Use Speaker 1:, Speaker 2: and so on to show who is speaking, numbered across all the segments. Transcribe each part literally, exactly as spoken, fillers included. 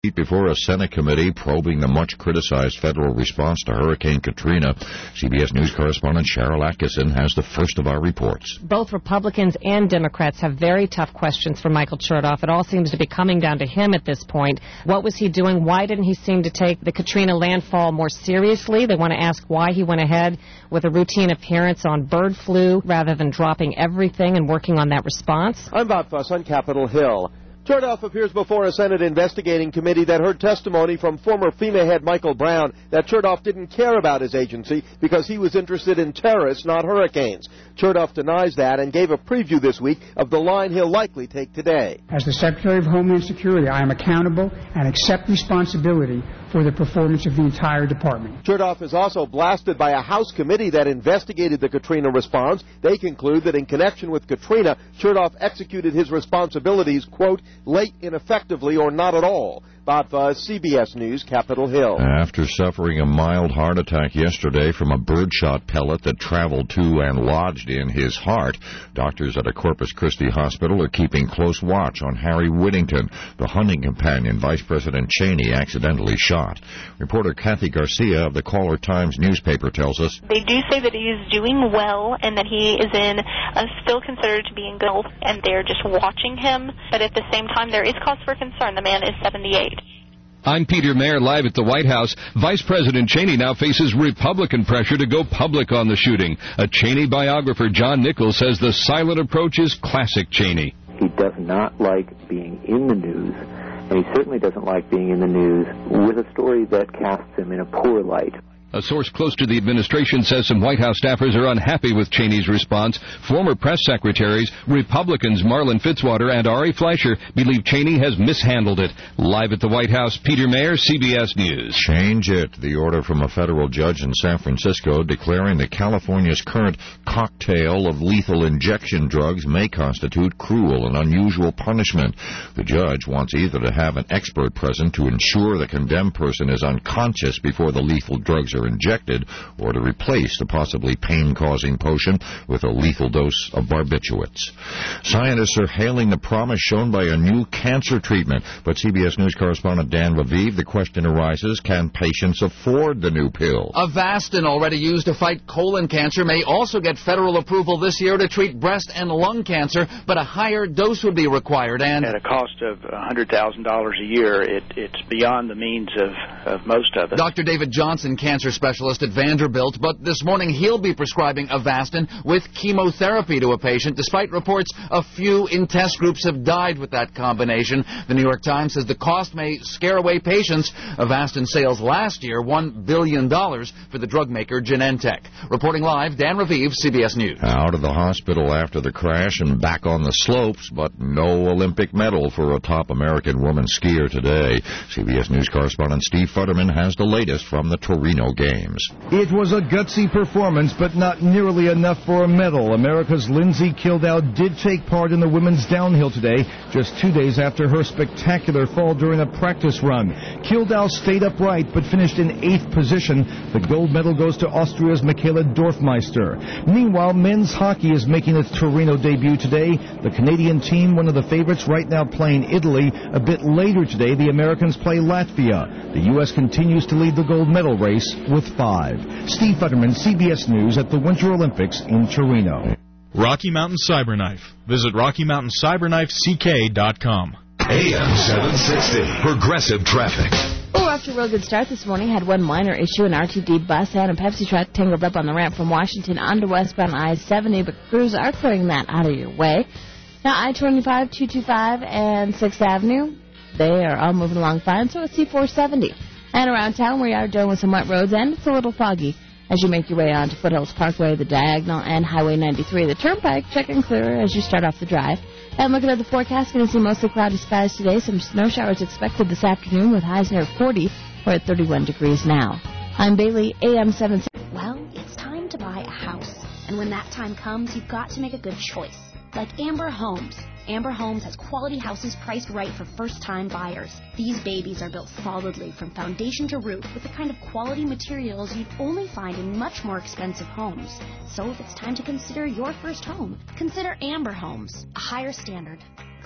Speaker 1: seat before a Senate committee probing the much-criticized federal response to Hurricane Katrina. C B S News correspondent Cheryl Atkinson has the first of our reports.
Speaker 2: Both Republicans and Democrats have very tough questions for Michael Chertoff. It all seems to be coming down to him at this point. What was he doing? Why didn't he seem to take the Katrina landfall more seriously? They want to ask why he went ahead with a routine appearance on bird flu rather than dropping everything and working on that response.
Speaker 3: I'm Bob Fuss on Capitol Hill. Chertoff appears before a Senate investigating committee that heard testimony from former FEMA head Michael Brown that Chertoff didn't care about his agency because he was interested in terrorists, not hurricanes. Chertoff denies that and gave a preview this week of the line he'll likely take today.
Speaker 4: As the Secretary of Homeland Security, I am accountable and accept responsibility for the performance of the entire department.
Speaker 3: Chertoff is also blasted by a House committee that investigated the Katrina response. They conclude that in connection with Katrina, Chertoff executed his responsibilities, quote, late, ineffectively, or not at all. Bob Fuss, C B S News, Capitol Hill.
Speaker 1: After suffering a mild heart attack yesterday from a birdshot pellet that traveled to and lodged in his heart, doctors at a Corpus Christi hospital are keeping close watch on Harry Whittington, the hunting companion Vice President Cheney accidentally shot. Reporter Kathy Garcia of the Caller Times newspaper tells us,
Speaker 5: they do say that he is doing well and that he is in uh, still considered to be in good health, and they're just watching him. But at the same time, there is cause for concern. The man is seventy-eight.
Speaker 6: I'm Peter Mayer, live at the White House. Vice President Cheney now faces Republican pressure to go public on the shooting. A Cheney biographer, John Nichols, says the silent approach is classic Cheney.
Speaker 7: He does not like being in the news, and he certainly doesn't like being in the news with a story that casts him in a poor light.
Speaker 6: A source close to the administration says some White House staffers are unhappy with Cheney's response. Former press secretaries, Republicans Marlin Fitzwater and Ari Fleischer, believe Cheney has mishandled it. Live at the White House, Peter Mayer, C B S News.
Speaker 1: Change it. The order from a federal judge in San Francisco declaring that California's current cocktail of lethal injection drugs may constitute cruel and unusual punishment. The judge wants either to have an expert present to ensure the condemned person is unconscious before the lethal drugs are injected, or to replace the possibly pain-causing potion with a lethal dose of barbiturates. Scientists are hailing the promise shown by a new cancer treatment, but C B S News correspondent Dan Raviv, the question arises, can patients afford the new pill?
Speaker 8: Avastin, already used to fight colon cancer, may also get federal approval this year to treat breast and lung cancer, but a higher dose would be required. And
Speaker 9: at a cost of one hundred thousand dollars a year, it, it's beyond the means of, of most of us.
Speaker 8: Doctor David Johnson, cancer specialist at Vanderbilt, but this morning he'll be prescribing Avastin with chemotherapy to a patient, despite reports a few in test groups have died with that combination. The New York Times says the cost may scare away patients. Avastin sales last year, one billion dollars for the drug maker Genentech. Reporting live, Dan Raviv, C B S News.
Speaker 1: Out of the hospital after the crash and back on the slopes, but no Olympic medal for a top American woman skier today. C B S News correspondent Steve Futterman has the latest from the Torino Games.
Speaker 10: It was a gutsy performance, but not nearly enough for a medal. America's Lindsay Kildow did take part in the women's downhill today, just two days after her spectacular fall during a practice run. Kildow stayed upright, but finished in eighth position. The gold medal goes to Austria's Michaela Dorfmeister. Meanwhile, men's hockey is making its Torino debut today. The Canadian team, one of the favorites, right now playing Italy. A bit later today, the Americans play Latvia. The U S continues to lead the gold medal race with five. Steve Futterman, C B S News at the Winter Olympics in Torino.
Speaker 11: Rocky Mountain Cyberknife. Visit Rocky Mountain Cyberknife C K dot com.
Speaker 12: A M seven sixty. Progressive Traffic.
Speaker 13: Oh, after a real good start this morning, had one minor issue. An R T D bus and a Pepsi truck tangled up on the ramp from Washington onto westbound I seventy, but crews are clearing that out of your way. Now, I twenty-five, two twenty-five, and sixth Avenue, they are all moving along fine, so it's C four seventy. And around town, we are dealing with some wet roads, and it's a little foggy as you make your way onto Foothills Parkway, the Diagonal, and Highway ninety-three. The Turnpike, check and clear as you start off the drive. And looking at the forecast, going to see mostly cloudy skies today. Some snow showers expected this afternoon with highs near forty. We're at thirty-one degrees now. I'm Bailey, A M seven sixty.
Speaker 14: Well, it's time to buy a house. And when that time comes, you've got to make a good choice. Like Amber Homes. Amber Homes has quality houses priced right for first-time buyers. These babies are built solidly from foundation to roof with the kind of quality materials you'd only find in much more expensive homes. So if it's time to consider your first home, consider Amber Homes. A higher standard,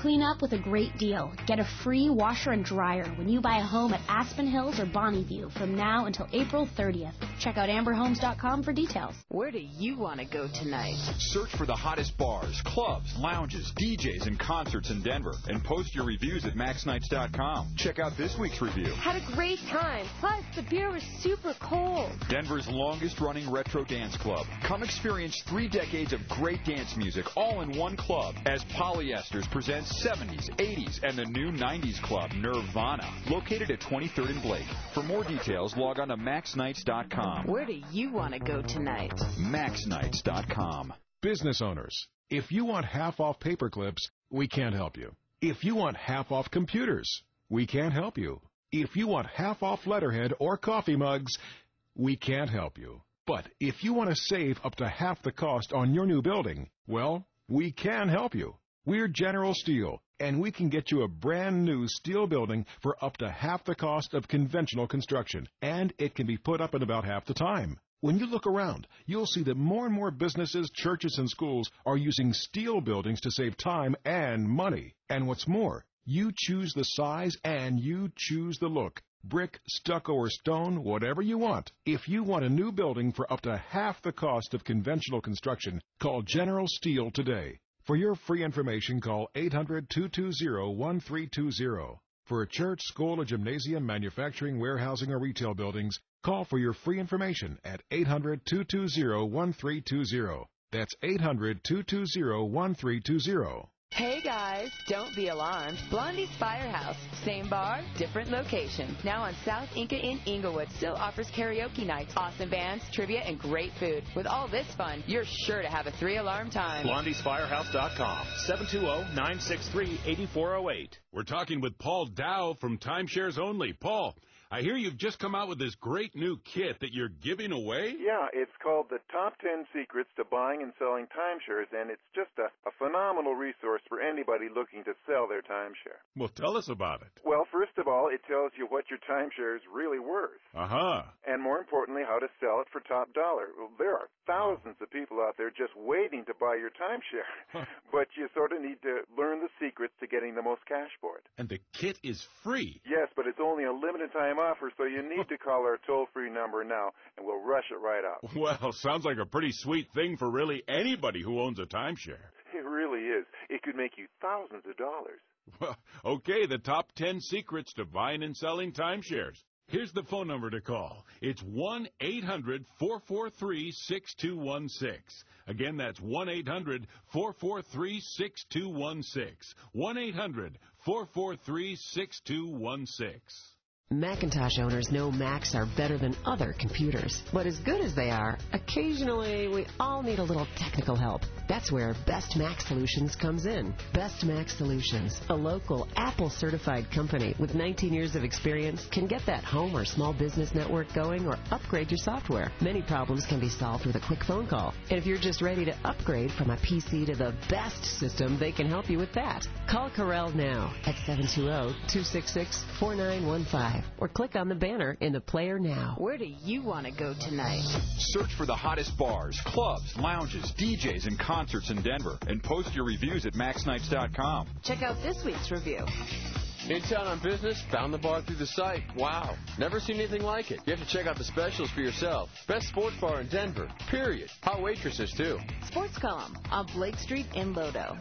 Speaker 14: clean up with a great deal. Get a free washer and dryer when you buy a home at Aspen Hills or Bonneview from now until April thirtieth. Check out amber homes dot com for details.
Speaker 15: Where do you want to go tonight?
Speaker 16: Search for the hottest bars, clubs, lounges, D Js, and concerts in Denver and post your reviews at max nights dot com. Check out this week's review.
Speaker 17: Had a great time. Plus, the beer was super cold.
Speaker 16: Denver's longest-running retro dance club. Come experience three decades of great dance music all in one club as Polyesters presents seventies, eighties, and the new nineties club, Nirvana, located at twenty-third and Blake. For more details, log on to max nights dot com.
Speaker 15: Where do you want to go tonight?
Speaker 16: max nights dot com.
Speaker 18: Business owners, if you want half off paper clips, we can't help you. If you want half off computers, we can't help you. If you want half off letterhead or coffee mugs, we can't help you. But if you want to save up to half the cost on your new building, well, we can help you. We're General Steel, and we can get you a brand new steel building for up to half the cost of conventional construction, and it can be put up in about half the time. When you look around, you'll see that more and more businesses, churches, and schools are using steel buildings to save time and money. And what's more, you choose the size and you choose the look. Brick, stucco, or stone, whatever you want. If you want a new building for up to half the cost of conventional construction, call General Steel today. For your free information, call eight hundred, two two zero, one three two zero. For a church, school, a gymnasium, manufacturing, warehousing, or retail buildings, call for your free information at eight hundred, two two zero, one three two zero. That's eight hundred, two two zero, one three two zero.
Speaker 15: Hey guys, don't be alarmed. Blondie's Firehouse. Same bar, different location. Now on South Inca in Inglewood still offers karaoke nights, awesome bands, trivia, and great food. With all this fun, you're sure to have a three-alarm time.
Speaker 19: Blondies Firehouse dot com, seven two zero, nine six three, eight four zero eight. We're talking with Paul Dow from Timeshares Only. Paul, I hear you've just come out with this great new kit that you're giving away?
Speaker 20: Yeah, it's called the Top ten Secrets to Buying and Selling Timeshares, and it's just a, a phenomenal resource for anybody looking to sell their timeshare.
Speaker 19: Well, tell us about it.
Speaker 20: Well, first of all, it tells you what your timeshare is really worth.
Speaker 19: Uh-huh.
Speaker 20: And more importantly, how to sell it for top dollar. Well, there are thousands of people out there just waiting to buy your timeshare, but you sort of need to learn the secrets to getting the most cash for it.
Speaker 19: And the kit is free.
Speaker 20: Yes, but it's only a limited time offer, so you need to call our toll-free number now, and we'll rush it right out.
Speaker 19: Well, sounds like a pretty sweet thing for really anybody who owns a timeshare.
Speaker 20: It really is. It could make you thousands of dollars.
Speaker 19: Well, okay, the top ten secrets to buying and selling timeshares. Here's the phone number to call. It's one eight hundred, four four three, six two one six. Again, that's one eight hundred, four four three, six two one six. one eight hundred, four four three, six two one six.
Speaker 21: Macintosh owners know Macs are better than other computers. But as good as they are, occasionally we all need a little technical help. That's where Best Mac Solutions comes in. Best Mac Solutions, a local Apple-certified company with nineteen years of experience, can get that home or small business network going or upgrade your software. Many problems can be solved with a quick phone call. And if you're just ready to upgrade from a P C to the best system, they can help you with that. Call Corel now at seven two zero, two six six, four nine one five. Or click on the banner in the player now.
Speaker 15: Where do you want to go tonight?
Speaker 16: Search for the hottest bars, clubs, lounges, D Js, and concerts in Denver and post your reviews at max nights dot com.
Speaker 15: Check out this week's review.
Speaker 22: In town on business, found the bar through the site. Wow, never seen anything like it. You have to check out the specials for yourself. Best sports bar in Denver, period. Hot waitresses, too.
Speaker 15: Sports Column on Blake Street in Lodo.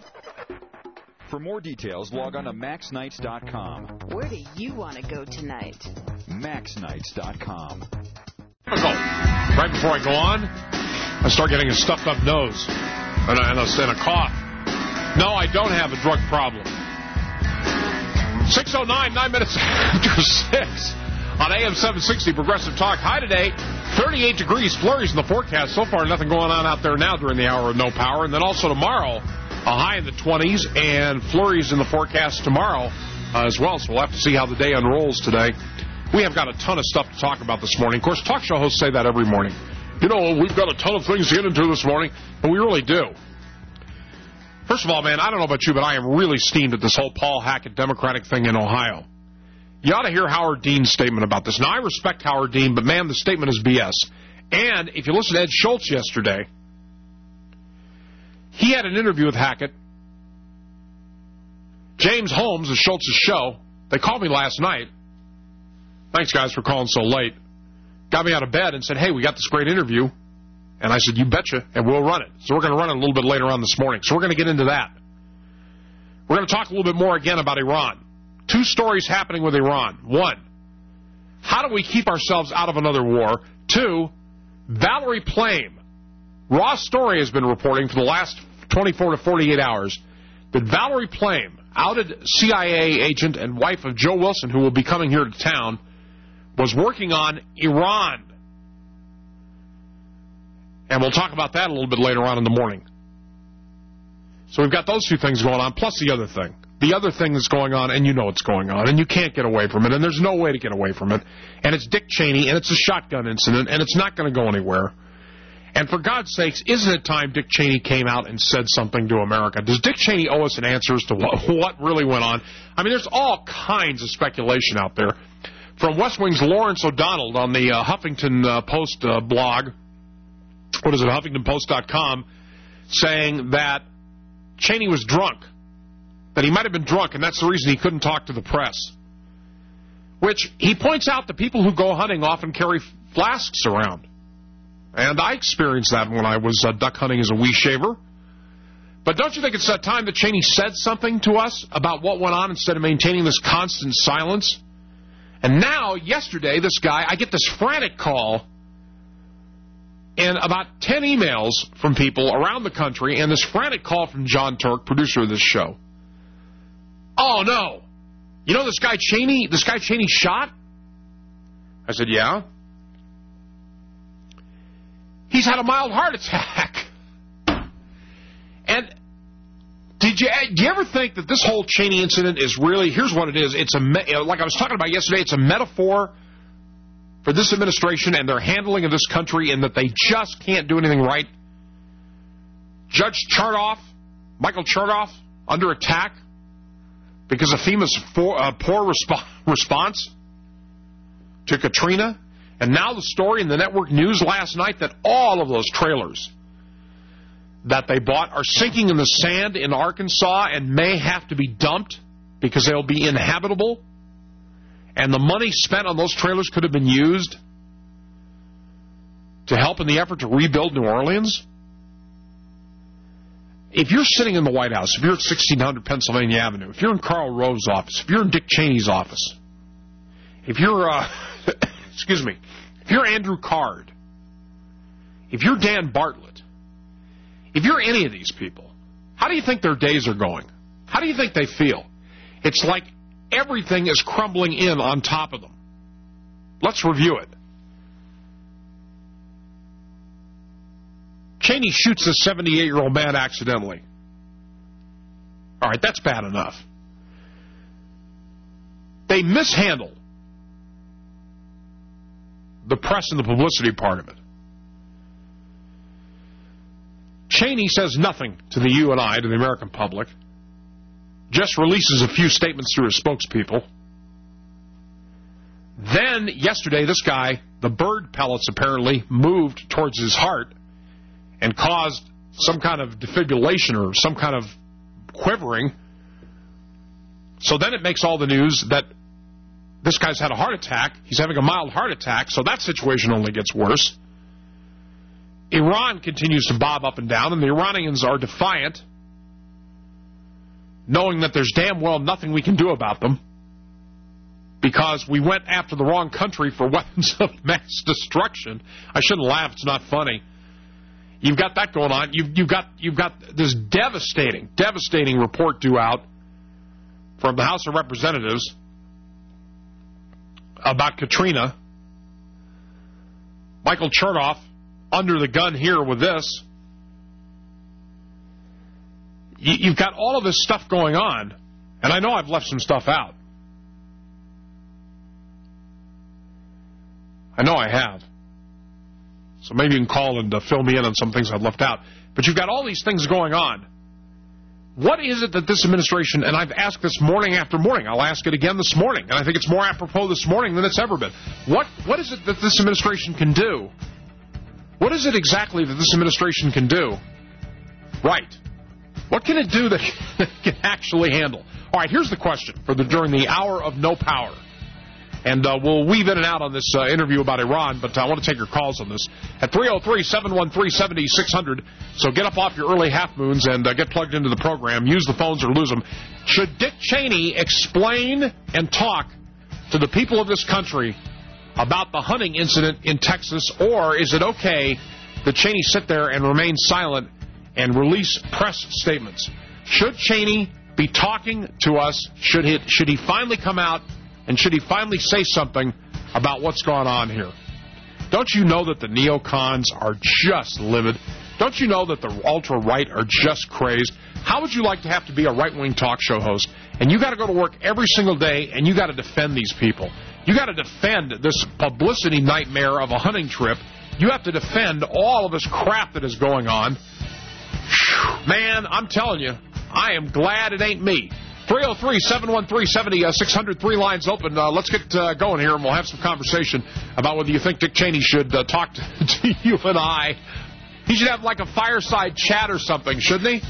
Speaker 16: For more details, log on to max nights dot com.
Speaker 15: Where do you want to go tonight?
Speaker 16: max nights dot com.
Speaker 23: So, right before I go on, I start getting a stuffed up nose and a, and a, and a cough. No, I don't have a drug problem. six oh nine, nine minutes after six on A M seven sixty Progressive Talk. High today, thirty-eight degrees, flurries in the forecast. So far, nothing going on out there now during the hour of no power. And then also tomorrow, a high in the twenties and flurries in the forecast tomorrow uh, as well. So we'll have to see how the day unrolls today. We have got a ton of stuff to talk about this morning. Of course, talk show hosts say that every morning. You know, we've got a ton of things to get into this morning, and we really do. First of all, man, I don't know about you, but I am really steamed at this whole Paul Hackett Democratic thing in Ohio. You ought to hear Howard Dean's statement about this. Now, I respect Howard Dean, but, man, the statement is B S. And if you listen to Ed Schultz yesterday, he had an interview with Hackett James Holmes of Schultz's show, they called me last night. Thanks, guys, for calling so late. Got me out of bed and said, hey, we got this great interview. And I said, you betcha, and we'll run it. So we're going to run it a little bit later on this morning. So we're going to get into that. We're going to talk a little bit more again about Iran. Two stories happening with Iran. One, how do we keep ourselves out of another war? Two, Valerie Plame. Raw Story has been reporting for the last twenty-four to forty-eight hours that Valerie Plame, outed C I A agent and wife of Joe Wilson, who will be coming here to town, was working on Iran. And we'll talk about that a little bit later on in the morning. So we've got those two things going on, plus the other thing. The other thing that's going on, and you know what's going on, and you can't get away from it, and there's no way to get away from it. And it's Dick Cheney, and it's a shotgun incident, and it's not going to go anywhere. And for God's sakes, isn't it time Dick Cheney came out and said something to America? Does Dick Cheney owe us an answer as to what, what really went on? I mean, there's all kinds of speculation out there. From West Wing's Lawrence O'Donnell on the uh, Huffington uh, Post uh, blog, what is it, Huffington Post dot com, saying that Cheney was drunk, that he might have been drunk, and that's the reason he couldn't talk to the press. Which he points out that people who go hunting often carry flasks around. And I experienced that when I was uh, duck hunting as a wee shaver. But don't you think it's that time that Cheney said something to us about what went on instead of maintaining this constant silence? And now, yesterday, this guy, I get this frantic call and about ten emails from people around the country and this frantic call from John Turk, producer of this show. Oh, no. You know this guy Cheney, this guy Cheney shot? I said, yeah. He's had a mild heart attack. And did you do you ever think that this whole Cheney incident is really, here's what it is. It's a, like I was talking about yesterday, it's a metaphor for this administration and their handling of this country, and that they just can't do anything right. Judge Chertoff, Michael Chertoff, under attack because of FEMA's for, uh, poor resp- response to Katrina. And now the story in the network news last night that all of those trailers that they bought are sinking in the sand in Arkansas and may have to be dumped because they'll be inhabitable. And the money spent on those trailers could have been used to help in the effort to rebuild New Orleans. If you're sitting in the White House, if you're at sixteen hundred Pennsylvania Avenue, if you're in Karl Rove's office, if you're in Dick Cheney's office, if you're, uh, excuse me, if you're Andrew Card, if you're Dan Bartlett, if you're any of these people, how do you think their days are going? How do you think they feel? It's like everything is crumbling in on top of them. Let's review it. Cheney shoots this seventy-eight-year-old man accidentally. All right, that's bad enough. They mishandle the press and the publicity part of it. Cheney says nothing to the you and I, to the American public, just releases a few statements through his spokespeople. Then, yesterday, this guy, the bird pellets apparently moved towards his heart and caused some kind of defibrillation or some kind of quivering. So then it makes all the news that this guy's had a heart attack. He's having a mild heart attack, so that situation only gets worse. Iran continues to bob up and down, and the Iranians are defiant, knowing that there's damn well nothing we can do about them because we went after the wrong country for weapons of mass destruction. I shouldn't laugh. It's not funny. You've got that going on. You've, you've got you've got this devastating, devastating report due out from the House of Representatives about Katrina. Michael Chertoff under the gun here with this. You, you've got all of this stuff going on, and I know I've left some stuff out. I know I have. So maybe you can call and uh, fill me in on some things I've left out. But you've got all these things going on. What is it that this administration, and I've asked this morning after morning, I'll ask it again this morning, and I think it's more apropos this morning than it's ever been. What What is it that this administration can do? What is it exactly that this administration can do? Right. What can it do that it can actually handle? All right, here's the question for the during the hour of no power. And uh, we'll weave in and out on this uh, interview about Iran, but I want to take your calls on this. At three oh three, seven one three, seven six zero zero. So get up off your early half moons and uh, get plugged into the program. Use the phones or lose them. Should Dick Cheney explain and talk to the people of this country about the hunting incident in Texas, or is it okay that Cheney sit there and remain silent and release press statements? Should Cheney be talking to us? Should he, should he finally come out and should he finally say something about what's going on here? Don't you know that the neocons are just livid? Don't you know that the ultra-right are just crazed? How would you like to have to be a right-wing talk show host, and you got to go to work every single day, and you got to defend these people? You got to defend this publicity nightmare of a hunting trip. You have to defend all of this crap that is going on. Whew, man, I'm telling you, I am glad it ain't me. three oh three, seven one three, seven six zero zero, three lines open. Uh, let's get uh, going here, and we'll have some conversation about whether you think Dick Cheney should uh, talk to, to you and I. He should have like a fireside chat or something, shouldn't he?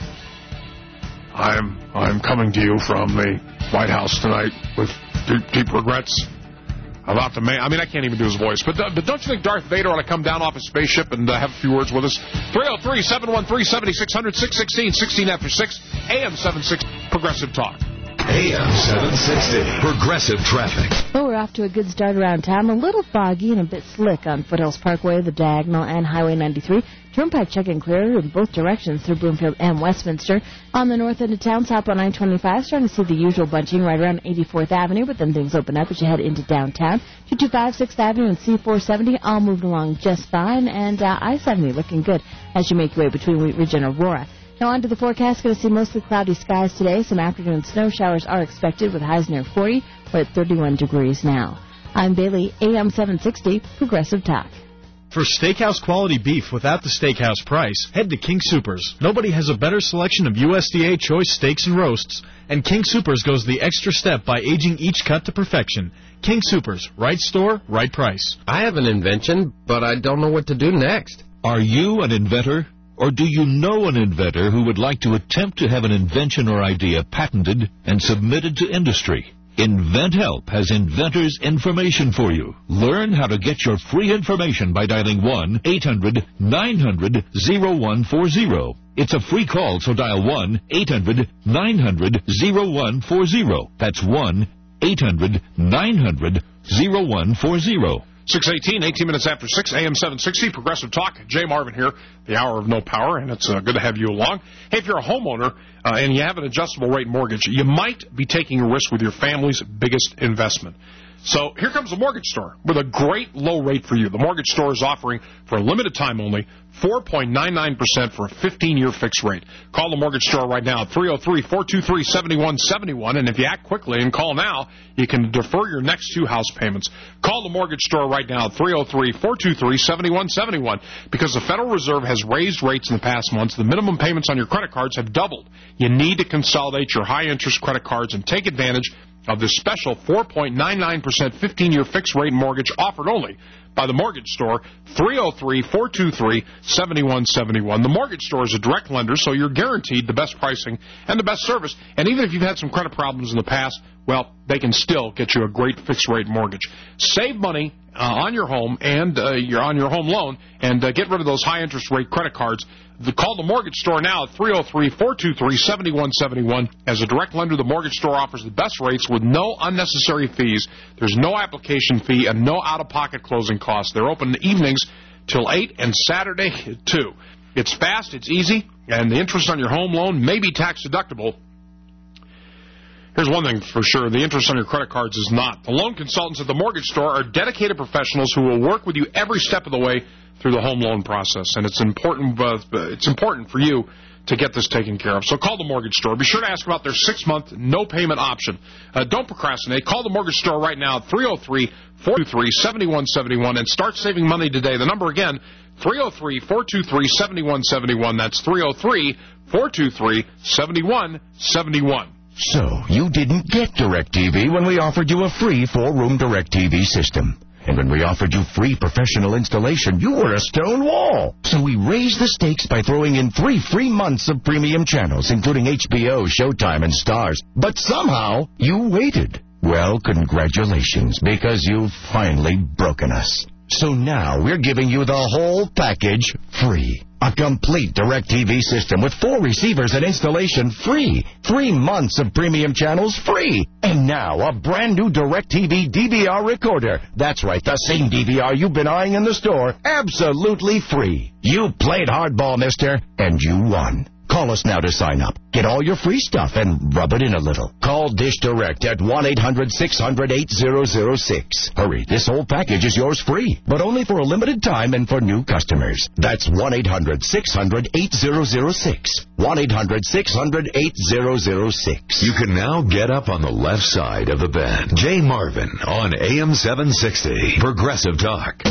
Speaker 23: I'm I'm coming to you from the White House tonight with deep, deep regrets about the man. I mean, I can't even do his voice, but uh, but don't you think Darth Vader ought to come down off his spaceship and uh, have a few words with us? three oh three, seven one three, seven six zero zero, six sixteen, sixteen after six, A M seven sixty, Progressive Talk.
Speaker 12: A M seven sixty, Progressive Traffic.
Speaker 13: Well, we're off to a good start around town. A little foggy and a bit slick on Foothills Parkway, the Diagonal, and Highway ninety-three. Turnpike checking clear in both directions through Broomfield and Westminster. On the north end of town, southbound nine twenty-five, starting to see the usual bunching right around eighty-fourth Avenue, but then things open up as you head into downtown. two twenty-five, sixth Avenue, and C four seventy all moving along just fine, and uh, I seventy looking good as you make your way between Wheat Ridge and Aurora. Now on to the forecast. Going to see mostly cloudy skies today. Some afternoon snow showers are expected with highs near forty. We're at thirty-one degrees now. I'm Bailey, A M seven sixty, Progressive Talk.
Speaker 11: For steakhouse quality beef without the steakhouse price, head to King Soopers. Nobody has a better selection of U S D A choice steaks and roasts, and King Soopers goes the extra step by aging each cut to perfection. King Soopers, right store, right price.
Speaker 2: I have an invention, but I don't know what to do next.
Speaker 3: Are you an inventor? Or do you know an inventor who would like to attempt to have an invention or idea patented and submitted to industry? InventHelp has inventors' information for you. Learn how to get your free information by dialing one eight hundred nine hundred oh one forty. It's a free call, so dial one eight hundred nine hundred oh one forty. That's one eight hundred nine hundred oh one forty.
Speaker 23: six eighteen, eighteen minutes after six, A M seven sixty, Progressive Talk. Jay Marvin here, the hour of no power, and it's uh, good to have you along. Hey, if you're a homeowner uh, and you have an adjustable rate mortgage, you might be taking a risk with your family's biggest investment. So here comes the Mortgage Store with a great low rate for you. The Mortgage Store is offering, for a limited time only, four point nine nine percent for a fifteen-year fixed rate. Call the Mortgage Store right now at three oh three, four two three, seven one seven one, and if you act quickly and call now, you can defer your next two house payments. Call the Mortgage Store right now at three oh three, four two three, seven one seven one. Because the Federal Reserve has raised rates in the past months, the minimum payments on your credit cards have doubled. You need to consolidate your high-interest credit cards and take advantage of this special four point nine nine percent fifteen-year fixed-rate mortgage offered only by the Mortgage Store, three oh three, four two three, seven one seven one. The Mortgage Store is a direct lender, so you're guaranteed the best pricing and the best service. And even if you've had some credit problems in the past, well, they can still get you a great fixed-rate mortgage. Save money uh, on your home and uh, you're on your home loan, and uh, get rid of those high-interest rate credit cards. The, call the Mortgage Store now at three oh three, four two three, seven one seven one. As a direct lender, the Mortgage Store offers the best rates with no unnecessary fees. There's no application fee and no out-of-pocket closing costs. They're open evenings till eight and Saturday at two. It's fast, it's easy, and the interest on your home loan may be tax-deductible. Here's one thing for sure. The interest on your credit cards is not. The loan consultants at the Mortgage Store are dedicated professionals who will work with you every step of the way through the home loan process, and it's important uh, it's important for you to get this taken care of. So call the Mortgage Store. Be sure to ask about their six-month no-payment option. Uh, don't procrastinate. Call the Mortgage Store right now at three oh three, four two three, seven one seven one and start saving money today. The number again, three oh three, four two three, seven one seven one. That's three oh three, four two three, seven one seven one.
Speaker 4: So, you didn't get DirecTV when we offered you a free four-room DirecTV system. And when we offered you free professional installation, you were a stone wall. So we raised the stakes by throwing in three free months of premium channels, including H B O, Showtime, and Stars. But somehow, you waited. Well, congratulations, because you've finally broken us. So now we're giving you the whole package free. A complete DirecTV system with four receivers and installation free. Three months of premium channels free. And now a brand new DirecTV D V R recorder. That's right, the same D V R you've been eyeing in the store. Absolutely free. You played hardball, mister, and you won. Call us now to sign up. Get all your free stuff and rub it in a little. Call Dish Direct at one eight hundred six hundred eight thousand six. Hurry, this whole package is yours free, but only for a limited time and for new customers. That's one eight hundred six hundred eight thousand six. one eight hundred six hundred eight thousand six.
Speaker 12: You can now get up on the left side of the bed. Jay Marvin on A M seven sixty. Progressive Talk.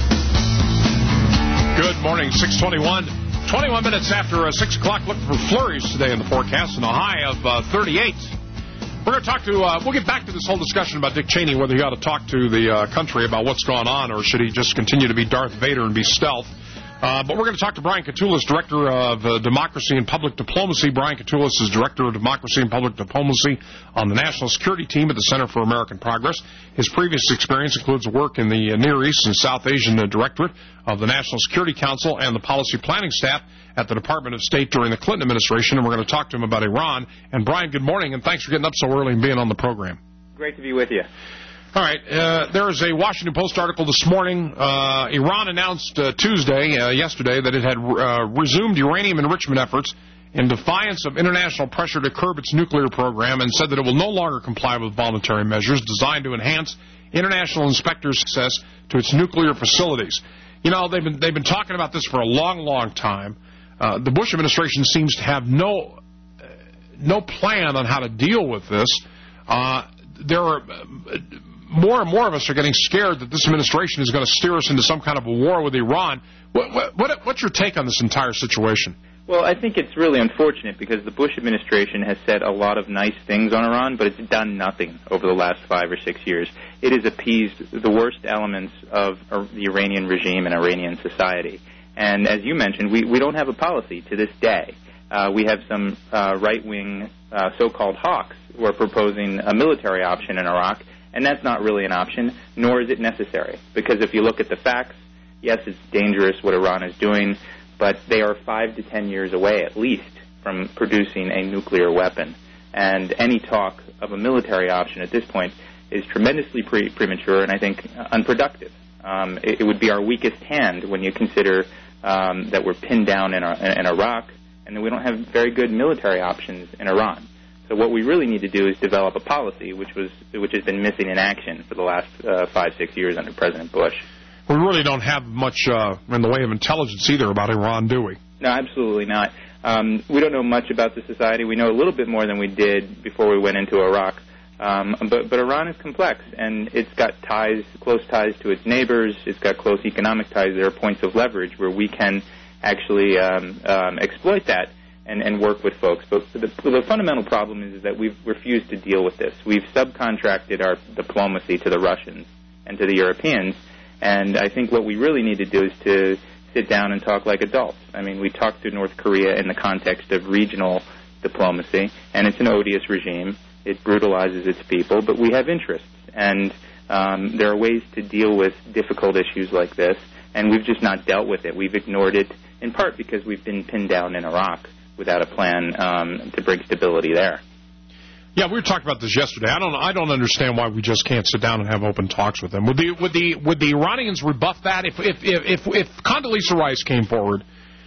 Speaker 23: Good morning, six twenty-one. twenty-one minutes after uh, six o'clock, looking for flurries today in the forecast and a high of uh, thirty-eight. We're going to talk to, uh, we'll get back to this whole discussion about Dick Cheney, whether he ought to talk to the uh, country about what's going on or should he just continue to be Darth Vader and be stealth. Uh, but we're going to talk to Brian Katulis, Director of uh, Democracy and Public Diplomacy. Brian Katulis is Director of Democracy and Public Diplomacy on the National Security Team at the Center for American Progress. His previous experience includes work in the uh, Near East and South Asian uh, Directorate of the National Security Council and the Policy Planning Staff at the Department of State during the Clinton administration. And we're going to talk to him about Iran. And Brian, good morning, and thanks for getting up so early and being on the program.
Speaker 5: Great to be with you.
Speaker 23: All right. Uh, there is a Washington Post article this morning. Uh, Iran announced uh, Tuesday, uh, yesterday, that it had uh, resumed uranium enrichment efforts in defiance of international pressure to curb its nuclear program and said that it will no longer comply with voluntary measures designed to enhance international inspectors' access to its nuclear facilities. You know, they've been, they've been talking about this for a long, long time. Uh, the Bush administration seems to have no, uh, no plan on how to deal with this. Uh, there are... Uh, More and more of us are getting scared that this administration is going to steer us into some kind of a war with Iran. What, what, what, what's your take on this entire situation?
Speaker 5: Well, I think it's really unfortunate because the Bush administration has said a lot of nice things on Iran, but it's done nothing over the last five or six years. It has appeased the worst elements of the Iranian regime and Iranian society. And as you mentioned, we, we don't have a policy to this day. Uh, we have some uh, right-wing uh, so-called hawks who are proposing a military option in Iraq. And that's not really an option, nor is it necessary. Because if you look at the facts, yes, it's dangerous what Iran is doing, but they are five to ten years away at least from producing a nuclear weapon. And any talk of a military option at this point is tremendously pre- premature and I think unproductive. Um, it, it would be our weakest hand when you consider um, that we're pinned down in, our, in Iraq and that we don't have very good military options in Iran. So what we really need to do is develop a policy, which was which has been missing in action for the last uh, five, six years under President Bush.
Speaker 23: We really don't have much uh, in the way of intelligence either about Iran, do we?
Speaker 5: No, absolutely not. Um, we don't know much about the society. We know a little bit more than we did before we went into Iraq. Um, but, but Iran is complex, and it's got ties, close ties to its neighbors. It's got close economic ties. There are points of leverage where we can actually um, um, exploit that. And, and work with folks. But the, the fundamental problem is, is that we've refused to deal with this. We've subcontracted our diplomacy to the Russians and to the Europeans, and I think what we really need to do is to sit down and talk like adults. I mean, we talked to North Korea in the context of regional diplomacy, and it's an odious regime. It brutalizes its people, but we have interests, and um, there are ways to deal with difficult issues like this, and we've just not dealt with it. We've ignored it, in part because we've been pinned down in Iraq without a plan um, to bring stability there.
Speaker 23: Yeah, we were talking about this yesterday. I don't, I don't understand why we just can't sit down and have open talks with them. Would the, would the, would the Iranians rebuff that if, if, if, if, if Condoleezza Rice came forward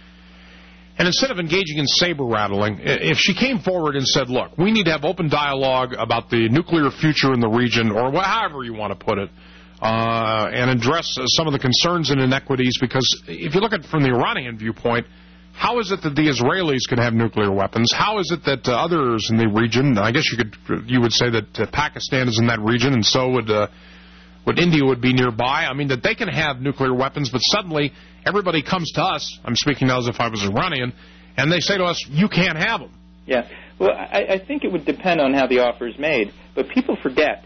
Speaker 23: and instead of engaging in saber rattling, if she came forward and said, "Look, we need to have open dialogue about the nuclear future in the region," or however you want to put it, uh, and address some of the concerns and inequities, because if you look at it from the Iranian viewpoint, how is it that the Israelis could have nuclear weapons? How is it that uh, others in the region, I guess you could you would say that uh, Pakistan is in that region, and so would uh, would India would be nearby. I mean, that they can have nuclear weapons, but suddenly everybody comes to us, I'm speaking now as if I was Iranian, and they say to us, you can't have them.
Speaker 5: Yeah. Well, I, I think it would depend on how the offer is made, but people forget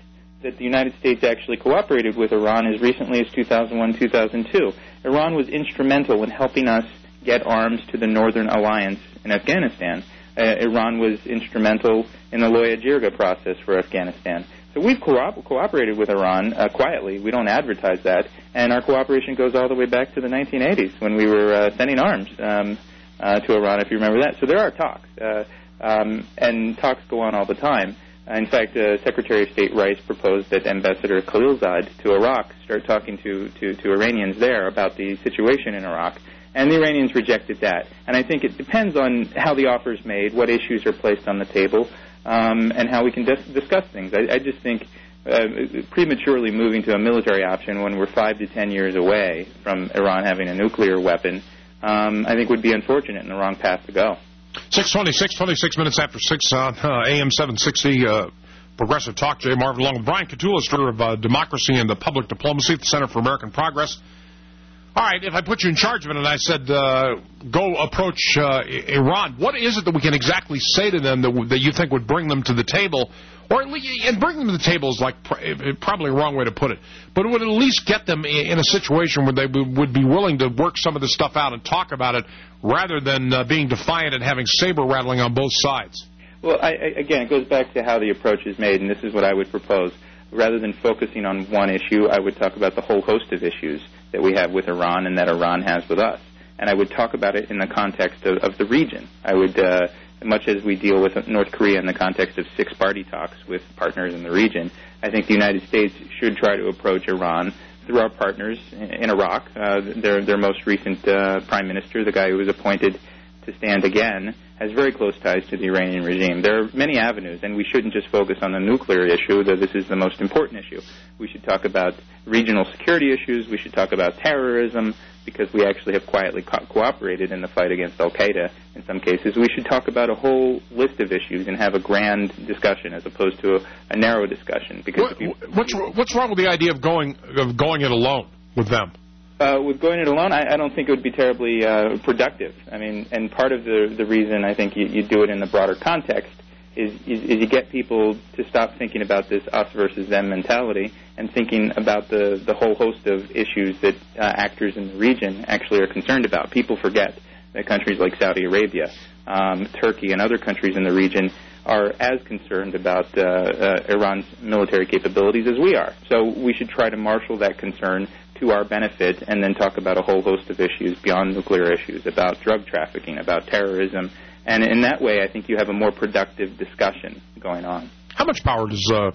Speaker 5: that the United States actually cooperated with Iran as recently as two thousand one, two thousand two. Iran was instrumental in helping us get arms to the Northern Alliance in Afghanistan. Uh, Iran was instrumental in the Loya Jirga process for Afghanistan. So we've co- cooperated with Iran uh, quietly. We don't advertise that. And our cooperation goes all the way back to the nineteen eighties when we were uh, sending arms um, uh, to Iran, if you remember that. So there are talks, uh, um, and talks go on all the time. Uh, in fact, uh, Secretary of State Rice proposed that Ambassador Khalilzad to Iraq start talking to, to, to Iranians there about the situation in Iraq. And the Iranians rejected that. And I think it depends on how the offer is made, what issues are placed on the table, um, and how we can dis- discuss things. I, I just think uh, prematurely moving to a military option when we're five to ten years away from Iran having a nuclear weapon, um, I think would be unfortunate and the wrong path to go.
Speaker 23: six twenty-six, twenty-six minutes after six on uh, A M seven sixty, uh, Progressive Talk. Jay Marvin along with Brian Katulis, director of uh, Democracy and the Public Diplomacy at the Center for American Progress. All right, if I put you in charge of it and I said, uh, go approach uh, Iran, what is it that we can exactly say to them that, w- that you think would bring them to the table? Or at least, and bring them to the table is like pr- probably a wrong way to put it, but it would at least get them in a situation where they w- would be willing to work some of this stuff out and talk about it rather than uh, being defiant and having saber rattling on both sides.
Speaker 5: Well, I, I, again, it goes back to how the approach is made, and this is what I would propose. Rather than focusing on one issue, I would talk about the whole host of issues that we have with Iran and that Iran has with us. And I would talk about it in the context of, of the region. I would, uh, much as we deal with North Korea in the context of six-party talks with partners in the region, I think the United States should try to approach Iran through our partners in Iraq. Uh, their, their most recent uh, prime minister, the guy who was appointed to stand again, has very close ties to the Iranian regime. There are many avenues, and we shouldn't just focus on the nuclear issue, though this is the most important issue. We should talk about regional security issues. We should talk about terrorism, because we actually have quietly co- cooperated in the fight against al-Qaeda in some cases. We should talk about a whole list of issues and have a grand discussion as opposed to a, a narrow discussion. Because
Speaker 23: What, you, what's, what's wrong with the idea of going of going it alone with them?
Speaker 5: Uh, with going it alone, I, I don't think it would be terribly uh, productive. I mean, and part of the the reason I think you, you do it in the broader context is, is is you get people to stop thinking about this us versus them mentality and thinking about the, the whole host of issues that uh, actors in the region actually are concerned about. People forget that countries like Saudi Arabia, um, Turkey, and other countries in the region are as concerned about uh, uh, Iran's military capabilities as we are. So we should try to marshal that concern to our benefit and then talk about a whole host of issues beyond nuclear issues, about drug trafficking, about terrorism. And in that way, I think you have a more productive discussion going on.
Speaker 23: How much power does uh,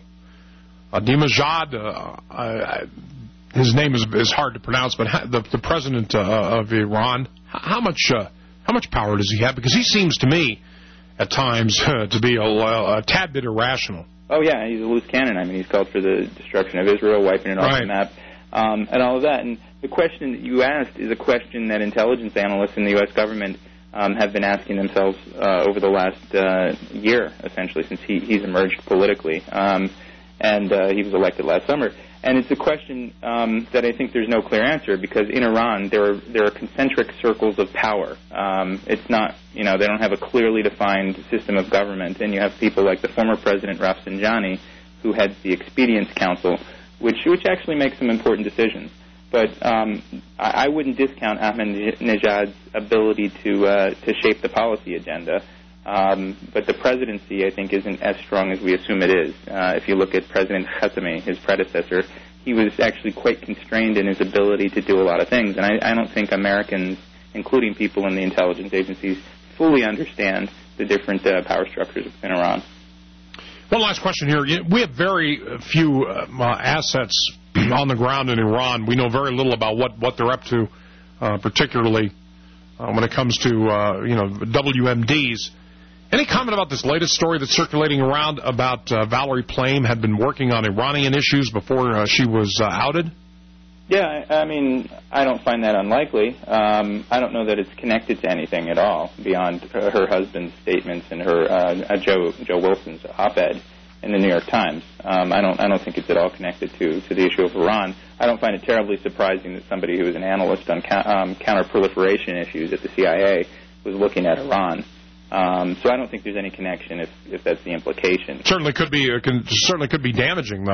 Speaker 23: Ahmadinejad, uh, uh, his name is, is hard to pronounce, but ha- the, the president uh, of Iran, how much uh, how much power does he have? Because he seems to me at times uh, to be a, a tad bit irrational.
Speaker 5: Oh, yeah, he's a loose cannon. I mean, he's called for the destruction of Israel, wiping it off
Speaker 23: right.
Speaker 5: the map, um, and all of that. And the question that you asked is a question that intelligence analysts in the U S government um, have been asking themselves uh, over the last uh, year, essentially, since he, he's emerged politically. Um, and uh, he was elected last summer. And it's a question um, that I think there's no clear answer, because in Iran there are there are concentric circles of power. Um, it's not, you know, they don't have a clearly defined system of government, and you have people like the former president Rafsanjani, who heads the Expedience Council, which which actually makes some important decisions. But um, I, I wouldn't discount Ahmadinejad's ability to uh, to shape the policy agenda. Um, but the presidency, I think, isn't as strong as we assume it is. Uh, if you look at President Khatami, his predecessor, he was actually quite constrained in his ability to do a lot of things. And I, I don't think Americans, including people in the intelligence agencies, fully understand the different uh, power structures within Iran.
Speaker 23: One last question here. We have very few uh, assets on the ground in Iran. We know very little about what, what they're up to, uh, particularly uh, when it comes to, uh, you know, W M Ds. Any comment about this latest story that's circulating around about uh, Valerie Plame had been working on Iranian issues before uh, she was uh, outed?
Speaker 5: Yeah, I mean, I don't find that unlikely. Um, I don't know that it's connected to anything at all beyond her, her husband's statements and her uh, Joe Joe Wilson's op-ed in the New York Times. Um, I don't I don't think it's at all connected to, to the issue of Iran. I don't find it terribly surprising that somebody who was an analyst on ca- um, counter-proliferation issues at the C I A was looking at Iran. Um, so I don't think there's any connection if, if that's the implication.
Speaker 23: Certainly could be uh, can, certainly could be damaging, though.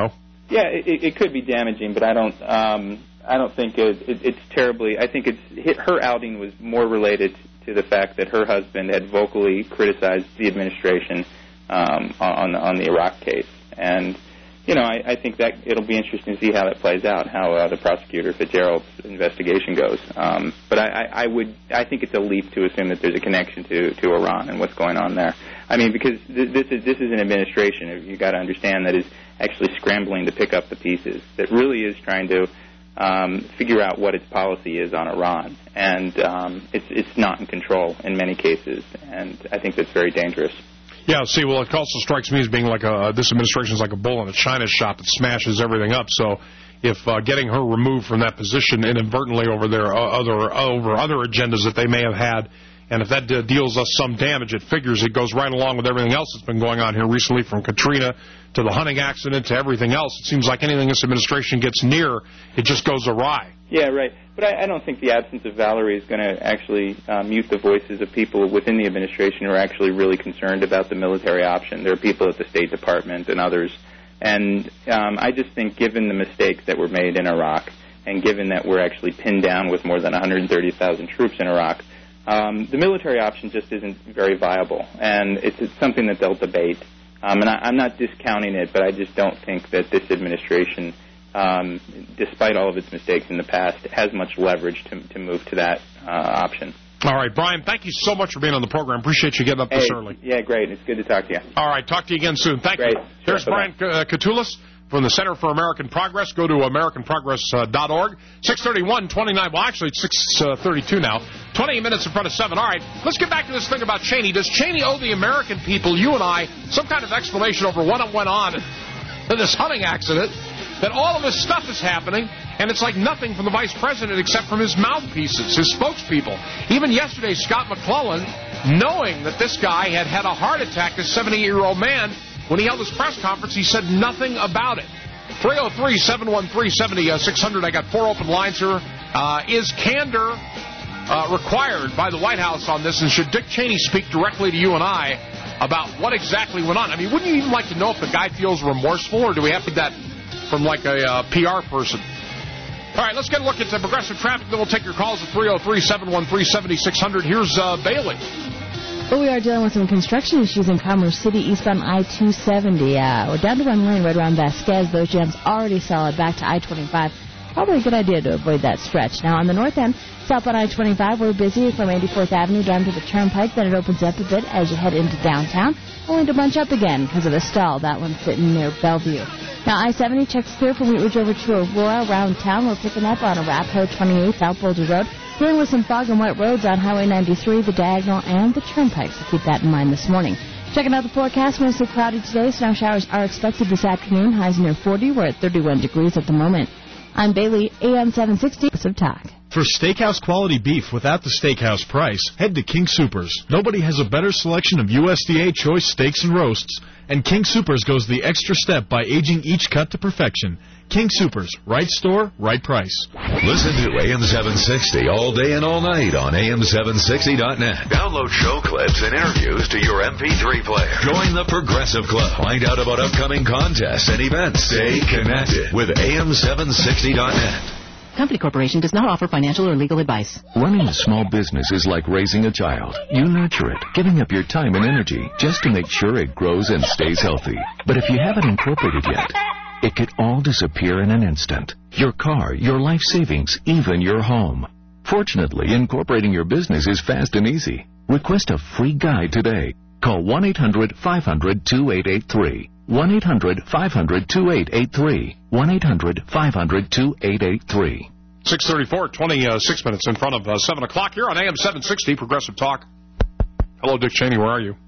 Speaker 5: Yeah, it, it could be damaging, but I don't. Um, I don't think it, it, it's terribly. I think it's her outing was more related to the fact that her husband had vocally criticized the administration um, on on the Iraq case, and you know, I, I think that it'll be interesting to see how that plays out, how uh, the prosecutor Fitzgerald's investigation goes. Um, but I, I, I would, I think it's a leap to assume that there's a connection to, to Iran and what's going on there. I mean, because th- this is this is an administration, you got to understand, that is actually scrambling to pick up the pieces. That really is trying to um, figure out what its policy is on Iran, and um, it's it's not in control in many cases, and I think that's very dangerous.
Speaker 23: Yeah, see, well, it also strikes me as being like a, this administration is like a bull in a china shop that smashes everything up. So if uh, getting her removed from that position inadvertently over their uh, other over other agendas that they may have had, and if that uh, deals us some damage, it figures it goes right along with everything else that's been going on here recently, from Katrina to the hunting accident to everything else. It seems like anything this administration gets near, it just goes awry.
Speaker 5: Yeah, right. But I, I don't think the absence of Valerie is going to actually uh, mute the voices of people within the administration who are actually really concerned about the military option. There are people at the State Department and others. And um, I just think, given the mistakes that were made in Iraq, and given that we're actually pinned down with more than one hundred thirty thousand troops in Iraq, um, the military option just isn't very viable. And it's, it's something that they'll debate. Um, and I, I'm not discounting it, but I just don't think that this administration, Um, despite all of its mistakes in the past, has much leverage to, to move to that uh, option.
Speaker 23: All right, Brian, thank you so much for being on the program. Appreciate you getting up
Speaker 5: hey,
Speaker 23: this early.
Speaker 5: Yeah, great. It's good to talk to you.
Speaker 23: All right, talk to you again soon. Thank
Speaker 5: great.
Speaker 23: you. Here's
Speaker 5: sure,
Speaker 23: Brian uh, Katulis from the Center for American Progress. Go to american progress dot org. six thirty-one, twenty-nine. Well, actually, it's six thirty-two now. twenty minutes in front of seven. All right, let's get back to this thing about Cheney. Does Cheney owe the American people, you and I, some kind of explanation over what went on in this hunting accident? That all of this stuff is happening, and it's like nothing from the vice president except from his mouthpieces, his spokespeople. Even yesterday, Scott McClellan, knowing that this guy had had a heart attack, this seventy-eight-year-old man, when he held his press conference, he said nothing about it. three oh three, seven one three, seven six hundred. I got four open lines here. Uh, is candor uh, required by the White House on this, and should Dick Cheney speak directly to you and I about what exactly went on? I mean, wouldn't you even like to know if the guy feels remorseful, or do we have to that from like a uh, P R person? All right, let's get a look at the progressive traffic, then we'll take your calls at three oh three, seven one three, seven six hundred. Here's uh, Bailey.
Speaker 13: Well, we are dealing with some construction issues in Commerce City, eastbound I two seventy. Uh, we're down to one lane right around Vasquez. Those jams already solid back to I twenty-five. Probably a good idea to avoid that stretch. Now, on the north end, southbound I twenty-five, we're busy from eighty-fourth Avenue down to the Turnpike. Then it opens up a bit as you head into downtown, only to bunch up again because of a stall. That one's sitting near Bellevue. Now, I seventy checks clear from Wheat Ridge over to Aurora. Around town, we're picking up on Arapahoe twenty-eight, South Boulder Road. Dealing with some fog and wet roads on Highway ninety-three, the Diagonal, and the Turnpike, so keep that in mind this morning. Checking out the forecast, mostly cloudy today. Snow showers are expected this afternoon. Highs near forty. We're at thirty-one degrees at the moment. I'm Bailey, A M seven sixty, of Talk.
Speaker 11: For steakhouse quality beef without the steakhouse price, head to King Soopers. Nobody has a better selection of U S D A choice steaks and roasts, and King Soopers goes the extra step by aging each cut to perfection. King Soopers, right store, right price.
Speaker 12: Listen to A M seven sixty all day and all night on A M seven sixty dot net. Download show clips and interviews to your M P three player. Join the Progressive Club. Find out about upcoming contests and events. Stay connected with A M seven sixty dot net.
Speaker 6: Company Corporation does not offer financial or legal advice.
Speaker 7: Running a small business is like raising a child. You nurture it, giving up your time and energy just to make sure it grows and stays healthy. But if you haven't incorporated yet, it could all disappear in an instant. Your car, your life savings, even your home. Fortunately, incorporating your business is fast and easy. Request a free guide today. Call one eight hundred, five hundred, two eight eight three. one eight hundred, five hundred, two eight eight three. one eight hundred, five hundred, two eight eight three.
Speaker 23: six thirty-four, twenty-six minutes in front of uh, seven o'clock here on A M seven sixty, Progressive Talk. Hello, Dick Cheney, where are you?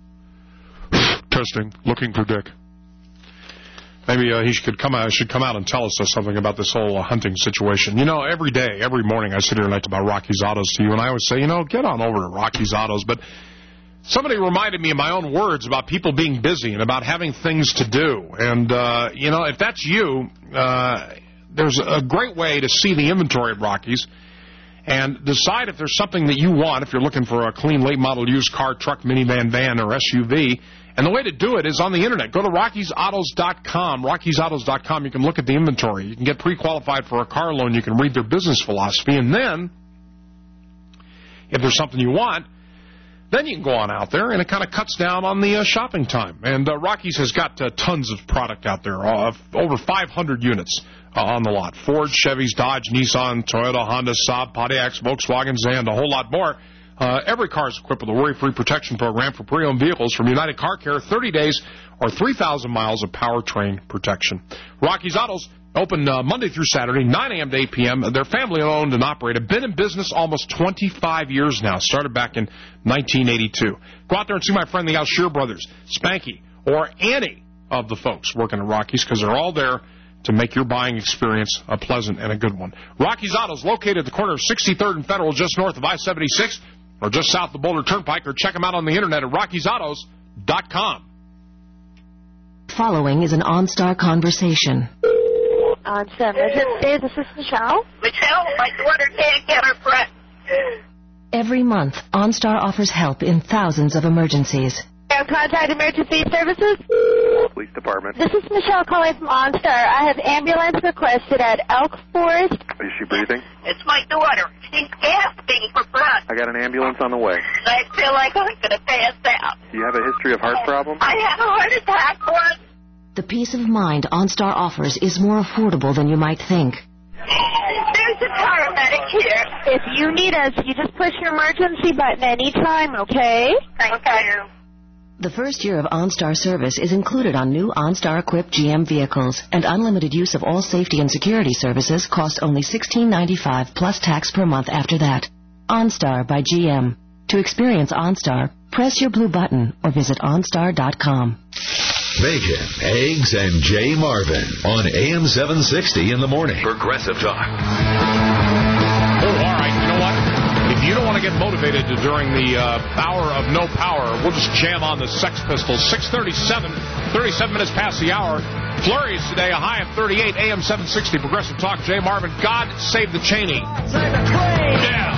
Speaker 23: Testing, looking for Dick. Maybe uh, he should come out, should come out and tell us something about this whole uh, hunting situation. You know, every day, every morning, I sit here and I talk about Rocky's Autos to you, and I always say, you know, get on over to Rocky's Autos. But somebody reminded me in my own words about people being busy and about having things to do. And, uh, you know, if that's you, uh, there's a great way to see the inventory at Rocky's. and decide if there's something that you want, if you're looking for a clean late model used car, truck, minivan, van, or S U V. And the way to do it is on the Internet. Go to Rockies Autos dot com. Rockies Autos dot com. You can look at the inventory. You can get pre-qualified for a car loan. You can read their business philosophy. And then, if there's something you want, then you can go on out there, and it kind of cuts down on the uh, shopping time. And uh, Rockies has got uh, tons of product out there, uh, over five hundred units uh, on the lot. Ford, Chevys, Dodge, Nissan, Toyota, Honda, Saab, Pontiacs, Volkswagen, and a whole lot more. Uh, every car is equipped with a worry-free protection program for pre-owned vehicles from United Car Care, thirty days or three thousand miles of powertrain protection. Rockies Autos, open uh, Monday through Saturday, nine a.m. to eight p.m. They're family-owned and operated. Been in business almost twenty-five years now. Started back in nineteen eighty-two. Go out there and see my friend the Alshear brothers, Spanky, or any of the folks working at Rockies, because they're all there to make your buying experience a pleasant and a good one. Rockies Autos, located at the corner of sixty-third and Federal, just north of I seventy-six, or just south of the Boulder Turnpike, or check them out on the Internet at Rockies Autos dot com.
Speaker 1: Following is an OnStar conversation.
Speaker 8: OnStar emergency, this is Michelle.
Speaker 9: Michelle, my daughter can't get her breath.
Speaker 1: Every month, OnStar offers help in thousands of emergencies.
Speaker 8: Contact Emergency Services.
Speaker 24: Police Department.
Speaker 8: This is Michelle calling from OnStar. I have ambulance requested at Elk Forest.
Speaker 24: Is she breathing?
Speaker 9: It's my daughter. She's gasping for breath.
Speaker 24: I got an ambulance on the way.
Speaker 9: I feel like I'm going to pass out.
Speaker 24: Do you have a history of heart problems?
Speaker 9: I had a heart attack once.
Speaker 1: The peace of mind OnStar offers is more affordable than you might think.
Speaker 9: There's a paramedic here.
Speaker 8: If you need us, you just push your emergency button anytime, okay?
Speaker 9: Thank you.
Speaker 1: The first year of OnStar service is included on new OnStar-equipped G M vehicles, and unlimited use of all safety and security services costs only sixteen ninety-five plus tax per month after that. OnStar by G M. To experience OnStar, press your blue button or visit OnStar dot com.
Speaker 12: Bacon, eggs, and Jay Marvin on A M seven sixty in the morning. Progressive Talk.
Speaker 23: Oh, all right. You know what? If you don't want to get motivated during the uh, hour of no power, we'll just jam on the Sex Pistols. six thirty-seven, thirty-seven minutes past the hour. Flurries today, a high of thirty-eight. A M seven sixty, Progressive Talk. Jay Marvin, God save the Cheney. Yeah.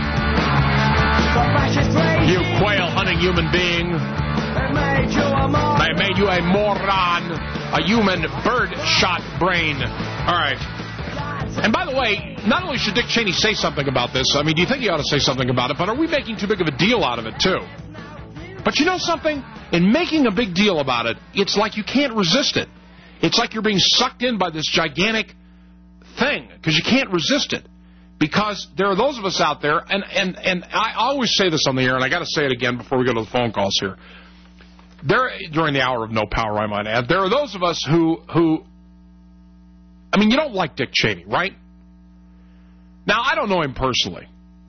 Speaker 23: You quail-hunting human being. They made you a moron, a human bird-shot brain. All right. And by the way, not only should Dick Cheney say something about this, I mean, do you think he ought to say something about it, but are we making too big of a deal out of it, too? But you know something? In making a big deal about it, it's like you can't resist it. It's like you're being sucked in by this gigantic thing, because you can't resist it. Because there are those of us out there, and, and, and I always say this on the air, and I got to say it again before we go to the phone calls here. There, during the hour of no power, I might add, there are those of us who, who, I mean, you don't like Dick Cheney, right? Now, I don't know him personally.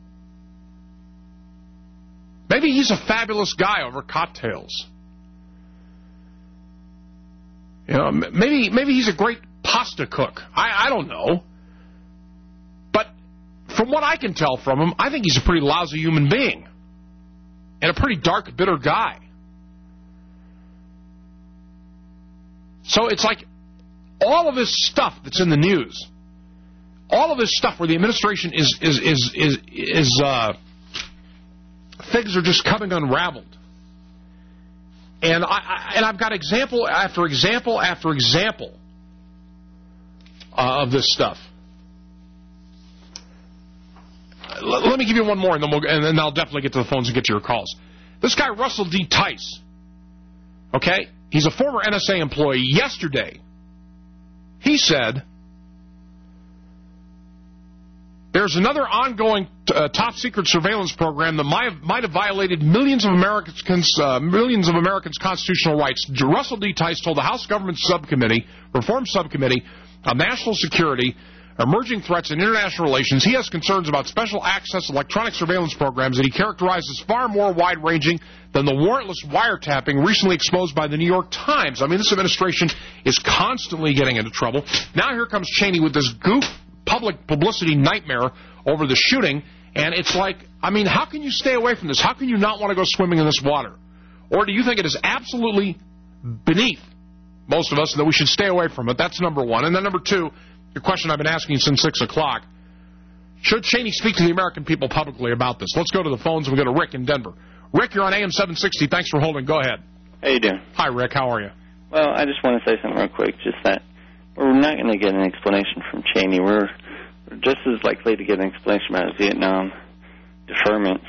Speaker 23: Maybe he's a fabulous guy over cocktails. You know, maybe maybe he's a great pasta cook. I, I don't know. But from what I can tell from him, I think he's a pretty lousy human being. And a pretty dark, bitter guy. So it's like all of this stuff that's in the news, all of this stuff where the administration is is is is, is uh, things are just coming unraveled, and I, I and I've got example after example after example uh, of this stuff. L- let me give you one more, and then we'll, and then I'll definitely get to the phones and get to your calls. This guy Russell D. Tice, okay, he's a former N S A employee. Yesterday, he said, there's another ongoing uh, top-secret surveillance program that might have, might have violated millions of Americans, uh, millions of Americans' constitutional rights. Russell D. Tice told the House Government Subcommittee, Reform Subcommittee on National Security, Emerging Threats and International Relations, he has concerns about special access electronic surveillance programs that he characterized as far more wide-ranging than the warrantless wiretapping recently exposed by the New York Times. I mean, this administration is constantly getting into trouble. Now here comes Cheney with this goof public publicity nightmare over the shooting, and it's like, I mean, how can you stay away from this? How can you not want to go swimming in this water? Or do you think it is absolutely beneath most of us that we should stay away from it? That's number one. And then number two, the question I've been asking since six o'clock, Should Cheney speak to the American people publicly about this? Let's go to the phones and we go to Rick in Denver. Rick, you're on A M seven sixty. Thanks for holding. Go ahead.
Speaker 10: How you doing?
Speaker 23: Hi, Rick. How are you?
Speaker 10: Well, I just want to say something real quick. Just that we're not going to get an explanation from Cheney. We're just as likely to get an explanation about Vietnam deferment.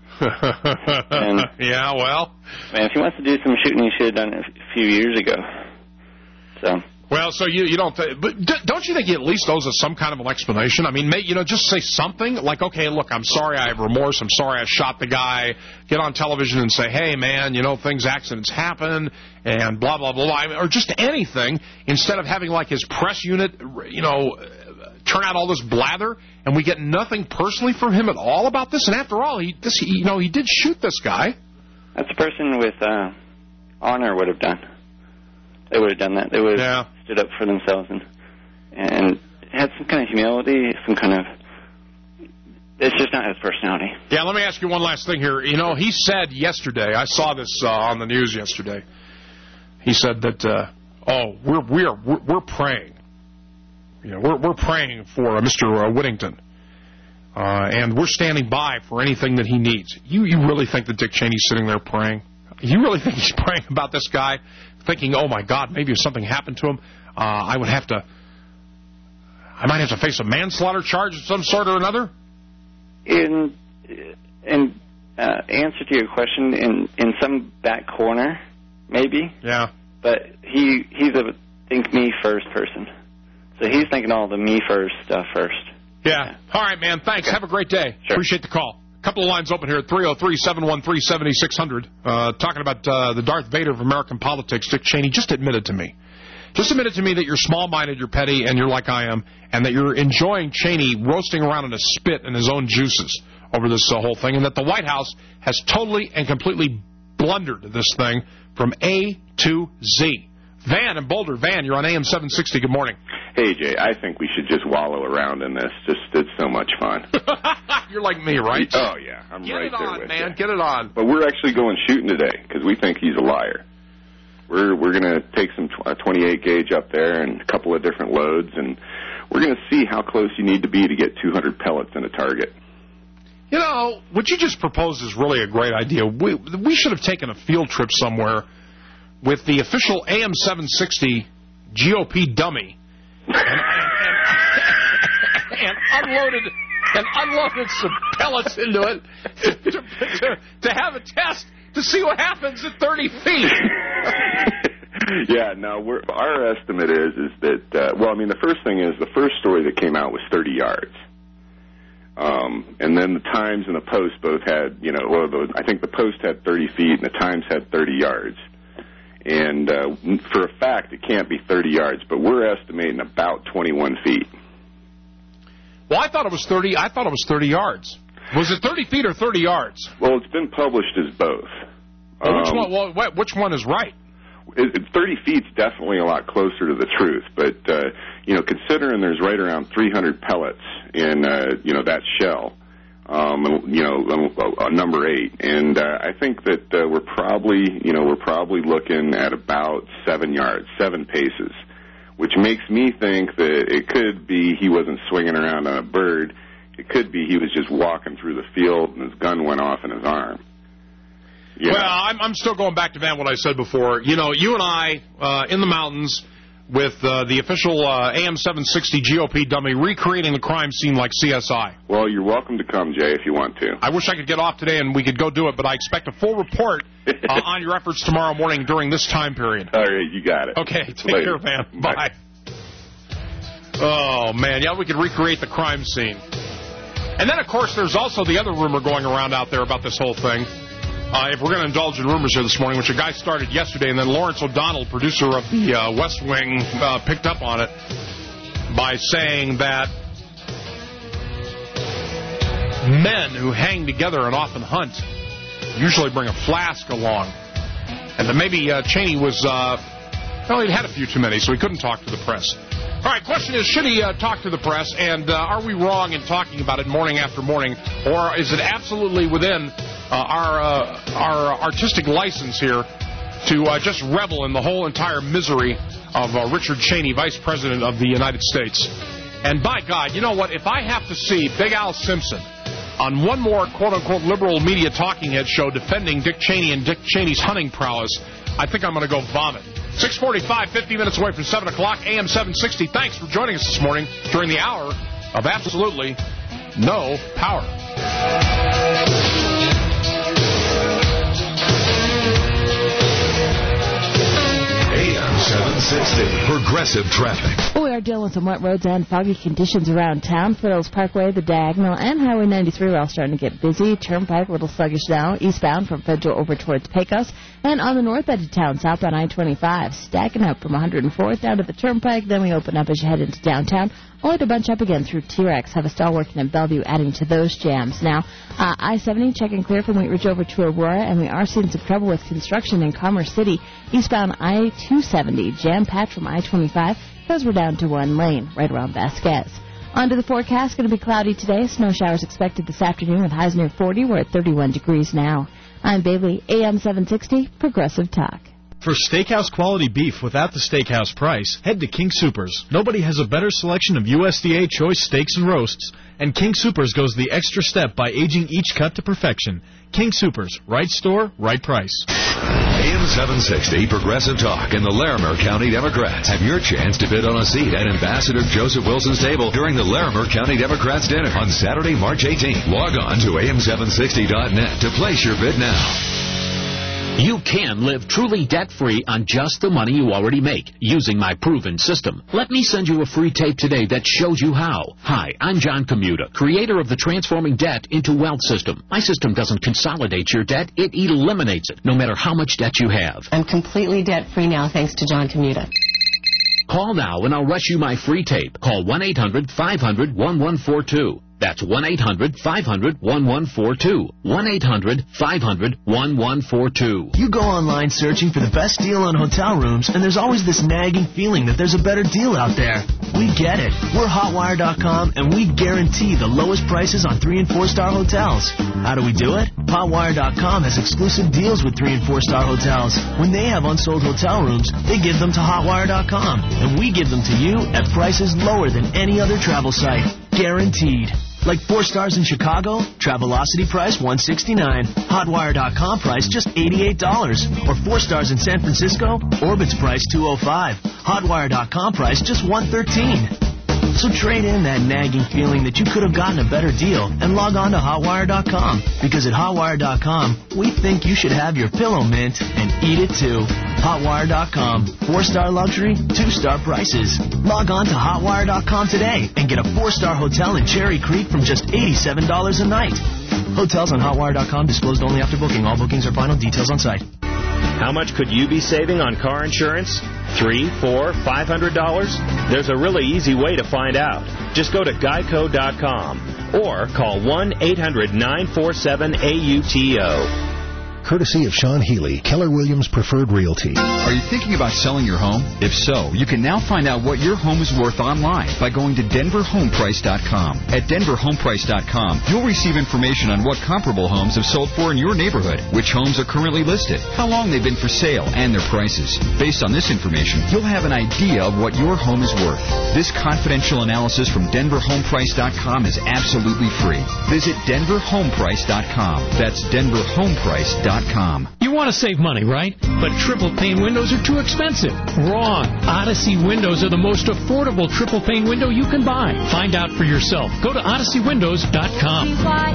Speaker 10: and,
Speaker 23: yeah, well.
Speaker 10: Man, if he wants to do some shooting, he should have done it a few years ago. So.
Speaker 23: Well, so you you don't, th- but d- don't you think he at least owes us some kind of an explanation? I mean, may, you know, just say something like, okay, look, I'm sorry, I have remorse, I'm sorry I shot the guy. Get on television and say, hey, man, you know, things, accidents happen, and blah blah blah, I mean, or just anything instead of having like his press unit, you know, turn out all this blather, and we get nothing personally from him at all about this. And after all, he, this, he, you know, he did shoot this guy.
Speaker 10: That's a person with uh, honor would have done. They would have done that. They would have yeah. stood up for themselves and and had some kind of humility, some kind of... It's just not his personality.
Speaker 23: Yeah, let me ask you one last thing here. You know, he said yesterday, I saw this uh, on the news yesterday, he said that, uh, oh, we're, we're, we're, we're praying. You know, we're, we're praying for uh, Mister Whittington, uh, and we're standing by for anything that he needs. You, you really think that Dick Cheney's sitting there praying? You really think he's praying about this guy, thinking, oh, my God, maybe if something happened to him, uh, I would have to, I might have to face a manslaughter charge of some sort or another?
Speaker 10: In in uh, answer to your question, in, in some back corner, maybe.
Speaker 23: Yeah.
Speaker 10: But he he's a think me first person. So he's thinking all the me first stuff first.
Speaker 23: Yeah. yeah. All right, man. Thanks. Okay. Have a great day.
Speaker 10: Sure.
Speaker 23: Appreciate the call. A couple of lines open here at three oh three, seven one three, seven six zero zero. Uh, talking about uh, the Darth Vader of American politics, Dick Cheney just admitted to me. Just admitted to me that you're small-minded, you're petty, and you're like I am, and that you're enjoying Cheney roasting around in a spit in his own juices over this uh, whole thing, and that the White House has totally and completely blundered this thing from A to Z. Van in Boulder. Van, you're on A M seven sixty. Good morning.
Speaker 14: Hey, Jay, I think we should just wallow around in this. Just It's so much fun.
Speaker 23: You're like me, right?
Speaker 14: Oh, yeah. I'm
Speaker 23: Get
Speaker 14: right
Speaker 23: it
Speaker 14: there
Speaker 23: on,
Speaker 14: with
Speaker 23: man.
Speaker 14: you.
Speaker 23: Get it on.
Speaker 14: But we're actually going shooting today because we think he's a liar. We're we're going to take some twenty-eight gauge up there and a couple of different loads, and we're going to see how close you need to be to get two hundred pellets in a target.
Speaker 23: You know, what you just proposed is really a great idea. We, we should have taken a field trip somewhere with the official A M seven sixty G O P dummy and, and, and, and unloaded and unloaded some pellets into it to, to, to have a test to see what happens at thirty feet.
Speaker 14: Yeah, no, we're, our estimate is is that, uh, well, I mean, the first thing is the first story that came out was thirty yards. Um, and then the Times and the Post both had, you know, well, the, I think the Post had thirty feet and the Times had thirty yards. And uh, for a fact, it can't be thirty yards, but we're estimating about twenty-one feet.
Speaker 23: Well, I thought it was thirty. I thought it was thirty yards. Was it thirty feet or thirty yards?
Speaker 14: Well, it's been published as both.
Speaker 23: Well, which
Speaker 14: um,
Speaker 23: one? Well, which one is right?
Speaker 14: It, it, thirty feet's definitely a lot closer to the truth, but uh, you know, considering there's right around three hundred pellets in uh, you know that shell, um, you know, a, a number eight, and uh, I think that uh, we're probably you know we're probably looking at about seven yards, seven paces, which makes me think that it could be he wasn't swinging around on a bird. It could be he was just walking through the field and his gun went off in his arm. Yeah.
Speaker 23: Well, I'm, I'm still going back to, Van, what I said before. You know, you and I, uh, in the mountains, with uh, the official uh, A M seven sixty G O P dummy recreating the crime scene like C S I.
Speaker 14: Well, you're welcome to come, Jay, if you want to.
Speaker 23: I wish I could get off today and we could go do it, but I expect a full report uh, on your efforts tomorrow morning during this time period.
Speaker 14: All right, you got it.
Speaker 23: Okay, take
Speaker 14: Later.
Speaker 23: care, man.
Speaker 14: Bye.
Speaker 23: Bye. Oh, man, yeah, we could recreate the crime scene. And then, of course, there's also the other rumor going around out there about this whole thing. Uh, if we're going to indulge in rumors here this morning, which a guy started yesterday, and then Lawrence O'Donnell, producer of the uh, West Wing, uh, picked up on it by saying that men who hang together and often hunt usually bring a flask along. And that maybe uh, Cheney was, uh, well, he'd had a few too many, so he couldn't talk to the press. All right, question is, should he uh, talk to the press, and uh, are we wrong in talking about it morning after morning, or is it absolutely within uh, our uh, our artistic license here to uh, just revel in the whole entire misery of uh, Richard Cheney, Vice President of the United States? And by God, you know what? If I have to see Big Al Simpson on one more quote-unquote liberal media talking head show defending Dick Cheney and Dick Cheney's hunting prowess, I think I'm going to go vomit. six forty-five, fifty minutes away from seven o'clock, A M seven sixty. Thanks for joining us this morning during the hour of absolutely no power.
Speaker 12: A M seven sixty, Progressive Traffic.
Speaker 13: We are dealing with some wet roads and foggy conditions around town. Foothills Parkway, the Diagonal, and Highway ninety-three are all starting to get busy. Turnpike, a little sluggish now, eastbound from Federal over towards Pecos. And on the north edge of town, southbound I twenty-five, stacking up from one hundred fourth down to the Turnpike. Then we open up as you head into downtown, only to bunch up again through T-Rex. Have a stall working in Bellevue, adding to those jams. Now, uh, I seventy checking clear from Wheat Ridge over to Aurora, and we are seeing some trouble with construction in Commerce City. Eastbound I two seventy, jam-packed from I twenty-five, because we're down to one lane, right around Vasquez. On to the forecast, going to be cloudy today. Snow showers expected this afternoon with highs near forty. We're at thirty-one degrees now. I'm Bailey, A M seven sixty, Progressive Talk.
Speaker 11: For steakhouse quality beef without the steakhouse price, head to King Soopers. Nobody has a better selection of U S D A choice steaks and roasts, and King Soopers goes the extra step by aging each cut to perfection. King Soopers, right store, right price.
Speaker 12: A M seven sixty, Progressive Talk, and the Larimer County Democrats have your chance to bid on a seat at Ambassador Joseph Wilson's table during the Larimer County Democrats dinner on Saturday, March eighteenth. Log on to A M seven sixty dot net to place your bid now.
Speaker 17: You can live truly debt-free on just the money you already make using my proven system. Let me send you a free tape today that shows you how. Hi, I'm John Commuta, creator of the Transforming Debt into Wealth system. My system doesn't consolidate your debt, it eliminates it, no matter how much debt you have.
Speaker 21: I'm completely debt-free now thanks to John Commuta.
Speaker 17: Call now and I'll rush you my free tape. Call one eight hundred five hundred one one four two. That's one eight hundred five hundred one one four two. one eight hundred five hundred one one four two.
Speaker 18: You go online searching for the best deal on hotel rooms, and there's always this nagging feeling that there's a better deal out there. We get it. We're Hotwire dot com, and we guarantee the lowest prices on three and four star hotels. How do we do it? Hotwire dot com has exclusive deals with three and four star hotels. When they have unsold hotel rooms, they give them to Hotwire dot com, and we give them to you at prices lower than any other travel site. Guaranteed. Like four stars in Chicago, Travelocity price one hundred sixty-nine dollars. Hotwire dot com price just eighty-eight dollars. Or four stars in San Francisco, Orbit's price two hundred five dollars. Hotwire dot com price just one hundred thirteen dollars. So trade in that nagging feeling that you could have gotten a better deal and log on to Hotwire dot com. Because at Hotwire dot com, we think you should have your pillow mint and eat it too. Hotwire dot com. Four-star luxury, two-star prices. Log on to Hotwire dot com today and get a four-star hotel in Cherry Creek from just eighty-seven dollars a night. Hotels on Hotwire dot com disclosed only after booking. All bookings are final. Details on site.
Speaker 19: How much could you be saving on car insurance? Three, four, five hundred dollars? There's a really easy way to find out. Just go to geico dot com or call one eight hundred nine four seven A U T O.
Speaker 20: Courtesy of Sean Healy, Keller Williams Preferred Realty.
Speaker 16: Are you thinking about selling your home? If so, you can now find out what your home is worth online by going to denver home price dot com. At denver home price dot com, you'll receive information on what comparable homes have sold for in your neighborhood, which homes are currently listed, how long they've been for sale, and their prices. Based on this information, you'll have an idea of what your home is worth. This confidential analysis from denver home price dot com is absolutely free. Visit denver home price dot com. That's denver home price dot com.
Speaker 25: You want to save money, right? But triple pane windows are too expensive. Wrong. Odyssey Windows are the most affordable triple pane window you can buy. Find out for yourself. Go to odyssey windows dot com.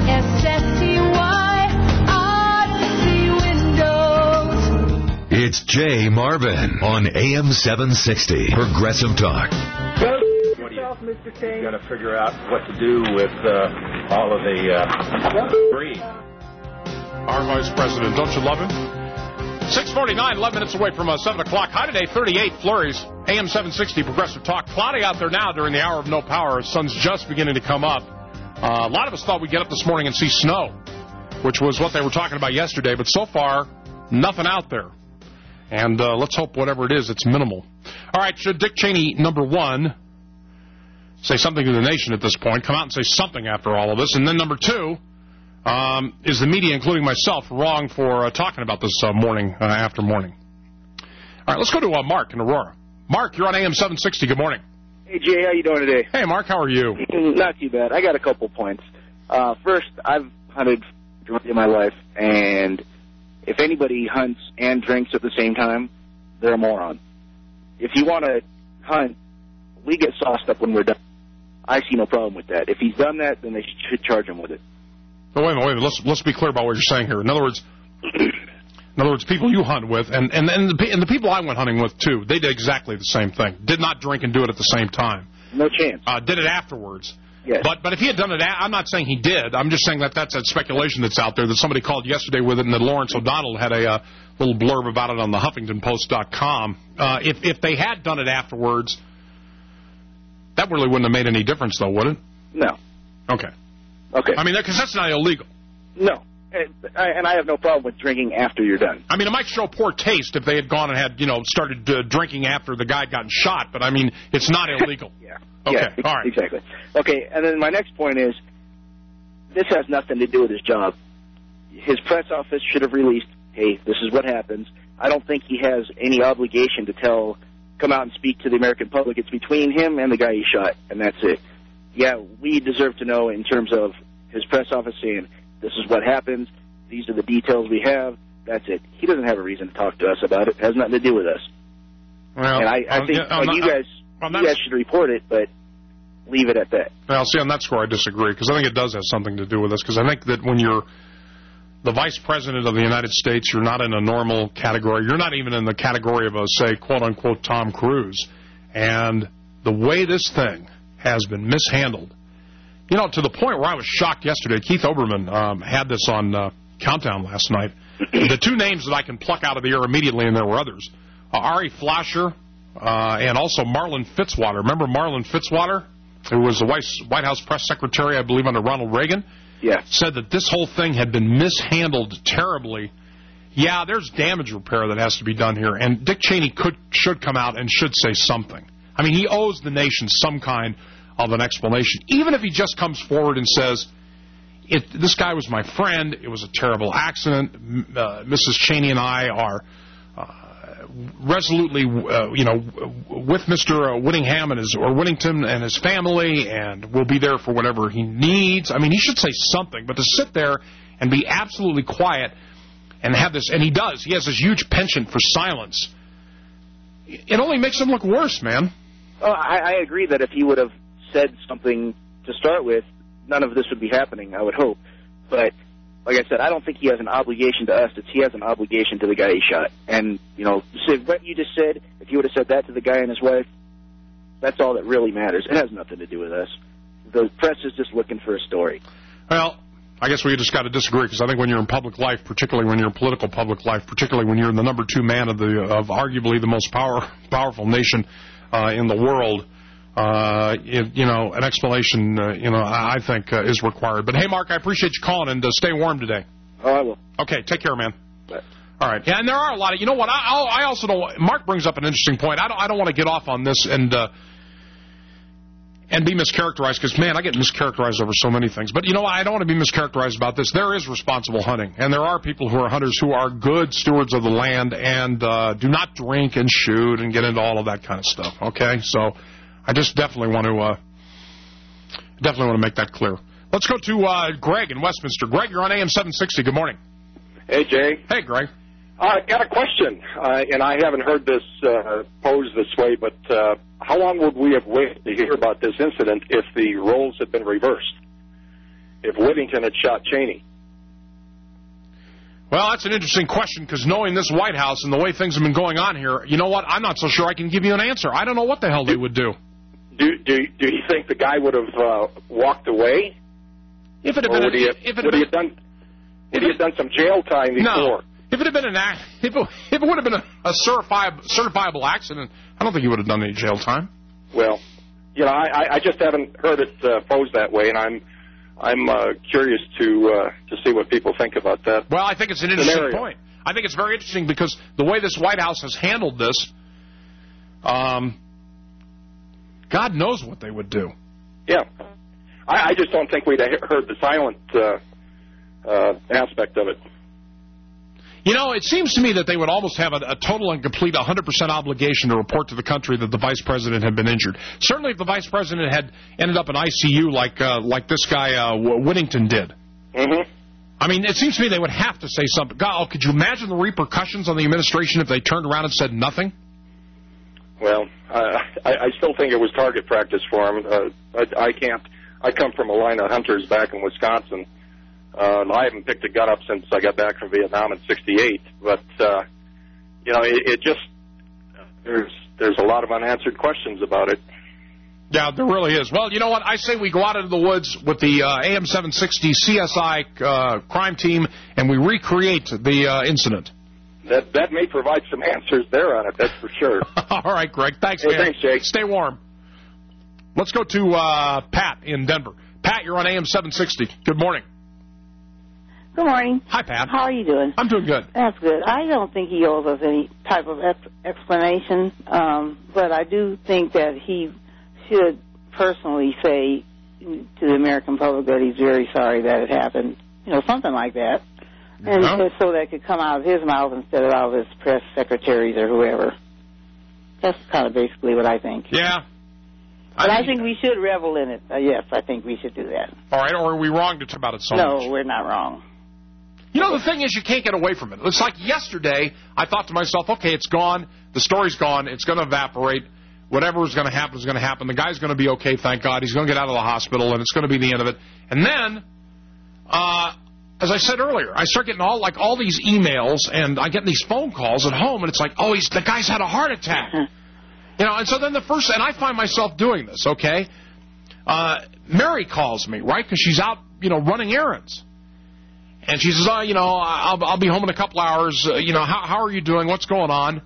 Speaker 12: It's Jay Marvin on A M seven sixty, Progressive Talk.
Speaker 26: What do you, you got to figure out what to do with uh, all of the uh, debris.
Speaker 23: Our Vice President, don't you love him? six forty-nine, eleven minutes away from uh, seven o'clock. High today, thirty-eight flurries. A M seven sixty, Progressive Talk. Cloudy out there now during the hour of no power. Sun's just beginning to come up. Uh, a lot of us thought we'd get up this morning and see snow, which was what they were talking about yesterday. But so far, nothing out there. And uh, let's hope whatever it is, it's minimal. All right, should Dick Cheney, number one, say something to the nation at this point, come out and say something after all of this. And then number two, um, is the media, including myself, wrong for uh, talking about this uh, morning uh, after morning? All right, let's go to uh, Mark in Aurora. Mark, you're on A M seven sixty. Good morning.
Speaker 2: Hey, Jay, how you doing today?
Speaker 23: Hey, Mark, how are you?
Speaker 2: Not too bad. I got a couple points. Uh, first, I've hunted in my life, and if anybody hunts and drinks at the same time, they're a moron. If you want to hunt, we get sauced up when we're done. I see no problem with that. If he's done that, then they should charge him with it.
Speaker 23: Oh, wait a minute, wait a minute. Let's, let's be clear about what you're saying here. In other words, in other words, people you hunt with, and, and, and, the, and the people I went hunting with, too, they did exactly the same thing. Did not drink and do it at the same time.
Speaker 2: No chance.
Speaker 23: Uh, did it afterwards.
Speaker 2: Yes.
Speaker 23: But but if he had done it, a- I'm not saying he did. I'm just saying that that's that speculation that's out there, that somebody called yesterday with it, and that Lawrence O'Donnell had a uh, little blurb about it on the Huffington Post dot com. Uh, if, if they had done it afterwards, that really wouldn't have made any difference, though, would it?
Speaker 2: No.
Speaker 23: Okay.
Speaker 2: Okay.
Speaker 23: I mean, because that's not illegal.
Speaker 2: No. And I, and I have no problem with drinking after you're done.
Speaker 23: I mean, it might show poor taste if they had gone and had, you know, started uh, drinking after the guy had gotten shot, but, I mean, it's not illegal.
Speaker 2: Yeah.
Speaker 23: Okay,
Speaker 2: Yeah,
Speaker 23: all right.
Speaker 2: Exactly. Okay, and then my next point is, this has nothing to do with his job. His press office should have released, hey, this is what happens. I don't think he has any obligation to tell, come out and speak to the American public. It's between him and the guy he shot, and that's it. Yeah, we deserve to know in terms of his press office saying, this is what happens, these are the details we have, that's it. He doesn't have a reason to talk to us about it. It has nothing to do with us.
Speaker 23: Well,
Speaker 2: and I, I
Speaker 23: uh,
Speaker 2: think
Speaker 23: yeah,
Speaker 2: like,
Speaker 23: not,
Speaker 2: you guys
Speaker 23: well,
Speaker 2: you guys should report it, but leave it at that.
Speaker 23: Well, see, on that score, I disagree, because I think it does have something to do with this, because I think that when you're the vice president of the United States, you're not in a normal category. You're not even in the category of a, say, quote-unquote Tom Cruise. And the way this thing has been mishandled, you know, to the point where I was shocked yesterday. Keith Oberman um, had this on uh, Countdown last night. The two names that I can pluck out of the air immediately, and there were others, uh, Ari Fleischer uh, and also Marlon Fitzwater. Remember Marlon Fitzwater, who was the White House press secretary, I believe, under Ronald Reagan?
Speaker 2: Yeah.
Speaker 23: Said that this whole thing had been mishandled terribly. Yeah, there's damage repair that has to be done here, and Dick Cheney could should come out and should say something. I mean, he owes the nation some kind of an explanation, even if he just comes forward and says, it, this guy was my friend, it was a terrible accident, uh, Missus Cheney and I are uh, resolutely, uh, you know, with Mister Whittingham and his, or Whittington and his family, and we'll be there for whatever he needs. I mean, he should say something, but to sit there and be absolutely quiet and have this, and he does, he has this huge penchant for silence, it only makes him look worse, man.
Speaker 2: Oh, I, I agree that if he would have said something to start with, none of this would be happening, I would hope. But, like I said, I don't think he has an obligation to us. It's he has an obligation to the guy he shot. And, you know, so what you just said, if you would have said that to the guy and his wife, that's all that really matters. It has nothing to do with us. The press is just looking for a story.
Speaker 23: Well, I guess we just got to disagree, because I think when you're in public life, particularly when you're in political public life, particularly when you're the number two man of the of arguably the most power powerful nation uh, in the world, uh, it, you know, an explanation, uh, you know, I think uh, is required. But hey, Mark, I appreciate you calling, and uh, stay warm today.
Speaker 2: Oh, I will.
Speaker 23: Okay, take care, man.
Speaker 2: Bye.
Speaker 23: All right. Yeah, and there are a lot of, you know what? I, I'll, I also don't. Mark brings up an interesting point. I don't. I don't want to get off on this and. Uh, And be mischaracterized, because, man, I get mischaracterized over so many things. But, you know, I don't want to be mischaracterized about this. There is responsible hunting, and there are people who are hunters who are good stewards of the land and uh, do not drink and shoot and get into all of that kind of stuff, okay? So I just definitely want to uh, definitely want to make that clear. Let's go to uh, Greg in Westminster. Greg, you're on A M seven sixty. Good morning.
Speaker 3: Hey, Jay.
Speaker 23: Hey, Greg.
Speaker 3: I uh, got a question, uh, and I haven't heard this uh, posed this way, but uh, how long would we have waited to hear about this incident if the roles had been reversed? If Whittington had shot Cheney?
Speaker 23: Well, that's an interesting question, because knowing this White House and the way things have been going on here, you know what? I'm not so sure I can give you an answer. I don't know what the hell they would do.
Speaker 3: Do do, do you think the guy would have uh, walked away?
Speaker 23: If it had
Speaker 3: or
Speaker 23: been,
Speaker 3: would he have,
Speaker 23: if it
Speaker 3: would
Speaker 23: had
Speaker 3: he have done, would he have done some jail time before?
Speaker 23: No. If it had been an act, if it, if it would have been a, a certifiable, certifiable accident, I don't think he would have done any jail time.
Speaker 3: Well, you know, I, I just haven't heard it uh, posed that way, and I'm I'm uh, curious to uh, to see what people think about that.
Speaker 23: Well, I think it's an interesting
Speaker 3: scenario.
Speaker 23: point. I think it's very interesting because the way this White House has handled this, um, God knows what they would do.
Speaker 3: Yeah, I, I just don't think we'd have heard the silent uh, uh, aspect of it.
Speaker 23: You know, it seems to me that they would almost have a, a total and complete one hundred percent obligation to report to the country that the vice president had been injured. Certainly if the vice president had ended up in I C U like uh, like this guy uh, Whittington did.
Speaker 3: Mm-hmm.
Speaker 23: I mean, it seems to me they would have to say something. God, could you imagine the repercussions on the administration if they turned around and said nothing?
Speaker 3: Well, uh, I, I still think it was target practice for him. Uh, I, I can't. I come from a line of hunters back in Wisconsin. Uh, I haven't picked a gun up since I got back from Vietnam in sixty-eight. But uh, you know, it, it just there's there's a lot of unanswered questions about it.
Speaker 23: Yeah, there really is. Well, you know what? I say we go out into the woods with the uh, A M seven sixty C S I uh, crime team, and we recreate the uh, incident.
Speaker 3: That that may provide some answers there on it, that's for sure.
Speaker 23: All right, Greg. Thanks,
Speaker 3: hey,
Speaker 23: man.
Speaker 3: Thanks, Jake.
Speaker 23: Stay warm. Let's go to uh, Pat in Denver. Pat, you're on A M seven sixty. Good morning.
Speaker 4: Good morning.
Speaker 23: Hi, Pat.
Speaker 4: How are you doing?
Speaker 23: I'm doing good.
Speaker 4: That's good. I don't think he owes us any type of ex- explanation, um, but I do think that he should personally say to the American public that he's very sorry that it happened, you know, something like that, and
Speaker 23: Yeah.
Speaker 4: so that could come out of his mouth instead of out of his press secretaries or whoever. That's kind of basically what I think.
Speaker 23: Yeah.
Speaker 4: But I, I think we should revel in it. Uh, yes, I think we should do that.
Speaker 23: All right, or are we wrong to talk about it so
Speaker 4: no,
Speaker 23: much?
Speaker 4: No, we're not wrong.
Speaker 23: You know, the thing is, you can't get away from it. It's like yesterday, I thought to myself, okay, it's gone. The story's gone. It's going to evaporate. Whatever is going to happen is going to happen. The guy's going to be okay, thank God. He's going to get out of the hospital, and it's going to be the end of it. And then, uh, as I said earlier, I start getting all like all these emails, and I get these phone calls at home, and it's like, oh, he's the guy's had a heart attack. You know, and so then the first, and I find myself doing this, okay? Uh, Mary calls me, right, because she's out, you know, running errands. And she says, oh, you know, I'll, I'll be home in a couple hours. Uh, you know, how, how are you doing? What's going on?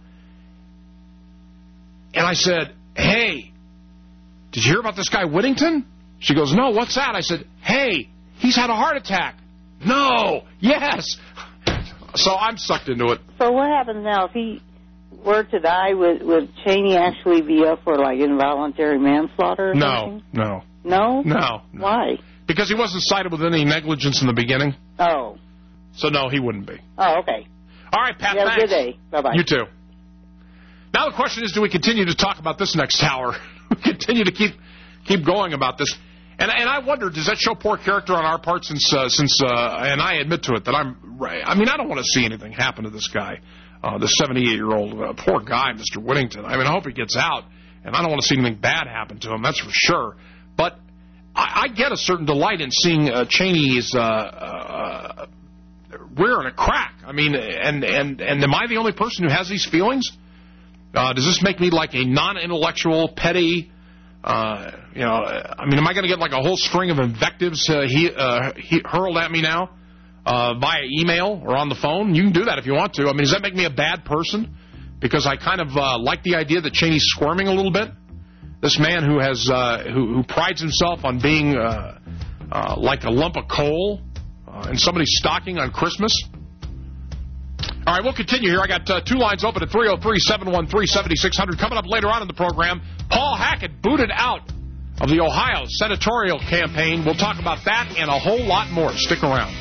Speaker 23: And I said, hey, did you hear about this guy Whittington? She goes, no, what's that? I said, hey, he's had a heart attack. No, yes. So I'm sucked into it.
Speaker 4: So what happens now if he were to die? Would, would Cheney actually be up for, like, involuntary manslaughter or
Speaker 23: no,
Speaker 4: something?
Speaker 23: No,
Speaker 4: no.
Speaker 23: No? No.
Speaker 4: Why?
Speaker 23: Because he wasn't cited with any negligence in the beginning.
Speaker 4: Oh.
Speaker 23: So, no, he wouldn't be.
Speaker 4: Oh, okay.
Speaker 23: All right, Pat,
Speaker 4: you have
Speaker 23: thanks.
Speaker 4: a good day. Bye-bye.
Speaker 23: You too. Now the question is, do we continue to talk about this next hour? We continue to keep keep going about this. And and I wonder, does that show poor character on our part since, uh, since uh, and I admit to it, that I'm, I mean, I don't want to see anything happen to this guy, uh, this seventy-eight-year-old uh, poor guy, Mister Whittington. I mean, I hope he gets out, and I don't want to see anything bad happen to him, that's for sure. But I, I get a certain delight in seeing uh, Cheney's uh, uh, rear in a crack. I mean, and, and, and am I the only person who has these feelings? Uh, does this make me like a non-intellectual, petty, uh, you know, I mean, am I going to get like a whole string of invectives uh, he, uh, he hurled at me now uh, via email or on the phone? You can do that if you want to. I mean, does that make me a bad person? Because I kind of uh, like the idea that Cheney's squirming a little bit. This man who has uh, who, who prides himself on being uh, uh, like a lump of coal uh, in somebody's stocking on Christmas. All right, we'll continue here. I got uh, two lines open at three oh three, seven one three, seven six zero zero. Coming up later on in the program, Paul Hackett booted out of the Ohio senatorial campaign. We'll talk about that and a whole lot more. Stick around.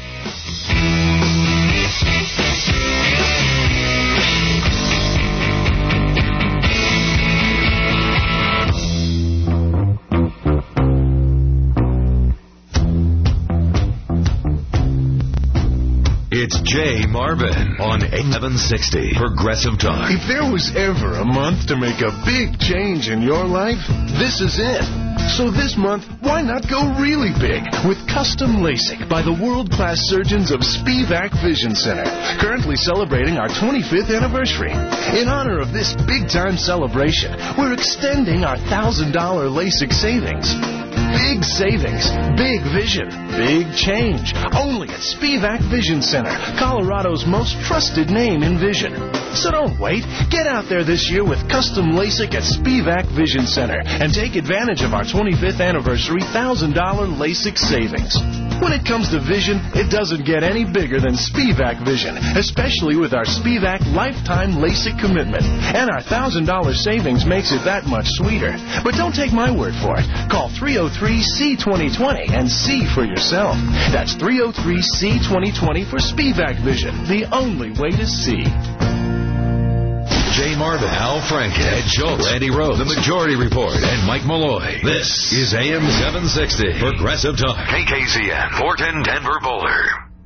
Speaker 12: It's Jay Marvin on eleven sixty Progressive Talk.
Speaker 5: If there was ever a month to make a big change in your life, this is it. So this month, why not go really big with custom LASIK by the world-class surgeons of Spivak Vision Center, currently celebrating our twenty-fifth anniversary. In honor of this big-time celebration, we're extending our one thousand dollars LASIK savings. Big savings, big vision, big change. Only at Spivak Vision Center, Colorado's most trusted name in vision. So don't wait. Get out there this year with custom LASIK at Spivak Vision Center and take advantage of our twenty-fifth anniversary one thousand dollars LASIK savings. When it comes to vision, it doesn't get any bigger than Spivak Vision, especially with our Spivak lifetime LASIK commitment. And our one thousand dollars savings makes it that much sweeter. But don't take my word for it. Call three oh
Speaker 6: three C twenty twenty and see for yourself. That's three oh three C twenty twenty for Spivac Vision, the only way to see.
Speaker 12: Jay Marvin, Al Franken, Ed Schultz, Randy Rhodes, The Majority Report, and Mike Malloy. This is A M seven sixty, Progressive Talk. K K Z N, Fortin, Denver, Boulder.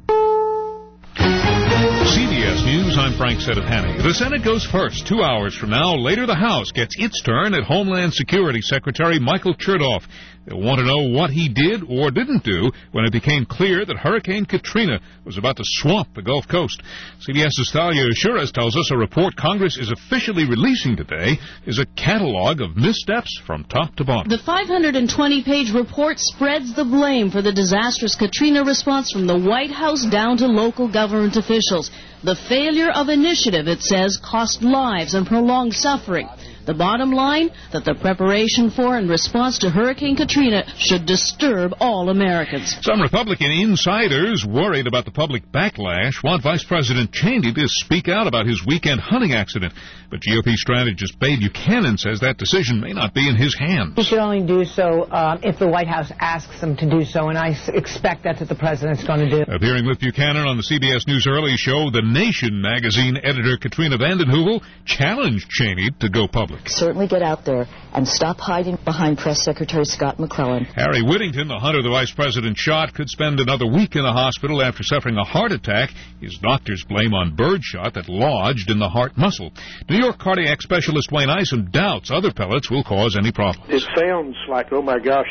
Speaker 23: C B S News, I'm Frank Sedapani. The Senate goes first. Two hours from now, later the House gets its turn at Homeland Security Secretary Michael Chertoff. They'll want to know what he did or didn't do when it became clear that Hurricane Katrina was about to swamp the Gulf Coast. CBS's Thalia Shures tells us a report Congress is officially releasing today is a catalog of missteps from top to bottom.
Speaker 7: The five hundred twenty page report spreads the blame for the disastrous Katrina response from the White House down to local government officials. The failure of initiative, it says, cost lives and prolonged suffering. The bottom line, that the preparation for and response to Hurricane Katrina should disturb all Americans.
Speaker 23: Some Republican insiders worried about the public backlash want Vice President Cheney to speak out about his weekend hunting accident. But G O P strategist Babe Buchanan says that decision may not be in his hands.
Speaker 8: He should only do so um, if the White House asks him to do so, and I expect that's what the president's going to do.
Speaker 23: Appearing with Buchanan on the C B S News Early Show, The Nation magazine editor Katrina vanden Heuvel challenged Cheney to go public.
Speaker 15: Certainly get out there and stop hiding behind Press Secretary Scott McClellan.
Speaker 23: Harry Whittington, the hunter the vice president shot, could spend another week in the hospital after suffering a heart attack. His doctors blame on birdshot that lodged in the heart muscle. New York cardiac specialist Wayne Isom doubts other pellets will cause any problems.
Speaker 22: It sounds like, oh my gosh,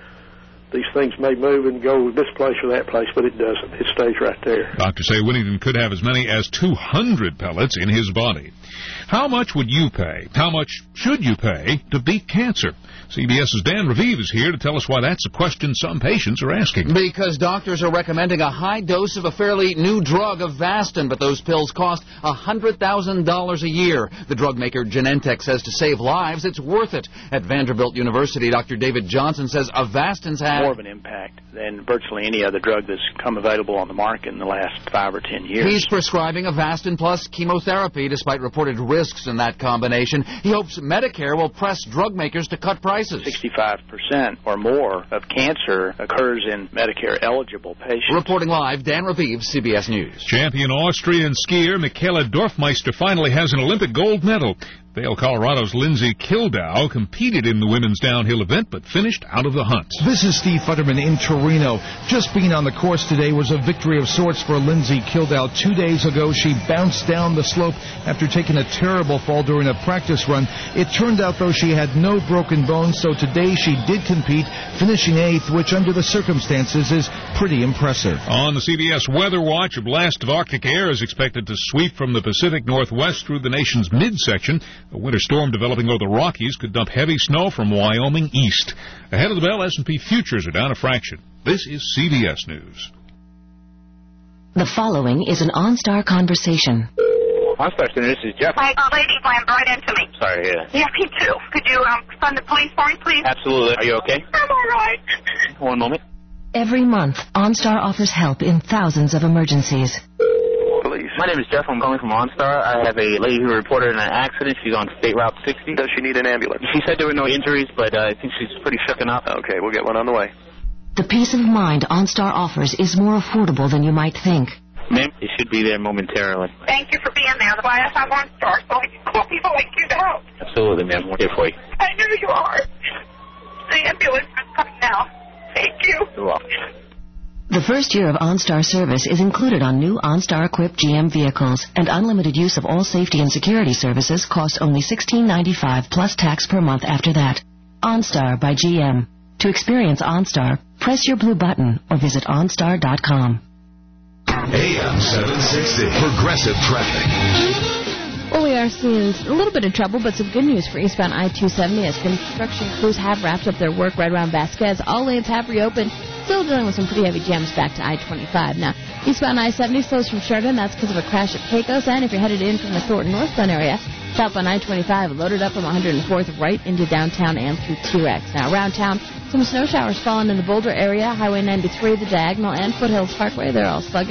Speaker 22: these things may move and go this place or that place, but it doesn't. It stays right there.
Speaker 23: Doctors say Whittington could have as many as two hundred pellets in his body. How much would you pay? How much should you pay to beat cancer? CBS's Dan Raviv is here to tell us why that's a question some patients are asking.
Speaker 24: Because doctors are recommending a high dose of a fairly new drug, Avastin, but those pills cost one hundred thousand dollars a year. The drug maker Genentech says to save lives, it's worth it. At Vanderbilt University, Doctor David Johnson says Avastin's had
Speaker 27: more of an impact than virtually any other drug that's come available on the market in the last five or ten years.
Speaker 24: He's prescribing Avastin plus chemotherapy despite reported risks in that combination. He hopes Medicare will press drug makers to cut prices.
Speaker 27: sixty-five percent or more of cancer occurs in Medicare-eligible patients.
Speaker 24: Reporting live, Dan Raviv, C B S News.
Speaker 23: Champion Austrian skier Michaela Dorfmeister finally has an Olympic gold medal. Vail, Colorado's Lindsay Kildow competed in the women's downhill event, but finished out of the hunt.
Speaker 28: This is Steve Futterman in Torino. Just being on the course today was a victory of sorts for Lindsay Kildow. Two days ago, she bounced down the slope after taking a terrible fall during a practice run. It turned out, though, she had no broken bones, so today she did compete, finishing eighth, which under the circumstances is pretty impressive.
Speaker 23: On the C B S Weather Watch, a blast of Arctic air is expected to sweep from the Pacific Northwest through the nation's midsection. A winter storm developing over the Rockies could dump heavy snow from Wyoming east. Ahead of the bell, S and P futures are down a fraction. This is C B S News.
Speaker 1: The following is an OnStar conversation.
Speaker 27: OnStar Center, this is Jeff.
Speaker 9: My lady slammed right into me.
Speaker 27: Sorry, yeah.
Speaker 9: Yeah, me too. Could you um send the police for me, please?
Speaker 27: Absolutely. Are you okay?
Speaker 9: I'm all right.
Speaker 27: One moment.
Speaker 1: Every month, OnStar offers help in thousands of emergencies.
Speaker 27: My name is Jeff. I'm calling from OnStar. I have a lady who reported an accident. She's on State Route sixty.
Speaker 2: Does she need an ambulance?
Speaker 27: She said there were no injuries, but uh, I think she's pretty shooken up.
Speaker 2: Okay, we'll get one on the way.
Speaker 1: The peace of mind OnStar offers is more affordable than you might think.
Speaker 27: Ma'am, it should be there momentarily.
Speaker 9: Thank you for being there. That's why I have OnStar, so I can call people like you to help.
Speaker 27: Absolutely, ma'am. We're here for you.
Speaker 9: I know you are. The ambulance is coming now. Thank you.
Speaker 27: You're welcome.
Speaker 1: The first year of OnStar service is included on new OnStar-equipped G M vehicles, and unlimited use of all safety and security services costs only sixteen ninety-five plus tax per month after that. OnStar by G M. To experience OnStar, press your blue button or visit OnStar dot com.
Speaker 12: A M seven sixty, Progressive Traffic.
Speaker 13: Well, we are seeing a little bit of trouble, but some good news for eastbound I two seventy as construction crews have wrapped up their work right around Vasquez. All lanes have reopened. Still dealing with some pretty heavy jams back to I twenty-five. Now, eastbound I seventy slows from Sheridan. That's because of a crash at Pecos. And if you're headed in from the Thornton Northbound area, southbound I twenty-five loaded up from one hundred fourth right into downtown and through T-Rex. Now, around town, some snow showers falling in the Boulder area. Highway ninety-three, the Diagonal, and Foothills Parkway. They're all sluggish.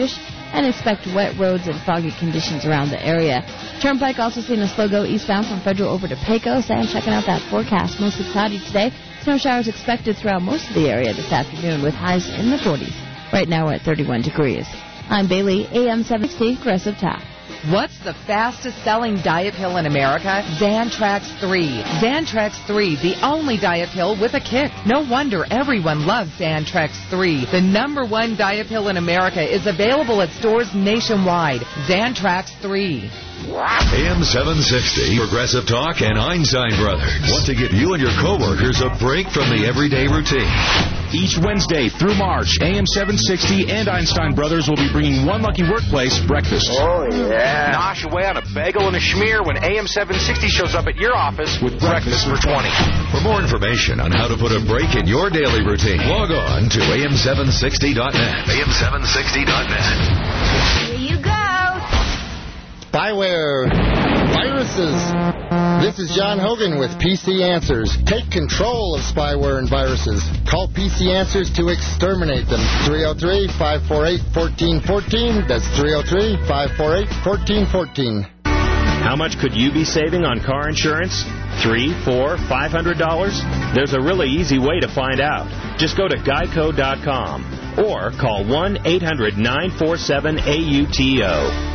Speaker 13: and expect wet roads and foggy conditions around the area. Turnpike also seeing a slow go eastbound from Federal over to Pecos, and checking out that forecast. Mostly cloudy today. Snow showers expected throughout most of the area this afternoon with highs in the forties. Right now we're at thirty-one degrees. I'm Bailey, A M seven sixty, Progressive Talk.
Speaker 10: What's the fastest-selling diet pill in America? Xantrax three. Xantrax three, the only diet pill with a kick. No wonder everyone loves Xantrax three. The number one diet pill in America is available at stores nationwide. Xantrax three.
Speaker 12: A M seven sixty, Progressive Talk and Einstein Brothers want to give you and your coworkers a break from the everyday routine.
Speaker 11: Each Wednesday through March, A M seven sixty and Einstein Brothers will be bringing One Lucky Workplace breakfast.
Speaker 14: Oh, yeah. Nosh away on a bagel and a schmear when A M seven sixty shows up at your office with breakfast for twenty.
Speaker 12: For more information on how to put a break in your daily routine, log on to A M seven sixty dot net. A M seven sixty dot net.
Speaker 17: Here you go. Spyware, viruses. This is John Hogan with P C Answers. Take control of spyware and viruses. Call P C Answers to exterminate them. three oh three, five four eight, one four one four. That's three oh three, five four eight, one four one four.
Speaker 18: How much could you be saving on car insurance? Three, four, five hundred dollars? There's a really easy way to find out. Just go to geico dot com or call one eight hundred nine four seven A U T O.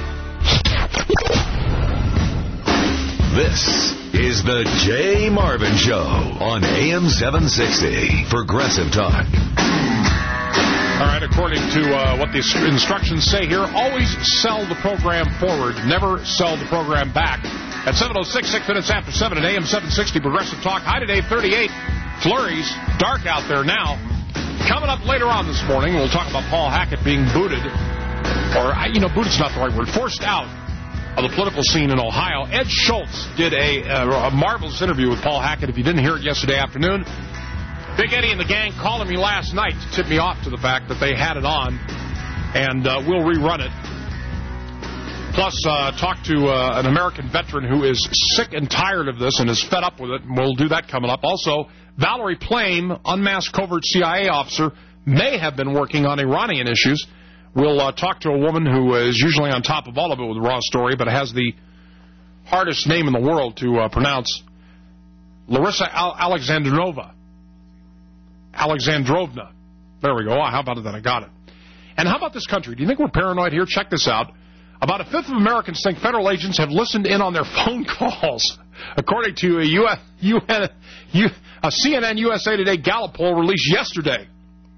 Speaker 12: This is the Jay Marvin Show on A M seven sixty, Progressive Talk.
Speaker 23: All right, according to uh, what the instructions say here, always sell the program forward, never sell the program back. At seven oh six, six minutes after seven at A M seven sixty, Progressive Talk. High today, thirty-eight. Flurries, dark out there now. Coming up later on this morning, we'll talk about Paul Hackett being booted, or, you know, booted's not the right word, forced out of the political scene in Ohio. Ed Schultz did a, uh, a marvelous interview with Paul Hackett. If you didn't hear it yesterday afternoon, Big Eddie and the gang calling me last night to tip me off to the fact that they had it on, and uh, we'll rerun it. Plus, uh, talk to uh, an American veteran who is sick and tired of this and is fed up with it, and we'll do that coming up. Also, Valerie Plame, unmasked covert C I A officer, may have been working on Iranian issues. We'll uh, talk to a woman who is usually on top of all of it with the raw story, but has the hardest name in the world to uh, pronounce, Larissa Al- Alexandrova. Alexandrovna. There we go. How about that? I got it. And how about this country? Do you think we're paranoid here? Check this out. About a fifth of Americans think federal agents have listened in on their phone calls, according to a, U S, U N, U, a C N N U S A Today Gallup poll released yesterday.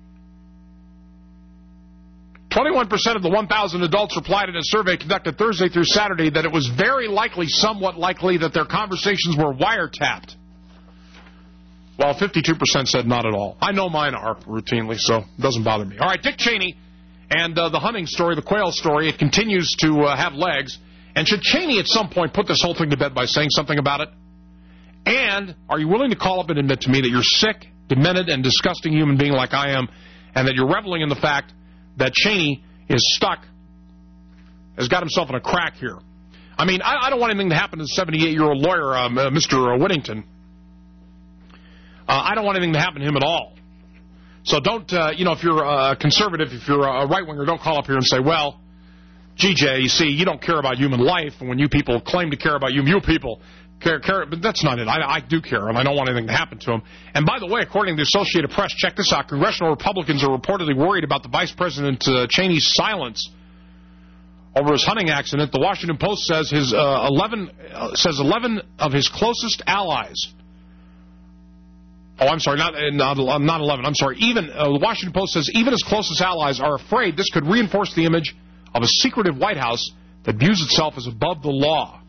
Speaker 23: twenty-one percent of the one thousand adults replied in a survey conducted Thursday through Saturday that it was very likely, somewhat likely, that their conversations were wiretapped, while fifty-two percent said not at all. I know mine are routinely, so it doesn't bother me. All right, Dick Cheney and uh, the hunting story, the quail story, it continues to uh, have legs. And should Cheney at some point put this whole thing to bed by saying something about it? And are you willing to call up and admit to me that you're sick, demented, and disgusting human being like I am, and that you're reveling in the fact that Cheney is stuck, has got himself in a crack here? I mean, I, I don't want anything to happen to the seventy-eight-year-old lawyer, um, uh, Mister Whittington. Uh, I don't want anything to happen to him at all. So don't, uh, you know, if you're a conservative, if you're a right-winger, don't call up here and say, well, G J, you see, you don't care about human life, and when you people claim to care about you, you people care, care but that's not it. I, I do care, and I don't want anything to happen to him. And by the way, according to the Associated Press, check this out, congressional Republicans are reportedly worried about the Vice President uh, Cheney's silence over his hunting accident. The Washington Post says his uh, eleven uh, says eleven of his closest allies. Oh, I'm sorry, not not, not eleven. I'm sorry. Even uh, the Washington Post says even his closest allies are afraid this could reinforce the image of a secretive White House that views itself as above the law.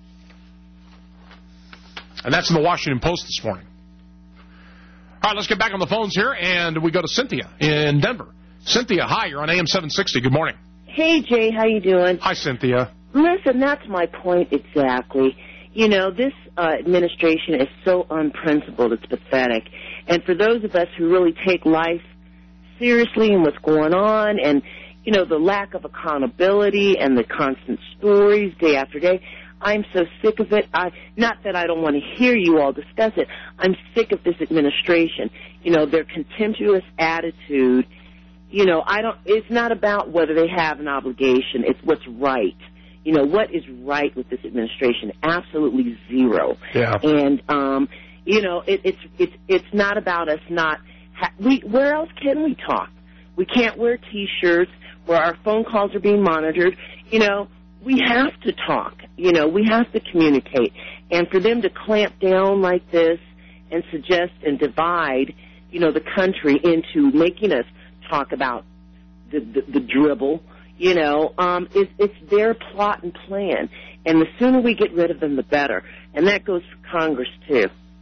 Speaker 23: And that's in the Washington Post this morning. All right, let's get back on the phones here, and we go to Cynthia in Denver. Cynthia, hi, you're on A M seven sixty. Good morning.
Speaker 19: Hey, Jay, how you doing?
Speaker 23: Hi, Cynthia.
Speaker 19: Listen, that's my point exactly. You know, this uh, administration is so unprincipled, it's pathetic. And for those of us who really take life seriously and what's going on and, you know, the lack of accountability and the constant stories day after day, I'm so sick of it. I, not that I don't want to hear you all discuss it. I'm sick of this administration. You know, their contemptuous attitude You know, I don't. It's not about whether they have an obligation. It's what's right. You know, what is right with this administration? Absolutely zero.
Speaker 23: Yeah.
Speaker 19: And um, you know, it, it's it's it's not about us not. Ha- we where else can we talk? We can't wear T-shirts where our phone calls are being monitored. You know, we have to talk. You know, we have to communicate. And for them to clamp down like this and suggest and divide, you know, the country into making us talk about the, the, the dribble, you know, um, it, it's their plot and plan. And the sooner we get rid of them, the better. And that goes for Congress, too.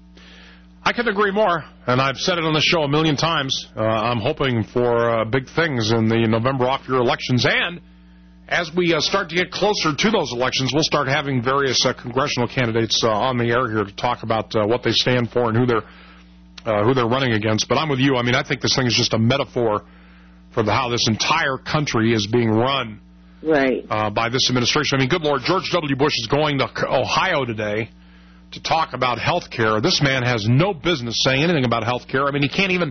Speaker 23: I couldn't agree more, and I've said it on the show a million times. Uh, I'm hoping for uh, big things in the November off-year elections, and as we uh, start to get closer to those elections, we'll start having various uh, congressional candidates uh, on the air here to talk about uh, what they stand for and who they're uh, who they're running against. But I'm with you. I mean, I think this thing is just a metaphor for the, how this entire country is being run
Speaker 19: right.
Speaker 23: uh, by this administration. I mean, good Lord, George W. Bush is going to Ohio today to talk about health care. This man has no business saying anything about health care. I mean, he can't even,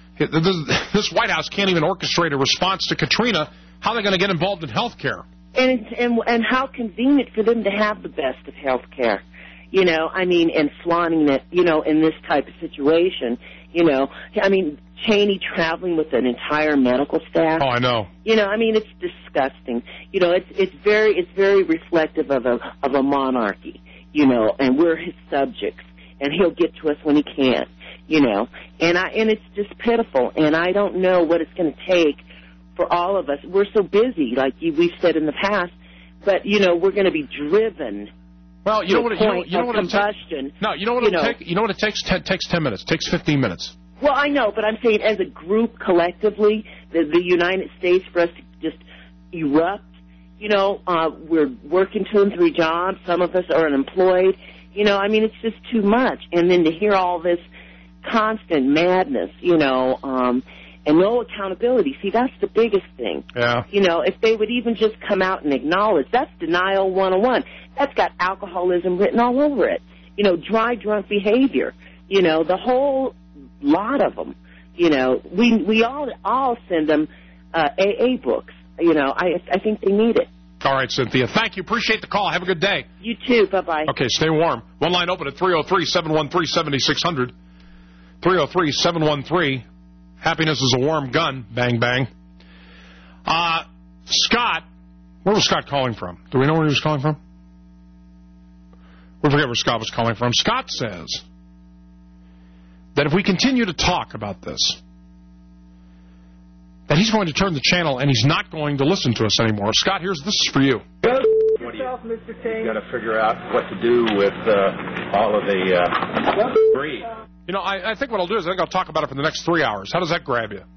Speaker 23: this White House can't even orchestrate a response to Katrina. How are they going to get involved in health care?
Speaker 19: And, it's, and and how convenient for them to have the best of health care, you know, I mean, and flaunting it, you know, in this type of situation, you know. I mean, Cheney traveling with an entire medical staff.
Speaker 23: Oh, I know.
Speaker 19: You know, I mean, it's disgusting. You know, it's it's very it's very reflective of a of a monarchy, you know, and we're his subjects, and he'll get to us when he can, you know. And I and it's just pitiful, and I don't know what it's going to take for all of us. We're so busy, like you, we've said in the past, but, you know, we're going to be driven.
Speaker 23: Well, you know what, you know, you know what it takes? No, you know what
Speaker 19: you
Speaker 23: it
Speaker 19: know.
Speaker 23: takes? You know what it takes? It takes ten minutes. It takes fifteen minutes.
Speaker 19: Well, I know, but I'm saying as a group, collectively, the, the United States, for us to just erupt, you know, uh, we're working two and three jobs. Some of us are unemployed. You know, I mean, it's just too much. And then to hear all this constant madness, you know, um, and no accountability. See, that's the biggest thing.
Speaker 23: Yeah.
Speaker 19: You know, if they would even just come out and acknowledge, that's denial one oh one. That's got alcoholism written all over it. You know, dry drunk behavior. You know, the whole lot of them. You know, we we all all send them uh, A A books. You know, I I think they need it.
Speaker 23: All right, Cynthia. Thank you. Appreciate the call. Have a good day.
Speaker 19: You too. Bye-bye.
Speaker 23: Okay, stay warm. One line open at three oh three, seven one three, seven six zero zero. three oh three, seven one three Happiness is a warm gun. Bang, bang. Uh, Scott, where was Scott calling from? Do we know where he was calling from? We forget where Scott was calling from. Scott says that if we continue to talk about this, that he's going to turn the channel and he's not going to listen to us anymore. Scott, here's this is for you.
Speaker 3: What do you, you got to figure out what to do with uh, all of the uh, debris.
Speaker 23: You know, I, I think what I'll do is I think I'll talk about it for the next three hours. How does that grab you?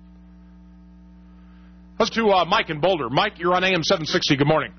Speaker 23: Let's do uh, Mike in Boulder. Mike, you're on A M seven sixty. Good morning.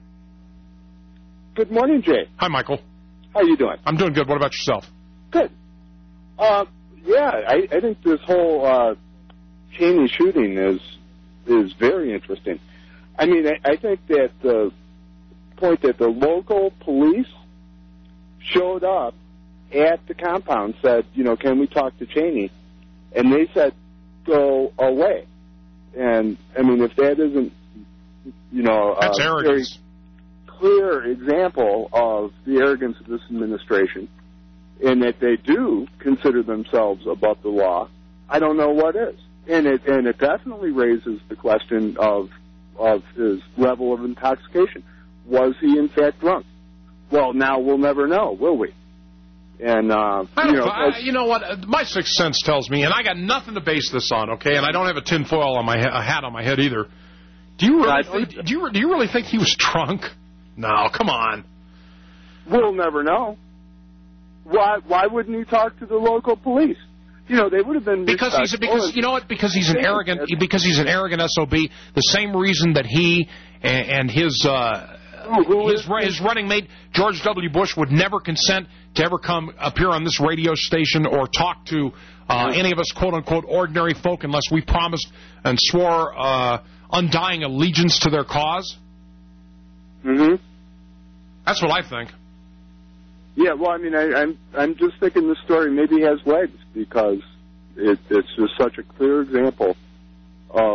Speaker 4: Good morning, Jay.
Speaker 23: Hi, Michael.
Speaker 4: How you doing?
Speaker 23: I'm doing good. What about yourself?
Speaker 4: Good. Uh, yeah, I, I think this whole uh, Cheney shooting is is very interesting. I mean, I, I think that the point that the local police showed up at the compound, said, you know, can we talk to Cheney? And they said, go away. And, I mean, if that isn't, you know,
Speaker 23: That's
Speaker 4: a
Speaker 23: arrogance.
Speaker 4: very clear example of the arrogance of this administration, and that they do consider themselves above the law, I don't know what is. And it, and it definitely raises the question of, of his level of intoxication. Was he, in fact, drunk? Well, now we'll never know, will we? And, uh,
Speaker 23: I
Speaker 4: you
Speaker 23: don't,
Speaker 4: know,
Speaker 23: I, you know what? My sixth sense tells me, and I got nothing to base this on, okay? And I don't have a tinfoil on my a hat on my head either. Do you really think, do you do you really think he was drunk? No, come on.
Speaker 4: We'll never know. Why why wouldn't he talk to the local police? You know, they would have been
Speaker 23: because he's because you know what? Because he's an arrogant because he's an arrogant S O B. The same reason that he and, and his. Uh, His, his running mate, George W. Bush, would never consent to ever come appear on this radio station or talk to uh, any of us, quote-unquote, ordinary folk unless we promised and swore uh, undying allegiance to their cause.
Speaker 4: Mm-hmm.
Speaker 23: That's what I think.
Speaker 4: Yeah, well, I mean, I, I'm I'm just thinking the story maybe has legs because it, it's just such a clear example of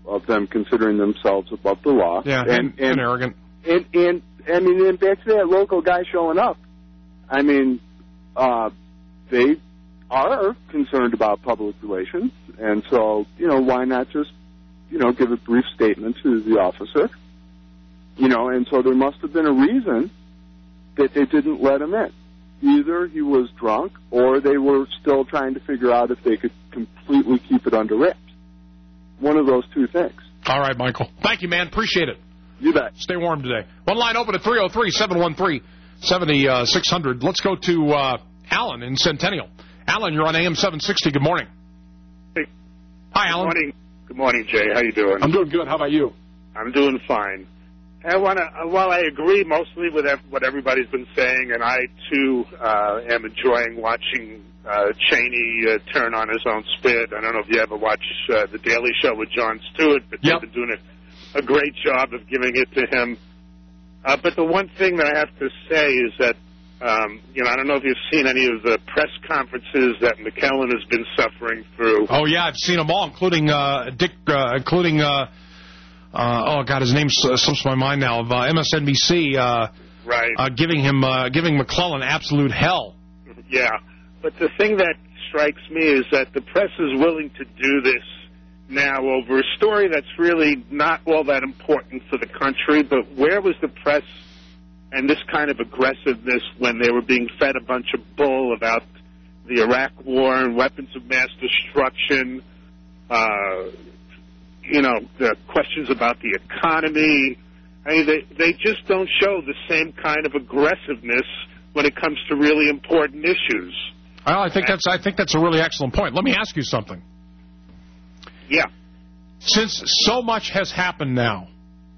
Speaker 4: of them considering themselves above the law.
Speaker 23: Yeah, and, and, and arrogant.
Speaker 4: And, and, I mean, and back to that local guy showing up. I mean, uh, they are concerned about public relations, and so, you know, why not just, you know, give a brief statement to the officer? You know, and so there must have been a reason that they didn't let him in. Either he was drunk, or they were still trying to figure out if they could completely keep it under wraps. One of those two things.
Speaker 23: All right, Michael. Thank you, man. Appreciate it.
Speaker 4: You bet.
Speaker 23: Stay warm today. One line open at three oh three, seven one three, seven six zero zero. Let's go to uh, Alan in Centennial. Alan, you're on A M seven sixty. Good morning.
Speaker 5: Hey.
Speaker 23: Hi, Alan.
Speaker 5: Good morning. Good morning, Jay. How you doing?
Speaker 23: I'm doing good. How about you?
Speaker 5: I'm doing fine. I want to. While I agree mostly with what everybody's been saying, and I too uh, am enjoying watching uh, Cheney uh, turn on his own spit. I don't know if you ever watch uh, The Daily Show with Jon Stewart, but
Speaker 23: yep.
Speaker 5: they've been doing a, a great job of giving it to him. Uh, but the one thing that I have to say is that, um, you know, I don't know if you've seen any of the press conferences that McKellen has been suffering through.
Speaker 23: Oh yeah, I've seen them all, including uh, Dick, uh, including. Uh, Uh, oh, God, his name slips my mind now, of uh, M S N B C, uh,
Speaker 5: right.
Speaker 23: uh, giving him, uh, giving McClellan absolute hell.
Speaker 5: Yeah, but the thing that strikes me is that the press is willing to do this now over a story that's really not all that important for the country, but where was the press and this kind of aggressiveness when they were being fed a bunch of bull about the Iraq war and weapons of mass destruction, uh... you know, the questions about the economy. I mean, they, they just don't show the same kind of aggressiveness when it comes to really important issues.
Speaker 23: Well, I think that's I think that's a really excellent point. Let me ask you something.
Speaker 5: Yeah.
Speaker 23: Since so much has happened now,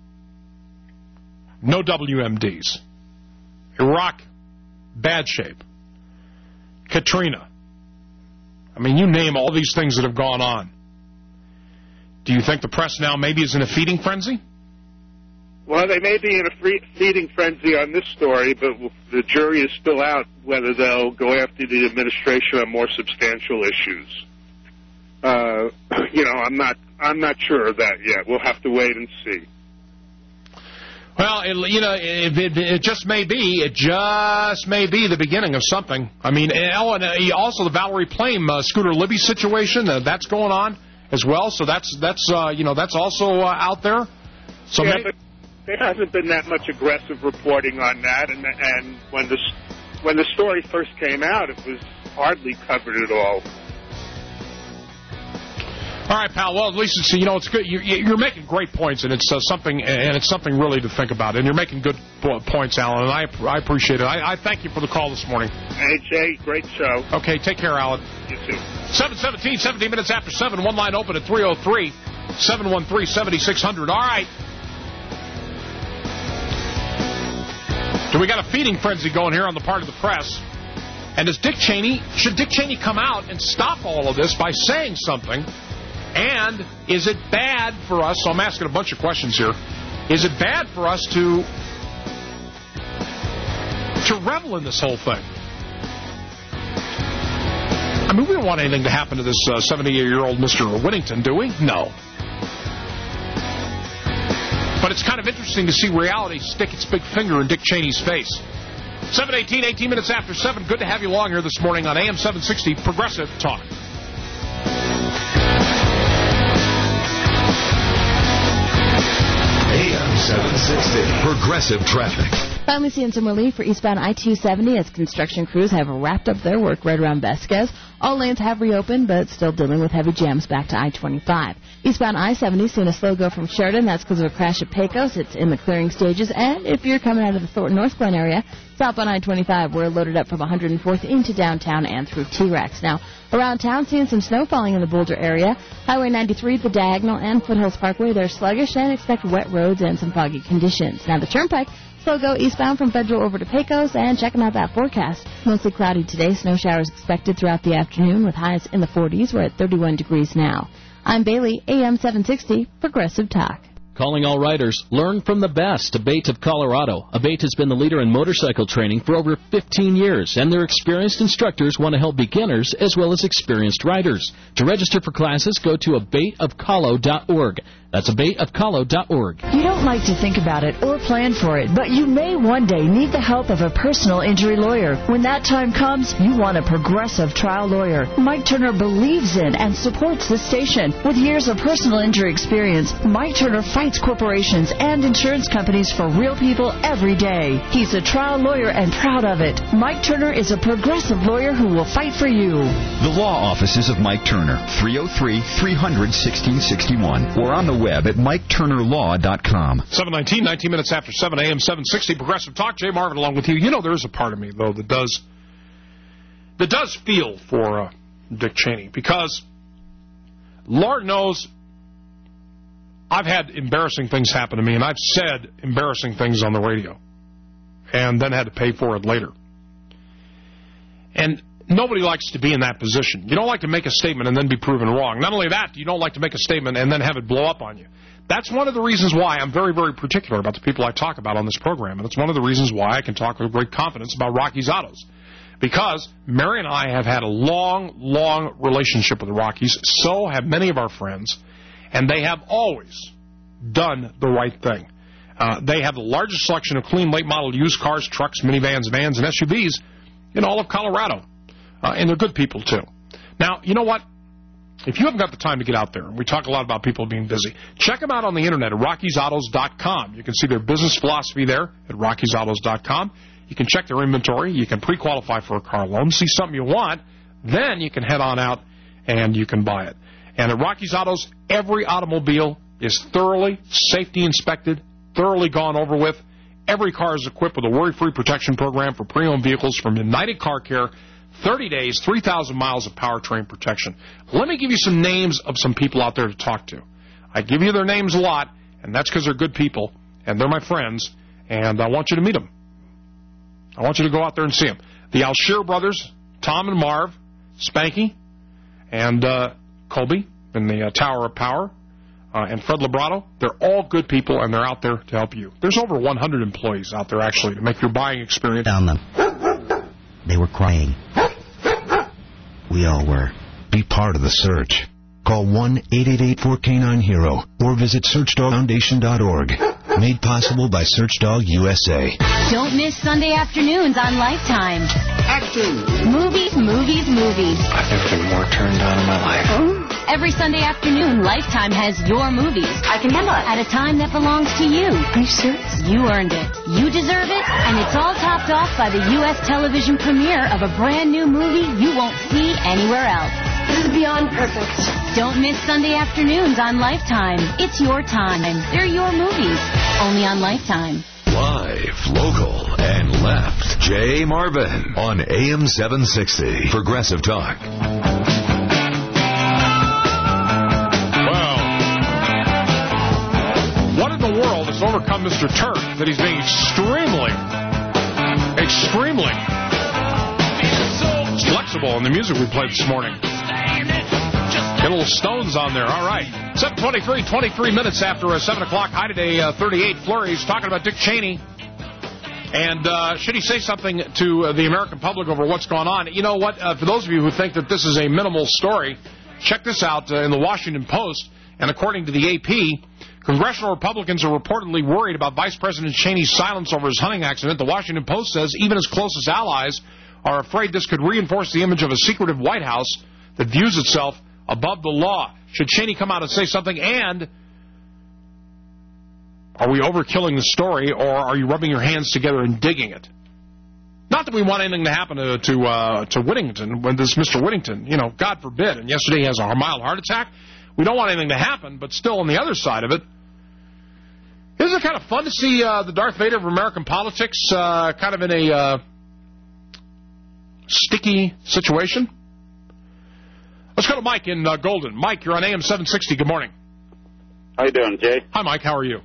Speaker 23: no W M Ds, Iraq, bad shape, Katrina, I mean, you name all these things that have gone on. Do you think the press now maybe is in a feeding frenzy?
Speaker 5: Well, they may be in a free feeding frenzy on this story, but the jury is still out whether they'll go after the administration on more substantial issues. Uh, you know, I'm not I'm not sure of that yet. We'll have to wait and see.
Speaker 23: Well, it, you know, it, it, it just may be, it just may be the beginning of something. I mean, oh, and also the Valerie Plame uh, Scooter Libby situation, uh, that's going on as well, so that's that's uh, you know that's also uh, out there. So
Speaker 5: yeah,
Speaker 23: maybe
Speaker 5: but there hasn't been that much aggressive reporting on that, and and when the when the story first came out, it was hardly covered at all.
Speaker 23: All right, pal. Well, at least it's, you know, it's good. You're, you're making great points, and it's uh, something, and it's something really to think about. And you're making good points, Alan, and I I appreciate it. I, I thank you for the call this morning.
Speaker 5: Hey, Jay, great show.
Speaker 23: Okay, take care, Alan.
Speaker 5: You too.
Speaker 23: seven seventeen, seventeen minutes after seven. One line open at three oh three, seven one three, seven six zero zero. All right. So we got a feeding frenzy going here on the part of the press. And does Dick Cheney, should Dick Cheney come out and stop all of this by saying something? And is it bad for us, so I'm asking a bunch of questions here, is it bad for us to to revel in this whole thing? I mean, we don't want anything to happen to this uh, seventy-eight-year-old Mister Whittington, do we? No. But it's kind of interesting to see reality stick its big finger in Dick Cheney's face. seven eighteen, eighteen minutes after seven. Good to have you along here this morning on A M seven sixty Progressive Talk.
Speaker 12: A M seven sixty Progressive Traffic.
Speaker 13: Finally seeing some relief for eastbound I two seventy as construction crews have wrapped up their work right around Vasquez. All lanes have reopened, but still dealing with heavy jams back to I twenty-five. Eastbound I seventy seeing a slow go from Sheridan. That's because of a crash at Pecos. It's in the clearing stages. And if you're coming out of the Thornton North Glen area, southbound I twenty-five, we're loaded up from one hundred fourth into downtown and through T-Rex. Now, around town, seeing some snow falling in the Boulder area. Highway ninety-three, the Diagonal, and Foothills Parkway, they're sluggish and expect wet roads and some foggy conditions. Now, the Turnpike, slow go eastbound from Federal over to Pecos, and checking out that forecast. Mostly cloudy today. Snow showers expected throughout the afternoon with highs in the forties. We're at thirty-one degrees now. I'm Bailey, A M seven sixty, Progressive Talk.
Speaker 6: Calling all riders, learn from the best. Abate of Colorado. Abate has been the leader in motorcycle training for over fifteen years, and their experienced instructors want to help beginners as well as experienced riders. To register for classes, go to abate of colo dot org. That's abate of colo dot org.
Speaker 7: You don't like to think about it or plan for it, but you may one day need the help of a personal injury lawyer. When that time comes, you want a progressive trial lawyer. Mike Turner believes in and supports this station. With years of personal injury experience, Mike Turner fights corporations and insurance companies for real people every day. He's a trial lawyer and proud of it. Mike Turner is a progressive lawyer who will fight for you.
Speaker 8: The law offices of Mike Turner, three oh three, three hundred, sixteen sixty-one, or on the web at mike turner law dot com.
Speaker 23: seven nineteen, nineteen minutes after seven, A M seven sixty, Progressive Talk. Jay Marvin along with you. You know, there is a part of me, though, that does that does feel for uh, Dick Cheney, because Lord knows I've had embarrassing things happen to me, and I've said embarrassing things on the radio and then had to pay for it later. And nobody likes to be in that position. You don't like to make a statement and then be proven wrong. Not only that, you don't like to make a statement and then have it blow up on you. That's one of the reasons why I'm very, very particular about the people I talk about on this program, and it's one of the reasons why I can talk with great confidence about Rocky's Autos. Because Mary and I have had a long, long relationship with the Rockies. So have many of our friends, and they have always done the right thing. Uh, they have the largest selection of clean late-model used cars, trucks, minivans, vans, and S U Vs in all of Colorado. Uh, and they're good people, too. Now, you know what? If you haven't got the time to get out there, and we talk a lot about people being busy, check them out on the Internet at rockies autos dot com. You can see their business philosophy there at rockies autos dot com. You can check their inventory. You can pre-qualify for a car loan, see something you want. Then you can head on out and you can buy it. And at Rocky's Autos, every automobile is thoroughly safety inspected, thoroughly gone over with. Every car is equipped with a worry-free protection program for pre-owned vehicles from United Car Care. thirty days, three thousand miles of powertrain protection. Let me give you some names of some people out there to talk to. I give you their names a lot, and that's because they're good people, and they're my friends, and I want you to meet them. I want you to go out there and see them. The Alshear brothers, Tom and Marv, Spanky, and uh, Colby in the uh, Tower of Power, uh, and Fred Librato. They're all good people, and they're out there to help you. There's over one hundred employees out there, actually, to make your buying experience.
Speaker 16: Down them. They were crying. We all were. Be part of the search. Call one eight eight eight, four K nine, HERO or visit search dog foundation dot org. Made possible by Searchdog U S A.
Speaker 20: Don't miss Sunday afternoons on Lifetime. Action! Movies, movies, movies.
Speaker 21: I've never been more turned on in my life.
Speaker 20: Oh. Every Sunday afternoon, Lifetime has your movies. I can handle it. At a time that belongs to you. Are you serious? You earned it. You deserve it. And it's all topped off by the U S television premiere of a brand new movie you won't see anywhere else. This is beyond perfect. Don't miss Sunday afternoons on Lifetime. It's your time. They're your movies. Only on Lifetime.
Speaker 12: Live, local, and left. Jay Marvin on A M seven sixty. Progressive Talk.
Speaker 23: Well, what in the world has overcome Mister Turk that he's being extremely, extremely flexible in the music we played this morning? Get a little Stones on there. All right. seven twenty-three, twenty-three minutes after uh, seven o'clock. High today, uh, thirty-eight flurries. Talking about Dick Cheney. And uh, should he say something to uh, the American public over what's going on? You know what? Uh, for those of you who think that this is a minimal story, check this out uh, in the Washington Post. And according to the A P, congressional Republicans are reportedly worried about Vice President Cheney's silence over his hunting accident. The Washington Post says even his closest allies are afraid this could reinforce the image of a secretive White House that views itself above the law. Should Cheney come out and say something? And are we overkilling the story, or are you rubbing your hands together and digging it? Not that we want anything to happen to to, uh, to Whittington, when this Mister Whittington, you know, God forbid, and yesterday he has a mild heart attack. We don't want anything to happen, but still on the other side of it, isn't it kind of fun to see uh, the Darth Vader of American politics uh, kind of in a uh, sticky situation? Let's go to Mike in uh, Golden. Mike, you're on A M seven sixty. Good morning.
Speaker 25: How you doing, Jay?
Speaker 23: Hi, Mike. How are you?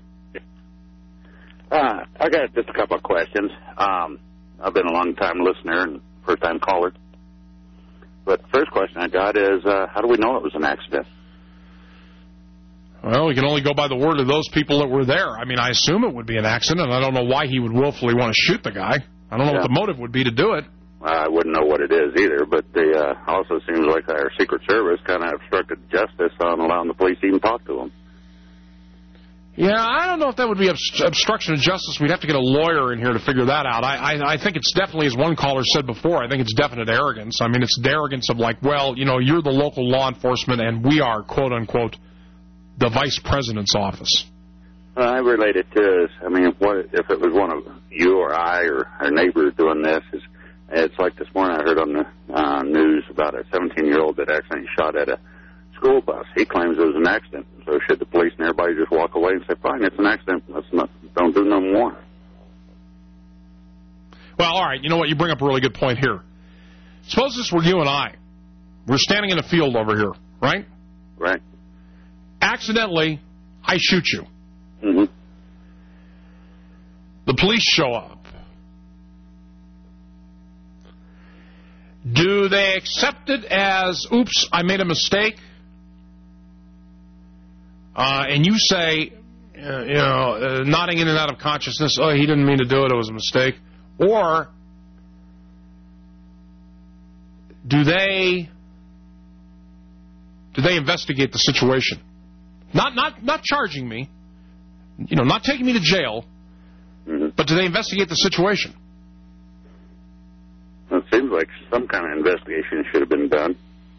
Speaker 25: Uh, I got just a couple of questions. Um, I've been a long-time listener and first-time caller. But the first question I got is, uh, how do we know it was an accident?
Speaker 23: Well, we can only go by the word of those people that were there. I mean, I assume it would be an accident. I don't know why he would willfully want to shoot the guy. I don't know
Speaker 25: Yeah.
Speaker 23: what the motive would be to do it.
Speaker 25: I wouldn't know what it is either, but the uh, also seems like our Secret Service kind of obstructed justice on allowing the police to even talk to him.
Speaker 23: Yeah, I don't know if that would be obst- obstruction of justice. We'd have to get a lawyer in here to figure that out. I, I, I think it's definitely, as one caller said before, I think it's definite arrogance. I mean, it's the arrogance of like, well, you know, you're the local law enforcement and we are, quote unquote, the vice president's office.
Speaker 25: Uh, I relate it to, I mean, what if it was one of you or I or our neighbors doing this? Is It's like this morning I heard on the uh, news about a seventeen-year-old that accidentally shot at a school bus. He claims it was an accident. So should the police and everybody just walk away and say, fine, it's an accident. Let's not, don't do no more.
Speaker 23: Well, all right, you know what? You bring up a really good point here. Suppose this were you and I. We're standing in a field over here, right?
Speaker 25: Right.
Speaker 23: Accidentally, I shoot you.
Speaker 25: Mm-hmm.
Speaker 23: The police show up. Do they accept it as, oops, I made a mistake? Uh, and you say, uh, you know, uh, nodding in and out of consciousness, oh, he didn't mean to do it, it was a mistake. Or do they do they investigate the situation? Not not not charging me, you know, not taking me to jail,
Speaker 25: mm-hmm.
Speaker 23: but do they investigate the situation?
Speaker 25: It seems like some kind of investigation should have been done.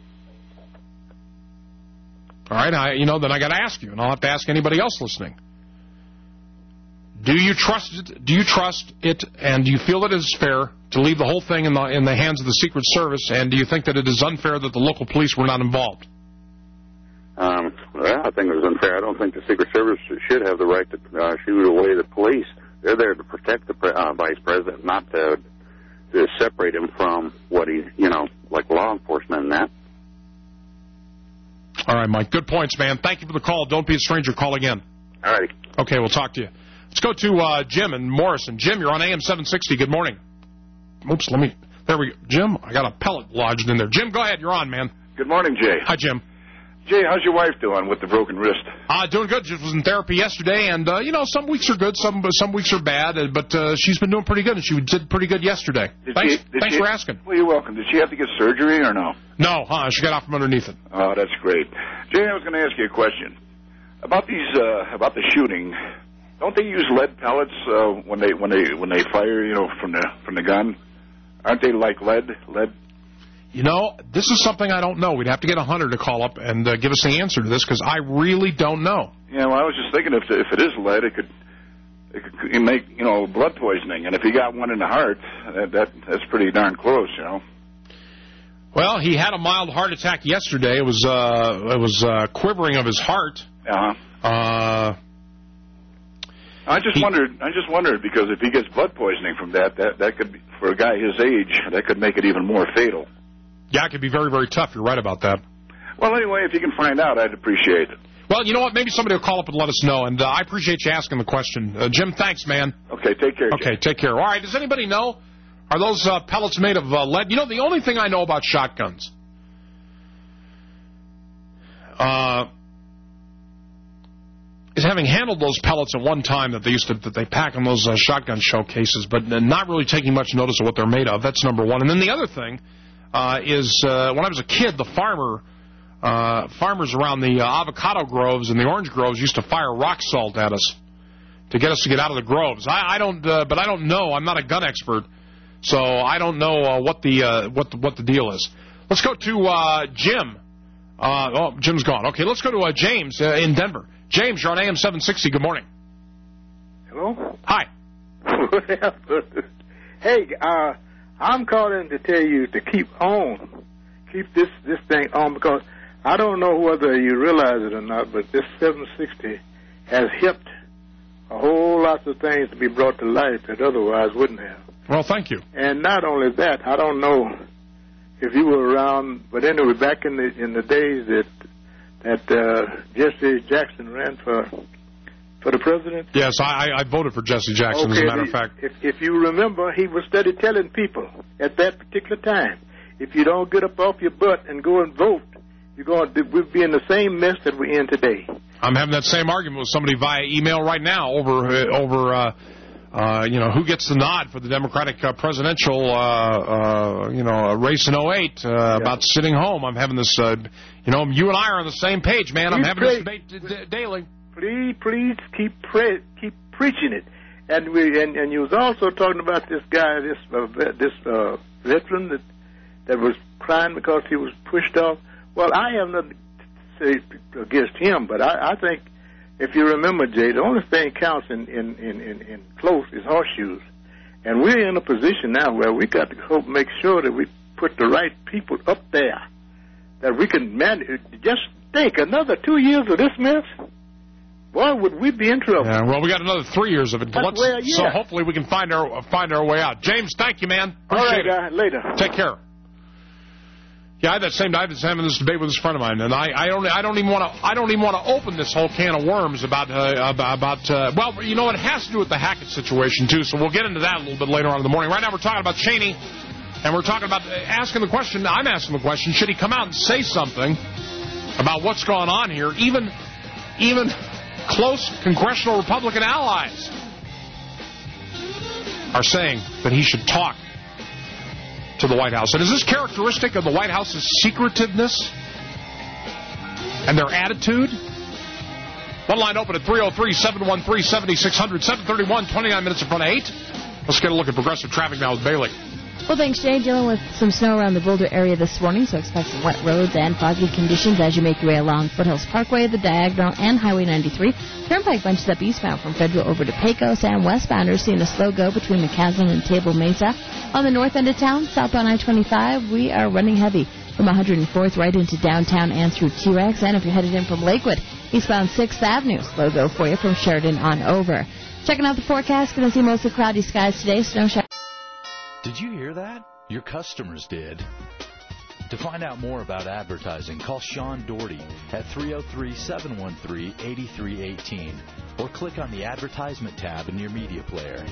Speaker 23: All right, I, you know, then I got to ask you, and I'll have to ask anybody else listening. Do you trust it? Do you trust it, and do you feel that it is fair to leave the whole thing in the in the hands of the Secret Service? And do you think that it is unfair that the local police were not involved?
Speaker 25: Um, well, I think it was unfair. I don't think the Secret Service should have the right to uh, shoot away the police. They're there to protect the pre- uh, vice president, not to to separate him from what he, you know, like law enforcement and that.
Speaker 23: All right, Mike. Good points, man. Thank you for the call. Don't be a stranger. Call again.
Speaker 25: All right.
Speaker 23: Okay, we'll talk to you. Let's go to uh, Jim in Morrison. Jim, you're on A M seven sixty. Good morning. Oops, let me... There we go. Jim, I got a pellet lodged in there. Jim, go ahead. You're on, man.
Speaker 2: Good morning, Jay.
Speaker 23: Hi, Jim.
Speaker 2: Jay, how's your wife doing with the broken wrist?
Speaker 23: Uh, doing good. Just was in therapy yesterday, and, uh, you know, some weeks are good, some some weeks are bad, uh, but uh, she's been doing pretty good, and she did pretty good yesterday.
Speaker 2: Did
Speaker 23: thanks
Speaker 2: she, did
Speaker 23: thanks
Speaker 2: she,
Speaker 23: for asking.
Speaker 2: Well, you're welcome. Did she have to get surgery or no?
Speaker 23: No, huh? She got out from underneath it.
Speaker 2: Oh, that's great. Jay, I was going to ask you a question. About these, uh, about the shooting, don't they use lead pellets uh, when they when they when they fire, you know, from the from the gun? Aren't they like lead? Lead?
Speaker 23: You know, this is something I don't know. We'd have to get a hunter to call up and uh, give us the answer to this, because I really don't know.
Speaker 2: Yeah, well, I was just thinking if if it is lead, it could it could make, you know, blood poisoning, and if you got one in the heart, that, that that's pretty darn close, you know.
Speaker 23: Well, he had a mild heart attack yesterday. It was uh, it was uh, quivering of his heart.
Speaker 2: Uh-huh.
Speaker 23: Uh
Speaker 2: I just
Speaker 23: he,
Speaker 2: wondered. I just wondered because if he gets blood poisoning from that, that that could be, for a guy his age, that could make it even more fatal.
Speaker 23: Yeah, it could be very, very tough. You're right about that.
Speaker 2: Well, anyway, if you can find out, I'd appreciate it.
Speaker 23: Well, you know what? Maybe somebody will call up and let us know, and uh, I appreciate you asking the question. Uh, Jim, thanks, man.
Speaker 2: Okay, take care,
Speaker 23: Okay,
Speaker 2: Jim.
Speaker 23: take care. All right, does anybody know? Are those uh, pellets made of uh, lead? You know, the only thing I know about shotguns uh, is having handled those pellets at one time that they used to that they pack on those uh, shotgun showcases, but not really taking much notice of what they're made of. That's number one. And then the other thing uh, is uh, when I was a kid, the farmer uh, farmers around the uh, avocado groves and the orange groves used to fire rock salt at us to get us to get out of the groves. I, I don't, uh, but I don't know. I'm not a gun expert, so I don't know uh, what the uh, what the, what the deal is. Let's go to uh, Jim. Uh, oh, Jim's gone. Okay, let's go to uh, James uh, in Denver. James, you're on A M seven sixty. Good morning.
Speaker 9: Hello?
Speaker 23: Hi.
Speaker 9: Hey, uh, I'm calling to tell you to keep on. Keep this, this thing on, because I don't know whether you realize it or not, but this seven sixty has helped a whole lot of things to be brought to light that otherwise wouldn't have.
Speaker 23: Well, thank you.
Speaker 9: And not only that, I don't know if you were around, but anyway, back in the in the days that that uh, Jesse Jackson ran for for the president.
Speaker 23: Yes, I, I voted for Jesse Jackson,
Speaker 9: okay,
Speaker 23: as a matter
Speaker 9: the,
Speaker 23: of fact.
Speaker 9: If, if you remember, he was steady telling people at that particular time, if you don't get up off your butt and go and vote, you're going to we'll be in the same mess that we're in today.
Speaker 23: I'm having that same argument with somebody via email right now over uh, over uh, uh, you know who gets the nod for the Democratic uh, presidential uh, uh, you know race in oh eight uh, yeah. about sitting home. I'm having this uh, you know you and I are on the same page, man.
Speaker 9: Please
Speaker 23: I'm having
Speaker 9: pray.
Speaker 23: this debate d- daily.
Speaker 9: Please, please keep pre- keep preaching it. And we and, and you was also talking about this guy, this uh, this uh, veteran that that was crying because he was pushed off. Well, I have nothing to say against him, but I, I think if you remember, Jay, the only thing counts in in, in, in in close is horseshoes, and we're in a position now where we got to hope make sure that we put the right people up there that we can manage. Just think, another two years of this mess. Boy, would we be in trouble.
Speaker 23: Yeah, well, we got another three years of it.
Speaker 9: That's
Speaker 23: Let's,
Speaker 9: where, yeah.
Speaker 23: So hopefully we can find our find our way out. James, thank you, man.
Speaker 9: All right,
Speaker 23: Appreciate
Speaker 9: guy. Later.
Speaker 23: Take care. Yeah, I had that same night. I was having this debate with this friend of mine, and I, I don't I don't even want to I don't even want to open this whole can of worms about uh, about, about uh, well, you know, it has to do with the Hackett situation too. So we'll get into that a little bit later on in the morning. Right now, we're talking about Cheney, and we're talking about asking the question. I'm asking the question: should he come out and say something about what's going on here? Even even. Close congressional Republican allies are saying that he should talk to the White House. And is this characteristic of the White House's secretiveness and their attitude? One line open at three oh three, seven one three, seven six zero zero, seven thirty-one, twenty-nine minutes in front of eight. Let's get a look at progressive traffic now with Bailey.
Speaker 13: Well, thanks, Jay. Dealing with some snow around the Boulder area this morning, so expect some wet roads and foggy conditions as you make your way along Foothills Parkway, the Diagonal, and Highway ninety-three. Turnpike bunches up eastbound from Federal over to Pecos, and westbounders seeing a slow go between McCaslin and Table Mesa. On the north end of town, southbound I twenty-five, we are running heavy from one hundred fourth right into downtown and through T-Rex. And if you're headed in from Lakewood, eastbound sixth Avenue, slow go for you from Sheridan on over. Checking out the forecast, going to see mostly cloudy skies today, snow showers.
Speaker 1: Did you hear that? Your customers did. To find out more about advertising, call Sean Doherty at three oh three, seven one three, eight three one eight or click on the advertisement tab in your media player.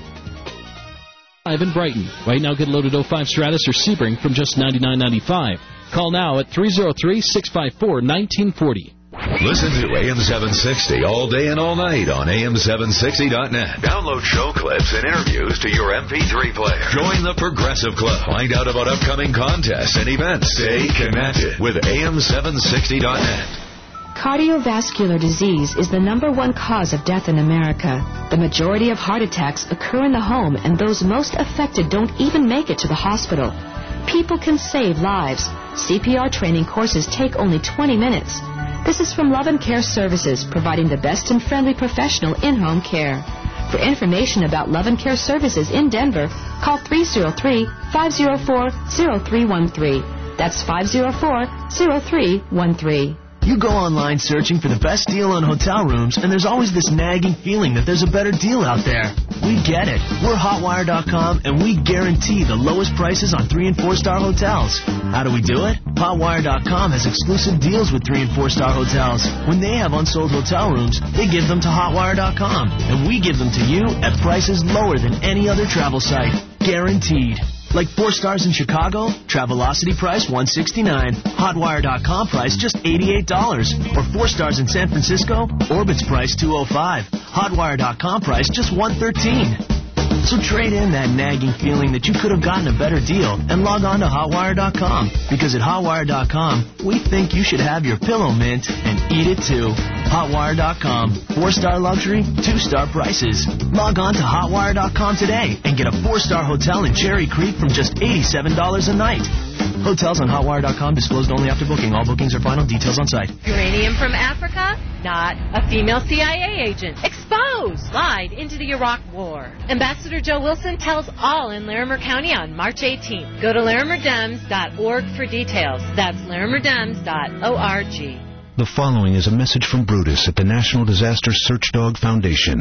Speaker 6: Live in Brighton. Right now, get a loaded oh five Stratus or Sebring from just ninety-nine ninety-five. Call now at three oh three, six five four, one nine four oh.
Speaker 12: Listen to A M seven sixty all day and all night on A M seven sixty dot net. Download show clips and interviews to your M P three player. Join the Progressive Club. Find out about upcoming contests and events. Stay connected with A M seven sixty dot net.
Speaker 10: Cardiovascular disease is the number one cause of death in America. The majority of heart attacks occur in the home, and those most affected don't even make it to the hospital. People can save lives. C P R training courses take only twenty minutes. This is from Love and Care Services, providing the best and friendly professional in-home care. For information about Love and Care Services in Denver, call three oh three, five oh four, oh three one three. That's five oh four, oh three one three.
Speaker 15: You go online searching for the best deal on hotel rooms, and there's always this nagging feeling that there's a better deal out there. We get it. We're Hotwire dot com, and we guarantee the lowest prices on three and four star hotels. How do we do it? Hotwire dot com has exclusive deals with three and four star hotels. When they have unsold hotel rooms, they give them to Hotwire dot com, and we give them to you at prices lower than any other travel site. Guaranteed. Like four stars in Chicago, Travelocity price one hundred sixty-nine dollars. Hotwire dot com price just eighty-eight dollars. Or four stars in San Francisco, Orbit's price two hundred five dollars. Hotwire dot com price just one hundred thirteen dollars. So trade in that nagging feeling that you could have gotten a better deal and log on to Hotwire dot com. Because at Hotwire dot com, we think you should have your pillow mint and eat it too. Hotwire dot com. Four-star luxury, two-star prices. Log on to Hotwire dot com today and get a four-star hotel in Cherry Creek from just eighty-seven dollars a night. Hotels on Hotwire dot com disclosed only after booking. All bookings are final. Details on site.
Speaker 22: Uranium from Africa? Not. A female C I A agent. Exposed. Lied into the Iraq War. Ambassador Joe Wilson tells all in Larimer County on March eighteenth. Go to larimer dems dot org for details. That's larimer dems dot org.
Speaker 16: The following is a message from Brutus at the National Disaster Search Dog Foundation.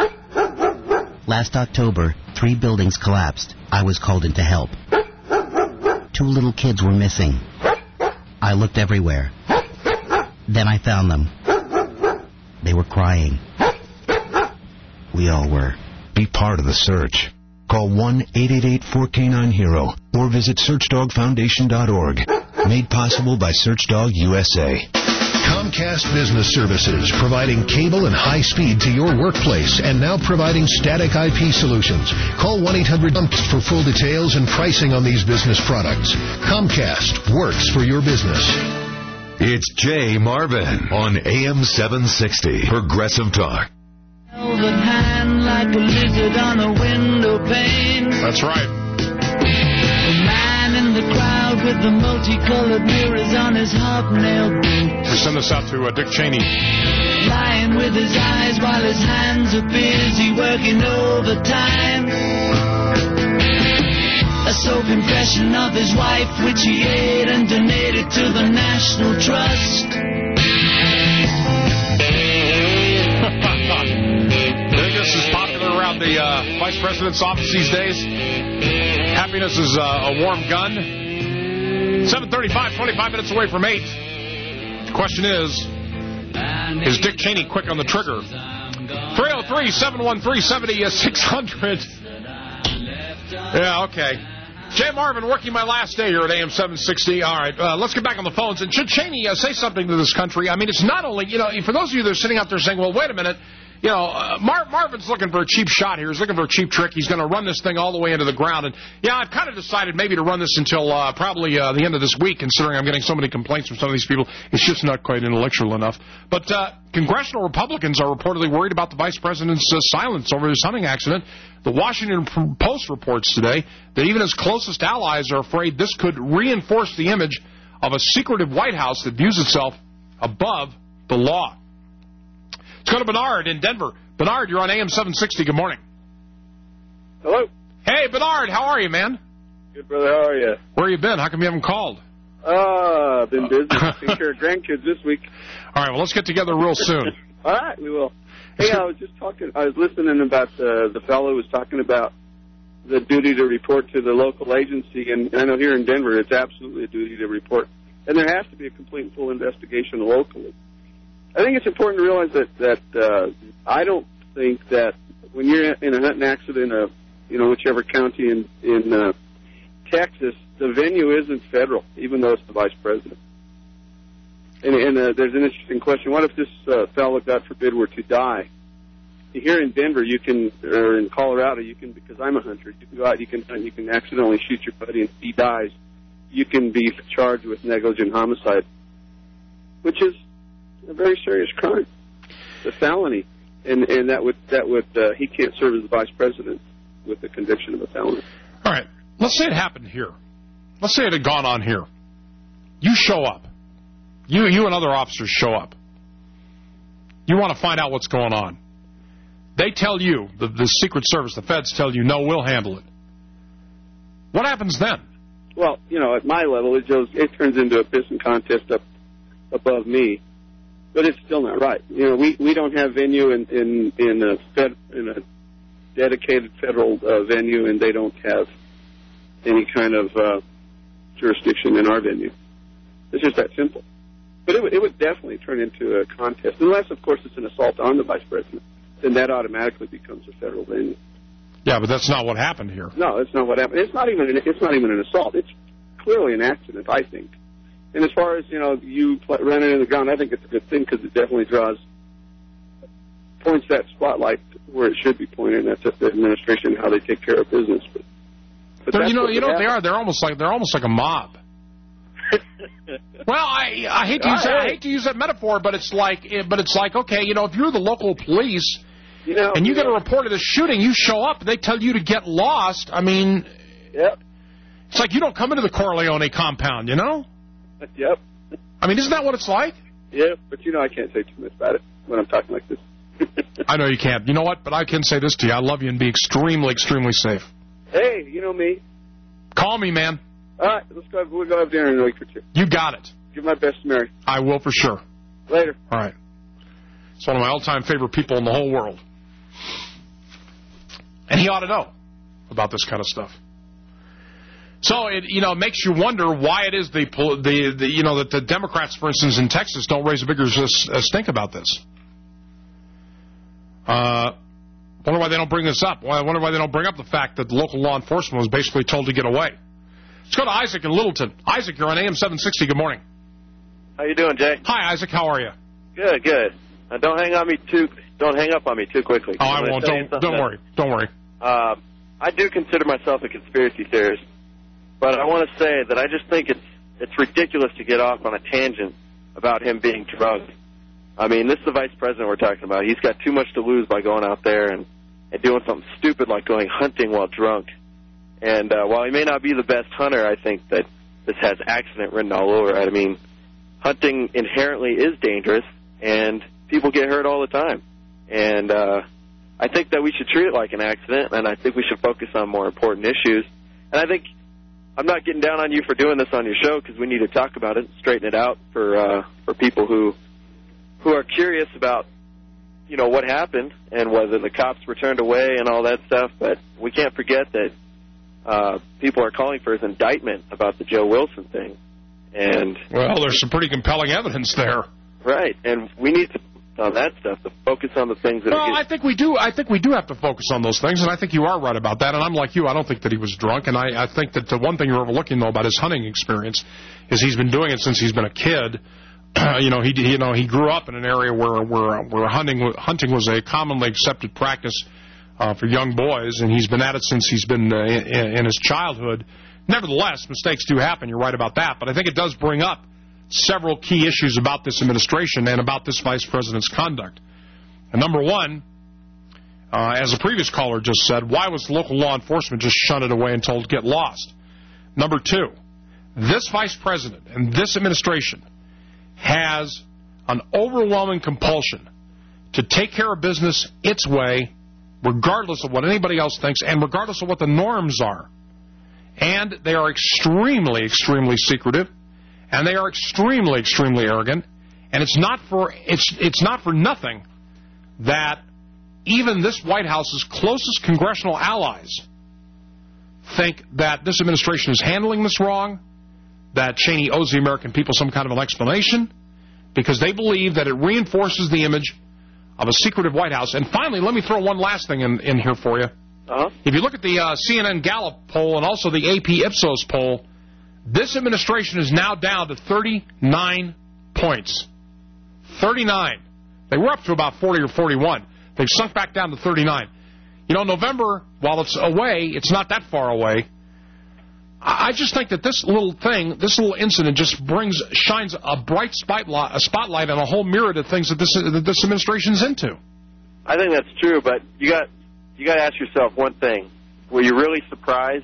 Speaker 24: Last October, three buildings collapsed. I was called in to help. Two little kids were missing. I looked everywhere. Then I found them. They were crying. We all were.
Speaker 16: Be part of the search. Call one eight eight eight, four K nine, HERO or visit search dog foundation dot org. Made possible by Search Dog U S A.
Speaker 11: Comcast Business Services, providing cable and high speed to your workplace, and now providing static I P solutions. Call one eight hundred Comcast for full details and pricing on these business products. Comcast works for your business.
Speaker 12: It's Jay Marvin on A M seven sixty, Progressive Talk.
Speaker 14: Velvet hand like a lizard on a window pane.
Speaker 23: That's right.
Speaker 14: The man in the crowd with the multicolored mirrors on his hobnailed boots.
Speaker 23: We send this out to uh, Dick Cheney.
Speaker 14: Lying with his eyes while his hands are busy working overtime. A soap impression of his wife, which he ate and donated to the National Trust.
Speaker 23: This is popular around the uh, Vice President's office these days. Happiness is uh, a warm gun. seven thirty-five, twenty-five minutes away from eight. The question is, is Dick Cheney quick on the trigger? three oh three, seven one three, seven six hundred. Yeah, okay. Jay Marvin, working my last day here at A M seven sixty. All right, uh, let's get back on the phones. And should Cheney uh, say something to this country? I mean, it's not only, you know, for those of you that are sitting out there saying, well, wait a minute, you know, uh, Mar- Marvin's looking for a cheap shot here. He's looking for a cheap trick. He's going to run this thing all the way into the ground. And, yeah, I've kind of decided maybe to run this until uh, probably uh, the end of this week, considering I'm getting so many complaints from some of these people. It's just not quite intellectual enough. But uh, congressional Republicans are reportedly worried about the vice president's uh, silence over his hunting accident. The Washington Post reports today that even his closest allies are afraid this could reinforce the image of a secretive White House that views itself above the law. Let's go to Bernard in Denver. Bernard, you're on A M seven sixty. Good morning.
Speaker 17: Hello.
Speaker 23: Hey, Bernard, how are you, man?
Speaker 17: Good, brother. How are you?
Speaker 23: Where you been? How come you haven't called?
Speaker 17: Uh, I've been busy taking care of grandkids this week.
Speaker 23: All right, well, let's get together real soon.
Speaker 17: All right, we will. Hey, I was just talking, I was listening about the, the fellow who was talking about the duty to report to the local agency, and I know here in Denver it's absolutely a duty to report. And there has to be a complete and full investigation locally. I think it's important to realize that, that uh, I don't think that when you're in a hunting accident, uh, you know, whichever county in, in uh, Texas, the venue isn't federal, even though it's the vice president. And, and uh, there's an interesting question. What if this uh, fellow, God forbid, were to die? Here in Denver, you can, or in Colorado, you can, because I'm a hunter, you can go out, you can hunt, you can accidentally shoot your buddy and he dies. You can be charged with negligent homicide, which is a very serious crime, a felony, and and that would that would uh, he can't serve as the vice president with the conviction of a felony.
Speaker 23: All right, let's say it happened here. Let's say it had gone on here. You show up. You you and other officers show up. You want to find out what's going on. They tell you, the, the Secret Service, the feds tell you, no, we'll handle it. What happens then?
Speaker 17: Well, you know, at my level, it goes, it turns into a pissing contest up above me. But it's still not right. You know, we, we don't have venue in in in a fed, in a dedicated federal uh, venue, and they don't have any kind of uh, jurisdiction in our venue. It's just that simple. But it would it would definitely turn into a contest, unless, of course, it's an assault on the vice president. Then that automatically becomes a federal venue.
Speaker 23: Yeah, but that's not what happened here.
Speaker 17: No, that's not what happened. It's not even an, it's not even an assault. It's clearly an accident, I think. And as far as, you know, you running in the ground, I think it's a good thing because it definitely draws, points that spotlight where it should be pointed, and that's at the administration, how they take care of business. But, but
Speaker 23: you know, you know what they are? They're almost like they're almost like a mob. Well, I I hate to use that, I hate to use that metaphor, but it's like but it's like okay, you know, if you're the local police,
Speaker 17: you know,
Speaker 23: and you
Speaker 17: yeah.
Speaker 23: get a report of this shooting, you show up, and they tell you to get lost. I mean,
Speaker 17: yep.
Speaker 23: It's like you don't come into the Corleone compound, you know.
Speaker 17: Yep.
Speaker 23: I mean, isn't that what it's like?
Speaker 17: Yeah, but you know I can't say too much about it when I'm talking like this.
Speaker 23: I know you can't. You know what? But I can say this to you. I love you and be extremely, extremely safe.
Speaker 17: Hey, you know me.
Speaker 23: Call me, man.
Speaker 17: All right, let's go. We'll go have dinner in a week or two.
Speaker 23: You got it.
Speaker 17: Give my best to Mary.
Speaker 23: I will for sure.
Speaker 17: Later.
Speaker 23: All right. It's one of my all-time favorite people in the whole world. And he ought to know about this kind of stuff. So it, you know, makes you wonder why it is the, the, the, you know, that the Democrats, for instance, in Texas, don't raise a bigger stink about this. Uh, wonder why they don't bring this up. I wonder why they don't bring up the fact that the local law enforcement was basically told to get away. Let's go to Isaac in Littleton. Isaac, you're on A M seven sixty. Good morning.
Speaker 3: How you doing, Jay?
Speaker 23: Hi, Isaac. How are you?
Speaker 3: Good, good. Now, don't hang on me too. Don't hang up on me too quickly.
Speaker 23: Oh, I won't. Don't, don't worry. Don't worry.
Speaker 3: Uh, I do consider myself a conspiracy theorist, but I want to say that I just think it's it's ridiculous to get off on a tangent about him being drugged. I mean, this is the vice president we're talking about. He's got too much to lose by going out there and, and doing something stupid like going hunting while drunk. And uh, while he may not be the best hunter, I think that this has accident written all over it. I mean, hunting inherently is dangerous, and people get hurt all the time. And uh, I think that we should treat it like an accident, and I think we should focus on more important issues. And I think I'm not getting down on you for doing this on your show, because we need to talk about it and straighten it out for uh, for people who who are curious about, you know, what happened and whether the cops were turned away and all that stuff. But we can't forget that uh, people are calling for his indictment about the Joe Wilson thing. And
Speaker 23: well, there's some pretty compelling evidence there.
Speaker 3: Right, and we need to on that stuff to focus on the things that.
Speaker 23: Well,
Speaker 3: are
Speaker 23: I think we do. I think we do have to focus on those things, and I think you are right about that. And I'm like you. I don't think that he was drunk, and I, I think that the one thing you're overlooking though about his hunting experience is he's been doing it since he's been a kid. you know, he you know he grew up in an area where where where hunting hunting was a commonly accepted practice uh, for young boys, and he's been at it since he's been uh, in, in his childhood. Nevertheless, mistakes do happen. You're right about that, but I think it does bring up several key issues about this administration and about this vice president's conduct. And number one, uh, as a previous caller just said, why was local law enforcement just shunted away and told to get lost? Number two, this vice president and this administration has an overwhelming compulsion to take care of business its way, regardless of what anybody else thinks and regardless of what the norms are. And they are extremely, extremely secretive. And they are extremely, extremely arrogant, and it's not for it's it's not for nothing that even this White House's closest congressional allies think that this administration is handling this wrong, that Cheney owes the American people some kind of an explanation, because they believe that it reinforces the image of a secretive White House. And finally, let me throw one last thing in, in here for you.
Speaker 3: Uh-huh.
Speaker 23: If you look at the uh, C N N Gallup poll and also the A P Ipsos poll, this administration is now down to thirty-nine points. thirty-nine. They were up to about forty or forty-one. They've sunk back down to thirty-nine. You know, November, while it's away, it's not that far away. I just think that this little thing, this little incident just brings, shines a bright spotlight, a spotlight on a whole myriad of things that this, that this administration's into.
Speaker 3: I think that's true, but you got you got to ask yourself one thing. Were you really surprised?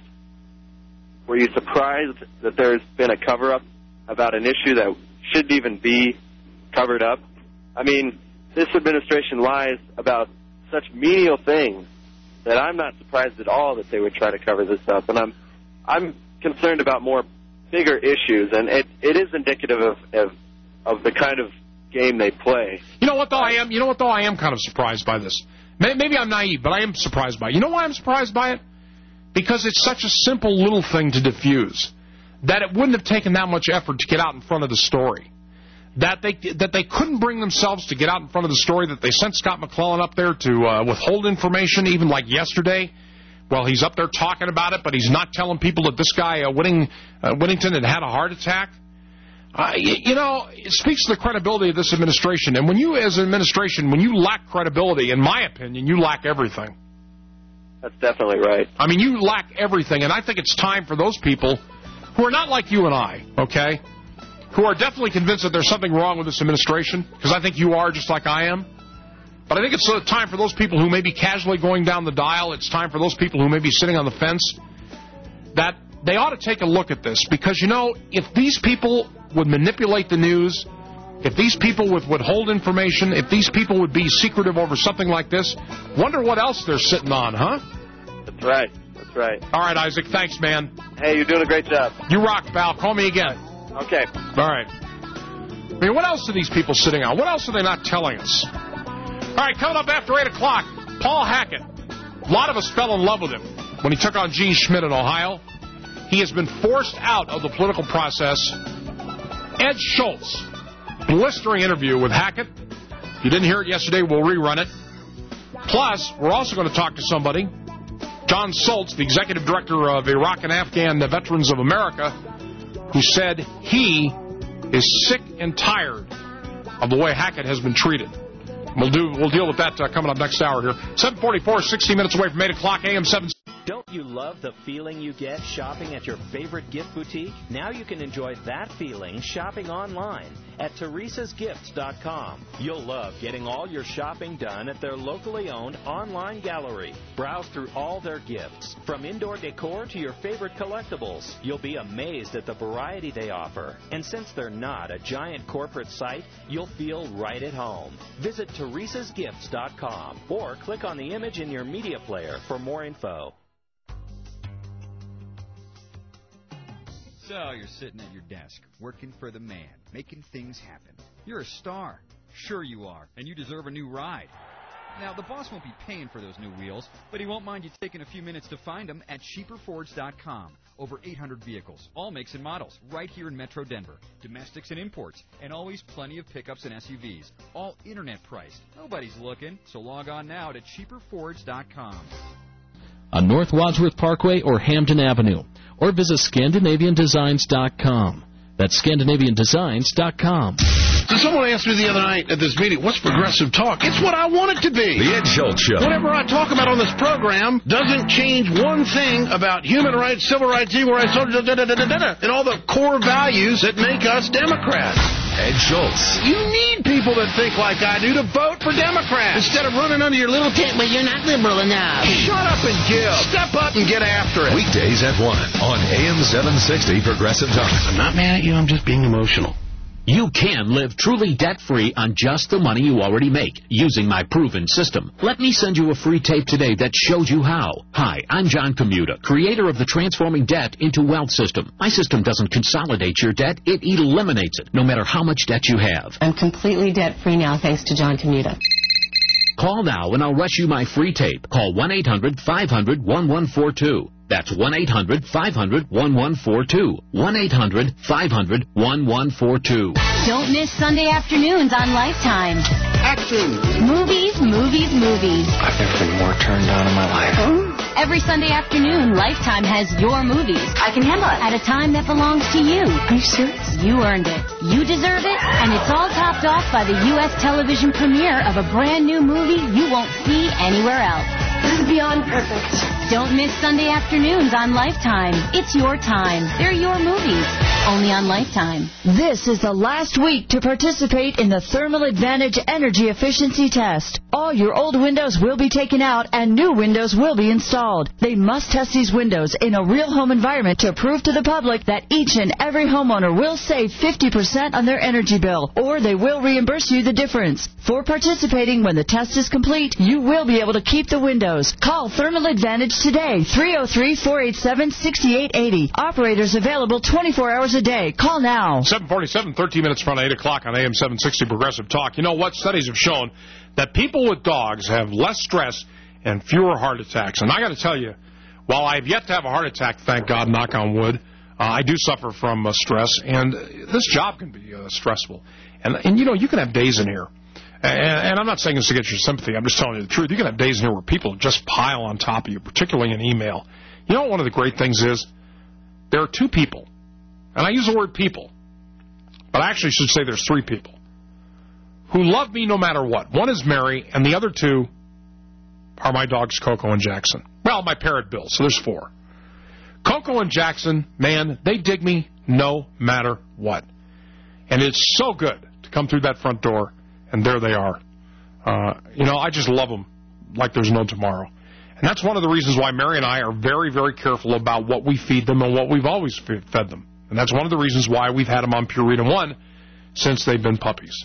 Speaker 3: Were you surprised that there's been a cover-up about an issue that shouldn't even be covered up? I mean, this administration lies about such menial things that I'm not surprised at all that they would try to cover this up. And I'm I'm concerned about more bigger issues, and it it is indicative of of, of the kind of game they play.
Speaker 23: You know what, though, I am? You know what, though, I am kind of surprised by this. Maybe I'm naive, but I am surprised by it. You know why I'm surprised by it? Because it's such a simple little thing to diffuse that it wouldn't have taken that much effort to get out in front of the story. That they that they couldn't bring themselves to get out in front of the story, that they sent Scott McClellan up there to uh, withhold information, even like yesterday. Well, he's up there talking about it, but he's not telling people that this guy, uh, Whitting, uh, Whittington, had had a heart attack. Uh, you, you know, it speaks to the credibility of this administration. And when you, as an administration, when you lack credibility, in my opinion, you lack everything.
Speaker 3: That's definitely right.
Speaker 23: I mean, you lack everything, and I think it's time for those people who are not like you and I, okay, who are definitely convinced that there's something wrong with this administration, because I think you are just like I am. But I think it's time for those people who may be casually going down the dial, it's time for those people who may be sitting on the fence, that they ought to take a look at this. Because, you know, if these people would manipulate the news, if these people would withhold information, if these people would be secretive over something like this, wonder what else they're sitting on, huh?
Speaker 3: That's right. That's right.
Speaker 23: All right, Isaac. Thanks, man.
Speaker 3: Hey, you're doing a great job.
Speaker 23: You rock, pal. Call me again.
Speaker 3: Okay.
Speaker 23: All right. I mean, what else are these people sitting on? What else are they not telling us? All right, coming up after eight o'clock, Paul Hackett. A lot of us fell in love with him when he took on Gene Schmidt in Ohio. He has been forced out of the political process. Ed Schultz, blistering interview with Hackett. If you didn't hear it yesterday, we'll rerun it. Plus, we're also going to talk to somebody, John Schultz, the executive director of Iraq and Afghan Veterans of America, who said he is sick and tired of the way Hackett has been treated. We'll do. We'll deal with that uh, coming up next hour here. seven forty-four, sixty minutes away from eight o'clock, A M seven.
Speaker 4: Don't you love the feeling you get shopping at your favorite gift boutique? Now you can enjoy that feeling shopping online at teresas gifts dot com. You'll love getting all your shopping done at their locally owned online gallery. Browse through all their gifts, from indoor decor to your favorite collectibles. You'll be amazed at the variety they offer. And since they're not a giant corporate site, you'll feel right at home. Visit teresas gifts dot com or click on the image in your media player for more info.
Speaker 5: So you're sitting at your desk, working for the man, making things happen. You're a star. Sure you are, and you deserve a new ride. Now, the boss won't be paying for those new wheels, but he won't mind you taking a few minutes to find them at cheaper fords dot com. Over eight hundred vehicles, all makes and models, right here in Metro Denver. Domestics and imports, and always plenty of pickups and S U Vs. All internet priced. Nobody's looking, so log on now to cheaper fords dot com.
Speaker 6: On North Wadsworth Parkway or Hampton Avenue, or visit Scandinavian Designs dot com. That's Scandinavian Designs dot com.
Speaker 7: So someone asked me the other night at this meeting, what's progressive talk? It's what I want it to be.
Speaker 12: The Ed Schultz Show.
Speaker 7: Whatever I talk about on this program doesn't change one thing about human rights, civil rights, equal rights, da, da, da, da, da, da, and all the core values that make us Democrats.
Speaker 12: Ed Schultz.
Speaker 7: You need people that think like I do to vote for Democrats instead of running under your little tent, but you're not liberal enough. Shut up and give. Step up and get after it.
Speaker 12: Weekdays at one on A M seven sixty Progressive Talk.
Speaker 7: I'm not mad at you. I'm just being emotional.
Speaker 18: You can live truly debt-free on just the money you already make using my proven system. Let me send you a free tape today that shows you how. Hi, I'm John Commuta, creator of the Transforming Debt into Wealth system. My system doesn't consolidate your debt, it eliminates it, no matter how much debt you have.
Speaker 19: I'm completely debt-free now thanks to John Commuta.
Speaker 18: Call now and I'll rush you my free tape. Call one eight hundred five hundred one one four two. That's one eight hundred five hundred one one four two. one eight hundred five hundred one one four two.
Speaker 20: Don't miss Sunday afternoons on Lifetime.
Speaker 7: Action!
Speaker 20: Movies, movies, movies.
Speaker 21: I've never been more turned on in my life.
Speaker 20: Every Sunday afternoon, Lifetime has your movies. I can handle it. At a time that belongs to you.
Speaker 19: Are you serious?
Speaker 20: You earned it. You deserve it. And it's all topped off by the U S television premiere of a brand new movie you won't see anywhere else.
Speaker 19: This is beyond perfect.
Speaker 20: Don't miss Sunday afternoons on Lifetime. It's your time. They're your movies. Only on Lifetime.
Speaker 26: This is the last week to participate in the Thermal Advantage Energy Efficiency Test. All your old windows will be taken out and new windows will be installed. They must test these windows in a real home environment to prove to the public that each and every homeowner will save fifty percent on their energy bill, or they will reimburse you the difference. For participating when the test is complete, you will be able to keep the windows. Call Thermal Advantage today, three oh three, four eight seven, six eight eight oh. Operators available twenty-four hours a day. Call now.
Speaker 23: seven forty-seven, thirteen minutes from eight o'clock on A M seven sixty Progressive Talk. You know what? Studies have shown that people with dogs have less stress and fewer heart attacks. And I got to tell you, while I have yet to have a heart attack, thank God, knock on wood, uh, I do suffer from uh, stress, and this job can be uh, stressful. And, and, you know, you can have days in here. And, and I'm not saying this to get your sympathy. I'm just telling you the truth. You can have days in here where people just pile on top of you, particularly in email. You know what one of the great things is? There are two people, and I use the word people, but I actually should say there's three people, who love me no matter what. One is Mary, and the other two are my dogs, Coco and Jackson. Well, my parrot, Bill, so there's four. Coco and Jackson, man, they dig me no matter what. And it's so good to come through that front door, and there they are. Uh, you know, I just love them like there's no tomorrow. And that's one of the reasons why Mary and I are very, very careful about what we feed them and what we've always fed them. And that's one of the reasons why we've had them on Purina One since they've been puppies.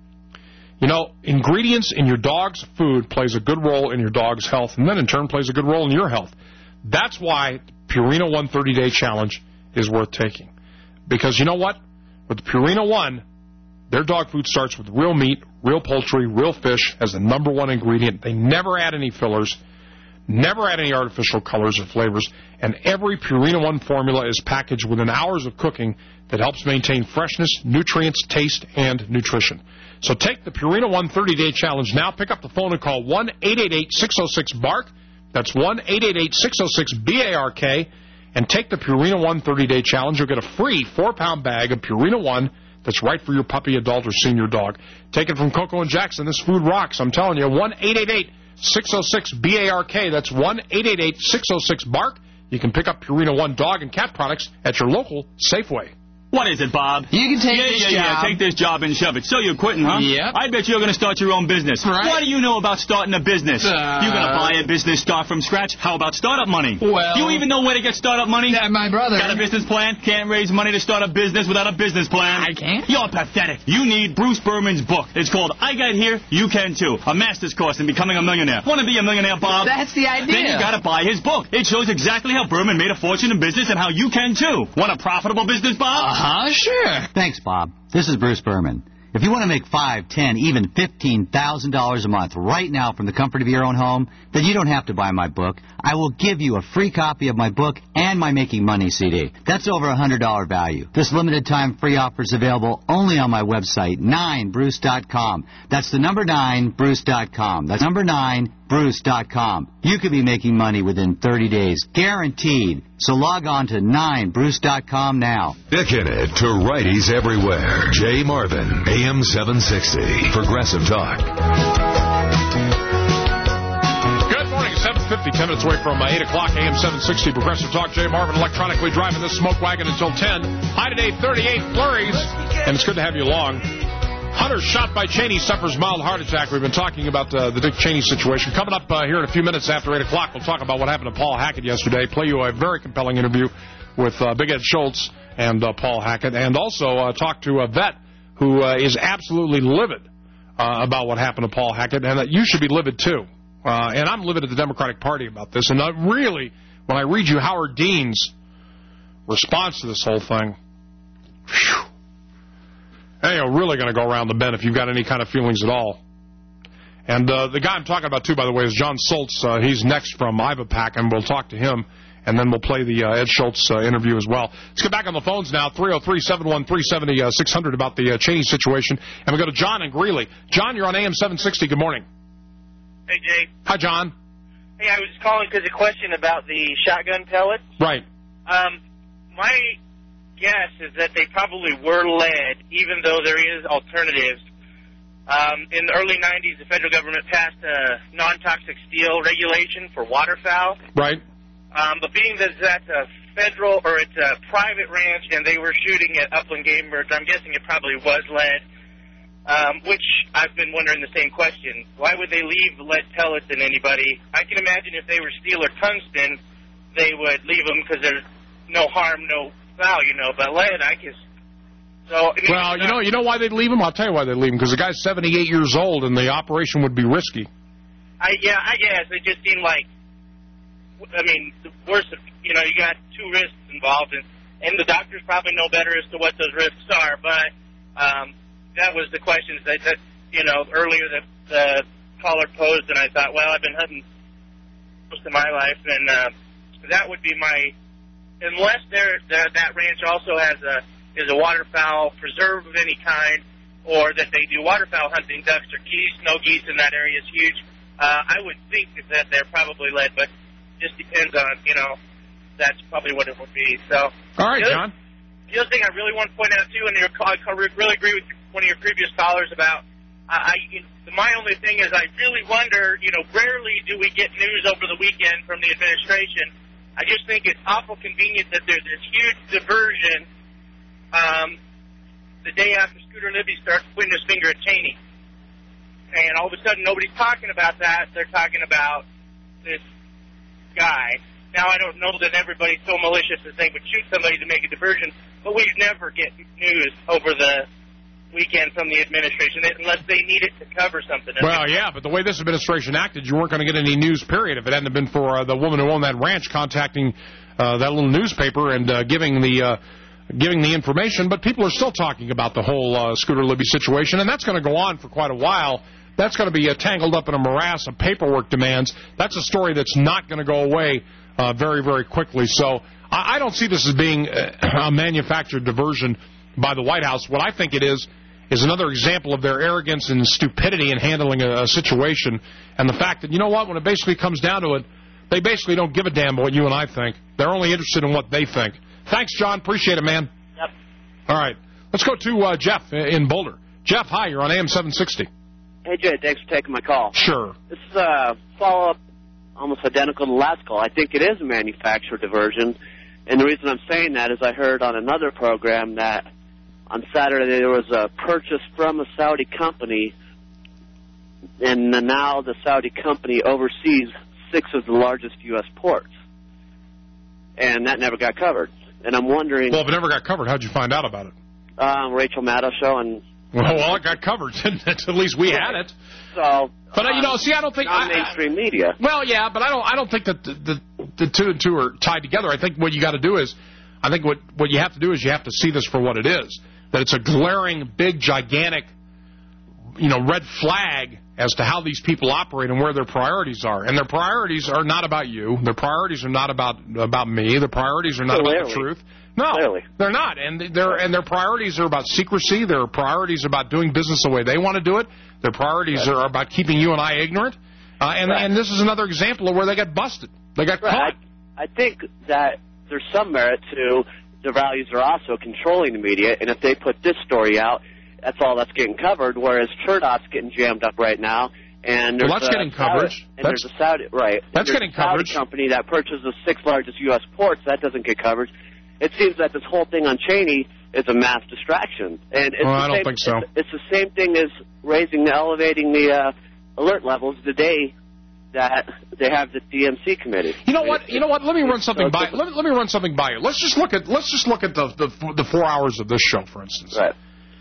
Speaker 23: You know, ingredients in your dog's food plays a good role in your dog's health, and then in turn plays a good role in your health. That's why Purina One thirty-day challenge is worth taking. Because you know what? With Purina One, their dog food starts with real meat, real poultry, real fish as the number one ingredient. They never add any fillers, never add any artificial colors or flavors, and every Purina One formula is packaged within hours of cooking that helps maintain freshness, nutrients, taste, and nutrition. So take the Purina One thirty-day challenge now. Pick up the phone and call one eight eight eight, six oh six, B A R K. That's one eight eight eight, six oh six, B A R K. And take the Purina One thirty-day challenge. You'll get a free four-pound bag of Purina One that's right for your puppy, adult, or senior dog. Take it from Coco and Jackson. This food rocks. I'm telling you. one eight eight eight, six oh six, B A R K. That's one eight eight eight, six oh six, bark. You can pick up Purina One dog and cat products at your local Safeway.
Speaker 1: What is it, Bob?
Speaker 2: You can take
Speaker 1: yeah,
Speaker 2: this
Speaker 1: yeah,
Speaker 2: job.
Speaker 1: Yeah, take this job and shove it. So you're quitting, huh?
Speaker 2: Yep.
Speaker 1: I bet you're going to start your own business.
Speaker 2: Right.
Speaker 1: What do you know about starting a business? Uh, you're going to buy a business, start from scratch? How about startup money?
Speaker 2: Well...
Speaker 1: Do you even know where to get startup money?
Speaker 2: Yeah, my brother.
Speaker 1: Got a business plan? Can't raise money to start a business without a business plan?
Speaker 2: I can't.
Speaker 1: You're pathetic. You need Bruce Berman's book. It's called I Got Here, You Can Too. A master's course in becoming a millionaire. Want to be a millionaire, Bob?
Speaker 2: That's the idea.
Speaker 1: Then you got to buy his book. It shows exactly how Berman made a fortune in business and how you can, too. Want a profitable business, Bob?
Speaker 2: Uh-huh, sure.
Speaker 8: Thanks, Bob. This is Bruce Berman. If you want to make five, ten, even fifteen thousand dollars a month right now from the comfort of your own home, then you don't have to buy my book. I will give you a free copy of my book and my Making Money C D. That's over a one hundred dollars value. This limited time free offer is available only on my website, nine bruce dot com. That's the number nine bruce dot com. That's number nine bruce dot com. You could be making money within thirty days, guaranteed. So log on to nine bruce dot com now.
Speaker 12: Dicking it to righties everywhere. Jay Marvin, A M seven sixty, Progressive Talk.
Speaker 23: Good morning, seven fifty, ten minutes away from uh, eight o'clock, A M seven sixty, Progressive Talk. Jay Marvin electronically driving this smoke wagon until ten. High today, thirty-eight flurries, and it's good to have you along. Hunter shot by Cheney suffers mild heart attack. We've been talking about uh, the Dick Cheney situation. Coming up uh, here in a few minutes after eight o'clock, we'll talk about what happened to Paul Hackett yesterday. Play you a very compelling interview with uh, Big Ed Schultz and uh, Paul Hackett, and also uh, talk to a vet who uh, is absolutely livid uh, about what happened to Paul Hackett, and that you should be livid too. Uh, and I'm livid at the Democratic Party about this. And uh, really, when I read you Howard Dean's response to this whole thing, whew, and you're really going to go around the bend if you've got any kind of feelings at all. And uh, the guy I'm talking about, too, by the way, is John Soltz. Uh, he's next from IVAPAC, and we'll talk to him, and then we'll play the uh, Ed Schultz uh, interview as well. Let's get back on the phones now, three oh three, seven one three, seven oh six hundred about the uh, Cheney situation. And we go to John in Greeley. John, you're on A M seven sixty. Good morning.
Speaker 9: Hey, Jay.
Speaker 23: Hi, John.
Speaker 9: Hey, I was calling because of a question about the shotgun pellets.
Speaker 23: Right.
Speaker 9: Um, my guess is that they probably were lead, even though there is alternatives. Um, in the early nineties, the federal government passed a non-toxic steel regulation for waterfowl.
Speaker 23: Right.
Speaker 9: Um, but being that that's a federal or it's a private ranch and they were shooting at upland game birds, I'm guessing it probably was lead, um, which I've been wondering the same question. Why would they leave lead pellets in anybody? I can imagine if they were steel or tungsten, they would leave them because there's no harm, no foul, you know, but lead, I guess. So, I mean,
Speaker 23: well, you know, you know why they'd leave him? I'll tell you why they'd leave him, because the guy's seventy-eight years old and the operation would be risky.
Speaker 9: I yeah, I guess it just seemed like, I mean, the worst of, you know, you got two risks involved, and and the doctors probably know better as to what those risks are. But um, that was the questions that, that you know earlier that the caller posed, and I thought, well, I've been hunting most of my life, and uh, that would be my. Unless there that, that ranch also has a is a waterfowl preserve of any kind, or that they do waterfowl hunting, ducks or geese. No geese in that area is huge. Uh, I would think that they're probably lead, but just depends on, you know, that's probably what it would be. So,
Speaker 23: all right,
Speaker 9: the
Speaker 23: John.
Speaker 9: other, the other thing I really want to point out too, and your, I really agree with one of your previous callers about. Uh, I you know, my only thing is I really wonder. You know, rarely do we get news over the weekend from the administration. I just think it's awful convenient that there's this huge diversion um, the day after Scooter Libby starts pointing his finger at Cheney. And all of a sudden nobody's talking about that. They're talking about this guy. Now, I don't know that everybody's so malicious that they would shoot somebody to make a diversion, but we never get news over the weekend from the administration unless they need it to cover something.
Speaker 23: Well, yeah, but the way this administration acted, you weren't going to get any news, period, if it hadn't been for uh, the woman who owned that ranch contacting uh, that little newspaper and uh, giving the uh, giving the information. But people are still talking about the whole uh, Scooter Libby situation, and that's going to go on for quite a while. That's going to be uh, tangled up in a morass of paperwork demands. That's a story that's not going to go away uh, very, very quickly. So I, I don't see this as being a manufactured diversion by the White House. What I think it is is another example of their arrogance and stupidity in handling a, a situation, and the fact that, you know what, when it basically comes down to it, they basically don't give a damn what you and I think. They're only interested in what they think. Thanks, John. Appreciate it, man.
Speaker 9: Yep.
Speaker 23: All right. Let's go to uh, Jeff in Boulder. Jeff, hi, you're on A M seven sixty.
Speaker 2: Hey, Jay, thanks for taking my call.
Speaker 23: Sure.
Speaker 2: This is a follow-up, almost identical to the last call. I think it is a manufacturer diversion, and the reason I'm saying that is I heard on another program that on Saturday there was a purchase from a Saudi company, and now the Saudi company oversees six of the largest U S ports, and that never got covered. And I'm wondering...
Speaker 23: Well, if it never got covered, how'd you find out about it?
Speaker 2: Um, Rachel Maddow show and...
Speaker 23: Well, well, it got covered, didn't it? At least we had it.
Speaker 2: So,
Speaker 23: but uh, you know,
Speaker 2: um,
Speaker 23: see, I don't think
Speaker 2: non-mainstream media.
Speaker 23: Well, yeah, but I don't. I don't think that the, the the two and two are tied together. I think what you got to do is, I think what what you have to do is you have to see this for what it is. That it's a glaring, big, gigantic, you know, red flag as to how these people operate and where their priorities are. And their priorities are not about you. Their priorities are not about about me. Their priorities are not
Speaker 2: Clearly.
Speaker 23: about the truth. No,
Speaker 2: Clearly.
Speaker 23: they're not, and their and their priorities are about secrecy. Their priorities are about doing business the way they want to do it. Their priorities right. are about keeping you and I ignorant. Uh, and
Speaker 2: right.
Speaker 23: and this is another example of where they got busted. They got
Speaker 2: right.
Speaker 23: caught.
Speaker 2: I, I think that there's some merit to the values are also controlling the media, and if they put this story out, that's all that's getting covered. Whereas Chernoff's getting jammed up right now. And
Speaker 23: well, that's getting
Speaker 2: Saudi,
Speaker 23: coverage.
Speaker 2: And
Speaker 23: that's,
Speaker 2: there's a Saudi right.
Speaker 23: That's getting
Speaker 2: a Saudi
Speaker 23: coverage.
Speaker 2: company that purchases the six largest U S ports. That doesn't get coverage. It seems that this whole thing on Cheney is a mass distraction. And it's
Speaker 23: well,
Speaker 2: the
Speaker 23: I don't
Speaker 2: same,
Speaker 23: think so.
Speaker 2: It's, it's the same thing as raising, elevating the uh, alert levels the day that they have the D M C committee.
Speaker 23: You know what? You know what? Let me run something by. Let me, let me run something by you. Let's just look at. Let's just look at the the, the four hours of this show, for instance.
Speaker 2: Right.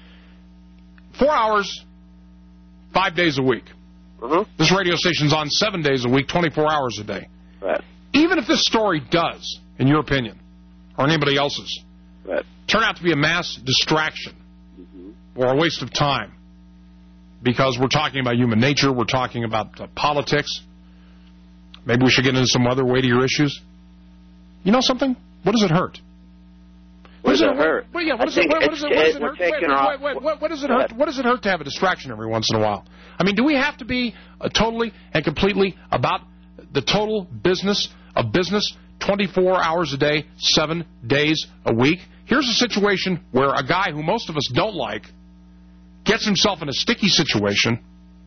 Speaker 23: Four hours, five days a week.
Speaker 2: Uh-huh.
Speaker 23: This radio station's on seven days a week, twenty-four hours a day.
Speaker 2: Right.
Speaker 23: Even if this story does, in your opinion, or anybody else's,
Speaker 2: right.
Speaker 23: turn out to be a mass distraction
Speaker 2: mm-hmm.
Speaker 23: or a waste of time, because we're talking about human nature, we're talking about uh, politics. Maybe we should get into some other weightier issues. You know something? What does it hurt?
Speaker 2: What does it hurt?
Speaker 23: What, yeah, what does it, what, what does it, what does it hurt? Wait,
Speaker 2: off,
Speaker 23: wait, wait, what, what does it hurt? What does it hurt to have a distraction every once in a while? I mean, do we have to be uh, totally and completely about the total business of business twenty-four hours a day, seven days a week? Here's a situation where a guy who most of us don't like gets himself in a sticky situation,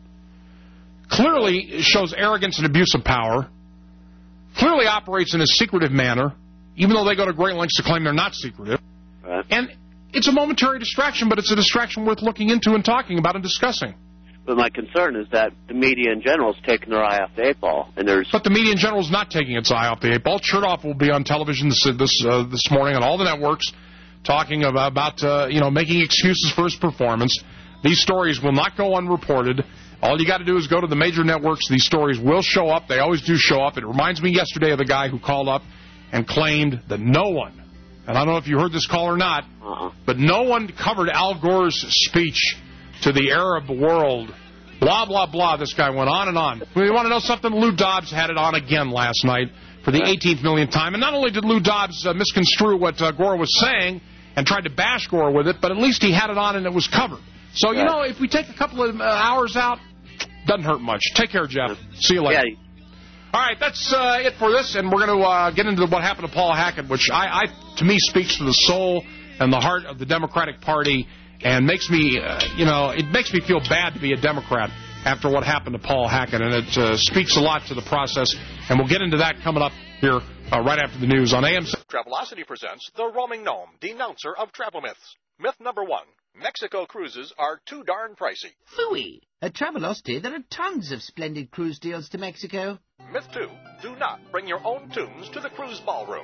Speaker 23: clearly shows arrogance and abuse of power, clearly operates in a secretive manner, even though they go to great lengths to claim they're not secretive.
Speaker 2: Right.
Speaker 23: And it's a momentary distraction, but it's a distraction worth looking into and talking about and discussing.
Speaker 2: But my concern is that the media in general is taking their eye off the eight ball, and there's.
Speaker 23: But the media in general is not taking its eye off the eight ball. Chernoff will be on television this this, uh, this morning on all the networks, talking about, about uh, you know making excuses for his performance. These stories will not go unreported. All you got to do is go to the major networks. These stories will show up. They always do show up. It reminds me yesterday of the guy who called up and claimed that no one, and I don't know if you heard this call or not,
Speaker 2: uh-uh.
Speaker 23: but no one covered Al Gore's speech to the Arab world. Blah, blah, blah. This guy went on and on. You want to know something? Lou Dobbs had it on again last night for the eighteenth millionth time. And not only did Lou Dobbs uh, misconstrue what uh, Gore was saying and tried to bash Gore with it, but at least he had it on and it was covered. So, you know, if we take a couple of uh, hours out, doesn't hurt much. Take care, Jeff. See you later.
Speaker 2: Yeah.
Speaker 23: All right, that's uh, it for this, and we're going to uh, get into what happened to Paul Hackett, which I, I, to me speaks to the soul and the heart of the Democratic Party, and makes me, uh, you know, it makes me feel bad to be a Democrat after what happened to Paul Hackett, and it uh, speaks a lot to the process, and we'll get into that coming up here uh, right after the news on A M.
Speaker 10: Travelocity presents The Roaming Gnome, denouncer of travel myths. Myth number one, Mexico cruises are too darn pricey.
Speaker 13: Phooey! At Travelocity, there are tons of splendid cruise deals to Mexico.
Speaker 10: Myth two, do not bring your own tunes to the cruise ballroom.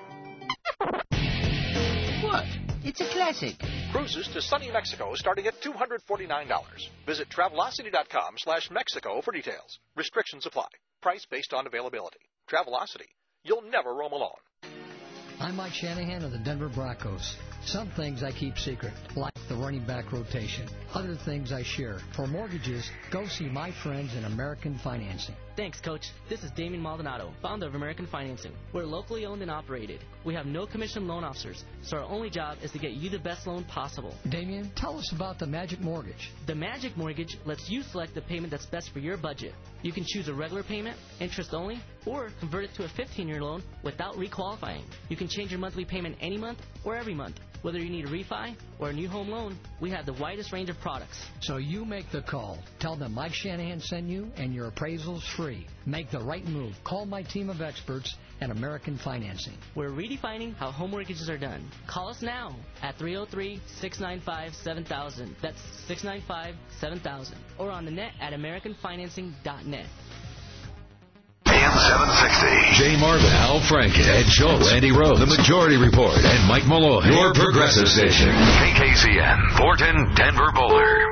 Speaker 13: What? It's a classic.
Speaker 10: Cruises to sunny Mexico starting at two hundred forty-nine dollars. Visit Travelocity.com slash Mexico for details. Restrictions apply. Price based on availability. Travelocity. You'll never roam alone.
Speaker 15: I'm Mike Shanahan of the Denver Broncos. Some things I keep secret, like the running back rotation. Other things I share. For mortgages, go see my friends in American Financing.
Speaker 22: Thanks, Coach. This is Damien Maldonado, founder of American Financing. We're locally owned and operated. We have no commission loan officers, so our only job is to get you the best loan possible.
Speaker 15: Damien, tell us about the Magic Mortgage.
Speaker 22: The Magic Mortgage lets you select the payment that's best for your budget. You can choose a regular payment, interest only, or convert it to a fifteen-year loan without requalifying. You can change your monthly payment any month or every month. Whether you need a refi or a new home loan, we have the widest range of products.
Speaker 15: So you make the call. Tell them Mike Shanahan sent you, and your appraisal's free. Make the right move. Call my team of experts at American Financing.
Speaker 22: We're redefining how home mortgages are done. Call us now at three oh three, six nine five, seven thousand. That's six nine five, seven thousand. Or on the net at american financing dot net.
Speaker 12: A M seven sixty. Jay Marvin, Al Franken, Ed Schultz, Andy Rhodes, The Majority Report, and Mike Malloy. Your progressive station. K K C N, Thornton, Denver, Boulder.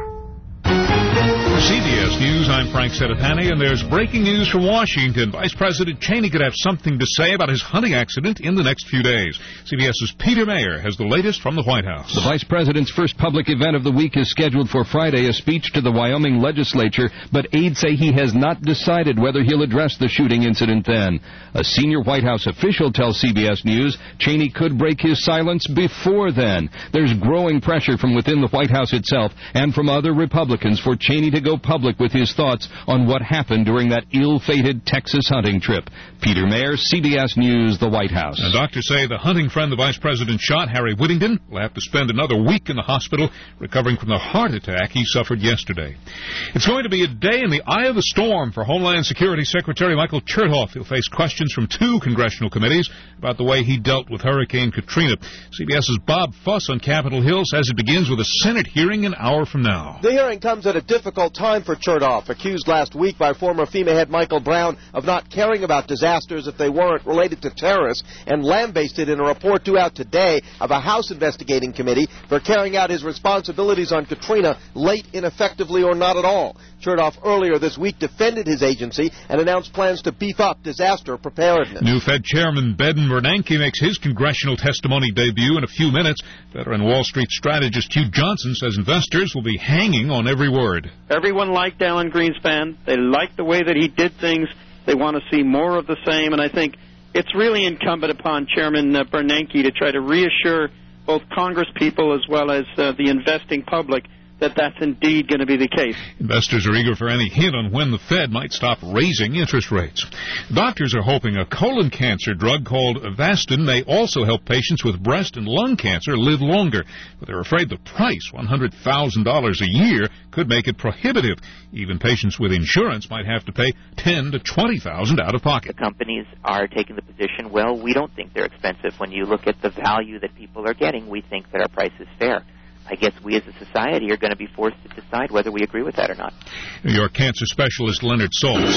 Speaker 11: C B S News, I'm Frank Sedapani, and there's breaking news from Washington. Vice President Cheney could have something to say about his hunting accident in the next few days. CBS's Peter Mayer has the latest from the White House.
Speaker 14: The Vice President's first public event of the week is scheduled for Friday, a speech to the Wyoming legislature, but aides say he has not decided whether he'll address the shooting incident then. A senior White House official tells C B S News Cheney could break his silence before then. There's growing pressure from within the White House itself and from other Republicans for Cheney to go public with his thoughts on what happened during that ill-fated Texas hunting trip. Peter Mayer, C B S News, the White House.
Speaker 11: And doctors say the hunting friend the Vice President shot, Harry Whittington, will have to spend another week in the hospital recovering from the heart attack he suffered yesterday. It's going to be a day in the eye of the storm for Homeland Security Secretary Michael Chertoff. He'll face questions from two congressional committees about the way he dealt with Hurricane Katrina. CBS's Bob Fuss on Capitol Hill says it begins with a Senate hearing an hour from now.
Speaker 16: The hearing comes at a difficult time for Chertoff, accused last week by former FEMA head Michael Brown of not caring about disasters if they weren't related to terrorists, and lambasted in a report due out today of a House investigating committee for carrying out his responsibilities on Katrina late, ineffectively, or not at all. Chertoff earlier this week defended his agency and announced plans to beef up disaster preparedness.
Speaker 11: New Fed Chairman Ben Bernanke makes his congressional testimony debut in a few minutes. Veteran Wall Street strategist Hugh Johnson says investors will be hanging on every word.
Speaker 17: Everyone liked Alan Greenspan. They liked the way that he did things. They want to see more of the same, and I think it's really incumbent upon Chairman uh, Bernanke to try to reassure both Congress people as well as uh, the investing public that that's indeed going to be the case.
Speaker 11: Investors are eager for any hint on when the Fed might stop raising interest rates. Doctors are hoping a colon cancer drug called Avastin may also help patients with breast and lung cancer live longer, but they're afraid the price, one hundred thousand dollars a year, could make it prohibitive. Even patients with insurance might have to pay ten thousand to twenty thousand dollars out of pocket.
Speaker 24: The companies are taking the position, well, we don't think they're expensive. When you look at the value that people are getting, we think that our price is fair. I guess we as a society are going to be forced to decide whether we agree with that or not.
Speaker 11: New York cancer specialist Leonard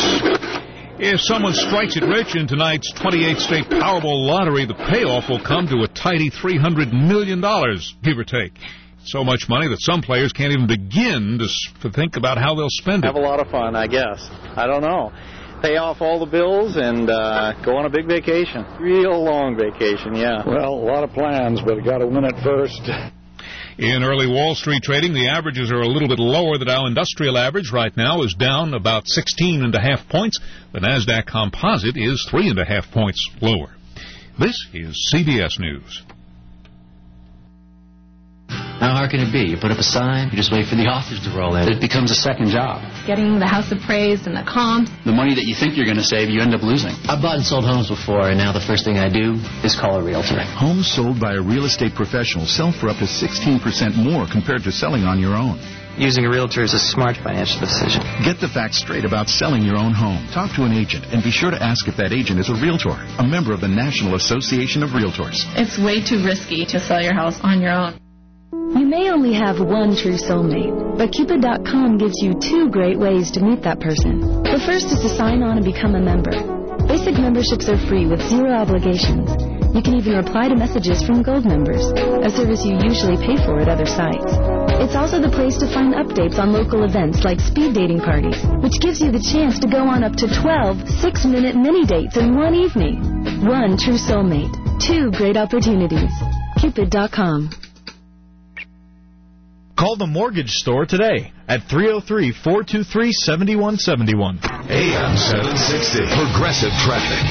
Speaker 11: Saltz. If someone strikes it rich in tonight's twenty-eighth state Powerball lottery, the payoff will come to a tidy three hundred million dollars, give or take. So much money that some players can't even begin to, to think about how they'll spend it.
Speaker 25: Have a lot of fun, I guess. I don't know. Pay off all the bills and uh, go on a big vacation. Real long vacation, yeah.
Speaker 27: Well, a lot of plans, but got to win it first.
Speaker 11: In early Wall Street trading, the averages are a little bit lower. The Dow Industrial Average right now is down about sixteen and a half points. The NASDAQ Composite is three and a half points lower. This is C B S News.
Speaker 28: How hard can it be? You put up a sign, you just wait for the authors to roll in. It becomes a second job.
Speaker 19: Getting the house appraised and the comps.
Speaker 28: The money that you think you're going to save, you end up losing. I've bought and sold homes before, and now the first thing I do is call a realtor.
Speaker 29: Homes sold by a real estate professional sell for up to sixteen percent more compared to selling on your own.
Speaker 28: Using a realtor is a smart financial decision.
Speaker 29: Get the facts straight about selling your own home. Talk to an agent, and be sure to ask if that agent is a realtor, a member of the National Association of Realtors.
Speaker 19: It's way too risky to sell your house on your own.
Speaker 30: You may only have one true soulmate, but Cupid dot com gives you two great ways to meet that person. The first is to sign on and become a member. Basic memberships are free with zero obligations. You can even reply to messages from Gold members, a service you usually pay for at other sites. It's also the place to find updates on local events like speed dating parties, which gives you the chance to go on up to twelve six-minute mini dates in one evening. One true soulmate, two great opportunities. Cupid dot com.
Speaker 31: Call the Mortgage Store today at three oh three, four two three, seven one seven one.
Speaker 12: A M seven sixty, Progressive Traffic.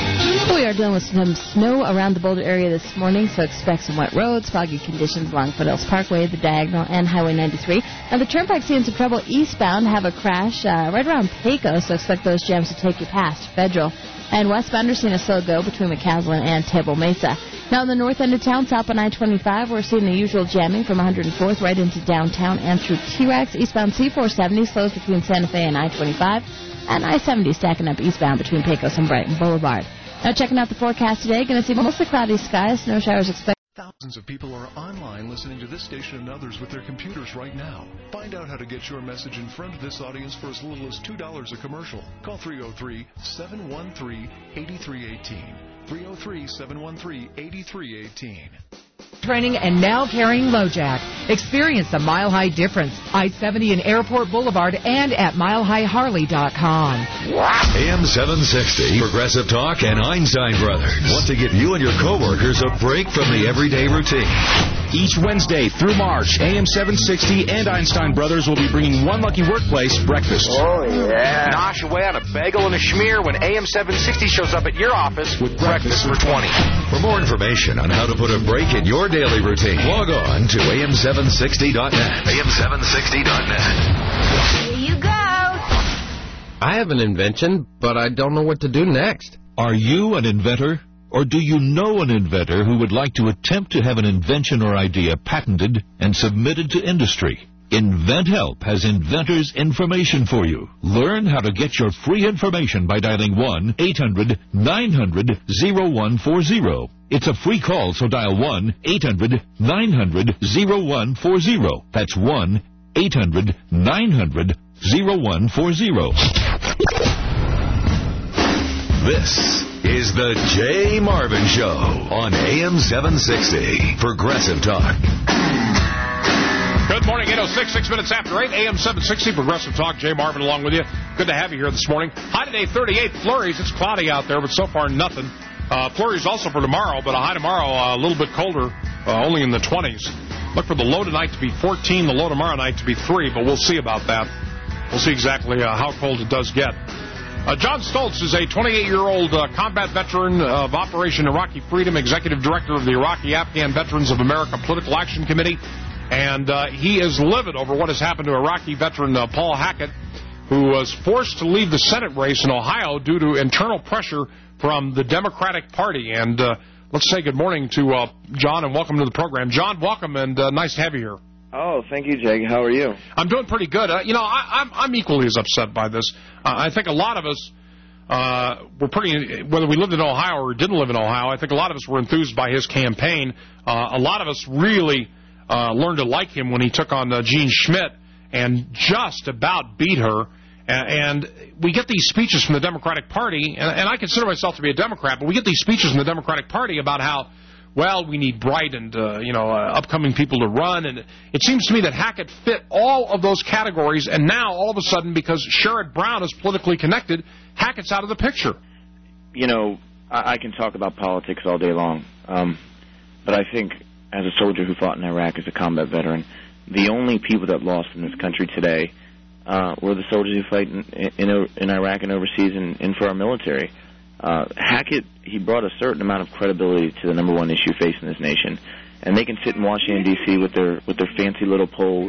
Speaker 1: We are dealing with some snow around the Boulder area this morning, so expect some wet roads, foggy conditions along Foothills Parkway, the Diagonal, and Highway ninety-three. Now, the Turnpike seeing some trouble eastbound, have a crash uh, right around Pecos, so expect those jams to take you past Federal. And westbound are seeing a slow go between McCaslin and Table Mesa. Now, in the north end of town, south on I twenty-five, we're seeing the usual jamming from one hundred fourth right into downtown and through T-Rex. Eastbound C four seventy slows between Santa Fe and I twenty-five, and I seventy stacking up eastbound between Pecos and Brighton Boulevard. Now, checking out the forecast today, going to see mostly cloudy skies, snow showers expected.
Speaker 3: Thousands of people are online listening to this station and others with their computers right now. Find out how to get your message in front of this audience for as little as two dollars a commercial. Call three oh three, seven one three, eight three one eight. three oh three, seven one three, eight three one eight.
Speaker 4: Training and now carrying LoJack. Experience the Mile High difference. I seventy in Airport Boulevard and at mile high harley dot com.
Speaker 12: A M seven sixty, Progressive Talk and Einstein Brothers want to give you and your coworkers a break from the everyday routine.
Speaker 5: Each Wednesday through March, A M seven sixty and Einstein Brothers will be bringing One Lucky Workplace breakfast.
Speaker 6: Oh, yeah. Nosh away on a bagel and a schmear when A M seven sixty shows up at your office with breakfast for twenty.
Speaker 12: For more information on how to put a break in your daily routine, log on to A M seven sixty dot net. A M seven sixty dot net.
Speaker 7: Here you go. I have an invention, but I don't know what to do next.
Speaker 8: Are you an inventor? Or do you know an inventor who would like to attempt to have an invention or idea patented and submitted to industry? InventHelp has inventors' information for you. Learn how to get your free information by dialing one eight hundred nine hundred oh one four oh. It's a free call, so dial one eight hundred nine hundred oh one four oh. That's one eight hundred nine hundred oh one four oh.
Speaker 12: This is the Jay Marvin Show on A M seven sixty, Progressive Talk.
Speaker 23: Good morning, eight oh six, six minutes after eight, A M seven sixty, Progressive Talk. Jay Marvin along with you. Good to have you here this morning. High today, thirty-eight flurries. It's cloudy out there, but so far nothing. Uh, flurries also for tomorrow, but a high tomorrow, uh, a little bit colder, uh, only in the twenties. Look for the low tonight to be fourteen, the low tomorrow night to be three, but we'll see about that. We'll see exactly uh, how cold it does get. Uh, John Stoltz is a twenty-eight-year-old uh, combat veteran of Operation Iraqi Freedom, executive director of the Iraqi-Afghan Veterans of America Political Action Committee, and uh, he is livid over what has happened to Iraqi veteran uh, Paul Hackett, who was forced to leave the Senate race in Ohio due to internal pressure from the Democratic Party. And uh, let's say good morning to uh, John and welcome to the program. John, welcome, and uh, nice to have you here.
Speaker 18: Oh, thank you, Jake. How are you?
Speaker 23: I'm doing pretty good. Uh, you know, I, I'm, I'm equally as upset by this. Uh, I think a lot of us uh, were pretty, whether we lived in Ohio or didn't live in Ohio, I think a lot of us were enthused by his campaign. Uh, a lot of us really uh, learned to like him when he took on uh, Jean Schmidt and just about beat her. And we get these speeches from the Democratic Party, and, and I consider myself to be a Democrat, but we get these speeches from the Democratic Party about how, well, we need bright and, uh, you know, uh, upcoming people to run. And it seems to me that Hackett fit all of those categories, and now, all of a sudden, because Sherrod Brown is politically connected, Hackett's out of the picture.
Speaker 18: You know, I, I can talk about politics all day long, um, but I think as a soldier who fought in Iraq, as a combat veteran, the only people that lost in this country today uh, were the soldiers who fight in, in, in Iraq and overseas and, and for our military. Uh, Hackett, he brought a certain amount of credibility to the number one issue facing this nation, and they can sit in Washington D C with their with their fancy little polls,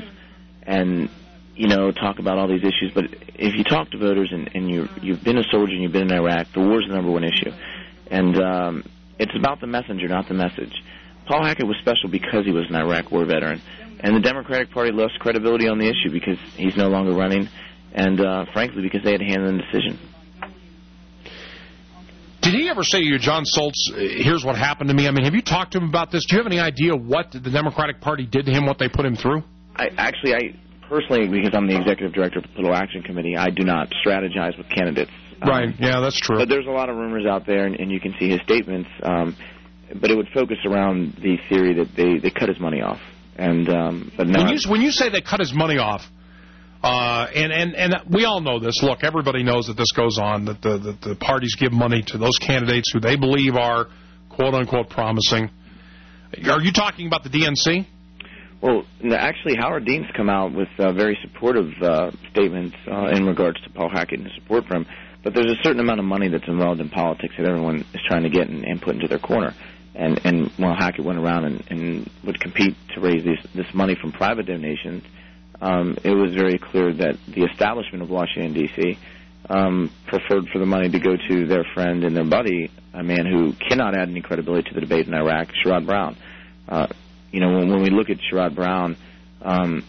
Speaker 18: and you know talk about all these issues. But if you talk to voters and, and you you've been a soldier and you've been in Iraq, the war is the number one issue, and um, it's about the messenger, not the message. Paul Hackett was special because he was an Iraq War veteran, and the Democratic Party lost credibility on the issue because he's no longer running, and uh, frankly because they had a hand in the decision.
Speaker 23: Did he ever say to you, John Stoltz, here's what happened to me? I mean, have you talked to him about this? Do you have any idea what the Democratic Party did to him, what they put him through?
Speaker 18: I actually, I personally, because I'm the executive director of the Political Action Committee, I do not strategize with candidates.
Speaker 23: Right,
Speaker 18: um,
Speaker 23: yeah, that's true.
Speaker 18: But there's a lot of rumors out there, and, and you can see his statements, um, but it would focus around the theory that they, they cut his money off. And um, but now
Speaker 23: when you, when you say they cut his money off, Uh, and, and, and we all know this. Look, everybody knows that this goes on, that the, that the parties give money to those candidates who they believe are, quote-unquote, promising. Are you talking about the D N C?
Speaker 18: Well, actually, Howard Dean's come out with uh, very supportive uh, statements uh, in regards to Paul Hackett and his support for him. but there's a certain amount of money that's involved in politics that everyone is trying to get and, and put into their corner. And, and while Hackett went around and, and would compete to raise this, this money from private donations, um, it was very clear that the establishment of Washington, D C, um, preferred for the money to go to their friend and their buddy, a man who cannot add any credibility to the debate in Iraq, Sherrod Brown. Uh, you know, when, when we look at Sherrod Brown, um,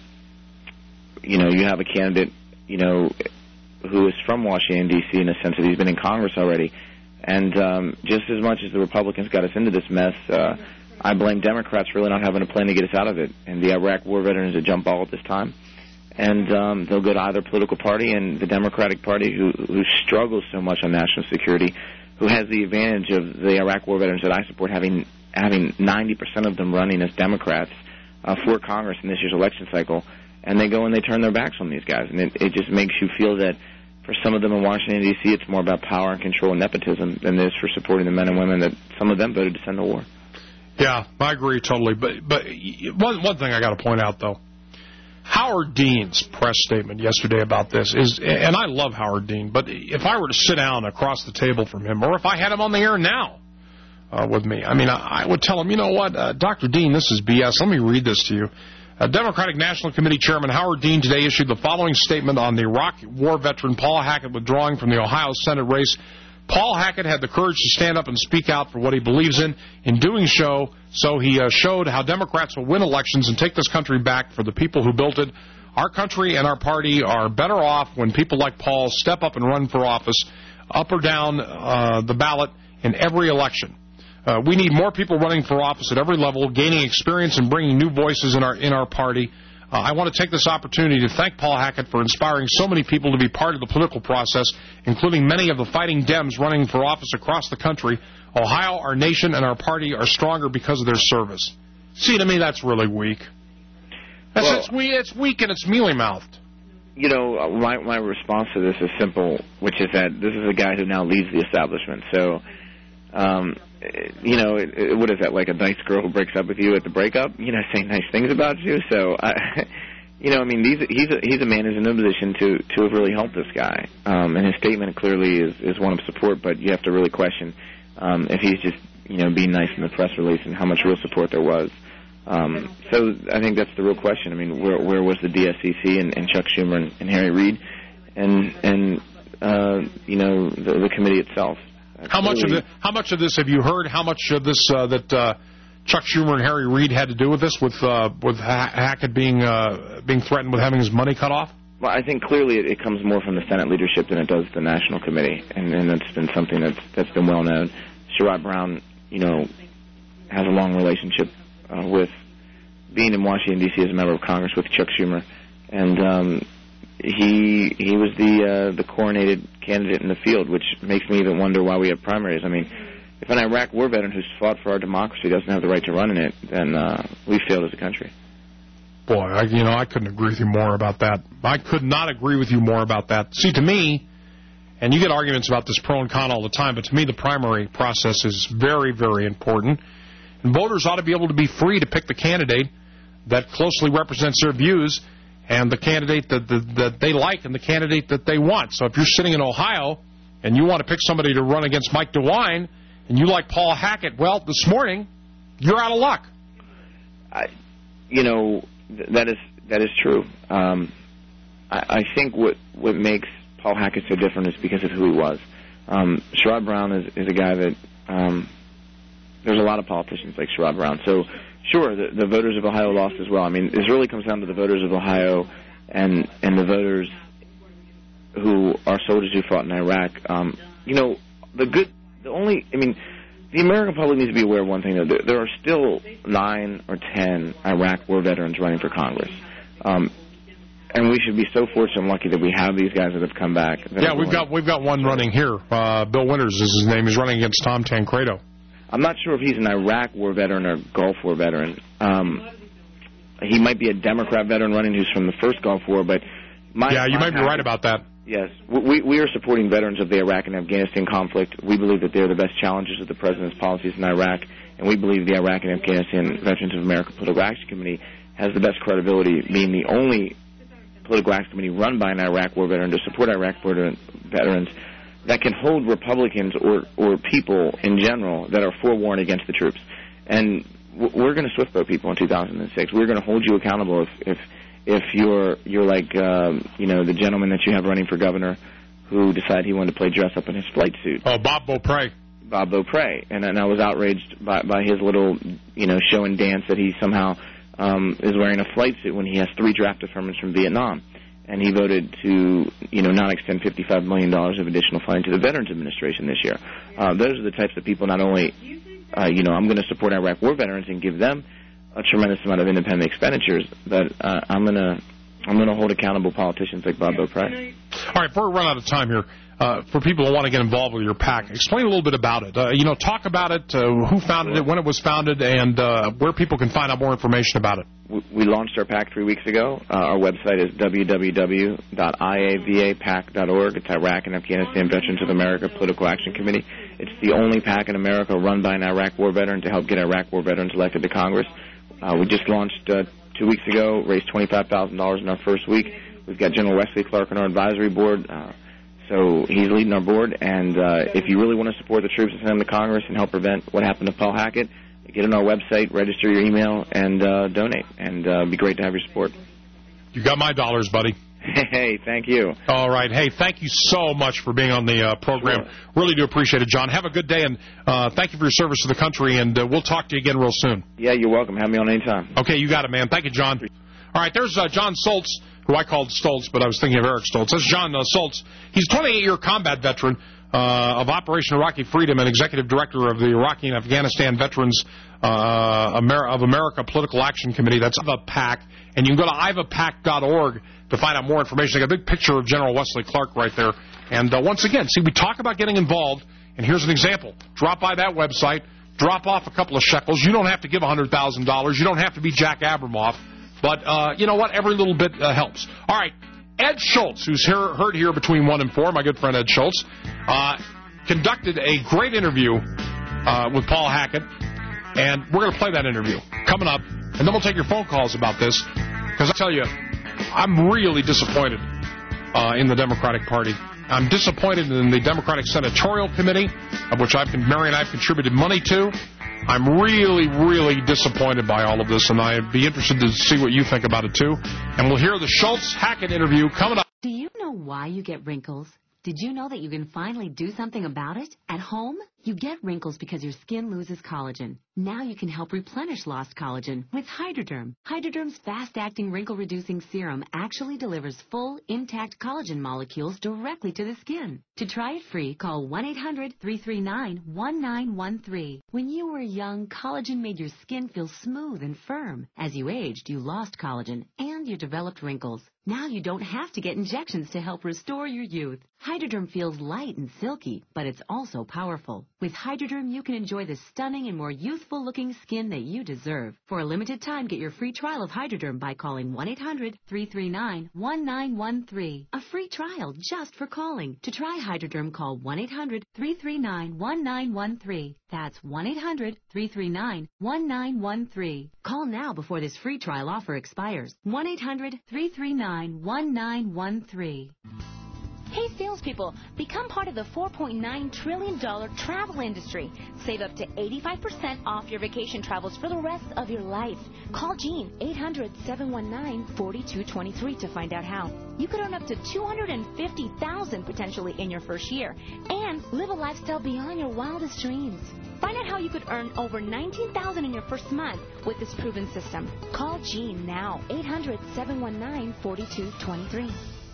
Speaker 18: you know, you have a candidate, you know, who is from Washington, D C, in a sense that he's been in Congress already. And um, just as much as the Republicans got us into this mess, uh, I blame Democrats for really not having a plan to get us out of it. And the Iraq war veterans a jump ball at this time. And um, they'll go to either political party, and the Democratic Party, who, who struggles so much on national security, who has the advantage of the Iraq war veterans that I support having having ninety percent of them running as Democrats uh, for Congress in this year's election cycle. And they go and they turn their backs on these guys. And it, it just makes you feel that for some of them in Washington, D C, it's more about power and control and nepotism than it is for supporting the men and women that some of them voted to send to war.
Speaker 23: Yeah, I agree totally. But but one one thing I got to point out, though, Howard Dean's press statement yesterday about this is, and I love Howard Dean, but if I were to sit down across the table from him, or if I had him on the air now uh, with me, I mean, I, I would tell him, you know what, uh, Doctor Dean, this is B S. Let me read this to you. Uh, Democratic National Committee Chairman Howard Dean today issued the following statement on the Iraq war veteran Paul Hackett withdrawing from the Ohio Senate race. Paul Hackett had the courage to stand up and speak out for what he believes in. In doing so, so he uh, showed how Democrats will win elections and take this country back for the people who built it. Our country and our party are better off when people like Paul step up and run for office, up or down uh, the ballot in every election. Uh, we need more people running for office at every level, gaining experience and bringing new voices in our in our party. Uh, I want to take this opportunity to thank Paul Hackett for inspiring so many people to be part of the political process, including many of the fighting Dems running for office across the country. Ohio, our nation, and our party are stronger because of their service. See, to me, that's really weak. That's, well, it's, we, it's weak and it's mealy-mouthed.
Speaker 18: You know, my, my response to this is simple, which is that this is a guy who now leads the establishment. So, um, you know, it, it, what is that, like a nice girl who breaks up with you at the breakup, you know, saying nice things about you? So, I, you know, I mean, he's, he's, a, he's a man who's in a position to, to have really helped this guy. Um, and his statement clearly is, is one of support, but you have to really question um, if he's just, you know, being nice in the press release and how much real support there was. Um, so I think that's the real question. I mean, where, where was the D S C C and, and Chuck Schumer and, and Harry Reid and, and uh, you know, the, the committee itself?
Speaker 23: How much of the, how much of this have you heard? How much of this uh, that uh, Chuck Schumer and Harry Reid had to do with this, with uh, with ha Hackett being uh, being threatened with having his money cut off?
Speaker 18: Well, I think clearly it, it comes more from the Senate leadership than it does the National Committee, and, and that's been something that's that's been well known. Sherrod Brown, you know, has a long relationship uh, with being in Washington D C as a member of Congress with Chuck Schumer, and um, he he was the uh, the coronated candidate in the field, which makes me even wonder why we have primaries. I mean, if an Iraq war veteran who's fought for our democracy doesn't have the right to run in it, then uh, we failed as a country.
Speaker 23: Boy, I, you know, I couldn't agree with you more about that. I could not agree with you more about that. See, to me, and you get arguments about this pro and con all the time, but to me the primary process is very, very important. And voters ought to be able to be free to pick the candidate that closely represents their views and the candidate that, that, that they like and the candidate that they want. So if you're sitting in Ohio and you want to pick somebody to run against Mike DeWine and you like Paul Hackett, well, this morning, you're out of luck.
Speaker 18: I, you know, th that is that is true. Um, I, I think what, what makes Paul Hackett so different is because of who he was. Um, Sherrod Brown is, is a guy that... Um, there's a lot of politicians like Sherrod Brown. So, sure, the, the voters of Ohio lost as well. I mean, this really comes down to the voters of Ohio and and the voters who are soldiers who fought in Iraq. Um, you know, the good, the only, I mean, the American public needs to be aware of one thing, though. There, there are still nine or ten Iraq war veterans running for Congress. Um, and we should be so fortunate and lucky that we have these guys that have come back.
Speaker 23: Yeah, we've got, we've got one running here. Uh, Bill Winters is his name. He's running against Tom Tancredo.
Speaker 18: I'm not sure if he's an Iraq war veteran or Gulf War veteran. Um, he might be a Democrat veteran running who's from the first Gulf War, but... My,
Speaker 23: yeah, you
Speaker 18: my
Speaker 23: might be right about that.
Speaker 18: Yes. We, we are supporting veterans of the Iraq and Afghanistan conflict. We believe that they're the best challengers of the President's policies in Iraq, and we believe the Iraq and Afghanistan Veterans of America Political Action Committee has the best credibility, being the only political action committee run by an Iraq war veteran to support Iraq veterans that can hold Republicans or, or people in general that are for war and against the troops. And we're going to swift vote people in two thousand six. We're going to hold you accountable if if, if you're you're like um, you know the gentleman that you have running for governor who decided he wanted to play dress up in his flight suit.
Speaker 23: Oh, Bob Beaupre.
Speaker 18: Bob Beaupre, and, and I was outraged by, by his little you know show and dance that he somehow um, is wearing a flight suit when he has three draft deferments from Vietnam. And he voted to, you know, not extend fifty-five million dollars of additional funding to the Veterans Administration this year. Uh, those are the types of people not only, uh, you know, I'm going to support Iraq war veterans and give them a tremendous amount of independent expenditures, but uh, I'm going to I'm going to hold accountable politicians like Bob Beaupre.
Speaker 23: All right, before we run out of time here, uh, for people who want to get involved with your PAC, explain a little bit about it. Uh, you know, talk about it, uh, who founded it, when it was founded, and uh, where people can find out more information about it.
Speaker 18: We launched our PAC three weeks ago. Uh, our website is w w w dot i a v a pac dot org. It's Iraq and Afghanistan Veterans of America Political Action Committee. It's the only PAC in America run by an Iraq war veteran to help get Iraq war veterans elected to Congress. Uh, we just launched uh, two weeks ago, raised twenty-five thousand dollars in our first week. We've got General Wesley Clark on our advisory board, uh, so he's leading our board. And uh, if you really want to support the troops and send them to Congress and help prevent what happened to Paul Hackett, get on our website, register your email, and uh, donate. And uh, it'd be great to have your support.
Speaker 23: You got my dollars, buddy.
Speaker 18: Hey, thank you.
Speaker 23: All right. Hey, thank you so much for being on the uh, program. Sure. Really do appreciate it, John. Have a good day, and uh, thank you for your service to the country, and uh, we'll talk to you again real soon.
Speaker 18: Yeah, you're welcome. Have me on anytime.
Speaker 23: Okay, you got it, man. Thank you, John. All right, there's uh, John Stoltz, who I called Stoltz, but I was thinking of Eric Stoltz. That's John uh, Stoltz. He's a twenty-eight-year combat veteran uh, of Operation Iraqi Freedom and executive director of the Iraqi and Afghanistan Veterans uh, Amer- of America Political Action Committee. That's I V A PAC. And you can go to i v a pac dot org to find out more information. They got a big picture of General Wesley Clark right there. And uh, once again, see, we talk about getting involved, and here's an example. Drop by that website, drop off a couple of shekels. You don't have to give one hundred thousand dollars. You don't have to be Jack Abramoff. But uh, you know what? Every little bit uh, helps. All right. Ed Schultz, who's here, heard here between one and four, my good friend Ed Schultz, uh, conducted a great interview uh, with Paul Hackett, and we're going to play that interview coming up, and then we'll take your phone calls about this, because I tell you, I'm really disappointed uh, in the Democratic Party. I'm disappointed in the Democratic Senatorial Committee, of which I've, Mary and I have contributed money to. I'm really, really disappointed by all of this, and I'd be interested to see what you think about it, too. And we'll hear the Schultz-Hackett interview coming up.
Speaker 2: Do you know why you get wrinkles? Did you know that you can finally do something about it? At home, you get wrinkles because your skin loses collagen. Now you can help replenish lost collagen with Hydroderm. Hydroderm's fast-acting wrinkle-reducing serum actually delivers full, intact collagen molecules directly to the skin. To try it free, call one eight hundred, three three nine, one nine one three. When you were young, collagen made your skin feel smooth and firm. As you aged, you lost collagen, and you developed wrinkles. Now you don't have to get injections to help restore your youth. Hydroderm feels light and silky, but it's also powerful. With Hydroderm, you can enjoy the stunning and more youthful-looking skin that you deserve. For a limited time, get your free trial of Hydroderm by calling one eight hundred, three three nine, one nine one three. A free trial just for calling. To try Hydroderm, call one eight hundred, three three nine, one nine one three. That's one eight hundred, three three nine, one nine one three. Call now before this free trial offer expires. one eight hundred, three three nine, one nine one three.
Speaker 9: Hey salespeople, become part of the four point nine trillion dollars travel industry. Save up to eighty-five percent off your vacation travels for the rest of your life. Call Gene, eight hundred, seven one nine, four two two three to find out how. You could earn up to two hundred fifty thousand dollars potentially in your first year and live a lifestyle beyond your wildest dreams. Find out how you could earn over nineteen thousand dollars in your first month with this proven system. Call Gene now, eight hundred, seven one nine, four two two three.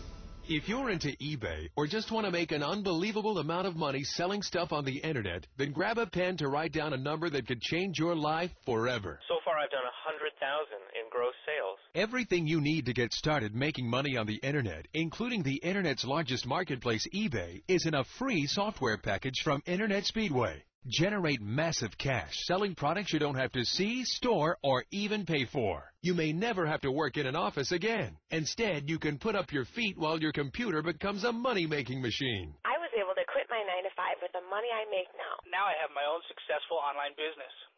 Speaker 10: If you're into eBay or just want to make an unbelievable amount of money selling stuff on the Internet, then grab a pen to write down a number that could change your life forever.
Speaker 13: So far, I've done one hundred thousand dollars in gross sales.
Speaker 10: Everything you need to get started making money on the Internet, including the Internet's largest marketplace, eBay, is in a free software package from Internet Speedway. Generate massive cash selling products you don't have to see, store, or even pay for. You may never have to work in an office again. Instead, you can put up your feet while your computer becomes a money-making machine.
Speaker 14: I was able to quit my nine to five with the money I make now.
Speaker 15: Now I have my own successful online business.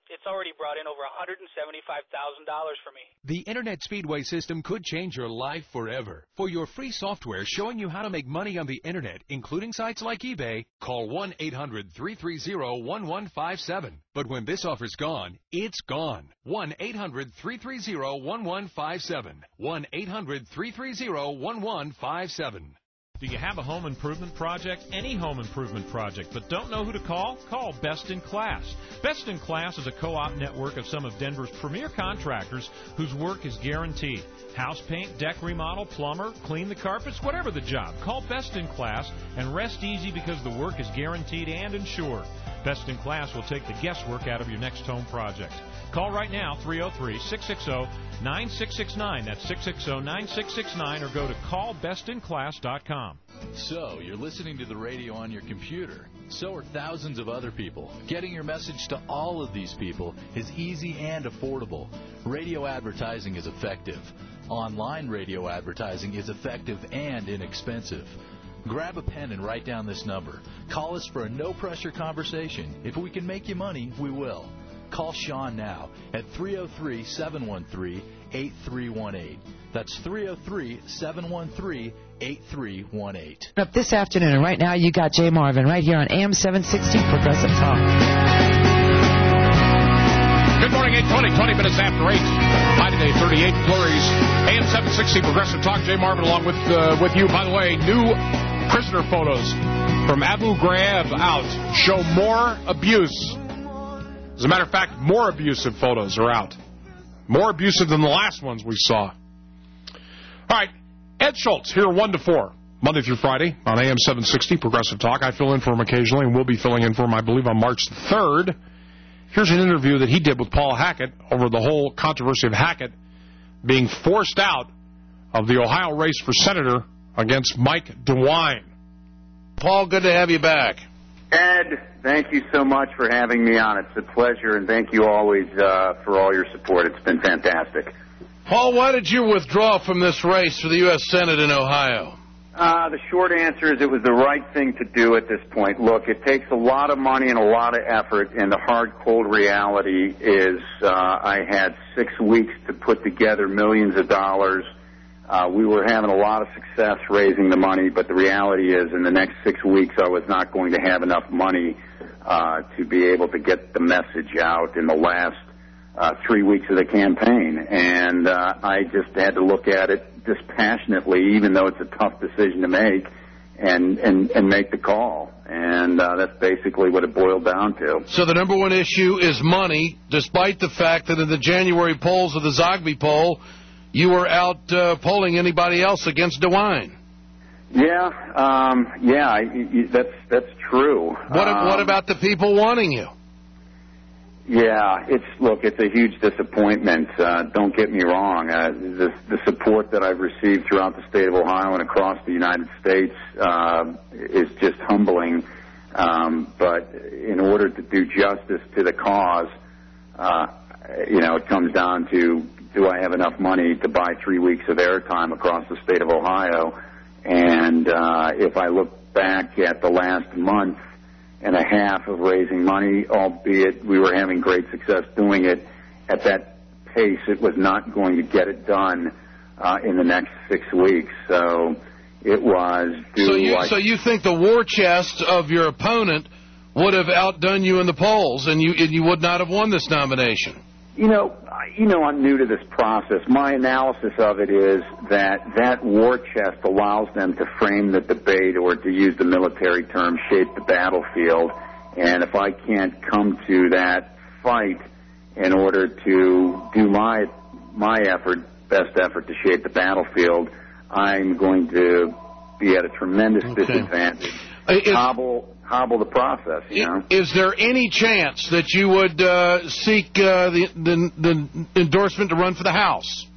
Speaker 14: it's already brought in over one hundred seventy-five thousand dollars for me.
Speaker 10: The Internet Speedway system could change your life forever. For your free software showing you how to make money on the Internet, including sites like eBay, call one eight hundred three three zero one one five seven. But when this offer's gone, it's gone. one eight hundred three three zero one one five seven. one eight hundred three three zero one one five seven.
Speaker 31: Do you have a home improvement project? Any home improvement project, but don't know who to call? Call Best in Class. Best in Class is a co-op network of some of Denver's premier contractors whose work is guaranteed. House paint, deck remodel, plumber, clean the carpets, whatever the job. Call Best in Class and rest easy because the work is guaranteed and insured. Best in Class will take the guesswork out of your next home project. Call right now, three oh three, six six zero, nine six six nine. That's six six zero, nine six six nine, or go to call best in class dot com.
Speaker 15: So, you're listening to the radio on your computer. So are thousands of other people. Getting your message to all of these people is easy and affordable. Radio advertising is effective. Online radio advertising is effective and inexpensive. Grab a pen and write down this number. Call us for a no-pressure conversation. If we can make you money, we will. Call Sean now at three oh three, seven one three, eight three one eight. That's three oh three, seven one three, eight three one eight.
Speaker 16: Up this afternoon, and right now you got Jay Marvin right here on A M seven sixty Progressive Talk.
Speaker 23: Good morning, eight twenty, twenty minutes after eight. High today, thirty-eight degrees. A M seven sixty Progressive Talk. Jay Marvin along with uh, with you. By the way, new prisoner photos from Abu Ghraib out show more abuse. As a matter of fact, more abusive photos are out. More abusive than the last ones we saw. All right, Ed Schultz here one to four, Monday through Friday on A M seven sixty Progressive Talk. I fill in for him occasionally, and we'll be filling in for him, I believe, on March the third. Here's an interview that he did with Paul Hackett over the whole controversy of Hackett being forced out of the Ohio race for senator against Mike DeWine. Paul, good to have you back.
Speaker 17: Ed, thank you so much for having me on. It's a pleasure, and thank you always uh, for all your support. It's been fantastic.
Speaker 23: Paul, why did you withdraw from this race for the U S Senate in Ohio?
Speaker 17: Uh, the short answer is it was the right thing to do at this point. Look, it takes a lot of money and a lot of effort, and the hard, cold reality is uh, I had six weeks to put together millions of dollars. Uh, we were having a lot of success raising the money, but the reality is in the next six weeks I was not going to have enough money uh, to be able to get the message out in the last uh, three weeks of the campaign. And uh, I just had to look at it dispassionately, even though it's a tough decision to make, and, and, and make the call. And uh, that's basically what it boiled down to.
Speaker 23: So the number one issue is money, despite the fact that in the January polls of the Zogby poll, you were out uh, polling anybody else against DeWine.
Speaker 17: Yeah, um, yeah, I, I, that's that's true.
Speaker 23: What
Speaker 17: um,
Speaker 23: what about the people wanting you?
Speaker 17: Yeah, it's look, it's a huge disappointment. Uh, don't get me wrong. Uh, the the support that I've received throughout the state of Ohio and across the United States uh, is just humbling. Um, but in order to do justice to the cause, uh, you know, it comes down to, do I have enough money to buy three weeks of airtime across the state of Ohio? And uh, if I look back at the last month and a half of raising money, albeit we were having great success doing it, at that pace it was not going to get it done uh, in the next six weeks. So it was...
Speaker 23: So you,
Speaker 17: I,
Speaker 23: so you think the war chest of your opponent would have outdone you in the polls, and you, and you would not have won this nomination?
Speaker 17: You know, you know, I'm new to this process. My analysis of it is that that war chest allows them to frame the debate, or to use the military term, shape the battlefield. And if I can't come to that fight in order to do my my effort, best effort to shape the battlefield, I'm going to be at a tremendous okay. disadvantage. Is, hobble, hobble the process, you know.
Speaker 23: Is there any chance that you would uh, seek uh, the, the the endorsement to run for the House?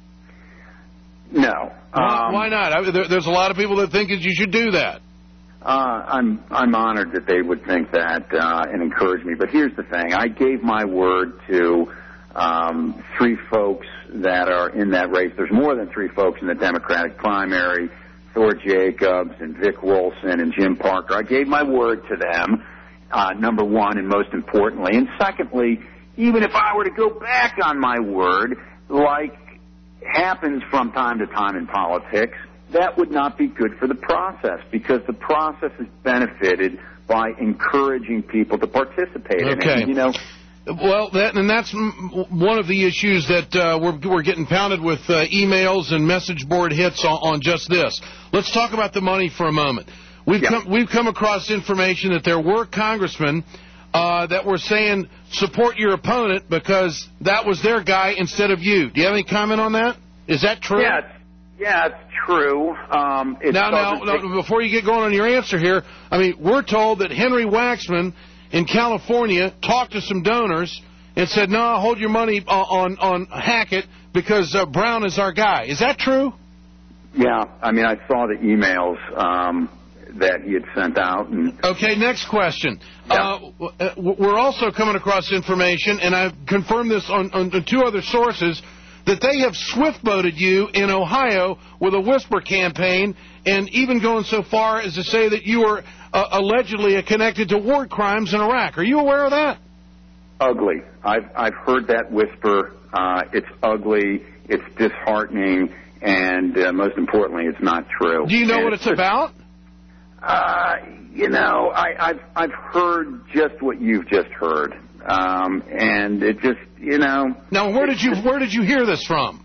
Speaker 17: No.
Speaker 23: Why,
Speaker 17: um,
Speaker 23: why not? I, there, there's a lot of people that think that you should do that.
Speaker 17: Uh, I'm I'm honored that they would think that uh, and encourage me. But here's the thing: I gave my word to um, three folks that are in that race. There's more than three folks in the Democratic primary. Thor Jacobs and Vic Wilson and Jim Parker. I gave my word to them, uh, number one, and most importantly. And secondly, even if I were to go back on my word, like happens from time to time in politics, that would not be good for the process, because the process is benefited by encouraging people to participate in
Speaker 11: Okay.
Speaker 17: it. You know,
Speaker 11: Well, that, and that's m- one of the issues that uh, we're, we're getting pounded with uh, emails and message board hits on, on just this. Let's talk about the money for a moment. We've,
Speaker 17: Yeah.
Speaker 11: come, we've come across information that there were congressmen uh, that were saying support your opponent because that was their guy instead of you. Do you have any comment on that? Is that true?
Speaker 17: Yeah, it's, yeah, it's true. Um, it
Speaker 11: now, now,
Speaker 17: doesn't-
Speaker 11: now, before you get going on your answer here, I mean, we're told that Henry Waxman in California talked to some donors and said, no, hold your money on, on Hackett because uh, Brown is our guy. Is that true?
Speaker 17: Yeah, I mean, I saw the emails um, that he had sent out. And
Speaker 11: Okay, next question. Uh, w- we're also coming across information, and I've confirmed this on, on two other sources, that they have swift-boated you in Ohio with a whisper campaign, and even going so far as to say that you are uh, allegedly connected to war crimes in Iraq. Are you aware of that?
Speaker 17: Ugly. I've I've heard that whisper. Uh, it's ugly. It's disheartening, and uh, most importantly, it's not true.
Speaker 11: Do you know
Speaker 17: and
Speaker 11: what it's about?
Speaker 17: Uh, you know, I, I've I've heard just what you've just heard, um, and it just you know.
Speaker 11: Now, where did you where did you hear this from?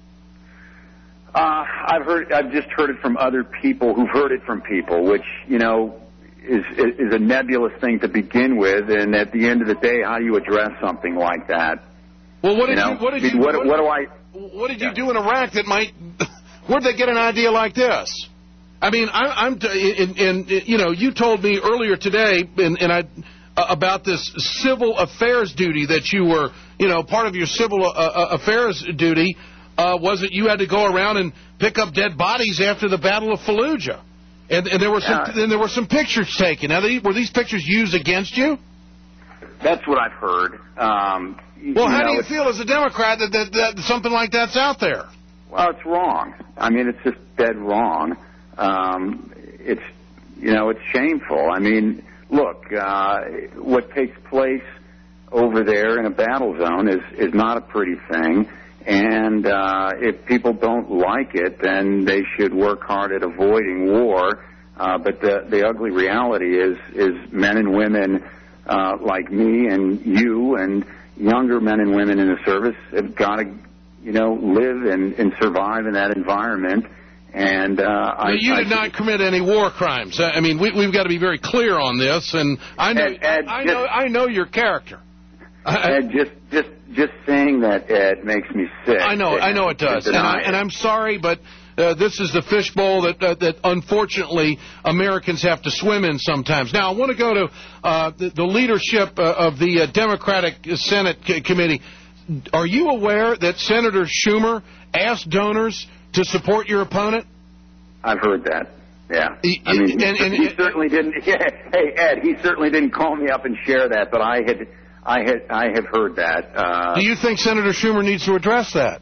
Speaker 17: Uh, I've heard. I've just heard it from other people who've heard it from people, which you know is is a nebulous thing to begin with. And at the end of the day, how do you address something like that?
Speaker 11: Well, what did
Speaker 17: you,
Speaker 11: you,
Speaker 17: know?
Speaker 11: what did
Speaker 17: I mean,
Speaker 11: you
Speaker 17: what,
Speaker 11: what,
Speaker 17: what do I?
Speaker 11: What did you do in Iraq that might? Where'd they get an idea like this? I mean, I, I'm, t- and, and you know, you told me earlier today, and, and I, uh, about this civil affairs duty that you were, you know, part of your civil uh, affairs duty uh, was that you had to go around and pick up dead bodies after the Battle of Fallujah, and, and there were some,
Speaker 17: Yeah.
Speaker 11: and there were some pictures taken. Now, they, were these pictures used against you?
Speaker 17: That's what I've heard. Um, y-
Speaker 11: Well,
Speaker 17: you
Speaker 11: how
Speaker 17: know,
Speaker 11: do you
Speaker 17: it's-
Speaker 11: feel as a Democrat that, that, that something like that's out there?
Speaker 17: Well, it's wrong. I mean, it's just dead wrong. Um, it's, you know, it's shameful. I mean, look, uh, what takes place over there in a battle zone is, is not a pretty thing. And uh, if people don't like it, then they should work hard at avoiding war. Uh, but the, the ugly reality is, is men and women uh, like me and you and younger men and women in the service have got to, you know, live and, and survive in that environment. And uh, I,
Speaker 11: Now, you
Speaker 17: I,
Speaker 11: did not commit any war crimes. I mean, we, we've got to be very clear on this. And I know,
Speaker 17: Ed, Ed,
Speaker 11: I
Speaker 17: just-
Speaker 11: know, I know your character.
Speaker 17: Ed, just, just, just saying that, Ed, makes me sick.
Speaker 11: I know, I know it does, and, I, and I'm sorry, but uh, this is the fishbowl that uh, that unfortunately Americans have to swim in sometimes. Now, I want to go to uh, the, the leadership uh, of the uh, Democratic Senate C- Committee. Are you aware that Senator Schumer asked donors to support your opponent?
Speaker 17: I've heard that. Yeah.
Speaker 11: He,
Speaker 17: I mean,
Speaker 11: and, and,
Speaker 17: he certainly didn't. Yeah, hey, Ed, he certainly didn't call me up and share that, but I had, I had, I have heard that. Uh,
Speaker 11: do you think Senator Schumer needs to address that?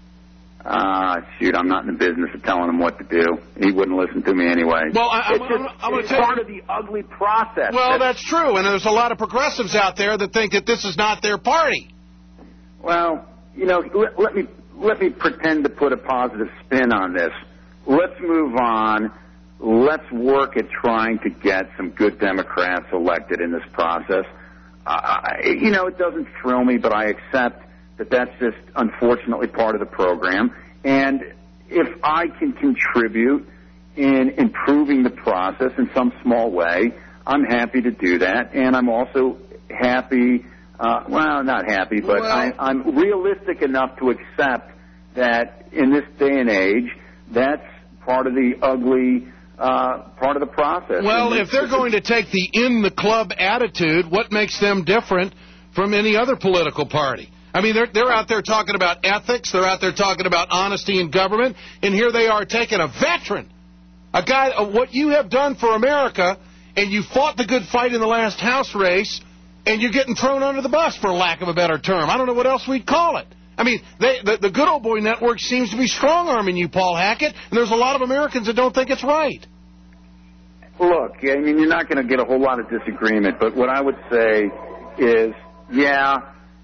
Speaker 17: Uh, shoot, I'm not in the business of telling him what to do. He wouldn't listen to me anyway.
Speaker 11: Well, I, I'm,
Speaker 17: it's just,
Speaker 11: I'm, I'm going to
Speaker 17: it's
Speaker 11: tell
Speaker 17: part
Speaker 11: you.
Speaker 17: of the ugly process.
Speaker 11: Well,
Speaker 17: that-
Speaker 11: that's true, and there's a lot of progressives out there that think that this is not their party.
Speaker 17: Well, you know, let, let me let me pretend to put a positive spin on this. Let's move on. Let's work at trying to get some good Democrats elected in this process. Uh, you know, it doesn't thrill me, but I accept that that's just unfortunately part of the program. And if I can contribute in improving the process in some small way, I'm happy to do that. And I'm also happy, uh, well, not happy, but
Speaker 11: Well-
Speaker 17: I, I'm realistic enough to accept that in this day and age, that's part of the ugly uh, part of the process.
Speaker 11: Well,
Speaker 17: And
Speaker 11: if they're going to take the in-the-club attitude, what makes them different from any other political party? I mean, they're, they're out there talking about ethics. They're out there talking about honesty in government. And here they are taking a veteran, a guy, uh, what you have done for America, and you fought the good fight in the last House race, and you're getting thrown under the bus, for lack of a better term. I don't know what else we'd call it. I mean, they, the, the Good Old Boy Network seems to be strong-arming you, Paul Hackett, and there's a lot of Americans that don't think it's right.
Speaker 17: Look, I mean, you're not going to get a whole lot of disagreement, but what I would say is, yeah,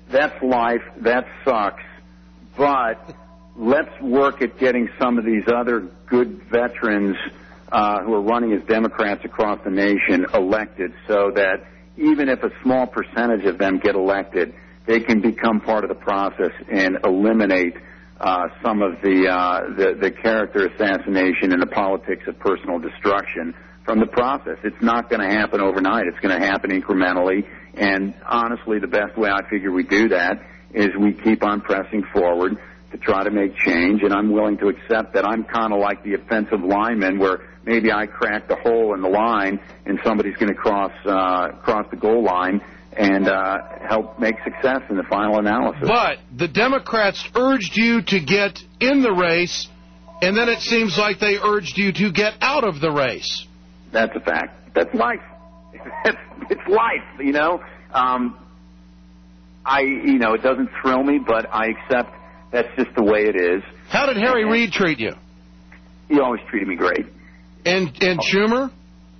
Speaker 17: that's life. That sucks. But let's work at getting some of these other good veterans uh, who are running as Democrats across the nation elected, so that even if a small percentage of them get elected, they can become part of the process and eliminate uh, some of the, uh, the the character assassination and the politics of personal destruction from the process. It's not going to happen overnight. It's going to happen incrementally. And honestly, the best way I figure we do that is we keep on pressing forward to try to make change. And I'm willing to accept that I'm kind of like the offensive lineman, where maybe I cracked a hole in the line and somebody's going to cross uh, cross the goal line and uh, help make success in the final analysis.
Speaker 11: But the Democrats urged you to get in the race, and then it seems like they urged you to get out of the race.
Speaker 17: That's a fact. That's life. It's, it's life, you know. Um, I, you know, it doesn't thrill me, but I accept that's just the way it is.
Speaker 11: How did Harry and, Reid treat you?
Speaker 17: He always treated me great.
Speaker 11: And and Schumer?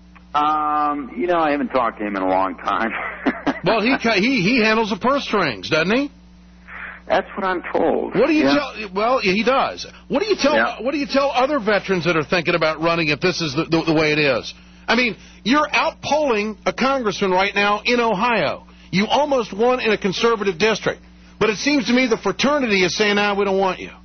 Speaker 17: Um, you know, I haven't talked to him in a long time.
Speaker 11: Well, he he he handles the purse strings, doesn't he?
Speaker 17: That's what I'm told.
Speaker 11: What do you
Speaker 17: yeah.
Speaker 11: tell? Well, he does. What do you tell? Yeah. What do you tell other veterans that are thinking about running if this is the, the, the way it is? I mean, you're out polling a congressman right now in Ohio. You almost won in a conservative district, but it seems to me the fraternity is saying, "Nah, we don't want you."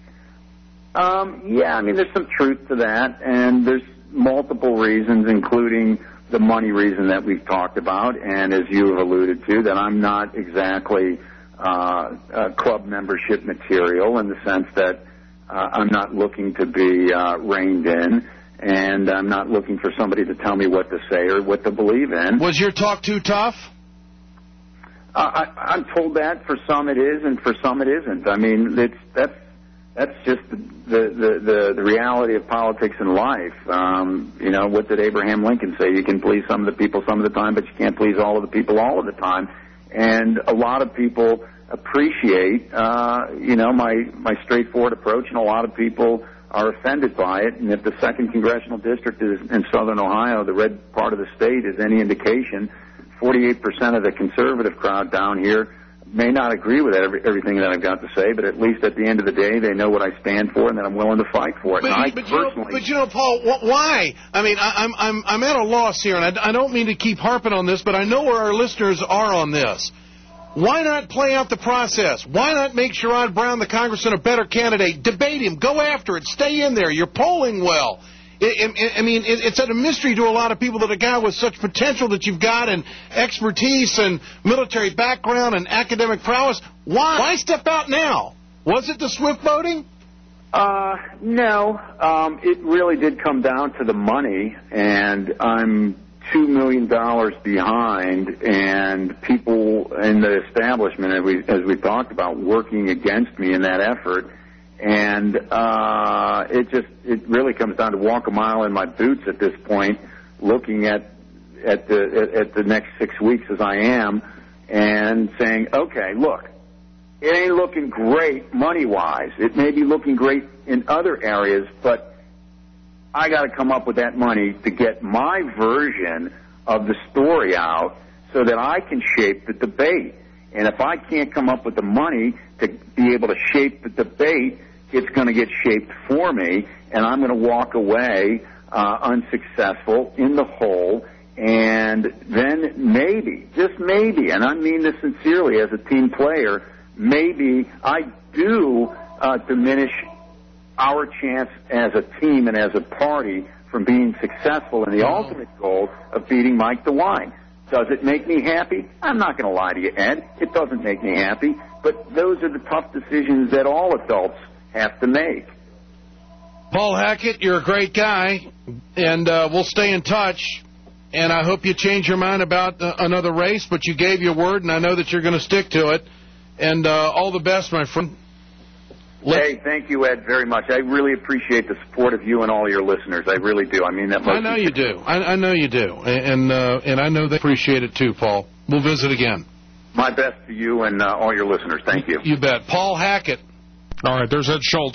Speaker 17: Um, yeah, I mean, there's some truth to that, and there's multiple reasons, including the money reason that we've talked about, and as you have alluded to, that I'm not exactly uh, uh, club membership material in the sense that uh, I'm not looking to be uh, reined in, and I'm not looking for somebody to tell me what to say or what to believe in.
Speaker 11: Was your talk too tough?
Speaker 17: Uh, I, I'm told that for some it is, and for some it isn't. I mean, it's that's that's just the the the, the reality of politics and life. Um, you know, what did Abraham Lincoln say? You can please some of the people some of the time, but you can't please all of the people all of the time. And a lot of people appreciate, uh, you know, my my straightforward approach, and a lot of people are offended by it. And if the second congressional district is in southern Ohio, the red part of the state, is any indication, forty-eight percent of the conservative crowd down here may not agree with every, everything that I've got to say, but at least at the end of the day, they know what I stand for and that I'm willing to fight for it.
Speaker 11: But,
Speaker 17: and I
Speaker 11: but,
Speaker 17: personally,
Speaker 11: you know, but you know, Paul, wh- why? I mean, I, I'm I'm I'm at a loss here, and I, I don't mean to keep harping on this, but I know where our listeners are on this. Why not play out the process? Why not make Sherrod Brown, the congressman, a better candidate? Debate him. Go after it. Stay in there. You're polling well. I, I, I mean, it, it's a mystery to a lot of people that a guy with such potential that you've got and expertise and military background and academic prowess, why, why step out now? Was it the swift voting?
Speaker 17: Uh, no. Um, it really did come down to the money, and I'm two million dollars behind, and people in the establishment, as we, as we talked about, working against me in that effort. And uh, it just it really comes down to walk a mile in my boots at this point, looking at at the at the next six weeks as I am, and saying, okay, look, it ain't looking great money-wise. It may be looking great in other areas, but I got to come up with that money to get my version of the story out so that I can shape the debate. And if I can't come up with the money to be able to shape the debate, it's going to get shaped for me, and I'm going to walk away uh, unsuccessful in the hole, and then maybe, just maybe, and I mean this sincerely as a team player, maybe I do uh, diminish our chance as a team and as a party from being successful in the ultimate goal of beating Mike DeWine. Does it make me happy? I'm not going to lie to you, Ed. It doesn't make me happy, but those are the tough decisions that all adults have to make.
Speaker 11: Paul Hackett, you're a great guy, and uh, we'll stay in touch, and I hope you change your mind about uh, another race, but you gave your word, and I know that you're going to stick to it, and uh, all the best, my friend. Let's...
Speaker 17: Hey, thank you, Ed, very much. I really appreciate the support of you and all your listeners. I really do. I mean that most
Speaker 11: I know you do. I, I know you do, and uh, and I know they appreciate it too, Paul. We'll visit again.
Speaker 17: My best to you and uh, all your listeners. Thank you.
Speaker 11: You bet. Paul Hackett.
Speaker 23: All right, there's Ed Schultz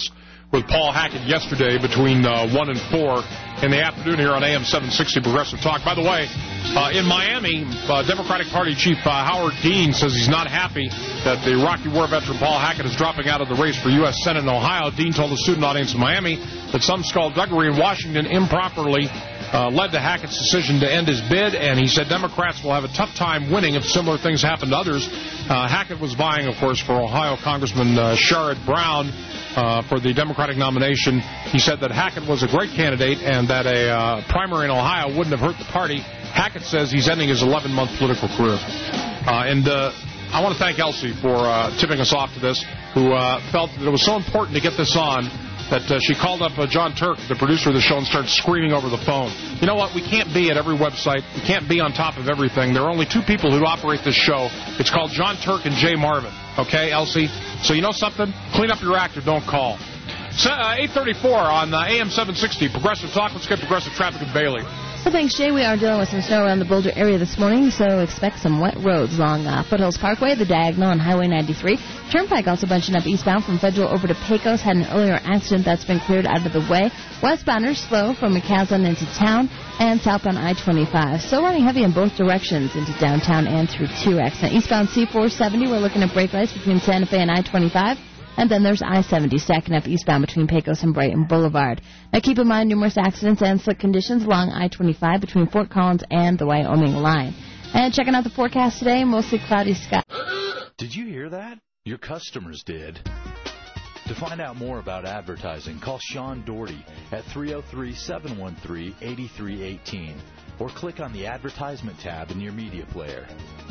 Speaker 23: with Paul Hackett yesterday between uh, one and four in the afternoon here on A M seven sixty Progressive Talk. By the way, uh, in Miami, uh, Democratic Party Chief uh, Howard Dean says he's not happy that the Rocky War veteran Paul Hackett is dropping out of the race for U S Senate in Ohio. Dean told the student audience in Miami that some skullduggery in Washington improperly Uh, led to Hackett's decision to end his bid, and he said Democrats will have a tough time winning if similar things happen to others. Uh, Hackett was vying, of course, for Ohio Congressman uh, Sherrod Brown uh, for the Democratic nomination. He said that Hackett was a great candidate and that a uh, primary in Ohio wouldn't have hurt the party. Hackett says he's ending his eleven-month political career. Uh, and uh, I want to thank Elsie for uh, tipping us off to this, who uh, felt that it was so important to get this on that uh, she called up uh, John Turk, the producer of the show, and started screaming over the phone. You know what? We can't be at every website. We can't be on top of everything. There are only two people who operate this show. It's called John Turk and Jay Marvin. Okay, Elsie? So you know something? Clean up your act or don't call. So, uh, eight thirty-four on uh, A M seven sixty. Progressive Talk. Let's get Progressive Traffic and Bailey.
Speaker 1: Well, thanks, Jay. We are dealing with some snow around the Boulder area this morning, so expect some wet roads along uh, Foothills Parkway, the Diagonal, and Highway ninety-three. Turnpike also bunching up eastbound from Federal over to Pecos. Had an earlier accident that's been cleared out of the way. Westbounders slow from McCaslin into town and southbound I twenty-five. Still running heavy in both directions into downtown and through two X. Now, eastbound C four seventy, we're looking at brake lights between Santa Fe and I twenty-five. And then there's I seventy stacking up eastbound between Pecos and Brighton Boulevard. Now, keep in mind numerous accidents and slick conditions along I twenty-five between Fort Collins and the Wyoming line. And checking out the forecast today, mostly cloudy sky.
Speaker 15: Did you hear that? Your customers did. To find out more about advertising, call Sean Doherty at three oh three, seven one three, eight three one eight or click on the advertisement tab in your media player.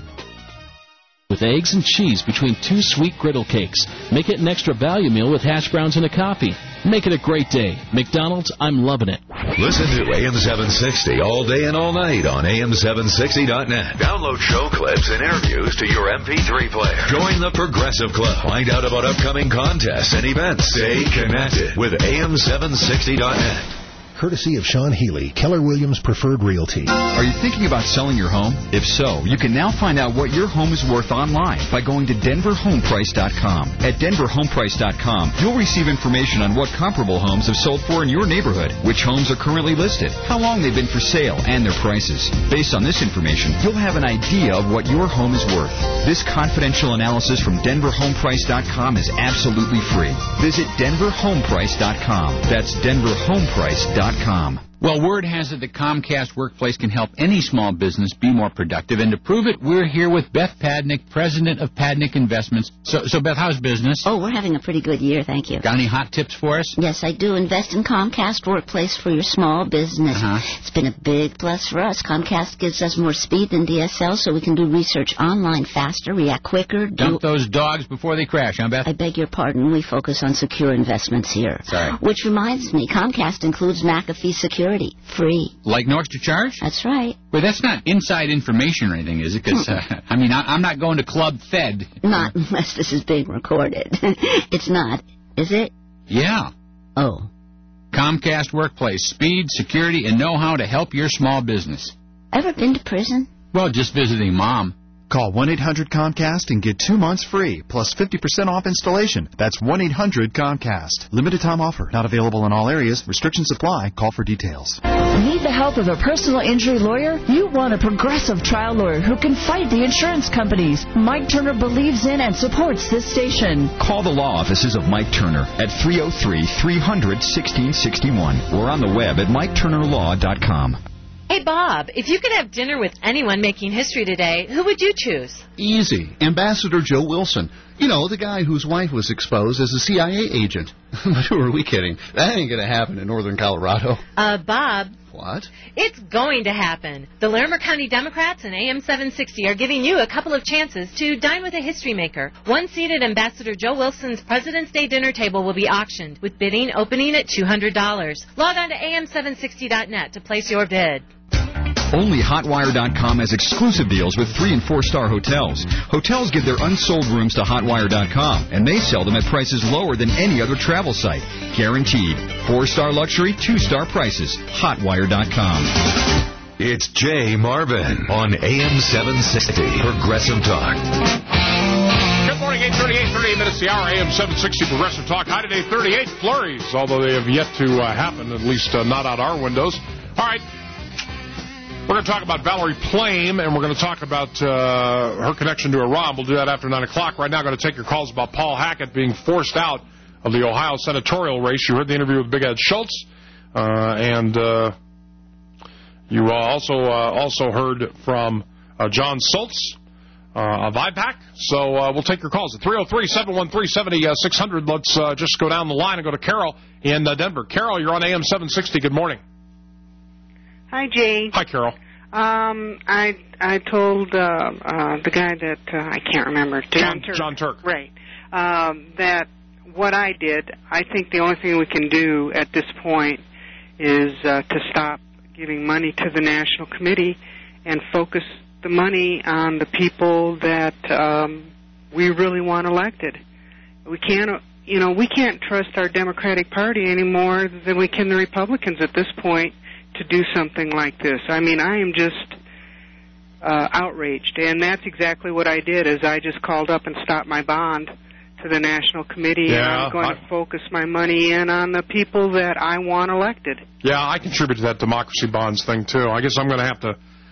Speaker 19: With eggs and cheese between two sweet griddle cakes. Make it an extra value meal with hash browns and a coffee. Make it a great day. McDonald's, I'm loving it.
Speaker 12: Listen to A M seven sixty all day and all night on A M seven sixty dot net. Download show clips and interviews to your M P three player. Join the Progressive Club. Find out about upcoming contests and events. Stay connected with A M seven sixty dot net.
Speaker 20: Courtesy of Sean Healy, Keller Williams Preferred Realty.
Speaker 21: Are you thinking about selling your home? If so, you can now find out what your home is worth online by going to denver home price dot com. At denver home price dot com, you'll receive information on what comparable homes have sold for in your neighborhood, which homes are currently listed, how long they've been for sale, and their prices. Based on this information, you'll have an idea of what your home is worth. This confidential analysis from denver home price dot com is absolutely free. Visit denver home price dot com. That's denver home price dot com.
Speaker 22: Well, word has it that Comcast Workplace can help any small business be more productive. And to prove it, we're here with Beth Padnick, president of Padnick Investments. So, so Beth, how's business?
Speaker 24: Oh, we're having a pretty good year, thank you.
Speaker 22: Got any hot tips for us?
Speaker 24: Yes, I do. Invest in Comcast Workplace for your small business. Uh-huh. It's been a big plus for us. Comcast gives us more speed than D S L, so we can do research online faster, react quicker.
Speaker 22: Dump do... those dogs before they crash, huh, Beth?
Speaker 24: I beg your pardon. We focus on secure investments here.
Speaker 22: Sorry.
Speaker 24: Which reminds me, Comcast includes McAfee Security. Free.
Speaker 22: Like no extra charge?
Speaker 24: That's right.
Speaker 22: Well, that's not inside information or anything, is it? Because, uh, I mean, I, I'm not going to Club Fed.
Speaker 24: Not unless this is being recorded. It's not, is it?
Speaker 22: Yeah.
Speaker 24: Oh.
Speaker 22: Comcast Workplace. Speed, security, and know-how to help your small business.
Speaker 24: Ever been to prison?
Speaker 22: Well, just visiting Mom.
Speaker 25: Call one eight hundred Comcast and get two months free, plus fifty percent off installation. That's one eight hundred Comcast. Limited time offer. Not available in all areas. Restrictions apply. Call for details.
Speaker 26: Need the help of a personal injury lawyer? You want a progressive trial lawyer who can fight the insurance companies. Mike Turner believes in and supports this station.
Speaker 21: Call the law offices of Mike Turner at three oh three, three hundred, one six six one or on the web at mike turner law dot com.
Speaker 27: Hey, Bob, if you could have dinner with anyone making history today, who would you choose?
Speaker 31: Easy. Ambassador Joe Wilson. You know, the guy whose wife was exposed as a C I A agent. But who are we kidding? That ain't going to happen in northern Colorado.
Speaker 27: Uh, Bob.
Speaker 31: What?
Speaker 27: It's going to happen. The Larimer County Democrats and A M seven sixty are giving you a couple of chances to dine with a history maker. One seat at Ambassador Joe Wilson's President's Day dinner table will be auctioned, with bidding opening at two hundred dollars. Log on to A M seven sixty dot net to place your bid.
Speaker 21: Only Hotwire dot com has exclusive deals with three- and four-star hotels. Hotels give their unsold rooms to Hotwire dot com, and they sell them at prices lower than any other travel site. Guaranteed. Four-star luxury, two-star prices. Hotwire dot com.
Speaker 12: It's Jay Marvin on A M seven sixty Progressive Talk.
Speaker 23: Good morning. morning, eight thirty-eight, thirty-eight minutes the hour, A M seven sixty Progressive Talk. High today, thirty-eight flurries, although they have yet to uh, happen, at least uh, not out our windows. All right. We're going to talk about Valerie Plame, and we're going to talk about uh, her connection to Iran. We'll do that after nine o'clock. Right now, I'm going to take your calls about Paul Hackett being forced out of the Ohio senatorial race. You heard the interview with Big Ed Schultz, uh, and uh, you uh, also uh, also heard from uh, John Schultz uh, of I PAC. So uh, we'll take your calls at three oh three, seven one three, seven six zero zero. Let's uh, just go down the line and go to Carol in uh, Denver. Carol, you're on A M seven sixty. Good morning.
Speaker 2: Hi, Jay.
Speaker 23: Hi, Carol.
Speaker 2: Um, I I told uh, uh, the guy that uh, I can't remember,
Speaker 23: John,
Speaker 2: John Turk,
Speaker 23: John Turk.
Speaker 2: right? Um, that what I did. I think the only thing we can do at this point is uh, to stop giving money to the National Committee and focus the money on the people that um, we really want elected. We can't, you know, we can't trust our Democratic Party any more than we can the Republicans at this point to do something like this. I mean, I am just uh, outraged, and that's exactly what I did. Is I just called up and stopped my bond to the National Committee,
Speaker 23: yeah,
Speaker 2: and I'm going I, to focus my money in on the people that I want elected.
Speaker 23: Yeah, I contribute to that democracy bonds thing too. I guess I'm going to have to.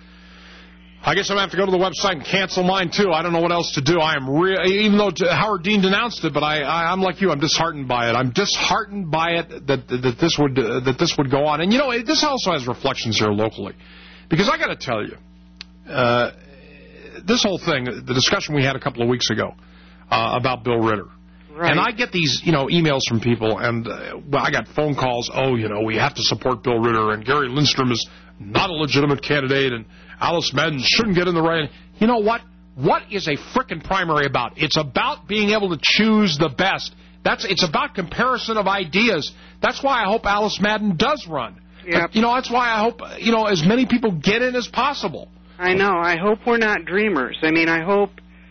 Speaker 23: I guess I'm going to have to go to the website and cancel mine too. I don't know what else to do. I am re- even though Howard Dean denounced it, but I, I I'm like you. I'm disheartened by it. I'm disheartened by it that that this would uh, that this would go on. And you know, this also has reflections here locally, because I got to tell you, uh, this whole thing, the discussion we had a couple of weeks ago uh, about Bill Ritter. Right. And I get these, you know, emails from people, and uh, well, I got phone calls. Oh, you know, we have to support Bill Ritter, and Gary Lindstrom is not a legitimate candidate, and Alice Madden shouldn't get in the race. You know what? What is a frickin' primary about? It's about being able to choose the best. That's it's about comparison of ideas. That's why I hope Alice Madden does run.
Speaker 2: Yep.
Speaker 23: You know, that's why I hope, you know, as many people get in as possible.
Speaker 2: I know. I hope we're not dreamers. I mean, I hope,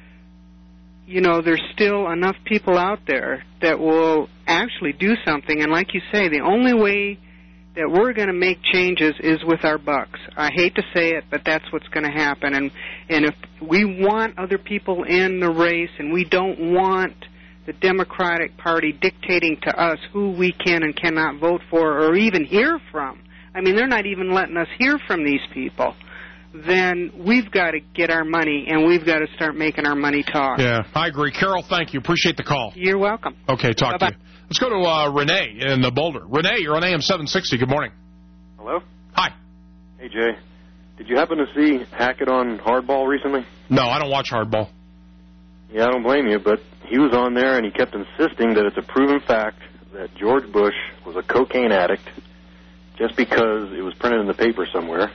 Speaker 2: you know, there's still enough people out there that will actually do something. And like you say, the only way that we're going to make changes is with our bucks. I hate to say it, but that's what's going to happen. And and if we want other people in the race, and we don't want the Democratic Party dictating to us who we can and cannot vote for or even hear from, I mean, they're not even letting us hear from these people, then we've got to get our money, and we've got to start making our money talk.
Speaker 23: Yeah, I agree. Carol, thank you. Appreciate the call.
Speaker 2: You're welcome.
Speaker 23: Okay, talk Bye-bye. to you. Let's go to uh, Renee in the Boulder. Renee, you're on A M seven sixty. Good morning.
Speaker 3: Hello?
Speaker 23: Hi.
Speaker 3: Hey, Jay. Did you happen to see Hackett on Hardball recently?
Speaker 23: No, I don't watch Hardball.
Speaker 3: Yeah, I don't blame you, but he was on there, and he kept insisting that it's a proven fact that George Bush was a cocaine addict just because it was printed in the paper somewhere.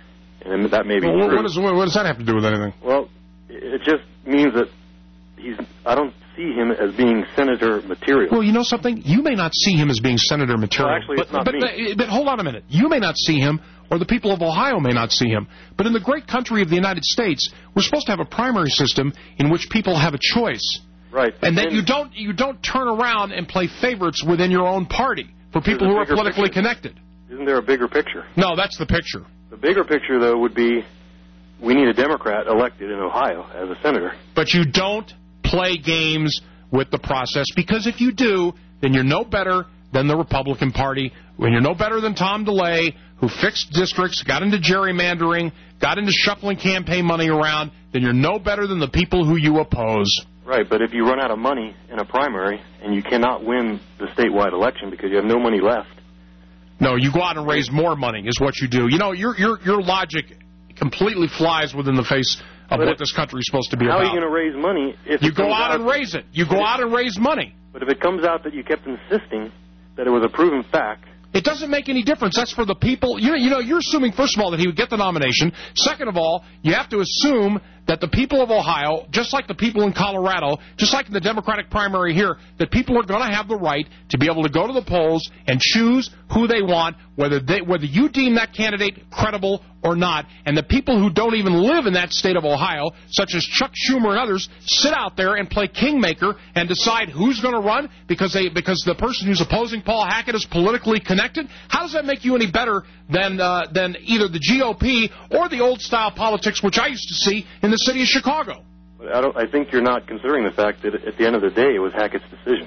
Speaker 3: And that may be
Speaker 23: well,
Speaker 3: true.
Speaker 23: What, is, what does that have to do with anything?
Speaker 3: Well, it just means that he's. I don't see him as being senator material.
Speaker 23: Well, you know something? You may not see him as being senator material.
Speaker 3: Well, actually,
Speaker 23: but,
Speaker 3: it's not
Speaker 23: but,
Speaker 3: me.
Speaker 23: But, but hold on a minute. You may not see him, or the people of Ohio may not see him. But in the great country of the United States, we're supposed to have a primary system in which people have a choice.
Speaker 3: Right.
Speaker 23: And that you don't you don't turn around and play favorites within your own party for people who are politically
Speaker 3: picture.
Speaker 23: connected.
Speaker 3: Isn't there a bigger picture?
Speaker 23: No, that's the picture.
Speaker 3: The bigger picture, though, would be we need a Democrat elected in Ohio as a senator.
Speaker 23: But you don't play games with the process, because if you do, then you're no better than the Republican Party, when you're no better than Tom DeLay, who fixed districts, got into gerrymandering, got into shuffling campaign money around, then you're no better than the people who you oppose.
Speaker 3: Right, but if you run out of money in a primary and you cannot win the statewide election because you have no money left.
Speaker 23: No, you go out and raise more money is what you do. You know, your your your logic completely flies within the face of
Speaker 3: but
Speaker 23: what
Speaker 3: if,
Speaker 23: this country is supposed to be
Speaker 3: how
Speaker 23: about.
Speaker 3: How are you going to raise money if
Speaker 23: you go out, out and raise it? You go
Speaker 3: it,
Speaker 23: out and raise money.
Speaker 3: But if it comes out that you kept insisting that it was a proven fact,
Speaker 23: it doesn't make any difference. That's for the people. You know, you know, you're assuming, first of all, that he would get the nomination. Second of all, you have to assume that the people of Ohio, just like the people in Colorado, just like in the Democratic primary here, that people are going to have the right to be able to go to the polls and choose who they want, whether they, whether you deem that candidate credible or not. And the people who don't even live in that state of Ohio, such as Chuck Schumer and others, sit out there and play kingmaker and decide who's going to run because they because the person who's opposing Paul Hackett is politically connected. How does that make you any better than uh, than either the G O P or the old-style politics, which I used to see in the city of Chicago?
Speaker 3: But I don't. I think you're not considering the fact that at the end of the day, it was Hackett's decision.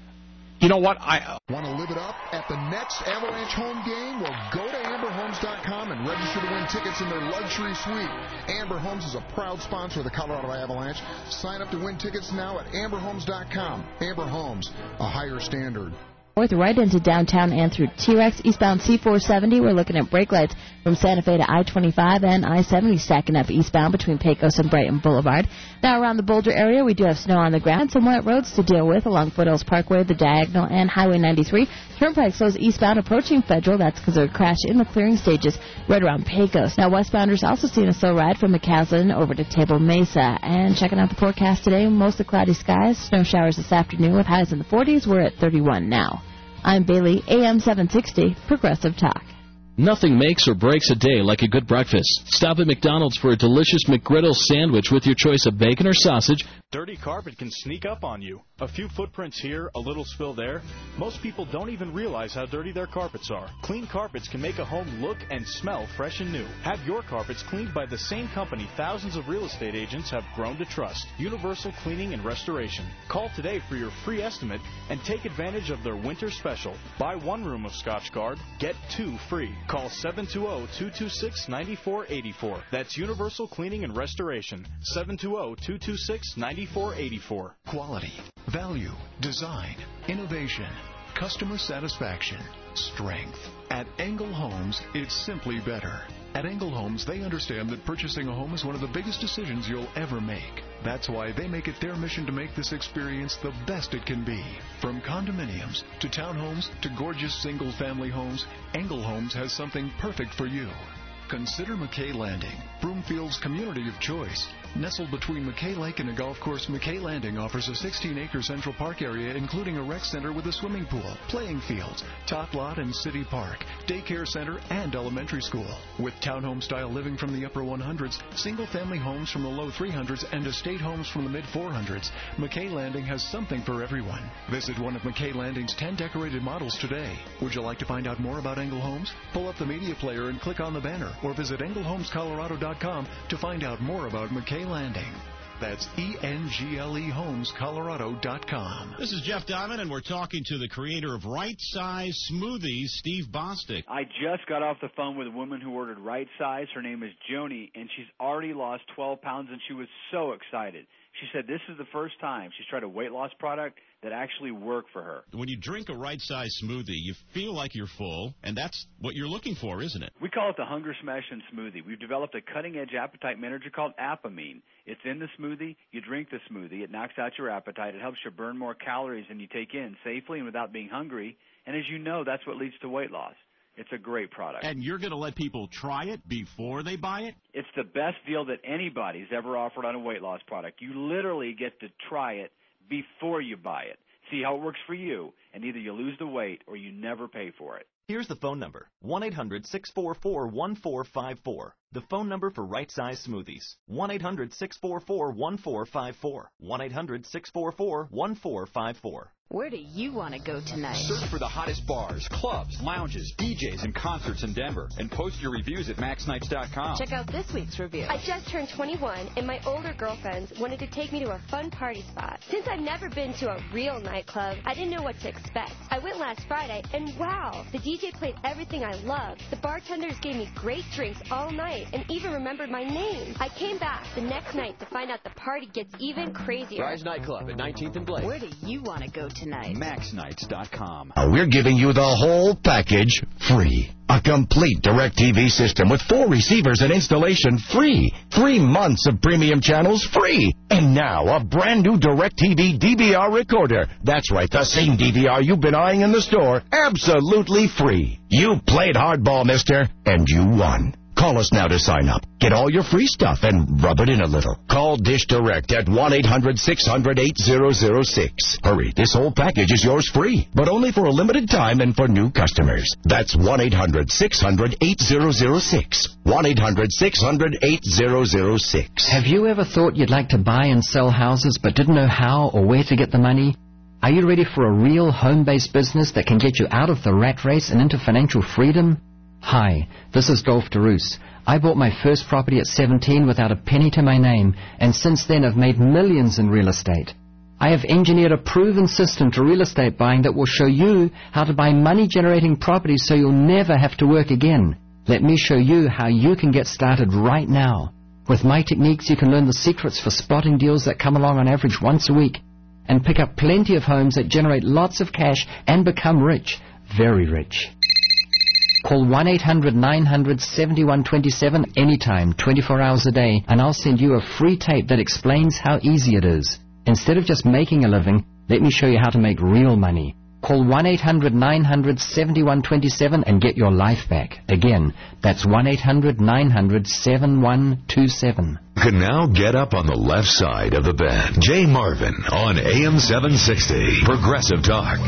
Speaker 23: You know what? I
Speaker 20: want to live it up at the next Avalanche home game? Well, go to amber homes dot com and register to win tickets in their luxury suite. Amber Homes is a proud sponsor of the Colorado Avalanche. Sign up to win tickets now at amber homes dot com. Amber Homes, a higher standard.
Speaker 1: North right into downtown and through T-Rex. Eastbound C four seventy, we're looking at brake lights from Santa Fe to I twenty-five and I seventy stacking up eastbound between Pecos and Brighton Boulevard. Now around the Boulder area, we do have snow on the ground, some wet roads to deal with along Foothills Parkway, the Diagonal, and Highway ninety-three. Turnpike slows eastbound approaching Federal. That's because of a crash in the clearing stages right around Pecos. Now westbounders also seeing a slow ride from McCaslin over to Table Mesa. And checking out the forecast today, mostly cloudy skies, snow showers this afternoon with highs in the forties. We're at thirty-one now. I'm Bailey, A M seven sixty, Progressive Talk.
Speaker 19: Nothing makes or breaks a day like a good breakfast. Stop at McDonald's for a delicious McGriddle sandwich with your choice of bacon or sausage.
Speaker 4: Dirty carpet can sneak up on you. A few footprints here, a little spill there. Most people don't even realize how dirty their carpets are. Clean carpets can make a home look and smell fresh and new. Have your carpets cleaned by the same company thousands of real estate agents have grown to trust. Universal Cleaning and Restoration. Call today for your free estimate and take advantage of their winter special. Buy one room of Scotchgard, get two free. Call seven two zero, two two six, nine four eight four. That's Universal Cleaning and Restoration. seven two zero, two two six, nine four eight four.
Speaker 20: Quality, value, design, innovation, customer satisfaction, strength. At Engel Homes, it's simply better. At Engel Homes, they understand that purchasing a home is one of the biggest decisions you'll ever make. That's why they make it their mission to make this experience the best it can be. From condominiums to townhomes to gorgeous single-family homes, Engel Homes has something perfect for you. Consider McKay Landing, Broomfield's community of choice. Nestled between McKay Lake and a golf course, McKay Landing offers a sixteen-acre Central Park area, including a rec center with a swimming pool, playing fields, tot lot and city park, daycare center, and elementary school. With townhome-style living from the upper one hundreds, single-family homes from the low three hundreds, and estate homes from the mid four hundreds, McKay Landing has something for everyone. Visit one of McKay Landing's ten decorated models today. Would you like to find out more about Engel Homes? Pull up the media player and click on the banner, or visit engel homes colorado dot com to find out more about McKay Landing. That's E N G L E homes colorado dot com.
Speaker 5: This is Jeff Diamond, and we're talking to the creator of Right Size Smoothies, Steve Bostic.
Speaker 6: I just got off the phone with a woman who ordered Right Size. Her name is Joni, and she's already lost twelve pounds, and she was so excited. She said this is the first time she's tried a weight loss product that actually worked for her.
Speaker 5: When you drink a Right Size smoothie, you feel like you're full, and that's what you're looking for, isn't it?
Speaker 6: We call it the Hunger Smash and Smoothie. We've developed a cutting-edge appetite manager called Apamine. It's in the smoothie. You drink the smoothie. It knocks out your appetite. It helps you burn more calories than you take in safely and without being hungry. And as you know, that's what leads to weight loss. It's a great product.
Speaker 5: And you're going to let people try it before they buy it?
Speaker 6: It's the best deal that anybody's ever offered on a weight loss product. You literally get to try it before you buy it. See how it works for you, and either you lose the weight or you never pay for it.
Speaker 7: Here's the phone number, one eight hundred, six four four, one four five four. The phone number for Right Size Smoothies, one eight hundred, six four four, one four five four, one eight hundred, six four four, one four five four.
Speaker 8: Where do you want to go tonight?
Speaker 9: Search for the hottest bars, clubs, lounges, D Js, and concerts in Denver, and post your reviews at max nights dot com.
Speaker 8: Check out this week's review.
Speaker 13: I just turned twenty-one, and my older girlfriends wanted to take me to a fun party spot. Since I've never been to a real nightclub, I didn't know what to expect. I went last Friday, and wow, the D J played everything I loved. The bartenders gave me great drinks all night, and even remembered my name. I came back the next night to find out the party gets even crazier.
Speaker 9: Rise Nightclub at nineteenth and Blake.
Speaker 8: Where do you want to go tonight?
Speaker 9: max nights dot com.
Speaker 18: We're giving you the whole package free. A complete DirecTV system with four receivers and installation free. Three months of premium channels free. And now a brand new DirecTV D V R recorder. That's right, the same D V R you've been eyeing in the store. Absolutely free. You played hardball, mister, and you won. Call us now to sign up. Get all your free stuff and rub it in a little. Call Dish Direct at one eight hundred, six hundred, eight thousand six. Hurry, this whole package is yours free, but only for a limited time and for new customers. That's one eight hundred, six hundred, eight thousand six. one eight hundred, six hundred, eight thousand six.
Speaker 28: Have you ever thought you'd like to buy and sell houses but didn't know how or where to get the money? Are you ready for a real home-based business that can get you out of the rat race and into financial freedom? Hi, this is Dolph DeRoos. I bought my first property at seventeen without a penny to my name, and since then I've made millions in real estate. I have engineered a proven system to real estate buying that will show you how to buy money-generating properties so you'll never have to work again. Let me show you how you can get started right now. With my techniques, you can learn the secrets for spotting deals that come along on average once a week and pick up plenty of homes that generate lots of cash and become rich, very rich. Call one eight hundred nine hundred seventy-one twenty-seven anytime, twenty-four hours a day, and I'll send you a free tape that explains how easy it is. Instead of just making a living, let me show you how to make real money. Call one eight hundred nine hundred seventy-one twenty-seven and get your life back. Again, that's one eight hundred nine hundred seventy-one twenty-seven.
Speaker 12: You can now get up on the left side of the bed. Jay Marvin on A M seven sixty, Progressive Talk.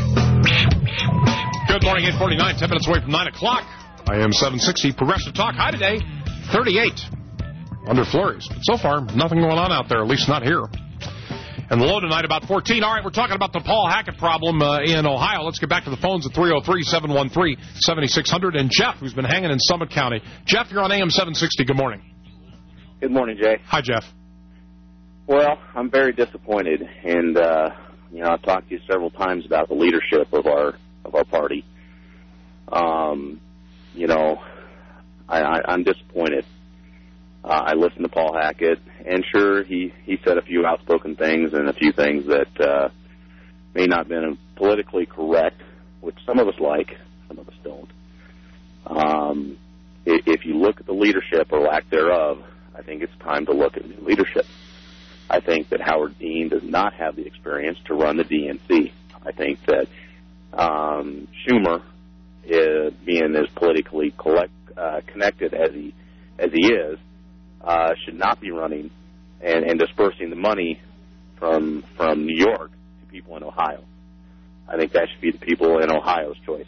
Speaker 23: Good morning, eight forty-nine, ten minutes away from nine o'clock. I am seven sixty, Progressive Talk. High today, thirty-eight. Under flurries. But so far, nothing going on out there, at least not here. And the low tonight about fourteen. All right, we're talking about the Paul Hackett problem uh, in Ohio. Let's get back to the phones at three oh three, seven one three, seven six zero zero. And Jeff, who's been hanging in Summit County. Jeff, you're on A M seven sixty. Good morning.
Speaker 10: Good morning, Jay.
Speaker 23: Hi, Jeff.
Speaker 10: Well, I'm very disappointed. And, uh, you know, I've talked to you several times about the leadership of our of our party. Um, you know, I, I, I'm disappointed. Uh, I listened to Paul Hackett, and sure, he, he said a few outspoken things and a few things that uh, may not have been politically correct, which some of us like, some of us don't. Um, if, if you look at the leadership or lack thereof, I think it's time to look at new leadership. I think that Howard Dean does not have the experience to run the D N C. I think that um, Schumer, is, being as politically collect, uh, connected as he as he is, uh, should not be running and, and dispersing the money from from New York to people in Ohio. I think that should be the people in Ohio's choice.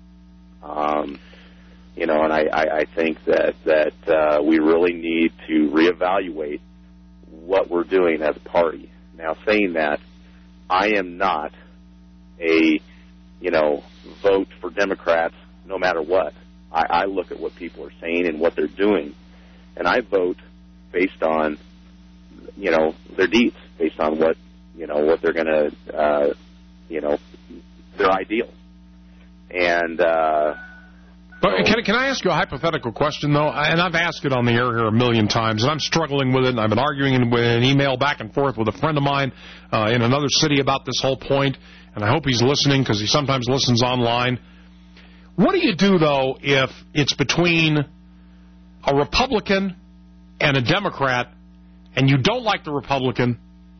Speaker 10: Um, you know, and I, I, I think that that uh, we really need to reevaluate what we're doing as a party. Now, saying that, I am not a, you know, vote for Democrats no matter what. I, I look at what people are saying and what they're doing, and I vote based on, you know, their deeds, based on what, you know, what they're going to, uh, you know, their ideals. And, uh,
Speaker 23: But can, can I ask you a hypothetical question, though? And I've asked it on the air here a million times, and I'm struggling with it, and I've been arguing with an email back and forth with a friend of mine uh, in another city about this whole point, and I hope he's listening because he sometimes listens online. What do you do, though, if it's between a Republican and a Democrat, and you don't like the Republican,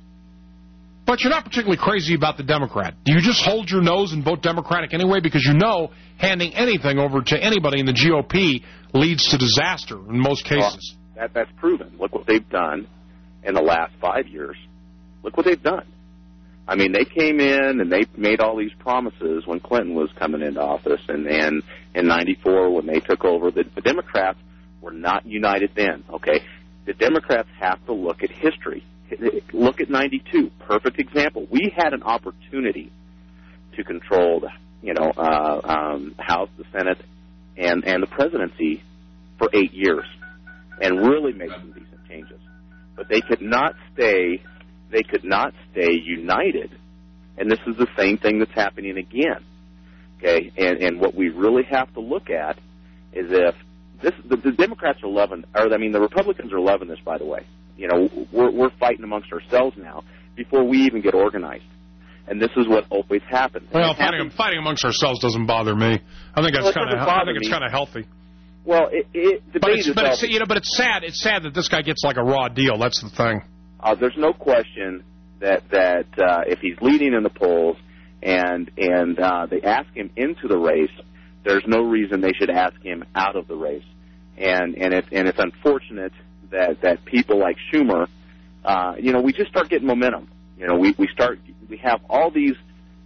Speaker 23: but you're not particularly crazy about the Democrat? Do you just hold your nose and vote Democratic anyway? Because you know handing anything over to anybody in the G O P leads to disaster in most cases.
Speaker 10: Well, that, that's proven. Look what they've done in the last five years. Look what they've done. I mean, they came in and they made all these promises when Clinton was coming into office, and then in ninety-four when they took over. The, the Democrats were not united then, okay? The Democrats have to look at history. Look at ninety-two, perfect example. We had an opportunity to control the, you know, uh, um, House, the Senate, and, and the presidency for eight years and really make some decent changes. But they could not stay, they could not stay united. And this is the same thing that's happening again. Okay, and, and what we really have to look at is if this, the, the Democrats are loving, or I mean, the Republicans are loving this, by the way. You know, we're, we're fighting amongst ourselves now before we even get organized. And this is what always happens.
Speaker 23: Well, fighting, happens. fighting amongst ourselves doesn't bother me. I think that's well, kind of. I think it's kind of healthy.
Speaker 10: Well, it, it debate
Speaker 23: but it's,
Speaker 10: is
Speaker 23: but it's, you know, but it's sad. It's sad that this guy gets like a raw deal. That's the thing.
Speaker 10: Uh, there's no question that that uh, if he's leading in the polls and and uh, they ask him into the race, there's no reason they should ask him out of the race. And and it and it's unfortunate that that people like Schumer, uh, you know, we just start getting momentum. You know, we we start we have all these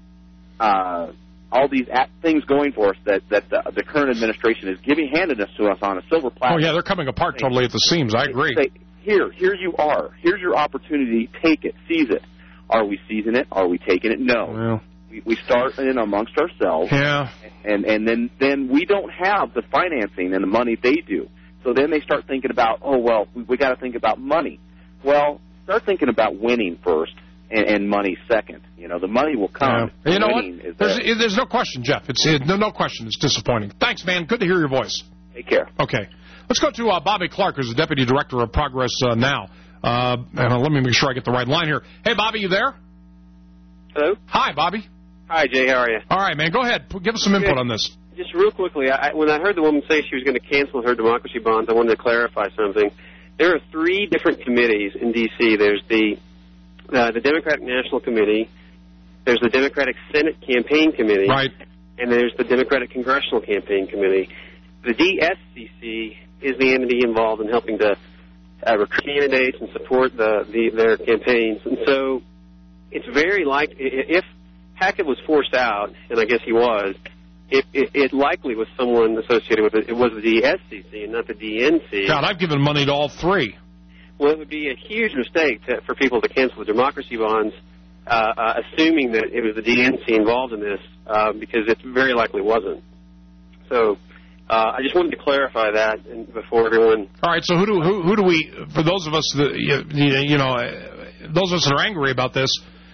Speaker 10: uh, all these at things going for us that that the, the current administration is giving handed us to us on a silver platter.
Speaker 23: Oh yeah, they're coming apart totally at the seams. I agree.
Speaker 10: Say, here, here you are. Here's your opportunity. Take it, seize it. Are we seizing it? Are we taking it? No.
Speaker 23: Well.
Speaker 10: We, we start in amongst ourselves.
Speaker 23: Yeah.
Speaker 10: And, and then, then we don't have the financing and the money they do. So then they start thinking about, oh, well, we, we got to think about money. Well, start thinking about winning first and, and money second. You know, the money will come.
Speaker 23: Yeah. You know what?
Speaker 10: Is
Speaker 23: there's, there's no question, Jeff. It's it, no, no question. It's disappointing. Thanks, man. Good to hear your voice.
Speaker 10: Take care.
Speaker 23: Okay. Let's go to uh, Bobby Clark, who's the Deputy Director of Progress uh, Now. Uh, and uh, let me make sure I get the right line here. Hey, Bobby, you there?
Speaker 11: Hello?
Speaker 23: Hi, Bobby.
Speaker 11: Hi, Jay. How are you?
Speaker 23: All right, man. Go ahead. Give us some input
Speaker 11: yeah.
Speaker 23: on this.
Speaker 11: Just real quickly, I, when I heard the woman say she was going to cancel her democracy bonds, I wanted to clarify something. There are three different committees in D C There's the uh, the Democratic National Committee, there's the Democratic Senate Campaign Committee,
Speaker 23: right,
Speaker 11: and there's the Democratic Congressional Campaign Committee. The D S C C is the entity involved in helping to uh, recruit candidates and support the, the their campaigns. And so it's very likely, if Hackett was forced out, and I guess he was, It, it, it likely was someone associated with it. It was the D S C C and not the D N C.
Speaker 23: God, I've given money to all three.
Speaker 11: Well, it would be a huge mistake to, for people to cancel the democracy bonds, uh, uh, assuming that it was the D N C involved in this, uh, because it very likely wasn't. So uh, I just wanted to clarify that before everyone.
Speaker 23: All right. So who do who, who do we? For those of us that you know, those of us that are angry about this,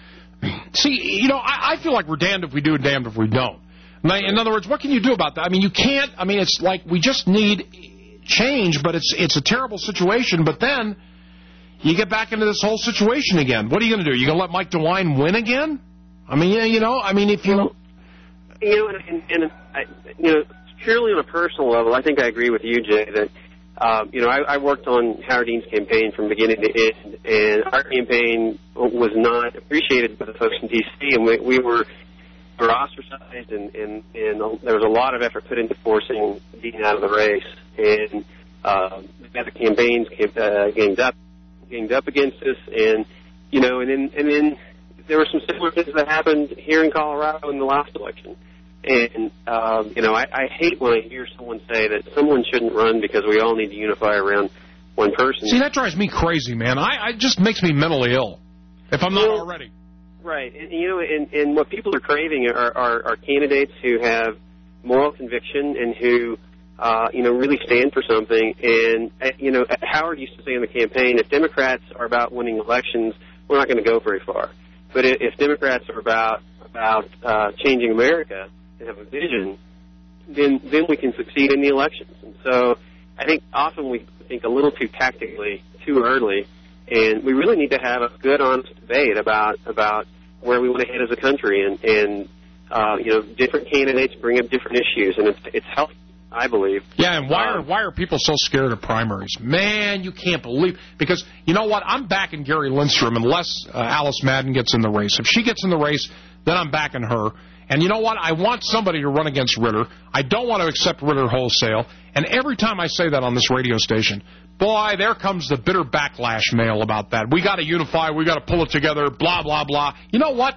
Speaker 23: see, you know, I, I feel like we're damned if we do and damned if we don't. In other words, what can you do about that? I mean, you can't. I mean, it's like we just need change, but it's it's a terrible situation. But then you get back into this whole situation again. What are you going to do? You going to let Mike DeWine win again? I mean, yeah, you know, I mean, if you...
Speaker 11: You know, and, and, and I, you know, purely on a personal level, I think I agree with you, Jay, that, um, you know, I, I worked on Howard Dean's campaign from beginning to end, and our campaign was not appreciated by the folks in D C, and we, we were... were ostracized, and, and, and there was a lot of effort put into forcing Dean out of the race. And uh, the other campaigns uh, ganged up, ganged up against us, and you know, and then and then there were some similar things that happened here in Colorado in the last election. And um, you know, I, I hate when I hear someone say that someone shouldn't run because we all need to unify around one person.
Speaker 23: See, that drives me crazy, man. I, I it just makes me mentally ill if I'm not well, already.
Speaker 11: Right, and you know, and, and what people are craving are, are, are candidates who have moral conviction and who, uh, you know, really stand for something. And uh, you know, Howard used to say in the campaign, if Democrats are about winning elections, we're not going to go very far. But if Democrats are about about uh, changing America and have a vision, then then we can succeed in the elections. And so, I think often we think a little too tactically, too early. And we really need to have a good, honest debate about about where we want to head as a country, and and uh, you know, different candidates bring up different issues, and it's it's healthy, I believe.
Speaker 23: Yeah, and why are why are people so scared of primaries? Man, you can't believe, because you know what? I'm backing Gary Lindstrom unless uh, Alice Madden gets in the race. If she gets in the race, then I'm backing her. And you know what? I want somebody to run against Ritter. I don't want to accept Ritter wholesale. And every time I say that on this radio station, boy, there comes the bitter backlash mail about that. We got to unify. We got to pull it together, blah, blah, blah. You know what?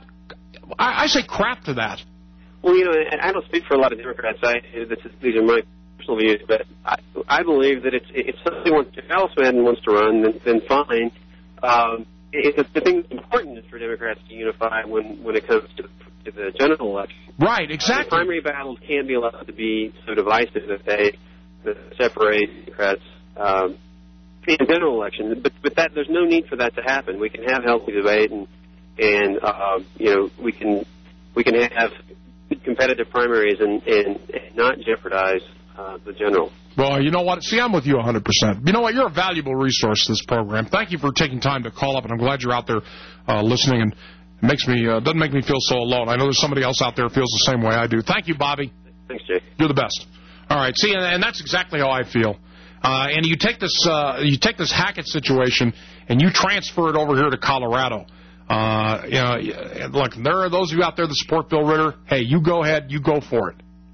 Speaker 23: I, I say crap to that.
Speaker 11: Well, you know, I don't speak for a lot of Democrats. I, this is, these are my personal views, but I, I believe that it's, if somebody wants, if Alice Madden wants to run, then, then fine. Um, it, the thing that's important is for Democrats to unify when, when it comes to, to the general election.
Speaker 23: Right, exactly.
Speaker 11: The primary battles can't be allowed to be so divisive that they that separate Democrats um, in the general election. But but that there's no need for that to happen. We can have healthy debate, and and uh, you know, we can we can have competitive primaries and, and, and not jeopardize uh, the general.
Speaker 23: Well, you know what? See, I'm with you one hundred percent. You know what? You're a valuable resource to this program. Thank you for taking time to call up, and I'm glad you're out there uh, listening, and it makes me, uh, doesn't make me feel so alone. I know there's somebody else out there who feels the same way I do. Thank you, Bobby.
Speaker 11: Thanks, Jay.
Speaker 23: You're the best. All right, see, and, and that's exactly how I feel. Uh, and you take this uh, you take this Hackett situation, and you transfer it over here to Colorado. Uh, you know, look, there are those of you out there that support Bill Ritter. Hey, you go ahead, you go for it.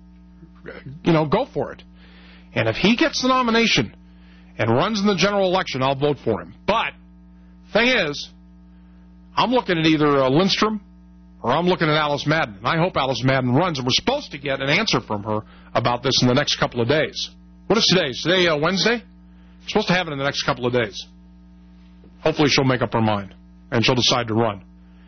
Speaker 23: You know, go for it. And if he gets the nomination and runs in the general election, I'll vote for him. But thing is, I'm looking at either uh, Lindstrom or I'm looking at Alice Madden. And I hope Alice Madden runs. And we're supposed to get an answer from her about this in the next couple of days. What is today? Is today uh, Wednesday? We're supposed to have it in the next couple of days. Hopefully she'll make up her mind and she'll decide to run.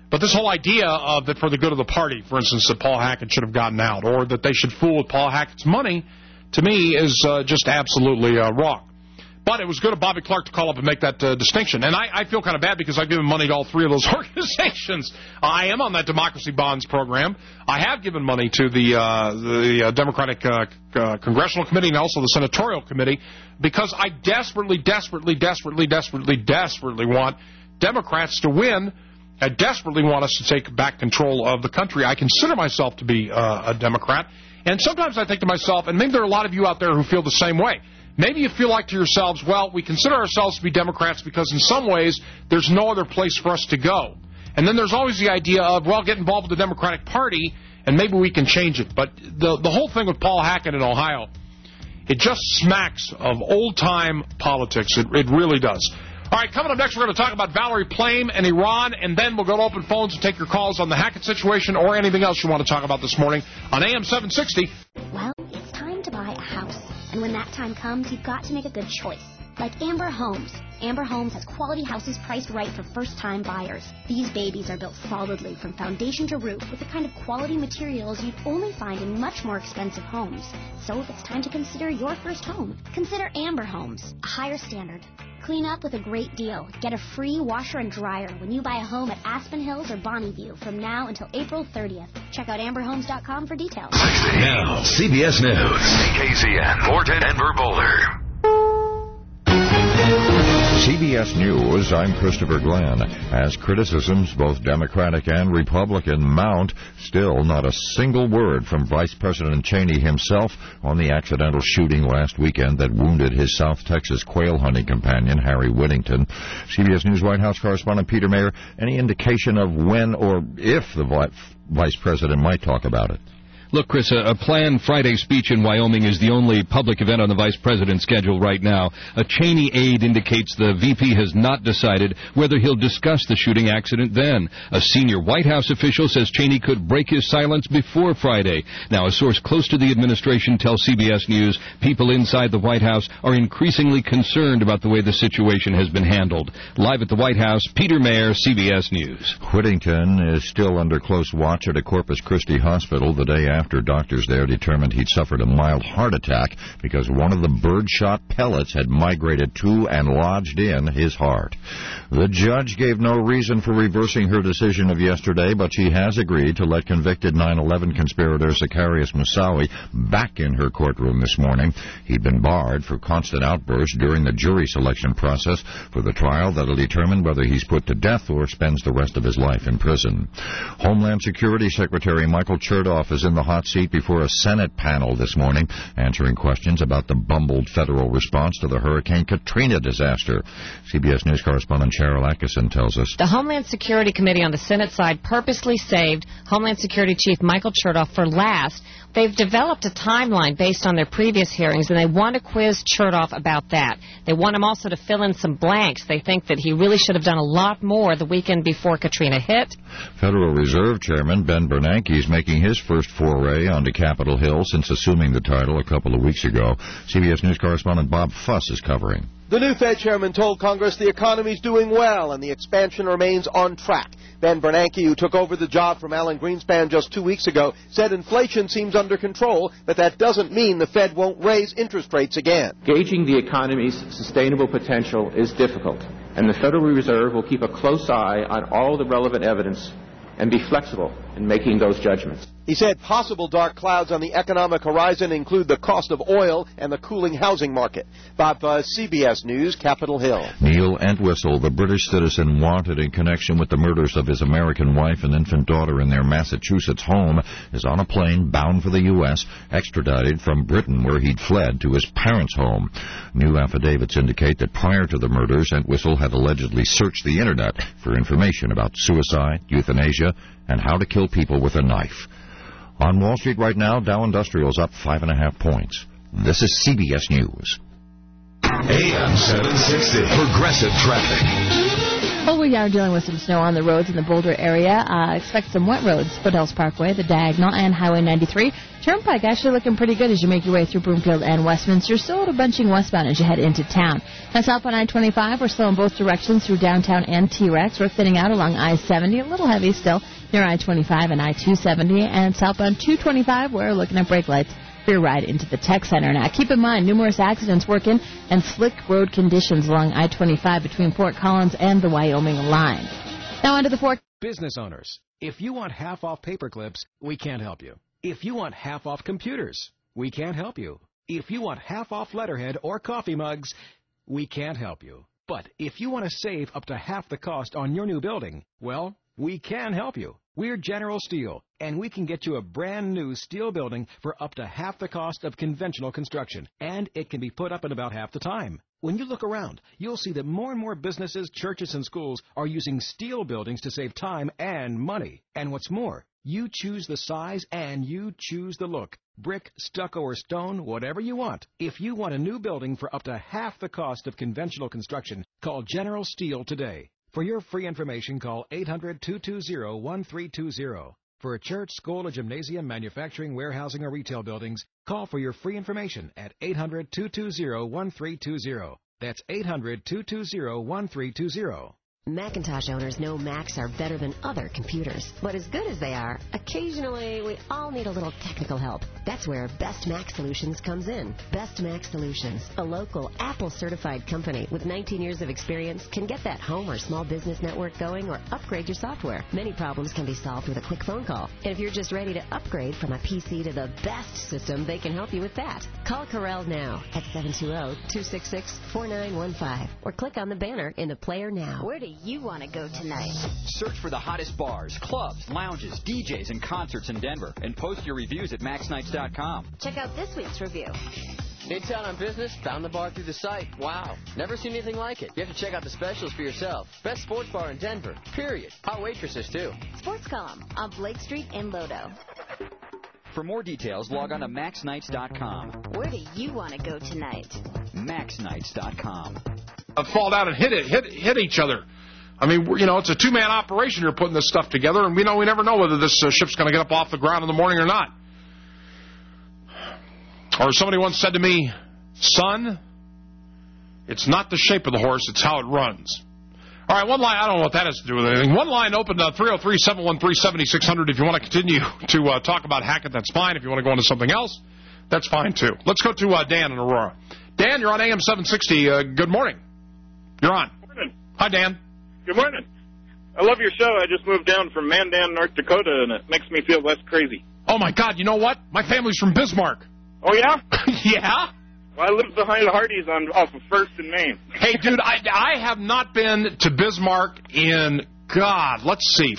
Speaker 23: But this whole idea of that for the good of the party, for instance, that Paul Hackett should have gotten out, or that they should fool with Paul Hackett's money, to me is uh, just absolutely uh, wrong. But it was good of Bobby Clark to call up and make that uh, distinction. And I, I feel kind of bad because I've given money to all three of those organizations. Uh, I am on that Democracy Bonds program. I have given money to the, uh, the uh, Democratic uh, uh, Congressional Committee and also the Senatorial Committee because I desperately, desperately, desperately, desperately, desperately want Democrats to win. I desperately want us to take back control of the country. I consider myself to be uh, a Democrat. And sometimes I think to myself, and maybe there are a lot of you out there who feel the same way, maybe you feel like to yourselves, well, we consider ourselves to be Democrats because in some ways there's no other place for us to go. And then there's always the idea of, well, get involved with the Democratic Party and maybe we can change it. But the, the whole thing with Paul Hackett in Ohio, it just smacks of old-time politics. It, it really does. All right, coming up next, we're going to talk about Valerie Plame and Iran, and then we'll go to open phones and take your calls on the Hackett situation or anything else you want to talk about this morning on A M seven sixty.
Speaker 14: Well, it's time to buy a house. And when that time comes, you've got to make a good choice. Like Amber Homes. Amber Homes has quality houses priced right for first-time buyers. These babies are built solidly from foundation to roof with the kind of quality materials you'd only find in much more expensive homes. So if it's time to consider your first home, consider Amber Homes. A higher standard. Clean up with a great deal. Get a free washer and dryer when you buy a home at Aspen Hills or Bonneview from now until April thirtieth. Check out amber homes dot com for details.
Speaker 12: Now, C B S News, K Z N, Morton, Denver, Boulder.
Speaker 15: C B S News, I'm Christopher Glenn. As criticisms, both Democratic and Republican, mount, still not a single word from Vice President Cheney himself on the accidental shooting last weekend that wounded his South Texas quail hunting companion, Harry Whittington. C B S News White House correspondent Peter Mayer, any indication of when or if the Vice President might talk about it?
Speaker 16: Look, Chris, a, a planned Friday speech in Wyoming is the only public event on the vice president's schedule right now. A Cheney aide indicates the V P has not decided whether he'll discuss the shooting accident then. A senior White House official says Cheney could break his silence before Friday. Now, a source close to the administration tells C B S News people inside the White House are increasingly concerned about the way the situation has been handled. Live at the White House, Peter Mayer, C B S News.
Speaker 15: Whittington is still under close watch at a Corpus Christi hospital the day after. After doctors there determined he'd suffered a mild heart attack because one of the birdshot pellets had migrated to and lodged in his heart. The judge gave no reason for reversing her decision of yesterday, but she has agreed to let convicted nine eleven conspirator Zacarias Moussaoui back in her courtroom this morning. He'd been barred for constant outbursts during the jury selection process for the trial that'll determine whether he's put to death or spends the rest of his life in prison. Homeland Security Secretary Michael Chertoff is in the hot seat before a Senate panel this morning, answering questions about the bumbled federal response to the Hurricane Katrina disaster. C B S News correspondent Cheryl Atkinson tells us.
Speaker 17: The Homeland Security Committee on the Senate side purposely saved Homeland Security Chief Michael Chertoff for last. They've developed a timeline based on their previous hearings, and they want to quiz Chertoff about that. They want him also to fill in some blanks. They think that he really should have done a lot more the weekend before Katrina hit.
Speaker 15: Federal Reserve Chairman Ben Bernanke is making his first foray onto Capitol Hill since assuming the title a couple of weeks ago. C B S News correspondent Bob Fuss is covering.
Speaker 22: The new Fed chairman told Congress the economy's doing well and the expansion remains on track. Ben Bernanke, who took over the job from Alan Greenspan just two weeks ago, said inflation seems under control, but that doesn't mean the Fed won't raise interest rates again.
Speaker 24: Gauging the economy's sustainable potential is difficult, and the Federal Reserve will keep a close eye on all the relevant evidence and be flexible in making those judgments.
Speaker 22: He said possible dark clouds on the economic horizon include the cost of oil and the cooling housing market. Bob Buzz, C B S News, Capitol Hill.
Speaker 15: Neil Entwistle, the British citizen wanted in connection with the murders of his American wife and infant daughter in their Massachusetts home, is on a plane bound for the U S, extradited from Britain where he'd fled to his parents' home. New affidavits indicate that prior to the murders, Entwistle had allegedly searched the Internet for information about suicide, euthanasia, and how to kill people with a knife. On Wall Street right now, Dow Industrial's up five and a half points. This is C B S News.
Speaker 12: A M seven sixty, Progressive Traffic.
Speaker 1: Well, we are dealing with some snow on the roads in the Boulder area. Uh, expect some wet roads. Foothills Parkway, the Diagonal, and Highway ninety-three. Turnpike actually looking pretty good as you make your way through Broomfield and Westminster. Still a little bunching westbound as you head into town. Now, south on I twenty-five, we're slow in both directions through downtown and T-Rex. We're thinning out along I seventy, a little heavy still near I twenty-five and I two seventy. And southbound two twenty-five, we're looking at brake lights for your ride into the tech center. Now, keep in mind, numerous accidents working and slick road conditions along I twenty-five between Fort Collins and the Wyoming line. Now, onto the Fort.
Speaker 2: Business owners, if you want half off paper clips, we can't help you. If you want half off computers, we can't help you. If you want half off letterhead or coffee mugs, we can't help you. But if you want to save up to half the cost on your new building, well, we can help you. We're General Steel, and we can get you a brand new steel building for up to half the cost of conventional construction, and it can be put up in about half the time. When you look around, you'll see that more and more businesses, churches, and schools are using steel buildings to save time and money. And what's more, you choose the size and you choose the look. Brick, stucco, or stone, whatever you want. If you want a new building for up to half the cost of conventional construction, call General Steel today. For your free information, call eight hundred, two two zero, one three two zero. For a church, school, a gymnasium, manufacturing, warehousing, or retail buildings, call for your free information at eight hundred, two two zero, one three two zero. That's eight hundred, two two zero, one three two zero.
Speaker 3: Macintosh owners know Macs are better than other computers. But as good as they are, occasionally we all need a little technical help. That's where Best Mac Solutions comes in. Best Mac Solutions, a local Apple-certified company with nineteen years of experience, can get that home or small business network going or upgrade your software. Many problems can be solved with a quick phone call. And if you're just ready to upgrade from a P C to the best system, they can help you with that. Call Corel now at seven two zero, two six six, four nine one five or click on the banner in the player now.
Speaker 8: Where do you want to go tonight?
Speaker 9: Search for the hottest bars, clubs, lounges, D Js, and concerts in Denver, and post your reviews at max nights dot com.
Speaker 8: Check out this week's review.
Speaker 19: Midtown on business, found the bar through the site. Wow, never seen anything like it. You have to check out the specials for yourself. Best sports bar in Denver, period. Hot waitresses, too.
Speaker 8: Sports Column on Blake Street in Lodo.
Speaker 9: For more details, log on to max nights dot com.
Speaker 8: Where do you want to go tonight?
Speaker 9: max nights dot com.
Speaker 23: Fall down and hit it, hit hit each other. I mean, you know, it's a two-man operation. You're putting this stuff together, and we know we never know whether this uh, ship's going to get up off the ground in the morning or not. Or somebody once said to me, son, it's not the shape of the horse, it's how it runs. All right, one line, I don't know what that has to do with anything. One line open, uh, three oh three, seven one three, seven six zero zero. If you want to continue to uh, talk about Hackett, that's fine. If you want to go into something else, that's fine, too. Let's go to uh, Dan in Aurora. Dan, you're on A M seven sixty. Uh, good morning. You're on.
Speaker 21: Good morning.
Speaker 23: Hi, Dan.
Speaker 21: Good morning. I love your show. I just moved down from Mandan, North Dakota, and it makes me feel less crazy.
Speaker 23: Oh, my God. You know what? My family's from Bismarck.
Speaker 21: Oh, yeah?
Speaker 23: Yeah?
Speaker 21: Well, I live behind the Hardys on off of First and Main.
Speaker 23: Hey, dude, I, I have not been to Bismarck in, God, let's see,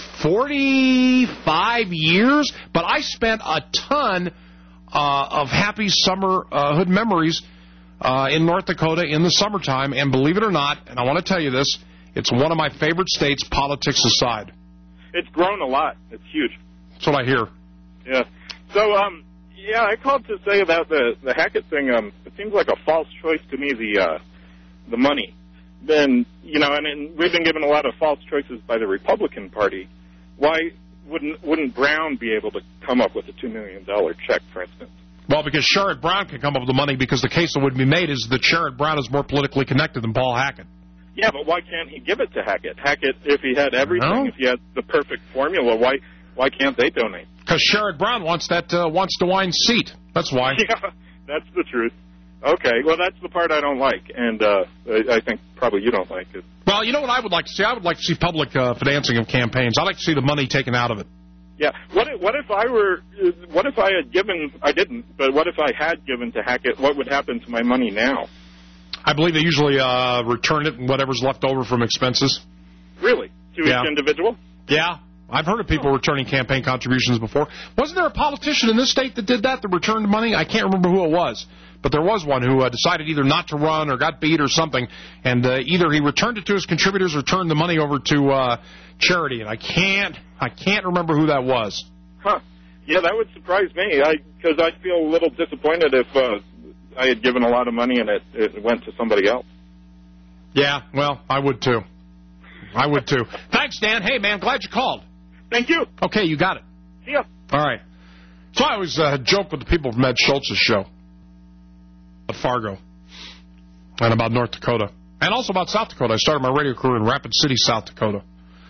Speaker 23: forty-five years, but I spent a ton uh, of happy summerhood uh, memories uh, in North Dakota in the summertime, and believe it or not, and I want to tell you this, it's one of my favorite states, politics aside.
Speaker 21: It's grown a lot. It's huge.
Speaker 23: That's what I hear.
Speaker 21: Yeah. So, um, yeah, I called to say about the the Hackett thing. Um, it seems like a false choice to me. The uh, the money. Then you know, and, and we've been given a lot of false choices by the Republican Party. Why wouldn't wouldn't Brown be able to come up with a two million dollar check, for instance?
Speaker 23: Well, because Sherrod Brown can come up with the money, because the case that would be made is that Sherrod Brown is more politically connected than Paul Hackett.
Speaker 21: Yeah, but why can't he give it to Hackett? Hackett, if he had everything, if he had the perfect formula, why why can't they donate?
Speaker 23: Because Sherrod Brown wants that uh, wants DeWine's seat. That's why.
Speaker 21: Yeah, that's the truth. Okay, well, that's the part I don't like, and uh, I, I think probably you don't like it.
Speaker 23: Well, you know what I would like to see? I would like to see public uh, financing of campaigns. I'd like to see the money taken out of it.
Speaker 21: Yeah. What if, what if I were? What if I had given? I didn't, but what if I had given to Hackett? What would happen to my money now?
Speaker 23: I believe they usually uh, return it and whatever's left over from expenses.
Speaker 21: Really? To
Speaker 23: yeah.
Speaker 21: each individual?
Speaker 23: Yeah. I've heard of people returning campaign contributions before. Wasn't there a politician in this state that did that, that returned money? I can't remember who it was. But there was one who uh, decided either not to run or got beat or something, and uh, either he returned it to his contributors or turned the money over to uh, charity. And I can't I can't remember who that was.
Speaker 21: Huh. Yeah, that would surprise me, because I'd feel a little disappointed if uh, I had given a lot of money and it, it went to somebody else.
Speaker 23: Yeah, well, I would too. I would, too. Thanks, Dan. Hey, man, glad you called.
Speaker 21: Thank you.
Speaker 23: Okay, you got it.
Speaker 21: See ya.
Speaker 23: All right. So I always uh, joke with the people from Ed Schultz's show about Fargo and about North Dakota and also about South Dakota. I started my radio career in Rapid City, South Dakota.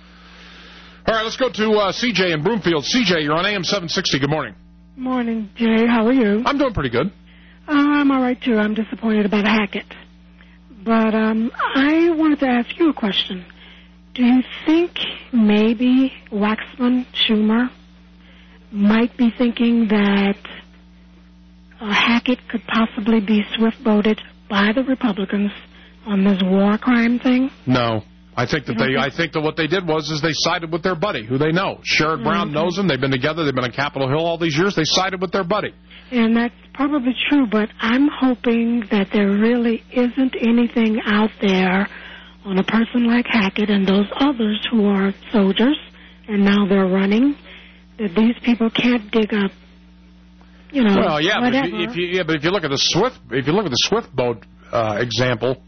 Speaker 23: All right, let's go to uh, C J in Broomfield. C J, you're on A M seven sixty. Good morning.
Speaker 4: Morning, Jay. How are you?
Speaker 23: I'm doing pretty good.
Speaker 4: Uh, I'm all right, too. I'm disappointed about Hackett. But um, I wanted to ask you a question. Do you think maybe Waxman, Schumer, might be thinking that uh, Hackett could possibly be swift-voted by the Republicans on this war crime thing?
Speaker 23: No. I think that they. Think I think that what they did was is they sided with their buddy, who they know. Sherrod Brown mm-hmm. knows him. They've been together. They've been on Capitol Hill all these years. They sided with their buddy.
Speaker 4: And that's probably true, but I'm hoping that there really isn't anything out there on a person like Hackett and those others who are soldiers and now they're running, that these people can't dig up, you know,
Speaker 23: well, yeah,
Speaker 4: whatever.
Speaker 23: But if, you, if you, yeah, but if you look at the Swift, if you look at the Swift boat uh, example.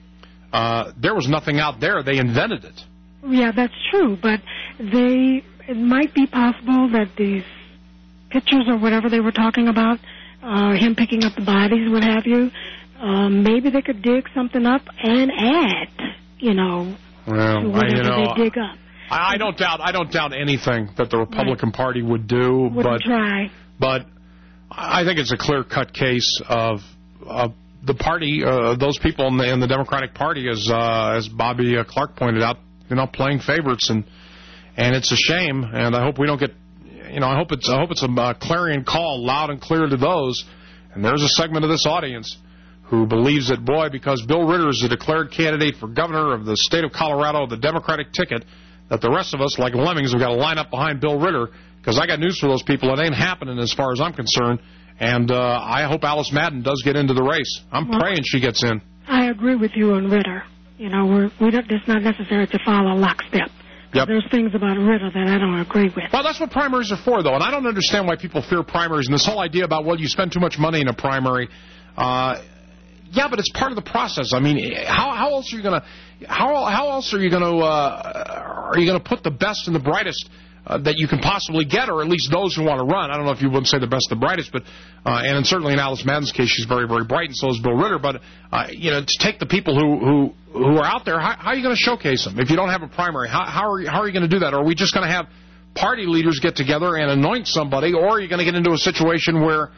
Speaker 23: Uh, there was nothing out there. They invented it.
Speaker 4: Yeah, that's true. But they, it might be possible that these pictures or whatever they were talking about, uh, him picking up the bodies, what have you, um, maybe they could dig something up and add, you know,
Speaker 23: well,
Speaker 4: to whatever
Speaker 23: I, you know,
Speaker 4: they dig up.
Speaker 23: I, I don't doubt. I don't doubt anything that the Republican right. Party would do.
Speaker 4: Wouldn't
Speaker 23: but
Speaker 4: try.
Speaker 23: But I think it's a clear-cut case of. of the party, uh, those people in the, in the Democratic Party, as uh, as Bobby uh, Clark pointed out, you know, playing favorites, and and it's a shame. And I hope we don't get, you know, I hope it's I hope it's a uh, clarion call, loud and clear to those. And there's a segment of this audience who believes that, boy, because Bill Ritter is a declared candidate for governor of the state of Colorado, the Democratic ticket, that the rest of us, like lemmings, have got to line up behind Bill Ritter. Because I got news for those people, it ain't happening as far as I'm concerned. And uh, I hope Alice Madden does get into the race. I'm well, praying she gets in.
Speaker 4: I agree with you on Ritter. You know, we're, we don't, it's not necessary to follow lockstep.
Speaker 23: Yep.
Speaker 4: There's things about Ritter that I don't agree with.
Speaker 23: Well, that's what primaries are for, though. And I don't understand why people fear primaries. And this whole idea about, well, you spend too much money in a primary. Uh, yeah, but it's part of the process. I mean, how, how else are you going to how how else are you going to uh, are you going to put the best and the brightest Uh, that you can possibly get, or at least those who want to run? I don't know if you wouldn't say the best, the brightest, but uh, and certainly in Alice Madden's case, she's very, very bright, and so is Bill Ritter. But uh, you know, to take the people who who who are out there, how, how are you going to showcase them if you don't have a primary? How how are you, how are you going to do that? Or are we just going to have party leaders get together and anoint somebody, or are you going to get into a situation where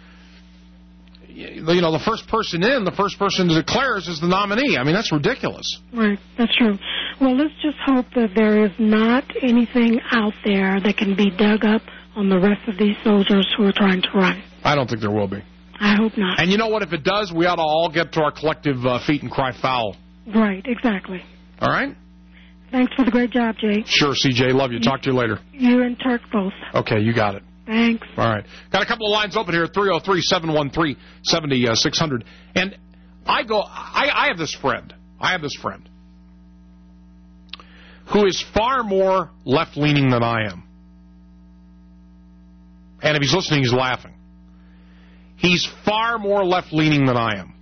Speaker 23: you know the first person in, the first person that declares is the nominee? I mean, that's ridiculous.
Speaker 4: Right, that's true. Well, let's just hope that there is not anything out there that can be dug up on the rest of these soldiers who are trying to run.
Speaker 23: I don't think there will be.
Speaker 4: I hope not.
Speaker 23: And you know what? If it does, we ought to all get to our collective uh, feet and cry foul.
Speaker 4: Right, exactly.
Speaker 23: All right?
Speaker 4: Thanks for the great job, Jay.
Speaker 23: Sure, C J. Love you. Talk to you later.
Speaker 4: You and Turk both.
Speaker 23: Okay, you got it.
Speaker 4: Thanks.
Speaker 23: All right. Got a couple of lines open here, three oh three, seven one three, seven six hundred. And I go, I, I have this friend. I have this friend. who is far more left-leaning than I am. And if he's listening, he's laughing. He's far more left-leaning than I am.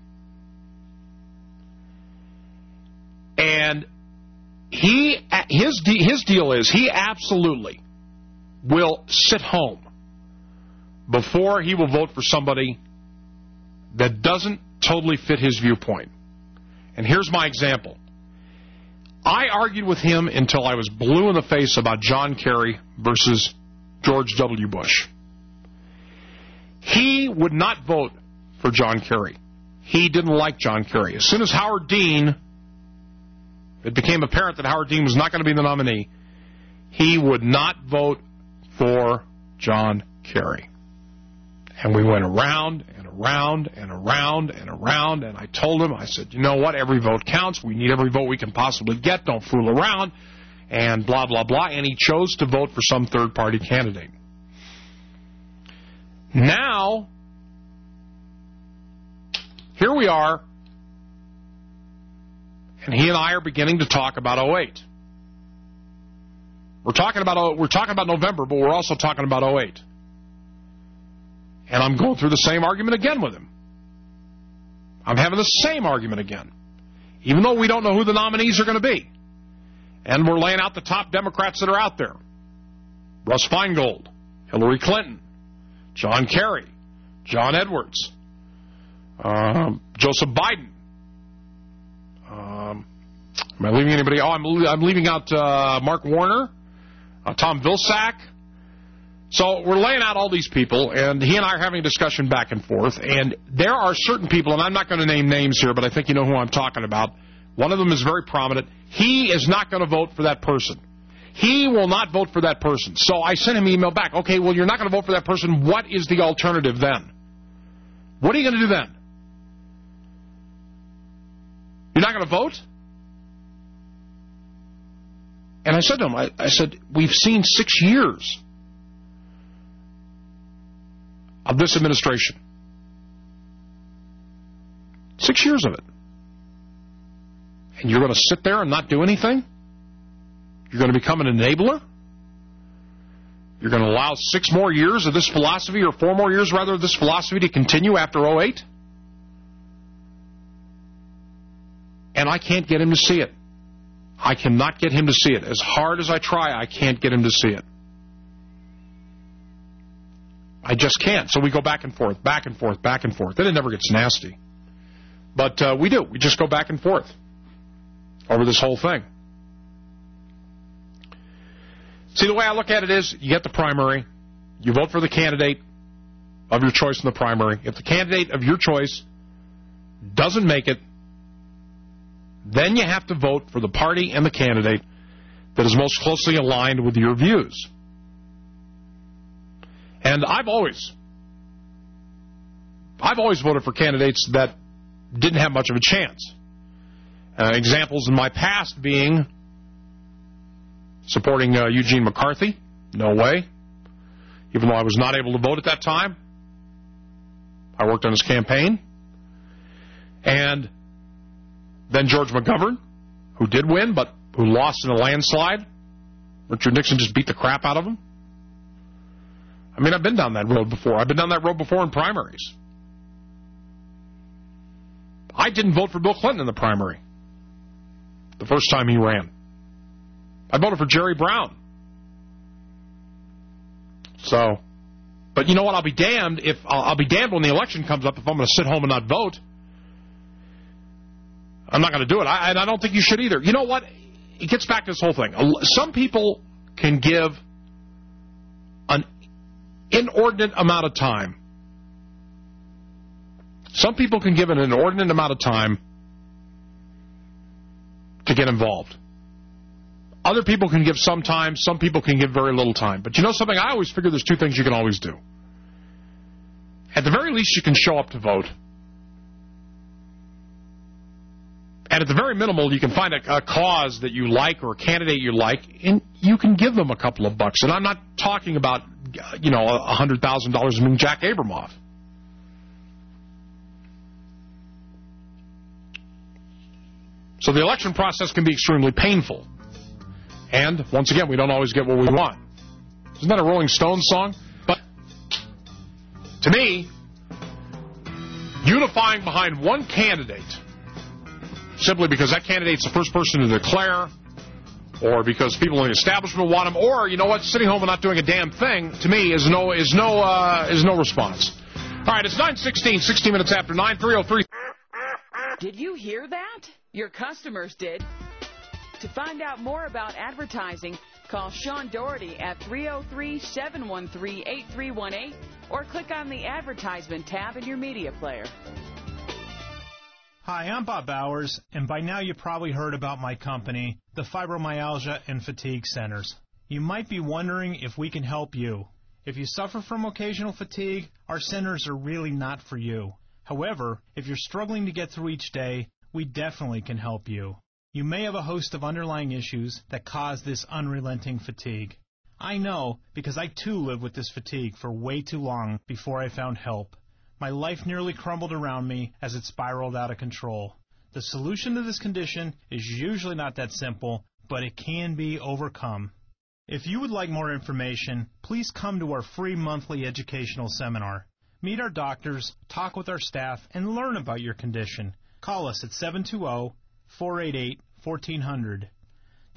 Speaker 23: And he, his, his deal is he absolutely will sit home before he will vote for somebody that doesn't totally fit his viewpoint. And here's my example. I argued with him until I was blue in the face about John Kerry versus George W. Bush. He would not vote for John Kerry. He didn't like John Kerry. As soon as Howard Dean, it became apparent that Howard Dean was not going to be the nominee, he would not vote for John Kerry. And we went around and around and around and around, and I told him, I said, you know what, every vote counts. We need every vote we can possibly get. Don't fool around, and blah, blah, blah. And he chose to vote for some third-party candidate. Now, here we are, and he and I are beginning to talk about oh eight. We're talking about we're talking about November, but we're also talking about oh eight. And I'm going through the same argument again with him. I'm having the same argument again, even though we don't know who the nominees are going to be. And we're laying out the top Democrats that are out there. Russ Feingold, Hillary Clinton, John Kerry, John Edwards, um, Joseph Biden. Um, am I leaving anybody? Oh, I'm, I'm leaving out uh, Mark Warner, uh, Tom Vilsack. So we're laying out all these people, and he and I are having a discussion back and forth. And there are certain people, and I'm not going to name names here, but I think you know who I'm talking about. One of them is very prominent. He is not going to vote for that person. He will not vote for that person. So I sent him an email back. Okay, well, you're not going to vote for that person. What is the alternative then? What are you going to do then? You're not going to vote? And I said to him, I, I said, we've seen six years of this administration. Six years of it. And you're going to sit there and not do anything? You're going to become an enabler? You're going to allow six more years of this philosophy, or four more years, rather, of this philosophy to continue after oh eight? And I can't get him to see it. I cannot get him to see it. As hard as I try, I can't get him to see it. I just can't. So we go back and forth, back and forth, back and forth. Then it never gets nasty. But uh, we do. We just go back and forth over this whole thing. See, the way I look at it is, you get the primary, you vote for the candidate of your choice in the primary. If the candidate of your choice doesn't make it, then you have to vote for the party and the candidate that is most closely aligned with your views. And I've always, I've always voted for candidates that didn't have much of a chance. Uh, examples in my past being supporting uh, Eugene McCarthy. No way. Even though I was not able to vote at that time, I worked on his campaign. And then George McGovern, who did win, but who lost in a landslide. Richard Nixon just beat the crap out of him. I mean, I've been down that road before. I've been down that road before in primaries. I didn't vote for Bill Clinton in the primary the first time he ran. I voted for Jerry Brown. So, but you know what? I'll be damned if I'll, I'll be damned when the election comes up if I'm going to sit home and not vote. I'm not going to do it. I, and I don't think you should either. You know what? It gets back to this whole thing. Some people can give an inordinate amount of time. Some people can give an inordinate amount of time to get involved. Other people can give some time. Some people can give very little time. But you know something? I always figure there's two things you can always do. At the very least, you can show up to vote. And at the very minimal, you can find a, a cause that you like or a candidate you like, and you can give them a couple of bucks. And I'm not talking about, you know, one hundred thousand dollars from Jack Abramoff. So the election process can be extremely painful. And, once again, we don't always get what we want. Isn't that a Rolling Stones song? But, to me, unifying behind one candidate, simply because that candidate's the first person to declare, or because people in the establishment want him, or, you know what, sitting home and not doing a damn thing, to me, is no is no, uh, is no response. All right, it's nine sixteen, sixteen minutes after nine, three oh three.
Speaker 5: Did you hear that? Your customers did. To find out more about advertising, call Sean Doherty at three oh three, seven one three, eight three one eight or click on the advertisement tab in your media player.
Speaker 6: Hi, I'm Bob Bowers, and by now you probably heard about my company, the Fibromyalgia and Fatigue Centers. You might be wondering if we can help you. If you suffer from occasional fatigue, our centers are really not for you. However, if you're struggling to get through each day, we definitely can help you. You may have a host of underlying issues that cause this unrelenting fatigue. I know, because I too lived with this fatigue for way too long before I found help. My life nearly crumbled around me as it spiraled out of control. The solution to this condition is usually not that simple, but it can be overcome. If you would like more information, please come to our free monthly educational seminar. Meet our doctors, talk with our staff, and learn about your condition. Call us at seven two zero, four eight eight, one four zero zero.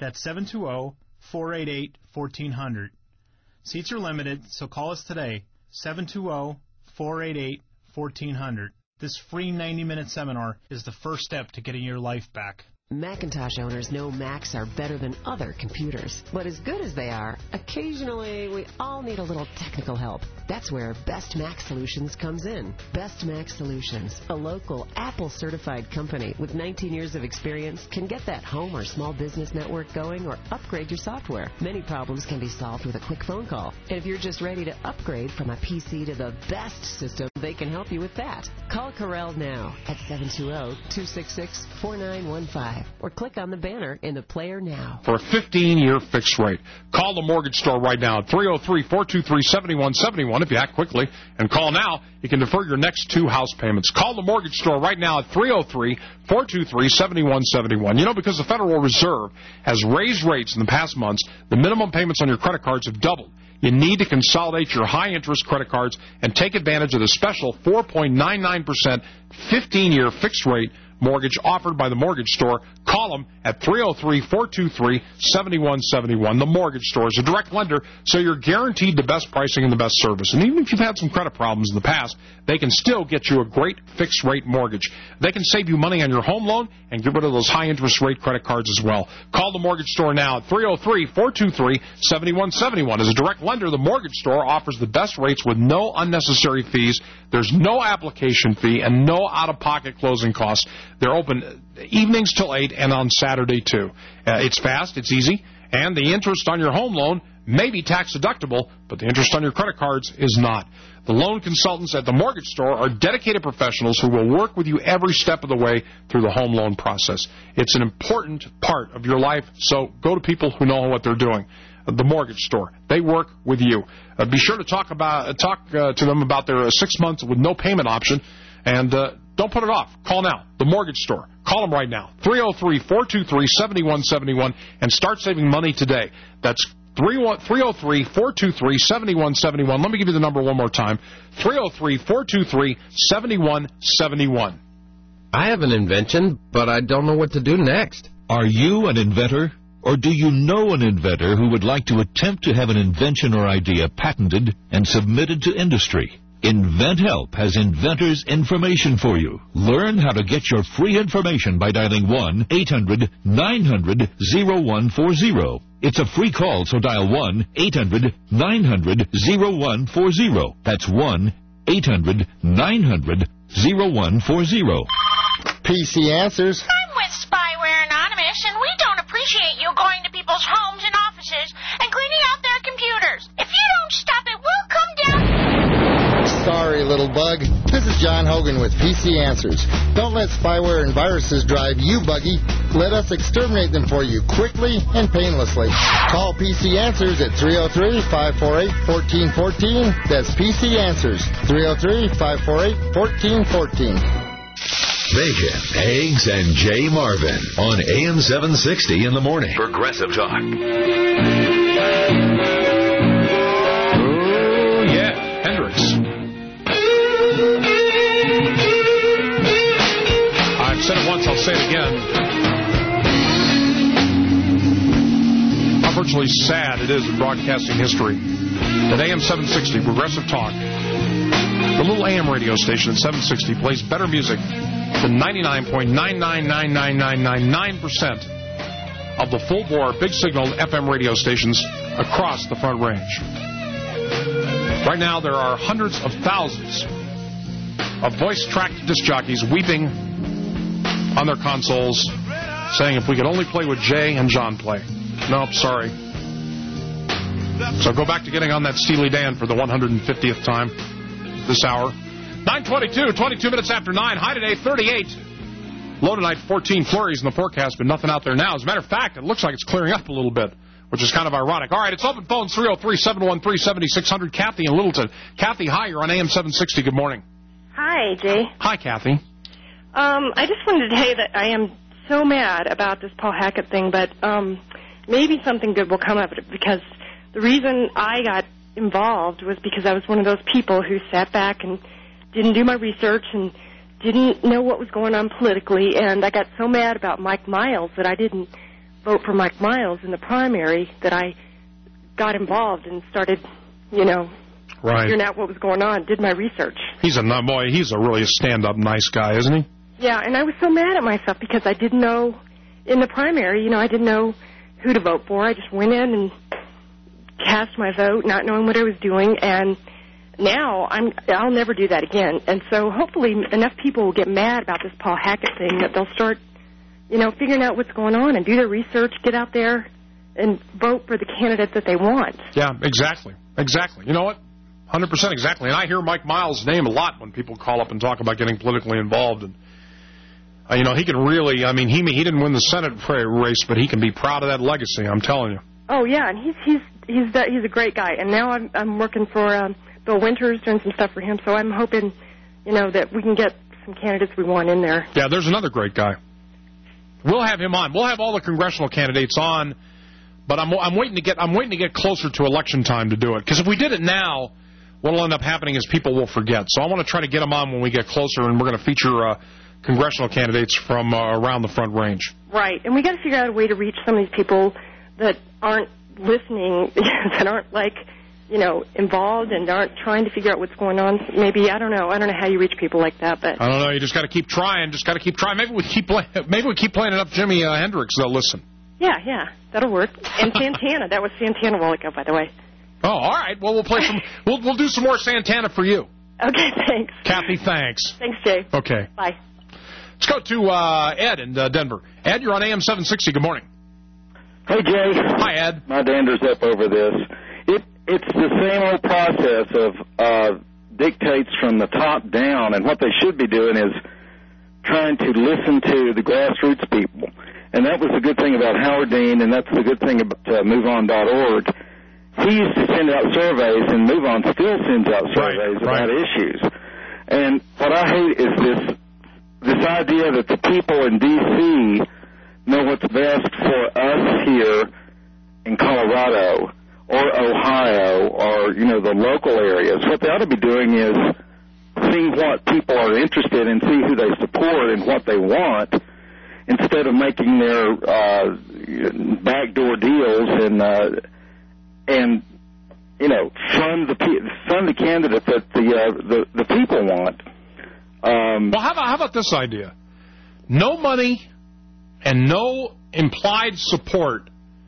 Speaker 6: That's seven two zero, four eight eight, one four zero zero. Seats are limited, so call us today, seven two zero, four eight eight, one four zero zero. This free ninety-minute seminar is the first step to getting your life back.
Speaker 3: Macintosh owners know Macs are better than other computers. But as good as they are, occasionally we all need a little technical help. That's where Best Mac Solutions comes in. Best Mac Solutions, a local Apple-certified company with nineteen years of experience, can get that home or small business network going or upgrade your software. Many problems can be solved with a quick phone call. And if you're just ready to upgrade from a P C to the best system, they can help you with that. Call Corel now at seven two zero, two six six, four nine one five. Or click on the banner in the player now.
Speaker 23: For a fifteen-year fixed rate. Call the mortgage store right now at three oh three, four two three, seven one seven one. If you act quickly and call now, you can defer your next two house payments. Call the mortgage store right now at three oh three, four two three, seven one seven one. You know, because the Federal Reserve has raised rates in the past months, the minimum payments on your credit cards have doubled. You need to consolidate your high-interest credit cards and take advantage of the special four point nine nine percent fifteen-year fixed rate mortgage offered by the mortgage store. Call them at three oh three, four two three, seven one seven one. The mortgage store is a direct lender, so you're guaranteed the best pricing and the best service. And even if you've had some credit problems in the past, they can still get you a great fixed rate mortgage. They can save you money on your home loan and get rid of those high interest rate credit cards as well. Call the mortgage store now at three oh three, four two three, seven one seven one. As a direct lender, the mortgage store offers the best rates with no unnecessary fees. There's no application fee and no out-of-pocket closing costs. They're open evenings till eight and on Saturday, too. Uh, it's fast, it's easy, and the interest on your home loan may be tax-deductible, but the interest on your credit cards is not. The loan consultants at the mortgage store are dedicated professionals who will work with you every step of the way through the home loan process. It's an important part of your life, so go to people who know what they're doing. The mortgage store. They work with you. Uh, be sure to talk about uh, talk uh, to them about their uh, six months with no payment option, and uh, don't put it off. Call now. The mortgage store. Call them right now. three oh three, four two three, seven one seven one and start saving money today. That's three oh three, four two three, seven one seven one. Let me give you the number one more time. three oh three, four two three, seven one seven one.
Speaker 7: I have an invention, but I don't know what to do next.
Speaker 13: Are you an inventor? Or do you know an inventor who would like to attempt to have an invention or idea patented and submitted to industry? InventHelp has inventors' information for you. Learn how to get your free information by dialing one eight hundred nine hundred oh one four oh. It's a free call, so dial one eight hundred nine hundred oh one four oh. That's one eight hundred nine hundred oh one four oh.
Speaker 18: P C Answers.
Speaker 20: I'm with Spyware Anonymous, and we don't appreciate you going to people's homes and offices and cleaning out their computers. If you don't stop it, we'll come down.
Speaker 18: Sorry, little bug. This is John Hogan with P C Answers. Don't let spyware and viruses drive you buggy. Let us exterminate them for you quickly and painlessly. Call P C Answers at three oh three, five four eight, one four one four. That's P C Answers, three oh three, five four eight, one four one four.
Speaker 12: Bacon, Eggs, and Jay Marvin on A M seven sixty in the morning. Progressive Talk.
Speaker 23: Oh, yeah, Hendrix. I've said it once, I'll say it again. How virtually sad it is in broadcasting history that A M seven sixty, Progressive Talk, the little A M radio station at seven sixty, plays better music than ninety-nine point nine nine nine nine nine nine nine percent of the full-bore, big-signal F M radio stations across the Front Range. Right now, there are hundreds of thousands of voice-tracked disc jockeys weeping on their consoles, saying, if we could only play what Jay and John play. Nope, sorry. So go back to getting on that Steely Dan for the one hundred fiftieth time this hour. nine twenty-two, twenty-two minutes after nine. High today, thirty-eight. Low tonight, fourteen flurries in the forecast, but nothing out there now. As a matter of fact, it looks like it's clearing up a little bit, which is kind of ironic. All right, it's open phones, three oh three, seven one three, seven six zero zero. Kathy in Littleton. Kathy, hi, you're on A M seven sixty. Good morning.
Speaker 25: Hi, Jay.
Speaker 23: Hi, Kathy.
Speaker 25: Um, I just wanted to tell you that I am so mad about this Paul Hackett thing, but um, maybe something good will come of it, because the reason I got involved was because I was one of those people who sat back and didn't do my research and didn't know what was going on politically, and I got so mad about Mike Miles that I didn't vote for Mike Miles in the primary that I got involved and started, you know,
Speaker 23: right.
Speaker 25: figuring out what was going on, did my research.
Speaker 23: He's a boy. He's a really a stand-up nice guy, isn't he?
Speaker 25: Yeah, and I was so mad at myself because I didn't know in the primary, you know, I didn't know who to vote for. I just went in and cast my vote, not knowing what I was doing, and now I'm, I'll never do that again. And so hopefully enough people will get mad about this Paul Hackett thing that they'll start, you know, figuring out what's going on and do their research, get out there and vote for the candidate that they want.
Speaker 23: Yeah, exactly. Exactly. You know what? one hundred percent exactly. And I hear Mike Miles' name a lot when people call up and talk about getting politically involved. And, uh, you know, he can really, I mean, he he didn't win the Senate race, but he can be proud of that legacy, I'm telling you.
Speaker 25: Oh, yeah, and he's he's he's the, he's a great guy. And now I'm, I'm working for um, Bill Winters, doing some stuff for him, so I'm hoping, you know, that we can get some candidates we want in there.
Speaker 23: Yeah, there's another great guy. We'll have him on. We'll have all the congressional candidates on, but I'm I'm waiting to get I'm waiting to get closer to election time to do it. Because if we did it now, what'll end up happening is people will forget. So I want to try to get them on when we get closer, and we're going to feature uh, congressional candidates from uh, around the Front Range.
Speaker 25: Right, and we got to figure out a way to reach some of these people that aren't listening, that aren't like, you know, involved and aren't trying to figure out what's going on. Maybe, I don't know. I don't know how you reach people like that, but
Speaker 23: I don't know. You just got to keep trying. Just got to keep trying. Maybe we keep play, maybe we keep playing it up Jimi uh, Hendrix. They'll listen.
Speaker 25: Yeah, yeah, that'll work. And Santana. That was Santana a while ago, by the way.
Speaker 23: Oh, all right. Well, we'll play some. We'll we'll do some more Santana for you.
Speaker 25: Okay, thanks.
Speaker 23: Kathy, thanks.
Speaker 25: Thanks, Jay.
Speaker 23: Okay.
Speaker 25: Bye.
Speaker 23: Let's go to uh, Ed in uh, Denver. Ed, you're on A M seven sixty. Good morning.
Speaker 10: Hey, Jay.
Speaker 23: Hi, Ed.
Speaker 10: My dander's up over this. It It's the same old process of uh, dictates from the top down, and what they should be doing is trying to listen to the grassroots people. And that was the good thing about Howard Dean, and that's the good thing about uh, move on dot org. He used to send out surveys, and MoveOn still sends out surveys right, about right. issues. And what I hate is this this idea that the people in D C know what's best for us here in Colorado or Ohio or, you know, the local areas. What they ought to be doing is seeing what people are interested in, see who they support and what they want, instead of making their uh, backdoor deals and, uh, and you know, fund the fund the candidate that the uh, the, the people want. Um,
Speaker 23: well, how about, how about this idea? No money and no implied support,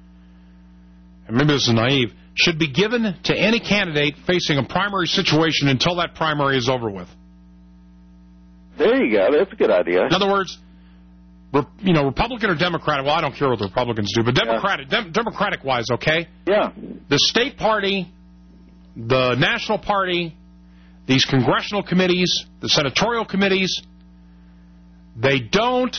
Speaker 23: and maybe this is naive, should be given to any candidate facing a primary situation until that primary is over with.
Speaker 10: There you go. That's a good idea.
Speaker 23: In other words, you know, Republican or Democratic, well, I don't care what the Republicans do, but Democratic, yeah. dem- Democratic-wise, okay?
Speaker 10: Yeah.
Speaker 23: The state party, the national party, these congressional committees, the senatorial committees, they don't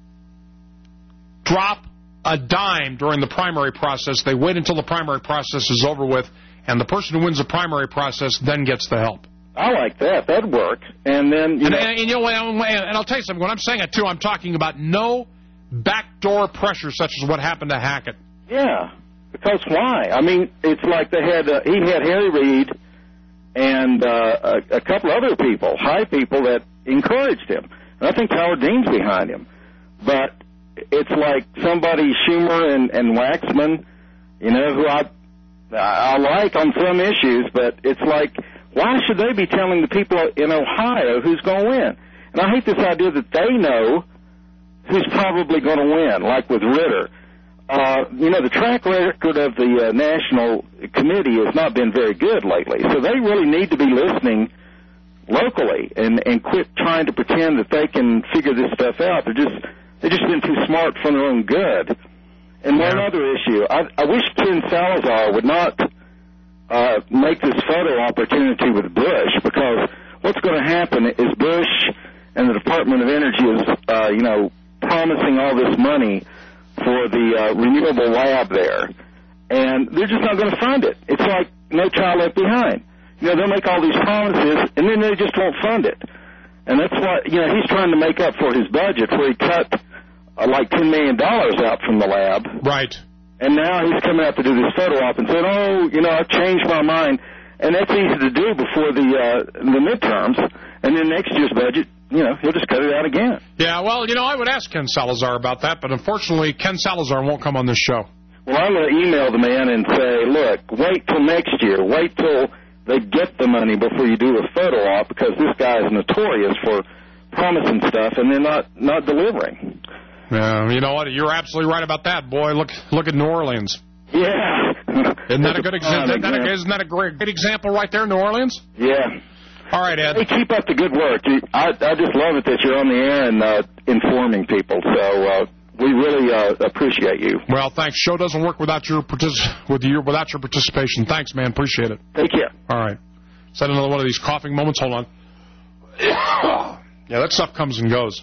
Speaker 23: drop a dime during the primary process. They wait until the primary process is over with, and the person who wins the primary process then gets the help.
Speaker 10: I like that. That'd work. And then, you
Speaker 23: and,
Speaker 10: know...
Speaker 23: And, and, you know, and I'll tell you something. When I'm saying it, too, I'm talking about no backdoor pressure such as what happened to Hackett.
Speaker 10: Yeah, because why? I mean, it's like they had, uh, he had Harry Reid and uh, a, a couple other people, high people, that encouraged him. And I think Howard Dean's behind him. But it's like somebody, Schumer and, and Waxman, you know, who I, I like on some issues, but it's like, why should they be telling the people in Ohio who's going to win? And I hate this idea that they know who's probably going to win, like with Ritter. Uh, you know, the track record of the uh, National Committee has not been very good lately, so they really need to be listening locally and, and quit trying to pretend that they can figure this stuff out. They're just they've just been too smart for their own good. And one other issue, I, I wish Ken Salazar would not uh, make this photo opportunity with Bush, because what's going to happen is Bush and the Department of Energy is, uh, you know, promising all this money for the uh, renewable lab there, and they're just not going to fund it. It's like No Child Left Behind. You know, they'll make all these promises, and then they just won't fund it. And that's what, you know, he's trying to make up for his budget, where he cut uh, like ten million dollars out from the lab.
Speaker 23: Right.
Speaker 10: And now he's coming out to do this photo op and saying, oh, you know, I've changed my mind. And that's easy to do before the uh, the midterms. And then next year's budget, you know, he'll just cut it out again.
Speaker 23: Yeah, well, you know, I would ask Ken Salazar about that, but unfortunately, Ken Salazar won't come on this show.
Speaker 10: Well, I'm going to email the man and say, look, wait till next year. Wait till they get the money before you do a photo op, because this guy is notorious for promising stuff and they're not, not delivering.
Speaker 23: Yeah, you know what? You're absolutely right about that, boy. Look look at New Orleans.
Speaker 10: Yeah.
Speaker 23: Isn't that a good example? Isn't that a, isn't that a great, great example right there, New Orleans?
Speaker 10: Yeah.
Speaker 23: All right, Ed.
Speaker 10: Hey, keep up the good work. You, I, I just love it that you're on the air and uh, informing people. So uh, we really uh, appreciate you.
Speaker 23: Well, thanks. Show doesn't work without your partic- with your without your participation. Thanks, man. Appreciate it.
Speaker 10: Take care.
Speaker 23: All right. Is that another one of these coughing moments? Hold on. Yeah, that stuff comes and goes.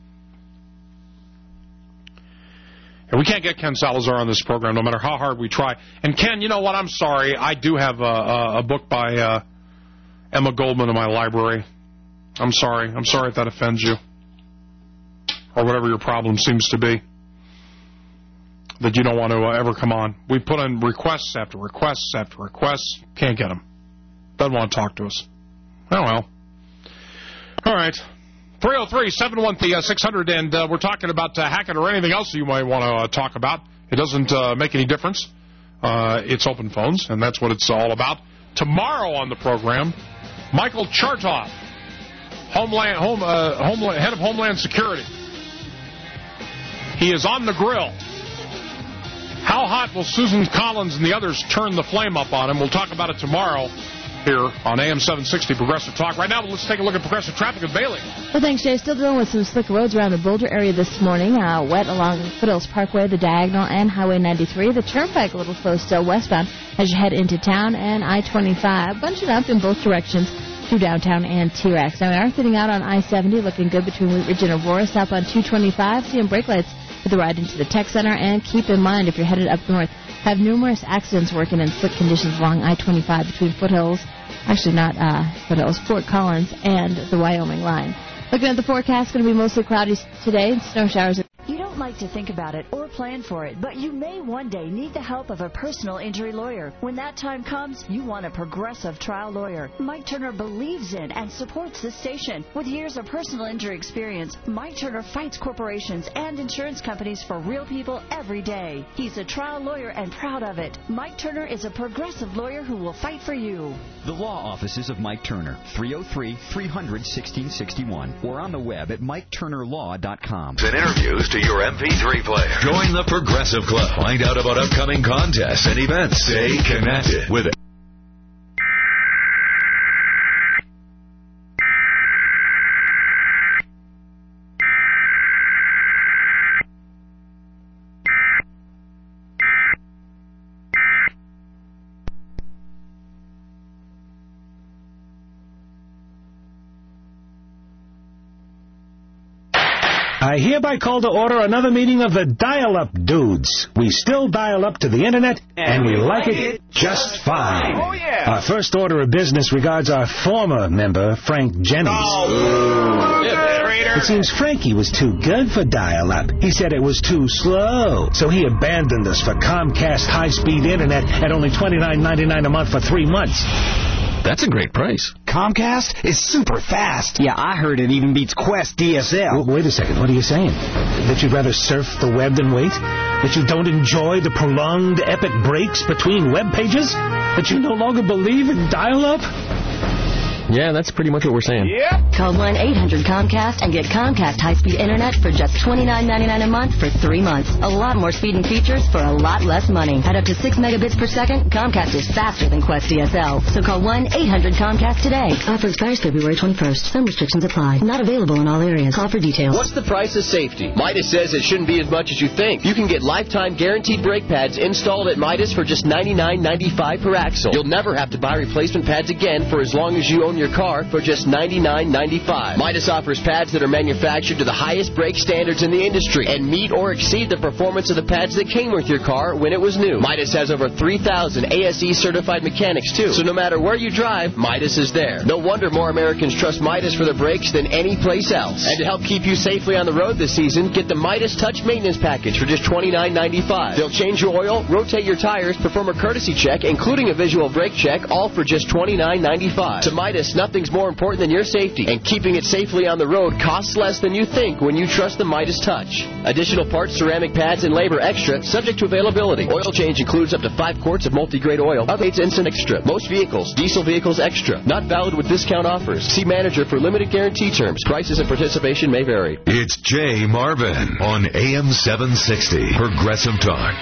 Speaker 23: And we can't get Ken Salazar on this program no matter how hard we try. And, Ken, you know what? I'm sorry. I do have a, a, a book by uh, Emma Goldman in my library. I'm sorry. I'm sorry if that offends you. Or whatever your problem seems to be. That you don't want to uh, ever come on. We put in requests after requests after requests. Can't get him. Doesn't want to talk to us. Oh, well. All right. three oh three, seven one zero, six hundred, and uh, we're talking about uh, Hackett or anything else you might want to uh, talk about. It doesn't uh, make any difference. Uh, it's open phones, and that's what it's all about. Tomorrow on the program, Michael Chertoff, Homeland, home, uh, Homeland, head of Homeland Security. He is on the grill. How hot will Susan Collins and the others turn the flame up on him? We'll talk about it tomorrow here on A M seven sixty Progressive Talk. Right now, let's take a look at Progressive Traffic with Bailey.
Speaker 1: Well, thanks, Jay. Still dealing with some slick roads around the Boulder area this morning. Uh, wet along Foothills Parkway, the Diagonal, and Highway ninety-three. The Turnpike a little slow still westbound as you head into town, and I twenty-five bunching up in both directions through downtown and T-Rex. Now, we are thinning out on I seventy, looking good between Wheat Ridge and Aurora. South on two twenty-five, seeing brake lights for the ride into the Tech Center. And keep in mind, if you're headed up north, have numerous accidents working in slick conditions along I twenty-five between Foothills, actually not uh, Foothills, Fort Collins, and the Wyoming line. Looking at the forecast, going to be mostly cloudy today and snow showers.
Speaker 11: You don't like to think about it or plan for it, but you may one day need the help of a personal injury lawyer. When that time comes, you want a progressive trial lawyer. Mike Turner believes in and supports this station. With years of personal injury experience, Mike Turner fights corporations and insurance companies for real people every day. He's a trial lawyer and proud of it. Mike Turner is a progressive lawyer who will fight for you.
Speaker 9: The law offices of Mike Turner, three oh three, three hundred, sixteen sixty-one, or on the web at mike turner law dot com.
Speaker 12: And interviews to your M P three player. Join the Progressive Club. Find out about upcoming contests and events. Stay connected with it.
Speaker 14: I hereby call to order another meeting of the Dial-Up Dudes. We still dial up to the Internet, and, and we like it, it just fine.
Speaker 16: Oh, yeah.
Speaker 14: Our first order of business regards our former member, Frank Jennings.
Speaker 16: Oh,
Speaker 14: it seems Frankie was too good for dial-up. He said it was too slow, so he abandoned us for Comcast high-speed Internet at only twenty-nine ninety-nine a month for three months.
Speaker 7: That's a great price.
Speaker 16: Comcast is super fast. Yeah, I heard it even beats Quest D S L.
Speaker 14: Well, wait a second. What are you saying? That you'd rather surf the web than wait? That you don't enjoy the prolonged epic breaks between web pages? That you no longer believe in dial-up?
Speaker 7: Yeah, that's pretty much what we're saying.
Speaker 16: Yep.
Speaker 3: Call one eight hundred Comcast and get Comcast high-speed Internet for just twenty-nine ninety-nine a month for three months. A lot more speed and features for a lot less money. At up to six megabits per second, Comcast is faster than Quest D S L. So call one eight hundred Comcast today. Offer expires February twenty-first. Some restrictions apply. Not available in all areas. Call for details.
Speaker 19: What's the price of safety? Midas says it shouldn't be as much as you think. You can get lifetime guaranteed brake pads installed at Midas for just ninety-nine ninety-five per axle. You'll never have to buy replacement pads again for as long as you own your car for just ninety-nine ninety-five. Midas offers pads that are manufactured to the highest brake standards in the industry and meet or exceed the performance of the pads that came with your car when it was new. Midas has over three thousand A S E certified mechanics too, so no matter where you drive, Midas is there. No wonder more Americans trust Midas for their brakes than any place else. And to help keep you safely on the road this season, get the Midas Touch Maintenance Package for just twenty-nine ninety-five. They'll change your oil, rotate your tires, perform a courtesy check, including a visual brake check, all for just twenty-nine ninety-five. To Midas Midas, nothing's more important than your safety, and keeping it safely on the road costs less than you think when you trust the Midas Touch. Additional parts, ceramic pads, and labor extra, subject to availability. Oil change includes up to five quarts of multi-grade oil. Updates instant extra. Most vehicles, diesel vehicles extra. Not valid with discount offers. See manager for limited guarantee terms. Prices and participation may vary.
Speaker 12: It's Jay Marvin on A M seven sixty, Progressive Talk.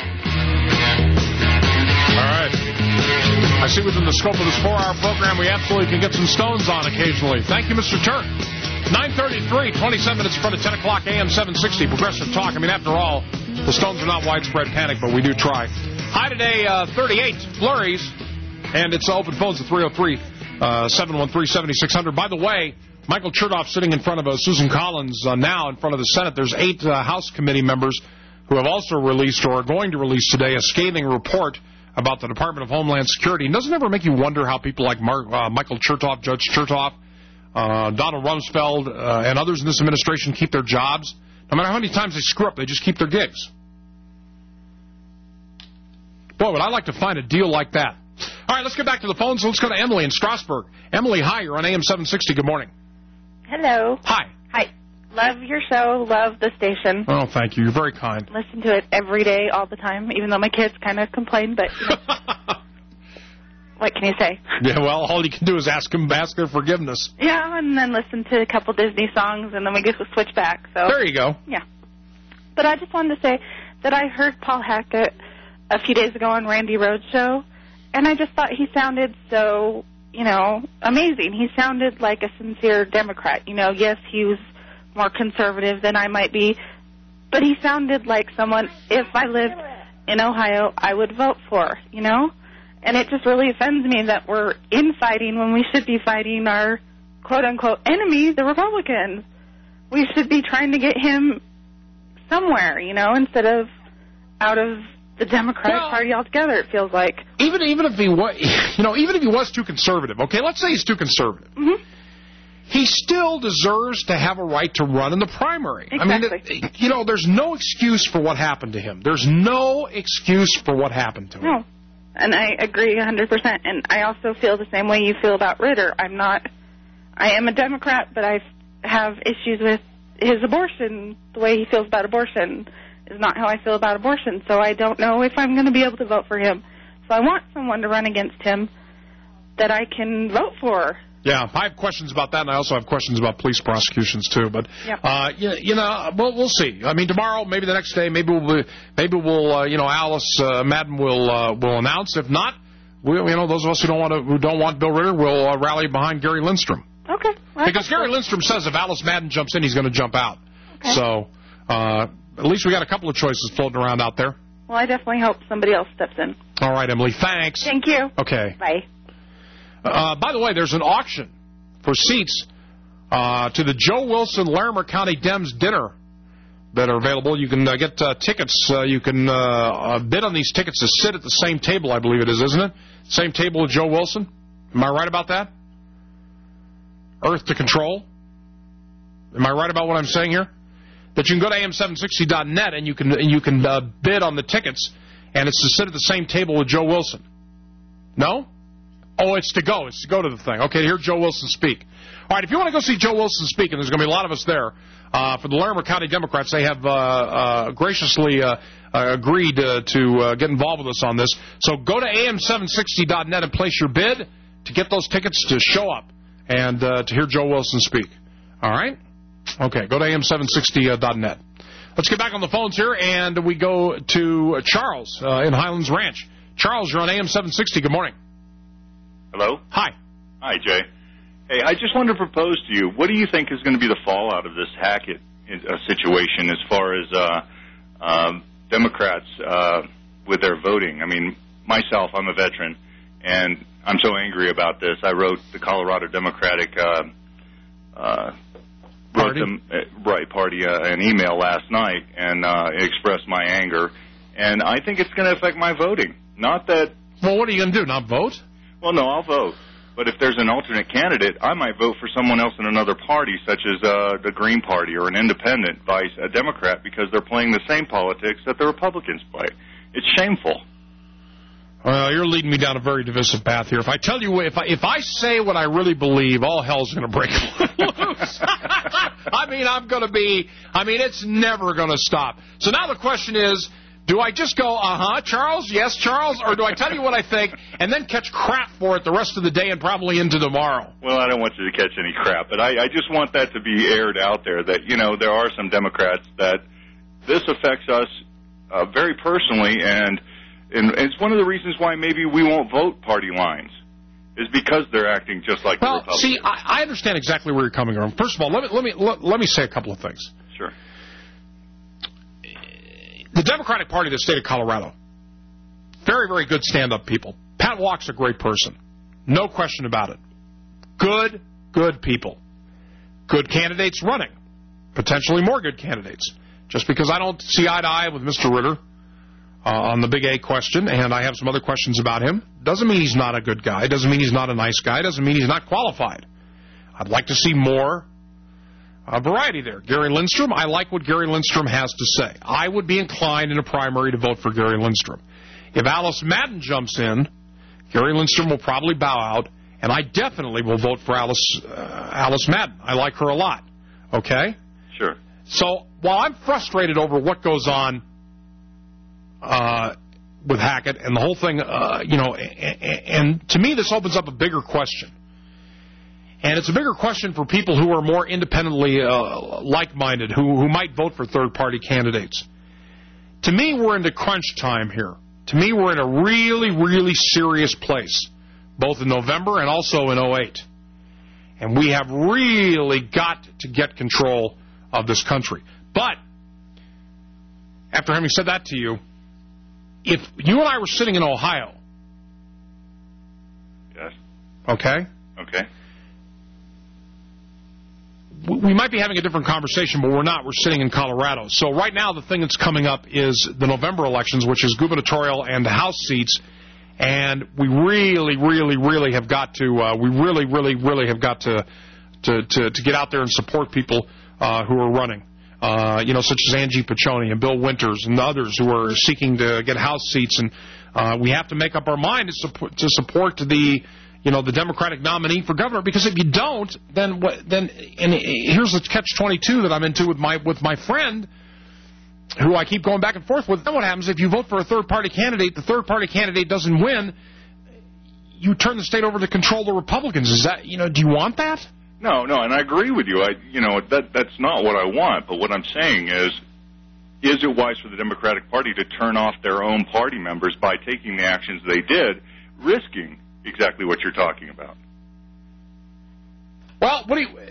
Speaker 23: All right. I see within the scope of this four-hour program, we absolutely can get some stones on occasionally. Thank you, Mister Turk. nine thirty-three, twenty-seven minutes in front of ten o'clock, A M seven sixty, Progressive Talk. I mean, after all, the stones are not widespread panic, but we do try. High today, uh, thirty-eight flurries, and it's open phones at three oh three, seven one three, seven six zero zero. By the way, Michael Chertoff sitting in front of uh, Susan Collins uh, now in front of the Senate. There's eight uh, House committee members who have also released or are going to release today a scathing report about the Department of Homeland Security. And doesn't it ever make you wonder how people like Mark, uh, Michael Chertoff, Judge Chertoff, uh, Donald Rumsfeld, uh, and others in this administration keep their jobs? No matter how many times they screw up, they just keep their gigs. Boy, would I like to find a deal like that. All right, let's get back to the phones. Let's go to Emily in Strasburg. Emily, hi. You're on A M seven sixty. Good morning.
Speaker 2: Hello.
Speaker 23: Hi.
Speaker 2: Hi. Love your show. Love the station.
Speaker 23: Oh, thank you. You're very kind.
Speaker 2: Listen to it every day, all the time, even though my kids kind of complain, but you know. What can you say?
Speaker 23: Yeah, well, all you can do is ask them, ask their forgiveness.
Speaker 2: Yeah, and then listen to a couple Disney songs, and then we get to switch back. So
Speaker 23: there you go.
Speaker 2: Yeah. But I just wanted to say that I heard Paul Hackett a few days ago on Randy Rhoads' show, and I just thought he sounded so, you know, amazing. He sounded like a sincere Democrat. You know, yes, he was more conservative than I might be, but he sounded like someone, if I lived in Ohio, I would vote for, you know? And it just really offends me that we're infighting when we should be fighting our quote-unquote enemy, the Republicans. We should be trying to get him somewhere, you know, instead of out of the Democratic well, Party altogether, it feels like.
Speaker 23: Even even if he was, you know, even if he was too conservative, okay, let's say he's too conservative.
Speaker 2: Mm-hmm.
Speaker 23: He still deserves to have a right to run in the primary.
Speaker 2: Exactly.
Speaker 23: I mean, it, you know, there's no excuse for what happened to him. There's no excuse for what happened to him.
Speaker 2: No, and I agree one hundred percent. And I also feel the same way you feel about Ritter. I'm not, I am a Democrat, but I have issues with his abortion. The way he feels about abortion is not how I feel about abortion. So I don't know if I'm going to be able to vote for him. So I want someone to run against him that I can vote for.
Speaker 23: Yeah, I have questions about that, and I also have questions about police prosecutions too. But
Speaker 2: yep.
Speaker 23: uh, you, you know, we'll, we'll see. I mean, tomorrow, maybe the next day, maybe we'll, maybe we'll, uh, you know, Alice uh, Madden will uh, will announce. If not, we, you know, those of us who don't want to, who don't want Bill Ritter, will uh, rally behind Gary Lindstrom.
Speaker 2: Okay. Well,
Speaker 23: because Gary cool. Lindstrom says if Alice Madden jumps in, he's going to jump out.
Speaker 2: Okay.
Speaker 23: So uh, at least we got a couple of choices floating around out there.
Speaker 2: Well, I definitely hope somebody else steps in.
Speaker 23: All right, Emily. Thanks.
Speaker 2: Thank you.
Speaker 23: Okay.
Speaker 2: Bye.
Speaker 23: Uh, by the way, there's an auction for seats uh, to the Joe Wilson Larimer County Dems dinner that are available. You can uh, get uh, tickets. Uh, you can uh, uh, bid on these tickets to sit at the same table, I believe it is, isn't it? Same table with Joe Wilson. Am I right about that? Earth to Control. Am I right about what I'm saying here? That you can go to A M seven sixty dot net and you can and you can uh, bid on the tickets, and it's to sit at the same table with Joe Wilson. No? Oh, it's to go. It's to go to the thing. Okay, to hear Joe Wilson speak. All right, if you want to go see Joe Wilson speak, and there's going to be a lot of us there, uh, for the Larimer County Democrats, they have uh, uh, graciously uh, uh, agreed uh, to uh, get involved with us on this. So go to A M seven sixty dot net and place your bid to get those tickets to show up and uh, to hear Joe Wilson speak. All right? Okay, go to A M seven sixty dot net. Let's get back on the phones here, and we go to Charles uh, in Highlands Ranch. Charles, you're on A M seven sixty. Good morning.
Speaker 15: Hello?
Speaker 23: Hi.
Speaker 15: Hi, Jay. Hey, I just wanted to propose to you, what do you think is going to be the fallout of this Hackett uh, situation as far as uh, um, Democrats uh, with their voting? I mean, myself, I'm a veteran, and I'm so angry about this. I wrote the Colorado Democratic uh, uh,
Speaker 23: Party?
Speaker 15: Them, uh, right, party uh, an email last night and uh, expressed my anger, and I think it's going to affect my voting. Not that...
Speaker 23: Well, what are you going to do, not vote?
Speaker 15: Well, no, I'll vote. But if there's an alternate candidate, I might vote for someone else in another party, such as uh, the Green Party or an independent vice, a Democrat, because they're playing the same politics that the Republicans play. It's shameful.
Speaker 23: Well, you're leading me down a very divisive path here. If I tell you, if I, if I say what I really believe, all hell's going to break loose. I mean, I'm going to be, I mean, it's never going to stop. So now the question is, do I just go, uh-huh, Charles, yes, Charles, or do I tell you what I think and then catch crap for it the rest of the day and probably into tomorrow?
Speaker 15: Well, I don't want you to catch any crap, but I, I just want that to be aired out there that, you know, there are some Democrats that this affects us uh, very personally, and, and it's one of the reasons why maybe we won't vote party lines, is because they're acting just like
Speaker 23: well,
Speaker 15: the Republicans.
Speaker 23: See, I, I understand exactly where you're coming from. First of all, let me, let me, let, let me say a couple of things.
Speaker 15: Sure.
Speaker 23: The Democratic Party of the state of Colorado, very, very good stand-up people. Pat Walk's a great person. No question about it. Good, good people. Good candidates running. Potentially more good candidates. Just because I don't see eye to eye with Mister Ritter uh, on the big A question, and I have some other questions about him, doesn't mean he's not a good guy. Doesn't mean he's not a nice guy. Doesn't mean he's not qualified. I'd like to see more uh, variety there. Gary Lindstrom, I like what Gary Lindstrom has to say. I would be inclined in a primary to vote for Gary Lindstrom. If Alice Madden jumps in, Gary Lindstrom will probably bow out, and I definitely will vote for Alice uh, Alice Madden. I like her a lot. Okay?
Speaker 15: Sure.
Speaker 23: So while I'm frustrated over what goes on uh, with Hackett and the whole thing, uh, you know, and, and to me this opens up a bigger question. And it's a bigger question for people who are more independently uh, like-minded, who, who might vote for third-party candidates. To me, we're into crunch time here. To me, we're in a really, really serious place, both in November and also in oh eight. And we have really got to get control of this country. But, after having said that to you, if you and I were sitting in Ohio...
Speaker 15: Yes.
Speaker 23: Okay?
Speaker 15: Okay.
Speaker 23: We might be having a different conversation, but we're not. We're sitting in Colorado. So right now, the thing that's coming up is the November elections, which is gubernatorial and House seats. And we really, really, really have got to, uh, we really, really, really have got to, to, to, to get out there and support people uh, who are running, uh, you know, such as Angie Piccioni and Bill Winters and others who are seeking to get House seats. And uh, we have to make up our mind to support, to support the, you know, the Democratic nominee for governor, because if you don't, then what, then, and here's the catch twenty-two that I'm into with my, with my friend, who I keep going back and forth with. Then what happens if you vote for a third-party candidate, the third-party candidate doesn't win, you turn the state over to control the Republicans. Is that, you know, do you want that?
Speaker 15: No, no, and I agree with you. I, you know, that that's not what I want. But what I'm saying is, is it wise for the Democratic Party to turn off their own party members by taking the actions they did, risking exactly what you're talking about?
Speaker 23: Well, what do you...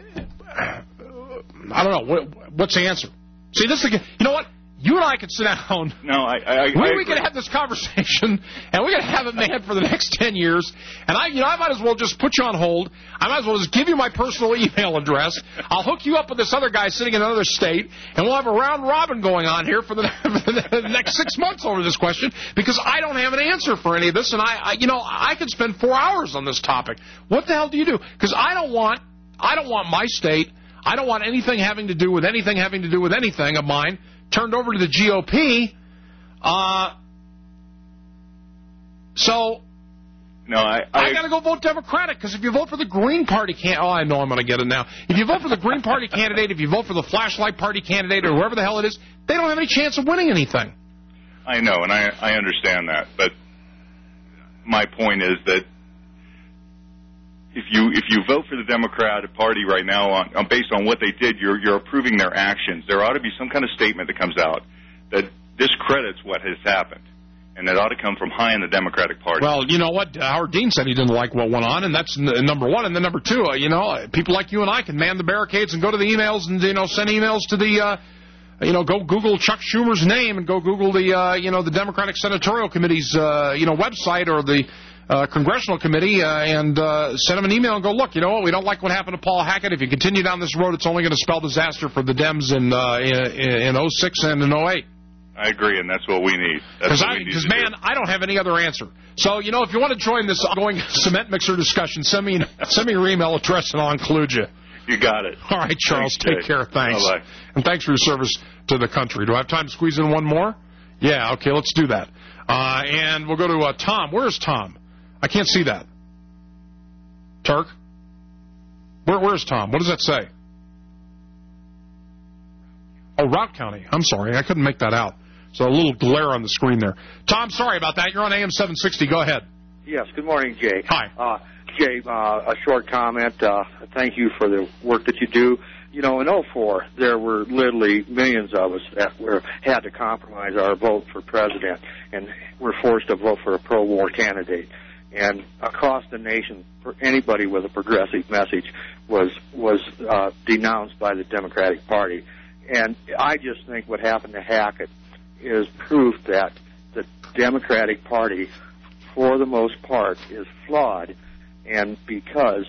Speaker 23: I don't know. What, what's the answer? See, this is... You know what? You and I could sit down.
Speaker 15: No, I... I
Speaker 23: we
Speaker 15: I
Speaker 23: we could have this conversation, and we're going to have it, man, for the next ten years. And I, you know, I might as well just put you on hold. I might as well just give you my personal email address. I'll hook you up with this other guy sitting in another state, and we'll have a round robin going on here for the, for the next six months over this question, because I don't have an answer for any of this, and I, I you know, I could spend four hours on this topic. What the hell do you do? Because I don't want, I don't want my state, I don't want anything having to do with anything having to do with anything of mine turned over to the G O P. Uh, so,
Speaker 15: no, I I,
Speaker 23: I got to go vote Democratic, because if you vote for the Green Party candidate, oh, I know I'm going to get it now. If you vote for the Green Party candidate, if you vote for the Flashlight Party candidate, or whoever the hell it is, they don't have any chance of winning anything.
Speaker 15: I know, and I I understand that, but my point is that if you if you vote for the Democratic Party right now on, on based on what they did, you're you're approving their actions. There ought to be some kind of statement that comes out that discredits what has happened, and that ought to come from high in the Democratic Party.
Speaker 23: Well, you know what? Howard Dean said he didn't like what went on, and that's n- number one. And then number two, uh, you know, people like you and I can man the barricades and go to the emails and, you know, send emails to the, uh, you know, go Google Chuck Schumer's name and go Google the, uh, you know, the Democratic Senatorial Committee's, uh, you know, website or the Uh, congressional committee, uh, and uh, send them an email and go, look, you know what, we don't like what happened to Paul Hackett. If you continue down this road, it's only going to spell disaster for the Dems in uh, in, in oh six and in oh eight.
Speaker 15: I agree, and that's what we need. Because,
Speaker 23: man, I don't have any other answer. So, you know, if you want to join this ongoing cement mixer discussion, send me send me your email address and I'll include you.
Speaker 15: You got it.
Speaker 23: All right, Charles,
Speaker 15: thanks,
Speaker 23: take
Speaker 15: Jay.
Speaker 23: care. Thanks.
Speaker 15: Bye-bye.
Speaker 23: And thanks for your service to the country. Do I have time to squeeze in one more? Yeah, okay, let's do that. Uh, and we'll go to uh, Tom. Where's Tom? I can't see that. Turk? Where, where's Tom? What does that say? Oh, Route County. I'm sorry. I couldn't make that out. So a little glare on the screen there. Tom, sorry about that. You're on A M seven sixty. Go ahead.
Speaker 8: Yes. Good morning, Jay.
Speaker 23: Hi.
Speaker 8: Uh, Jay, uh, a short comment. Uh, thank you for the work that you do. You know, in oh four, there were literally millions of us that were had to compromise our vote for president, and were forced to vote for a pro-war candidate. And across the nation, for anybody with a progressive message was was uh, denounced by the Democratic Party. And I just think what happened to Hackett is proof that the Democratic Party, for the most part, is flawed, and because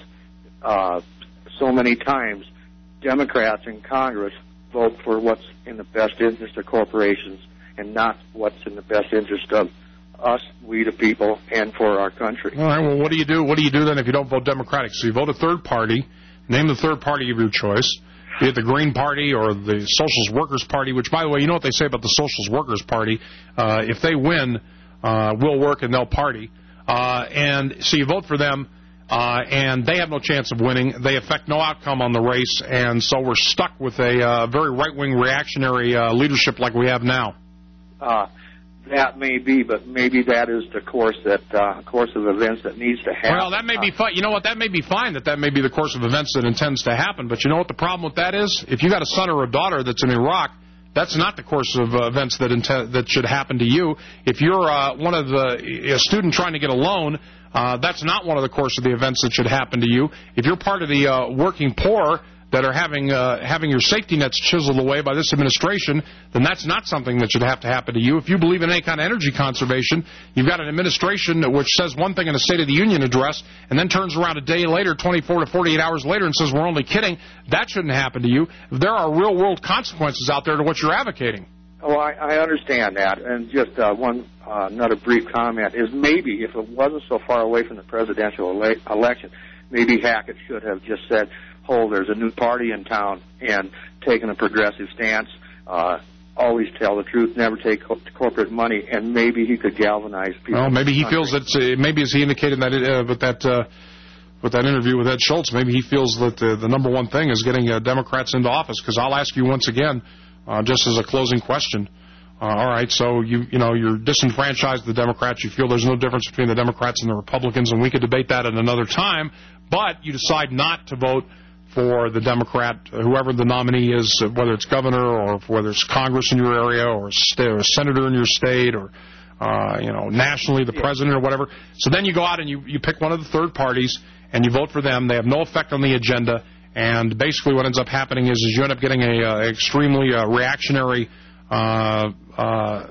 Speaker 8: uh, so many times Democrats in Congress vote for what's in the best interest of corporations and not what's in the best interest of us, we the people, and for our country.
Speaker 23: All right, well, what do you do? What do you do then if you don't vote Democratic? So you vote a third party, name the third party of your choice, be it the Green Party or the Socialist Workers Party, which, by the way, you know what they say about the Socialist Workers Party. Uh, if they win, uh, we'll work and they'll party. Uh, and so you vote for them, uh, and they have no chance of winning. They affect no outcome on the race, and so we're stuck with a uh, very right-wing reactionary uh, leadership like we have now.
Speaker 8: Uh, that may be, but maybe that is the course that uh, course of events that needs to happen.
Speaker 23: Well, that may be fine. You know what? That may be fine. That that may be the course of events that intends to happen. But you know what the problem with that is? If you got a son or a daughter that's in Iraq, that's not the course of uh, events that inten- that should happen to you. If you're uh, one of the a student trying to get a loan, uh, that's not one of the course of the events that should happen to you. If you're part of the uh, working poor that are having uh, having your safety nets chiseled away by this administration, then that's not something that should have to happen to you. If you believe in any kind of energy conservation, you've got an administration which says one thing in a State of the Union address and then turns around a day later, twenty-four to forty-eight hours later, and says we're only kidding. That shouldn't happen to you. There are real-world consequences out there to what you're advocating.
Speaker 8: Oh, I, I understand that. And just uh, one uh, another brief comment is maybe if it wasn't so far away from the presidential ele- election, maybe Hackett should have just said, oh, there's a new party in town, and taken a progressive stance, uh, always tell the truth, never take co- corporate money, and maybe he could galvanize people.
Speaker 23: Well, maybe he feels that, uh, maybe as he indicated that uh, with that uh, with that interview with Ed Schultz, maybe he feels that the, the number one thing is getting uh, Democrats into office. Because I'll ask you once again, uh, just as a closing question. Uh, all right, so you you know you're disenfranchised the Democrats. You feel there's no difference between the Democrats and the Republicans, and we could debate that at another time. But you decide not to vote for the Democrat, whoever the nominee is, whether it's governor or whether it's Congress in your area or a, st- or a senator in your state or, uh, you know, nationally the president or whatever. So then you go out and you, you pick one of the third parties and you vote for them. They have no effect on the agenda. And basically what ends up happening is, is you end up getting a uh, extremely uh, reactionary uh, uh,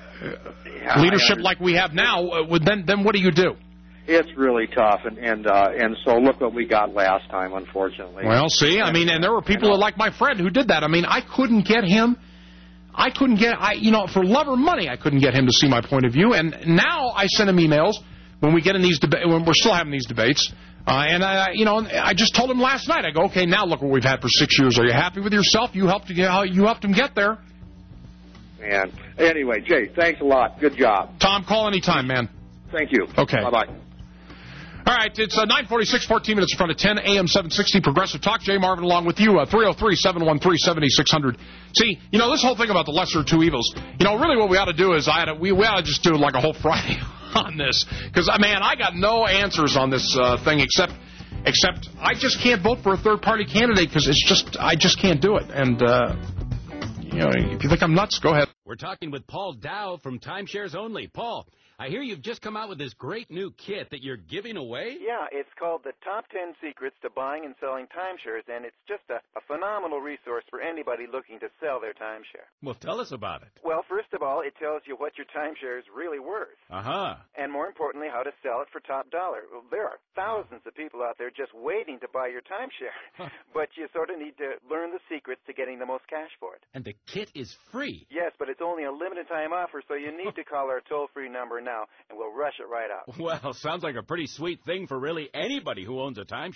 Speaker 8: yeah,
Speaker 23: leadership like we have now. Uh, then, then what do you do?
Speaker 8: It's really tough, and and uh, and so look what we got last time, unfortunately.
Speaker 23: Well, see, I mean, and there were people you know, like my friend who did that. I mean, I couldn't get him. I couldn't get, I you know, for love or money, I couldn't get him to see my point of view. And now I send him emails when we get in these debates, when we're still having these debates. Uh, and I, you know, I just told him last night. I go, okay, now look what we've had for six years. Are you happy with yourself? You helped you helped him get there.
Speaker 8: Man, anyway, Jay, thanks a lot. Good job.
Speaker 23: Tom, call anytime, man.
Speaker 8: Thank you.
Speaker 23: Okay.
Speaker 8: Bye bye.
Speaker 23: All right, it's uh, nine forty-six, fourteen minutes in front of ten, A M seven sixty, Progressive Talk. Jay Marvin along with you, uh, three oh three, seven one three, seven six zero zero. See, you know, this whole thing about the lesser of two evils, you know, really what we ought to do is I ought to, we, we ought to just do like a whole Friday on this. Because, man, I got no answers on this uh, thing except except I just can't vote for a third-party candidate because it's just, I just can't do it. And, uh, you know, if you think I'm nuts, go ahead.
Speaker 17: We're talking with Paul Dow from Timeshares Only. Paul, I hear you've just come out with this great new kit that you're giving away?
Speaker 21: Yeah, it's called the Top ten Secrets to Buying and Selling Timeshares, and it's just a, a phenomenal resource for anybody looking to sell their timeshare.
Speaker 17: Well, tell us about it.
Speaker 21: Well, first of all, it tells you what your timeshare is really worth.
Speaker 17: Uh-huh.
Speaker 21: And more importantly, how to sell it for top dollar. Well, there are thousands of people out there just waiting to buy your timeshare, but you sort of need to learn the secrets to getting the most cash for it.
Speaker 17: And the kit is free.
Speaker 21: Yes, but it's only a limited time offer, so you need to call our toll-free number now, and we'll rush it right out.
Speaker 17: Well, sounds like a pretty sweet thing for really anybody who owns a timeshare.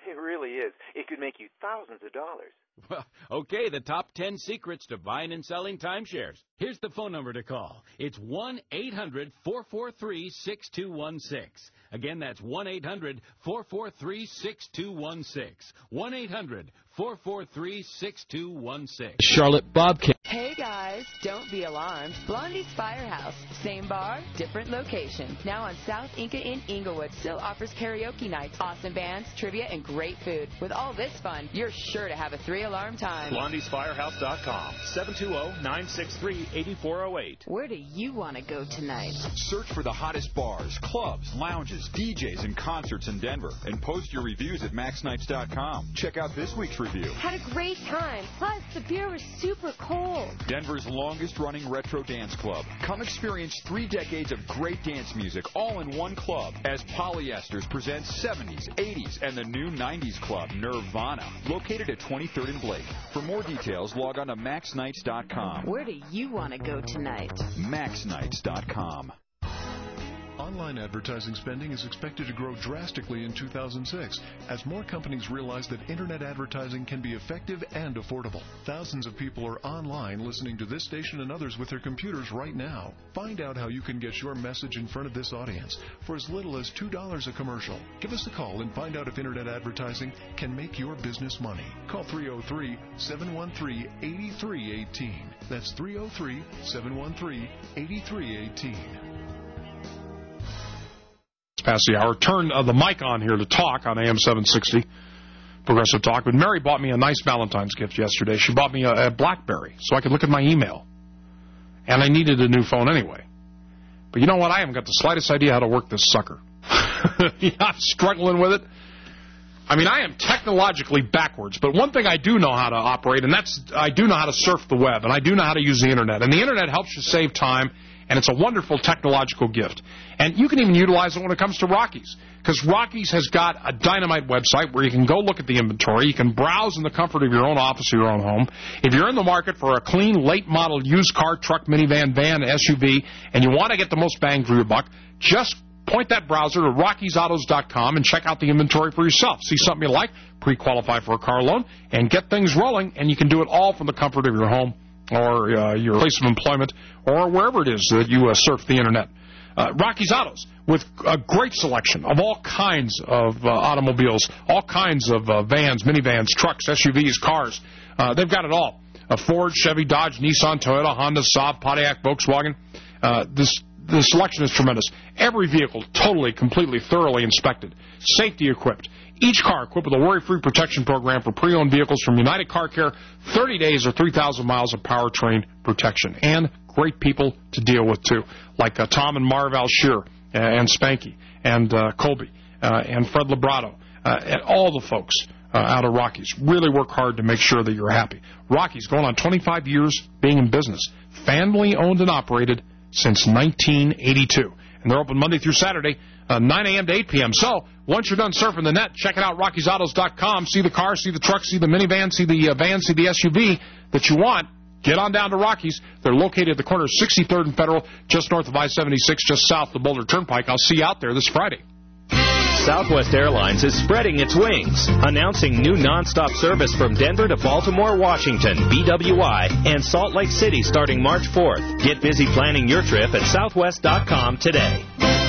Speaker 21: It really is. It could make you thousands of dollars.
Speaker 17: Well, okay, the top ten secrets to buying and selling timeshares. Here's the phone number to call. It's one eight hundred four four three six two one six. Again, that's one eight hundred four four three six two one six. one eight hundred four four three six two one six.
Speaker 7: Charlotte Bobcat.
Speaker 4: Hey guys, don't be alarmed. Blondie's Firehouse. Same bar, different location. Now on South Inca in Inglewood still offers karaoke nights, awesome bands, trivia, and great food. With all this fun, you're sure to have a three-alarm time.
Speaker 5: Blondies Firehouse dot com. seven two zero, nine six three, eight four zero eight.
Speaker 4: Where do you want to go tonight?
Speaker 9: Search for the hottest bars, clubs, lounges, D Js, and concerts in Denver. And post your reviews at max nights dot com. Check out this week's review.
Speaker 6: Had a great time. Plus, the beer was super cold.
Speaker 9: Denver's longest-running retro dance club. Come experience three decades of great dance music all in one club as Polyesters presents seventies, eighties, and the new nineties club, Nirvana, located at twenty-third and Blake. For more details, log on to max nights dot com.
Speaker 4: Where do you want to go tonight?
Speaker 9: max nights dot com.
Speaker 22: Online advertising spending is expected to grow drastically in two thousand six as more companies realize that Internet advertising can be effective and affordable. Thousands of people are online listening to this station and others with their computers right now. Find out how you can get your message in front of this audience for as little as two dollars a commercial. Give us a call and find out if Internet advertising can make your business money. Call three oh three, seven one three, eight three one eight. That's three oh three, seven one three, eight three one eight.
Speaker 23: Past the hour. Turn uh, the mic on here to talk on A M seven sixty, Progressive Talk. But Mary bought me a nice Valentine's gift yesterday. She bought me a, a BlackBerry so I could look at my email. And I needed a new phone anyway. But you know what? I haven't got the slightest idea how to work this sucker. Yeah, I'm struggling with it. I mean, I am technologically backwards, but one thing I do know how to operate, and that's I do know how to surf the web, and I do know how to use the Internet. And the Internet helps you save time, and it's a wonderful technological gift. And you can even utilize it when it comes to Rockies, because Rockies has got a dynamite website where you can go look at the inventory. You can browse in the comfort of your own office or your own home. If you're in the market for a clean, late-model used car, truck, minivan, van, S U V, and you want to get the most bang for your buck, just point that browser to rockies autos dot com and check out the inventory for yourself. See something you like, pre-qualify for a car loan, and get things rolling, and you can do it all from the comfort of your home or uh, your place of employment or wherever it is that you uh, surf the Internet. Uh, Rockies Autos, with a great selection of all kinds of uh, automobiles, all kinds of uh, vans, minivans, trucks, S U Vs, cars. Uh, they've got it all. Uh, Ford, Chevy, Dodge, Nissan, Toyota, Honda, Saab, Pontiac, Volkswagen. Uh, this The selection is tremendous. Every vehicle totally, completely, thoroughly inspected. Safety equipped. Each car equipped with a worry-free protection program for pre-owned vehicles from United Car Care, thirty days or three thousand miles of powertrain protection. And great people to deal with, too, like uh, Tom and Marv Alshear, uh, and Spanky, and uh, Colby, uh, and Fred Librato, uh, and all the folks uh, out of Rockies. Really work hard to make sure that you're happy. Rockies, going on twenty-five years being in business. Family-owned and operated since nineteen eighty-two. And they're open Monday through Saturday, uh, nine a.m. to eight p.m. So, once you're done surfing the net, check it out, rockies autos dot com. See the car, see the truck, see the minivan, see the uh, van, see the S U V that you want. Get on down to Rockies. They're located at the corner of sixty-third and Federal, just north of I seventy-six, just south of the Boulder Turnpike. I'll see you out there this Friday.
Speaker 5: Southwest Airlines is spreading its wings, announcing new nonstop service from Denver to Baltimore, Washington, B W I, and Salt Lake City starting March fourth. Get busy planning your trip at southwest dot com today.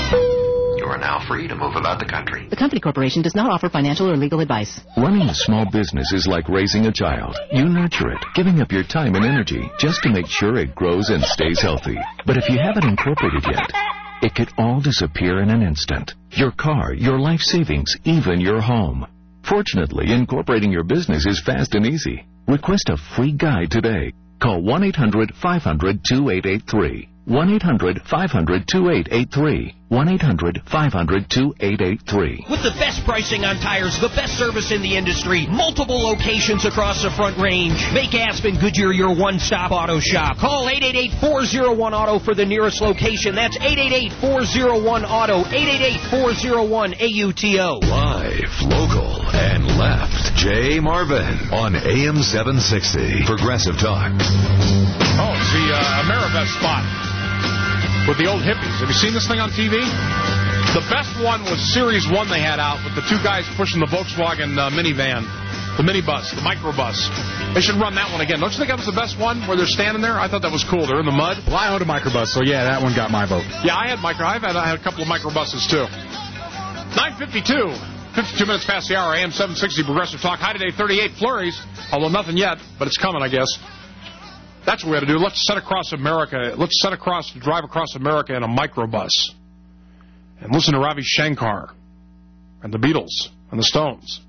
Speaker 24: You are now free to move about the country.
Speaker 26: The company corporation does not offer financial or legal advice.
Speaker 12: Running a small business is like raising a child. You nurture it, giving up your time and energy just to make sure it grows and stays healthy. But if you haven't incorporated yet, it could all disappear in an instant. Your car, your life savings, even your home. Fortunately, incorporating your business is fast and easy. Request a free guide today. Call one eight hundred five hundred two eight eight three. one eight hundred five hundred two eight eight three. one eight hundred five hundred two eight eight three.
Speaker 27: With the best pricing on tires, the best service in the industry, multiple locations across the Front Range, make Aspen Goodyear your one-stop auto shop. Call eight eight eight, four oh one, auto for the nearest location. That's eight eight eight, four oh one, auto, eight eight eight, four oh one, A U T O.
Speaker 12: Live, local, and left. Jay Marvin on A M seven sixty. Progressive Talk.
Speaker 23: Oh, it's the uh, Amerivest spot with the old hippies. Have you seen this thing on T V? The best one was Series one they had out with the two guys pushing the Volkswagen uh, minivan, the minibus, the microbus. They should run that one again. Don't you think that was the best one where they're standing there? I thought that was cool. They're in the mud.
Speaker 1: Well, I owned a microbus, so yeah, that one got my vote.
Speaker 23: Yeah, I had micro. I've had, I had a couple of microbuses, too. nine fifty-two. fifty-two minutes past the hour. A M seven sixty Progressive Talk. High today, thirty-eight flurries. Although nothing yet, but it's coming, I guess. That's what we got to do. Let's set across America. Let's set across, drive across America in a microbus. And listen to Ravi Shankar and the Beatles and the Stones.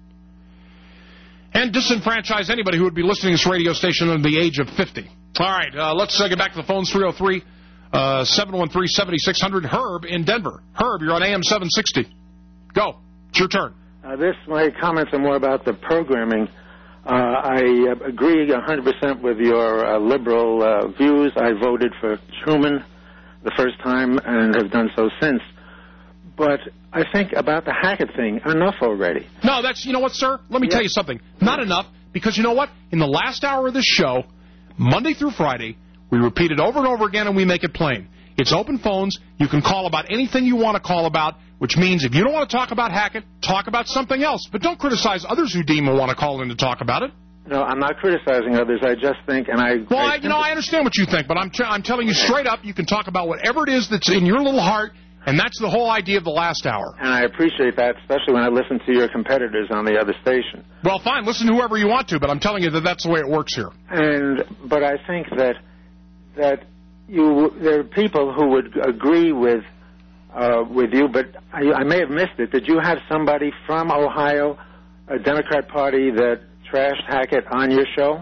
Speaker 23: And disenfranchise anybody who would be listening to this radio station under the age of fifty. All right, uh, let's uh, get back to the phones. three oh three, seven one three, seven six zero zero. Herb in Denver. Herb, you're on A M seven sixty. Go. It's your turn.
Speaker 10: Uh, this, my comments are more about the programming. Uh, I uh, agree one hundred percent with your uh, liberal uh, views. I voted for Truman the first time and have done so since. But I think about the Hackett thing, enough already.
Speaker 23: No, that's, you know what, sir? Let me yeah. tell you something. Not enough, because you know what? In the last hour of this show, Monday through Friday, we repeat it over and over again and we make it plain. It's open phones. You can call about anything you want to call about, which means if you don't want to talk about Hackett, talk about something else. But don't criticize others who deem or want to call in to talk about it.
Speaker 10: No, I'm not criticizing others. I just think, and I...
Speaker 23: Well,
Speaker 10: I,
Speaker 23: I, you know, I understand what you think, but I'm, t I'm telling you straight up, you can talk about whatever it is that's in your little heart. And that's the whole idea of the last hour.
Speaker 10: And I appreciate that, especially when I listen to your competitors on the other station.
Speaker 23: Well, fine. Listen to whoever you want to, but I'm telling you that that's the way it works here.
Speaker 10: And But I think that that you there are people who would agree with uh, with you, but I, I may have missed it. Did you have somebody from Ohio, a Democrat Party, that trashed Hackett on your show?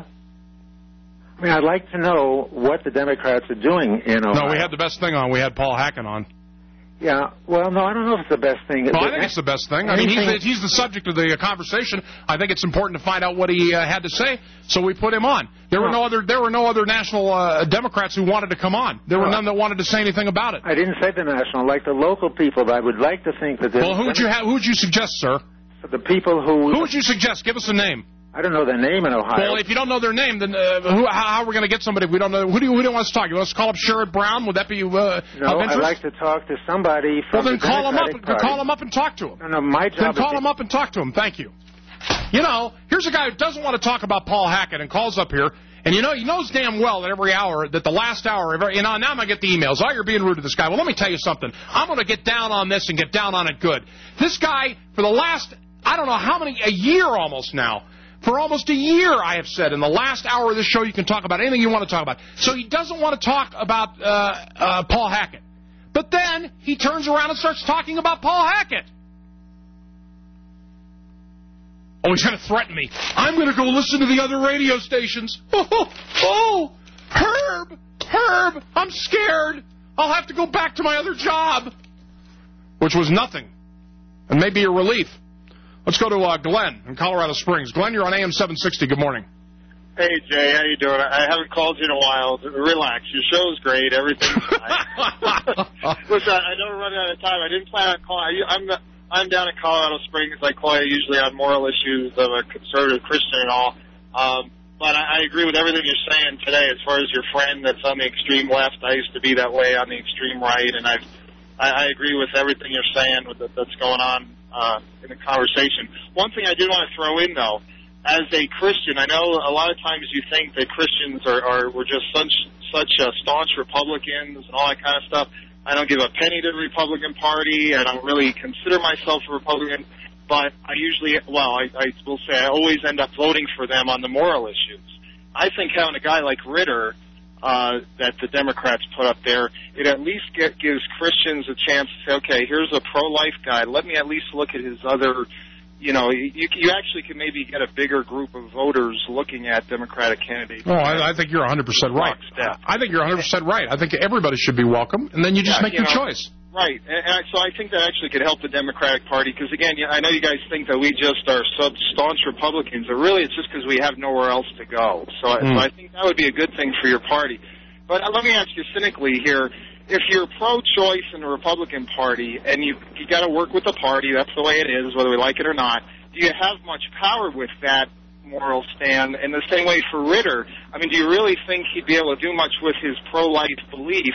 Speaker 10: I mean, I'd like to know what the Democrats are doing in Ohio.
Speaker 23: No, we had the best thing on. We had Paul Hackett on.
Speaker 10: Yeah, well, no, I don't know if it's the best thing.
Speaker 23: Well, I think it's the best thing. I mean, he's the, he's the subject of the conversation. I think it's important to find out what he uh, had to say, so we put him on. There were no other there were no other national uh, Democrats who wanted to come on. There were none that wanted to say anything about it.
Speaker 10: I didn't say the national, like the local people. But I would like to think that.
Speaker 23: Well, who would you have, who would you suggest, sir?
Speaker 10: The people who.
Speaker 23: Who would you suggest? Give us a name.
Speaker 10: I don't know their name in Ohio.
Speaker 23: Well, if you don't know their name, then uh, who, how, how are we going to get somebody if we don't know? Who do you, who do you want us to talk? You want us to call up Sherrod Brown? Would that be uh,
Speaker 10: no,
Speaker 23: of interest?
Speaker 10: I'd like to talk to somebody from
Speaker 23: Well, then
Speaker 10: the
Speaker 23: call him up.
Speaker 10: Party.
Speaker 23: Call him up and talk to him.
Speaker 10: No, no, my job.
Speaker 23: Then
Speaker 10: is
Speaker 23: call
Speaker 10: to...
Speaker 23: him up and talk to him. Thank you. You know, here's a guy who doesn't want to talk about Paul Hackett and calls up here. And you know, he knows damn well that every hour, that the last hour, every, you know, now I'm going to get the emails. Oh, you're being rude to this guy. Well, let me tell you something. I'm going to get down on this and get down on it good. This guy, for the last, I don't know how many, a year almost now, for almost a year, I have said, in the last hour of this show, you can talk about anything you want to talk about. So he doesn't want to talk about uh, uh, Paul Hackett. But then he turns around and starts talking about Paul Hackett. Oh, he's going to threaten me. I'm going to go listen to the other radio stations. Oh, oh, Herb, Herb, I'm scared. I'll have to go back to my other job. Which was nothing. And maybe a relief. Let's go to uh, Glenn in Colorado Springs. Glenn, you're on A M seven sixty. Good morning.
Speaker 11: Hey, Jay. How you doing? I haven't called you in a while. Relax. Your show's great. Everything's fine. Listen, I know we're running out of time. I didn't plan on calling. I'm, I'm down in Colorado Springs. I call you usually on moral issues of a conservative Christian and all. Um, but I, I agree with everything you're saying today as far as your friend that's on the extreme left. I used to be that way on the extreme right, and I've, I, I agree with everything you're saying with the, that's going on Uh, in the conversation. One thing I do want to throw in, though, as a Christian, I know a lot of times you think that Christians are, are were just such such uh, staunch Republicans and all that kind of stuff. I don't give a penny to the Republican Party. I don't really consider myself a Republican, but I usually, well, I, I will say I always end up voting for them on the moral issues. I think having a guy like Ritter Uh, that the Democrats put up there, it at least get, gives Christians a chance to say, okay, here's a pro-life guy. Let me at least look at his other, you know, you, you actually can maybe get a bigger group of voters looking at Democratic candidates.
Speaker 23: Oh, I, I think you're one hundred percent right. I think you're one hundred percent right. I think everybody should be welcome, and then you just
Speaker 11: yeah,
Speaker 23: make
Speaker 11: you
Speaker 23: your
Speaker 11: know,
Speaker 23: choice.
Speaker 11: Right. And, and so I think that actually could help the Democratic Party because, again, I know you guys think that we just are sub staunch Republicans, but really it's just because we have nowhere else to go. So, mm. so I think that would be a good thing for your party. But let me ask you cynically here, if you're pro-choice in the Republican Party and you you got to work with the party, that's the way it is, whether we like it or not, do you have much power with that moral stand? In the same way for Ritter, I mean, do you really think he'd be able to do much with his pro-life belief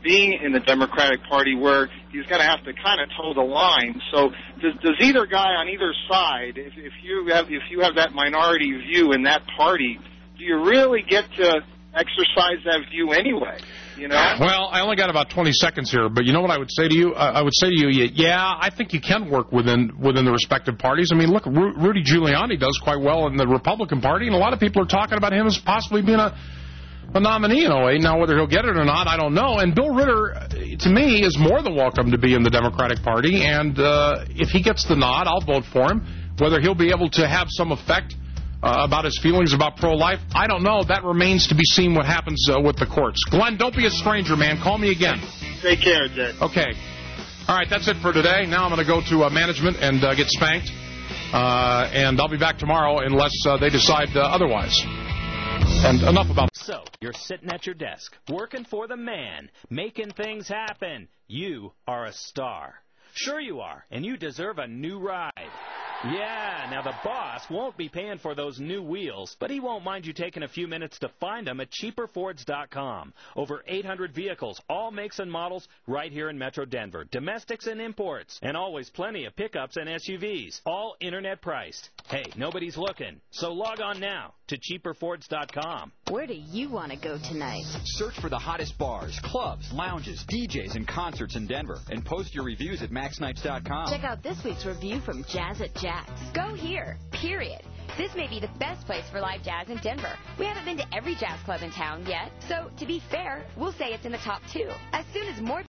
Speaker 11: being in the Democratic Party where he's going to have to kind of toe the line. So does, does either guy on either side, if, if you have if you have that minority view in that party, do you really get to exercise that view anyway? You know?
Speaker 23: Well, I only got about twenty seconds here, but you know what I would say to you? Uh, I would say to you, yeah, I think you can work within within the respective parties. I mean, look, Ru- Rudy Giuliani does quite well in the Republican Party, and a lot of people are talking about him as possibly being a, a nominee in a way. Now, whether he'll get it or not, I don't know. And Bill Ritter, to me, is more than welcome to be in the Democratic Party, and uh, if he gets the nod, I'll vote for him. Whether he'll be able to have some effect Uh, about his feelings about pro-life, I don't know. That remains to be seen what happens uh, with the courts. Glenn, don't be a stranger, man. Call me again.
Speaker 11: Take care, Jay.
Speaker 23: Okay. All right, that's it for today. Now I'm going to go to uh, management and uh, get spanked. Uh, and I'll be back tomorrow unless uh, they decide uh, otherwise. And enough about...
Speaker 5: So, you're sitting at your desk, working for the man, making things happen. You are a star. Sure you are, and you deserve a new ride. Yeah, now the boss won't be paying for those new wheels, but he won't mind you taking a few minutes to find them at cheaper fords dot com. Over eight hundred vehicles, all makes and models, right here in Metro Denver. Domestics and imports, and always plenty of pickups and S U Vs, all internet priced. Hey, nobody's looking, so log on now to cheaper fords dot com.
Speaker 3: Where do you want to go tonight?
Speaker 9: Search for the hottest bars, clubs, lounges, D Js, and concerts in Denver, and post your reviews at max snipes dot com.
Speaker 3: Check out this week's review from Jazz at Jack's. Go here, period. This may be the best place for live jazz in Denver. We haven't been to every jazz club in town yet, so to be fair, we'll say it's in the top two. As soon as more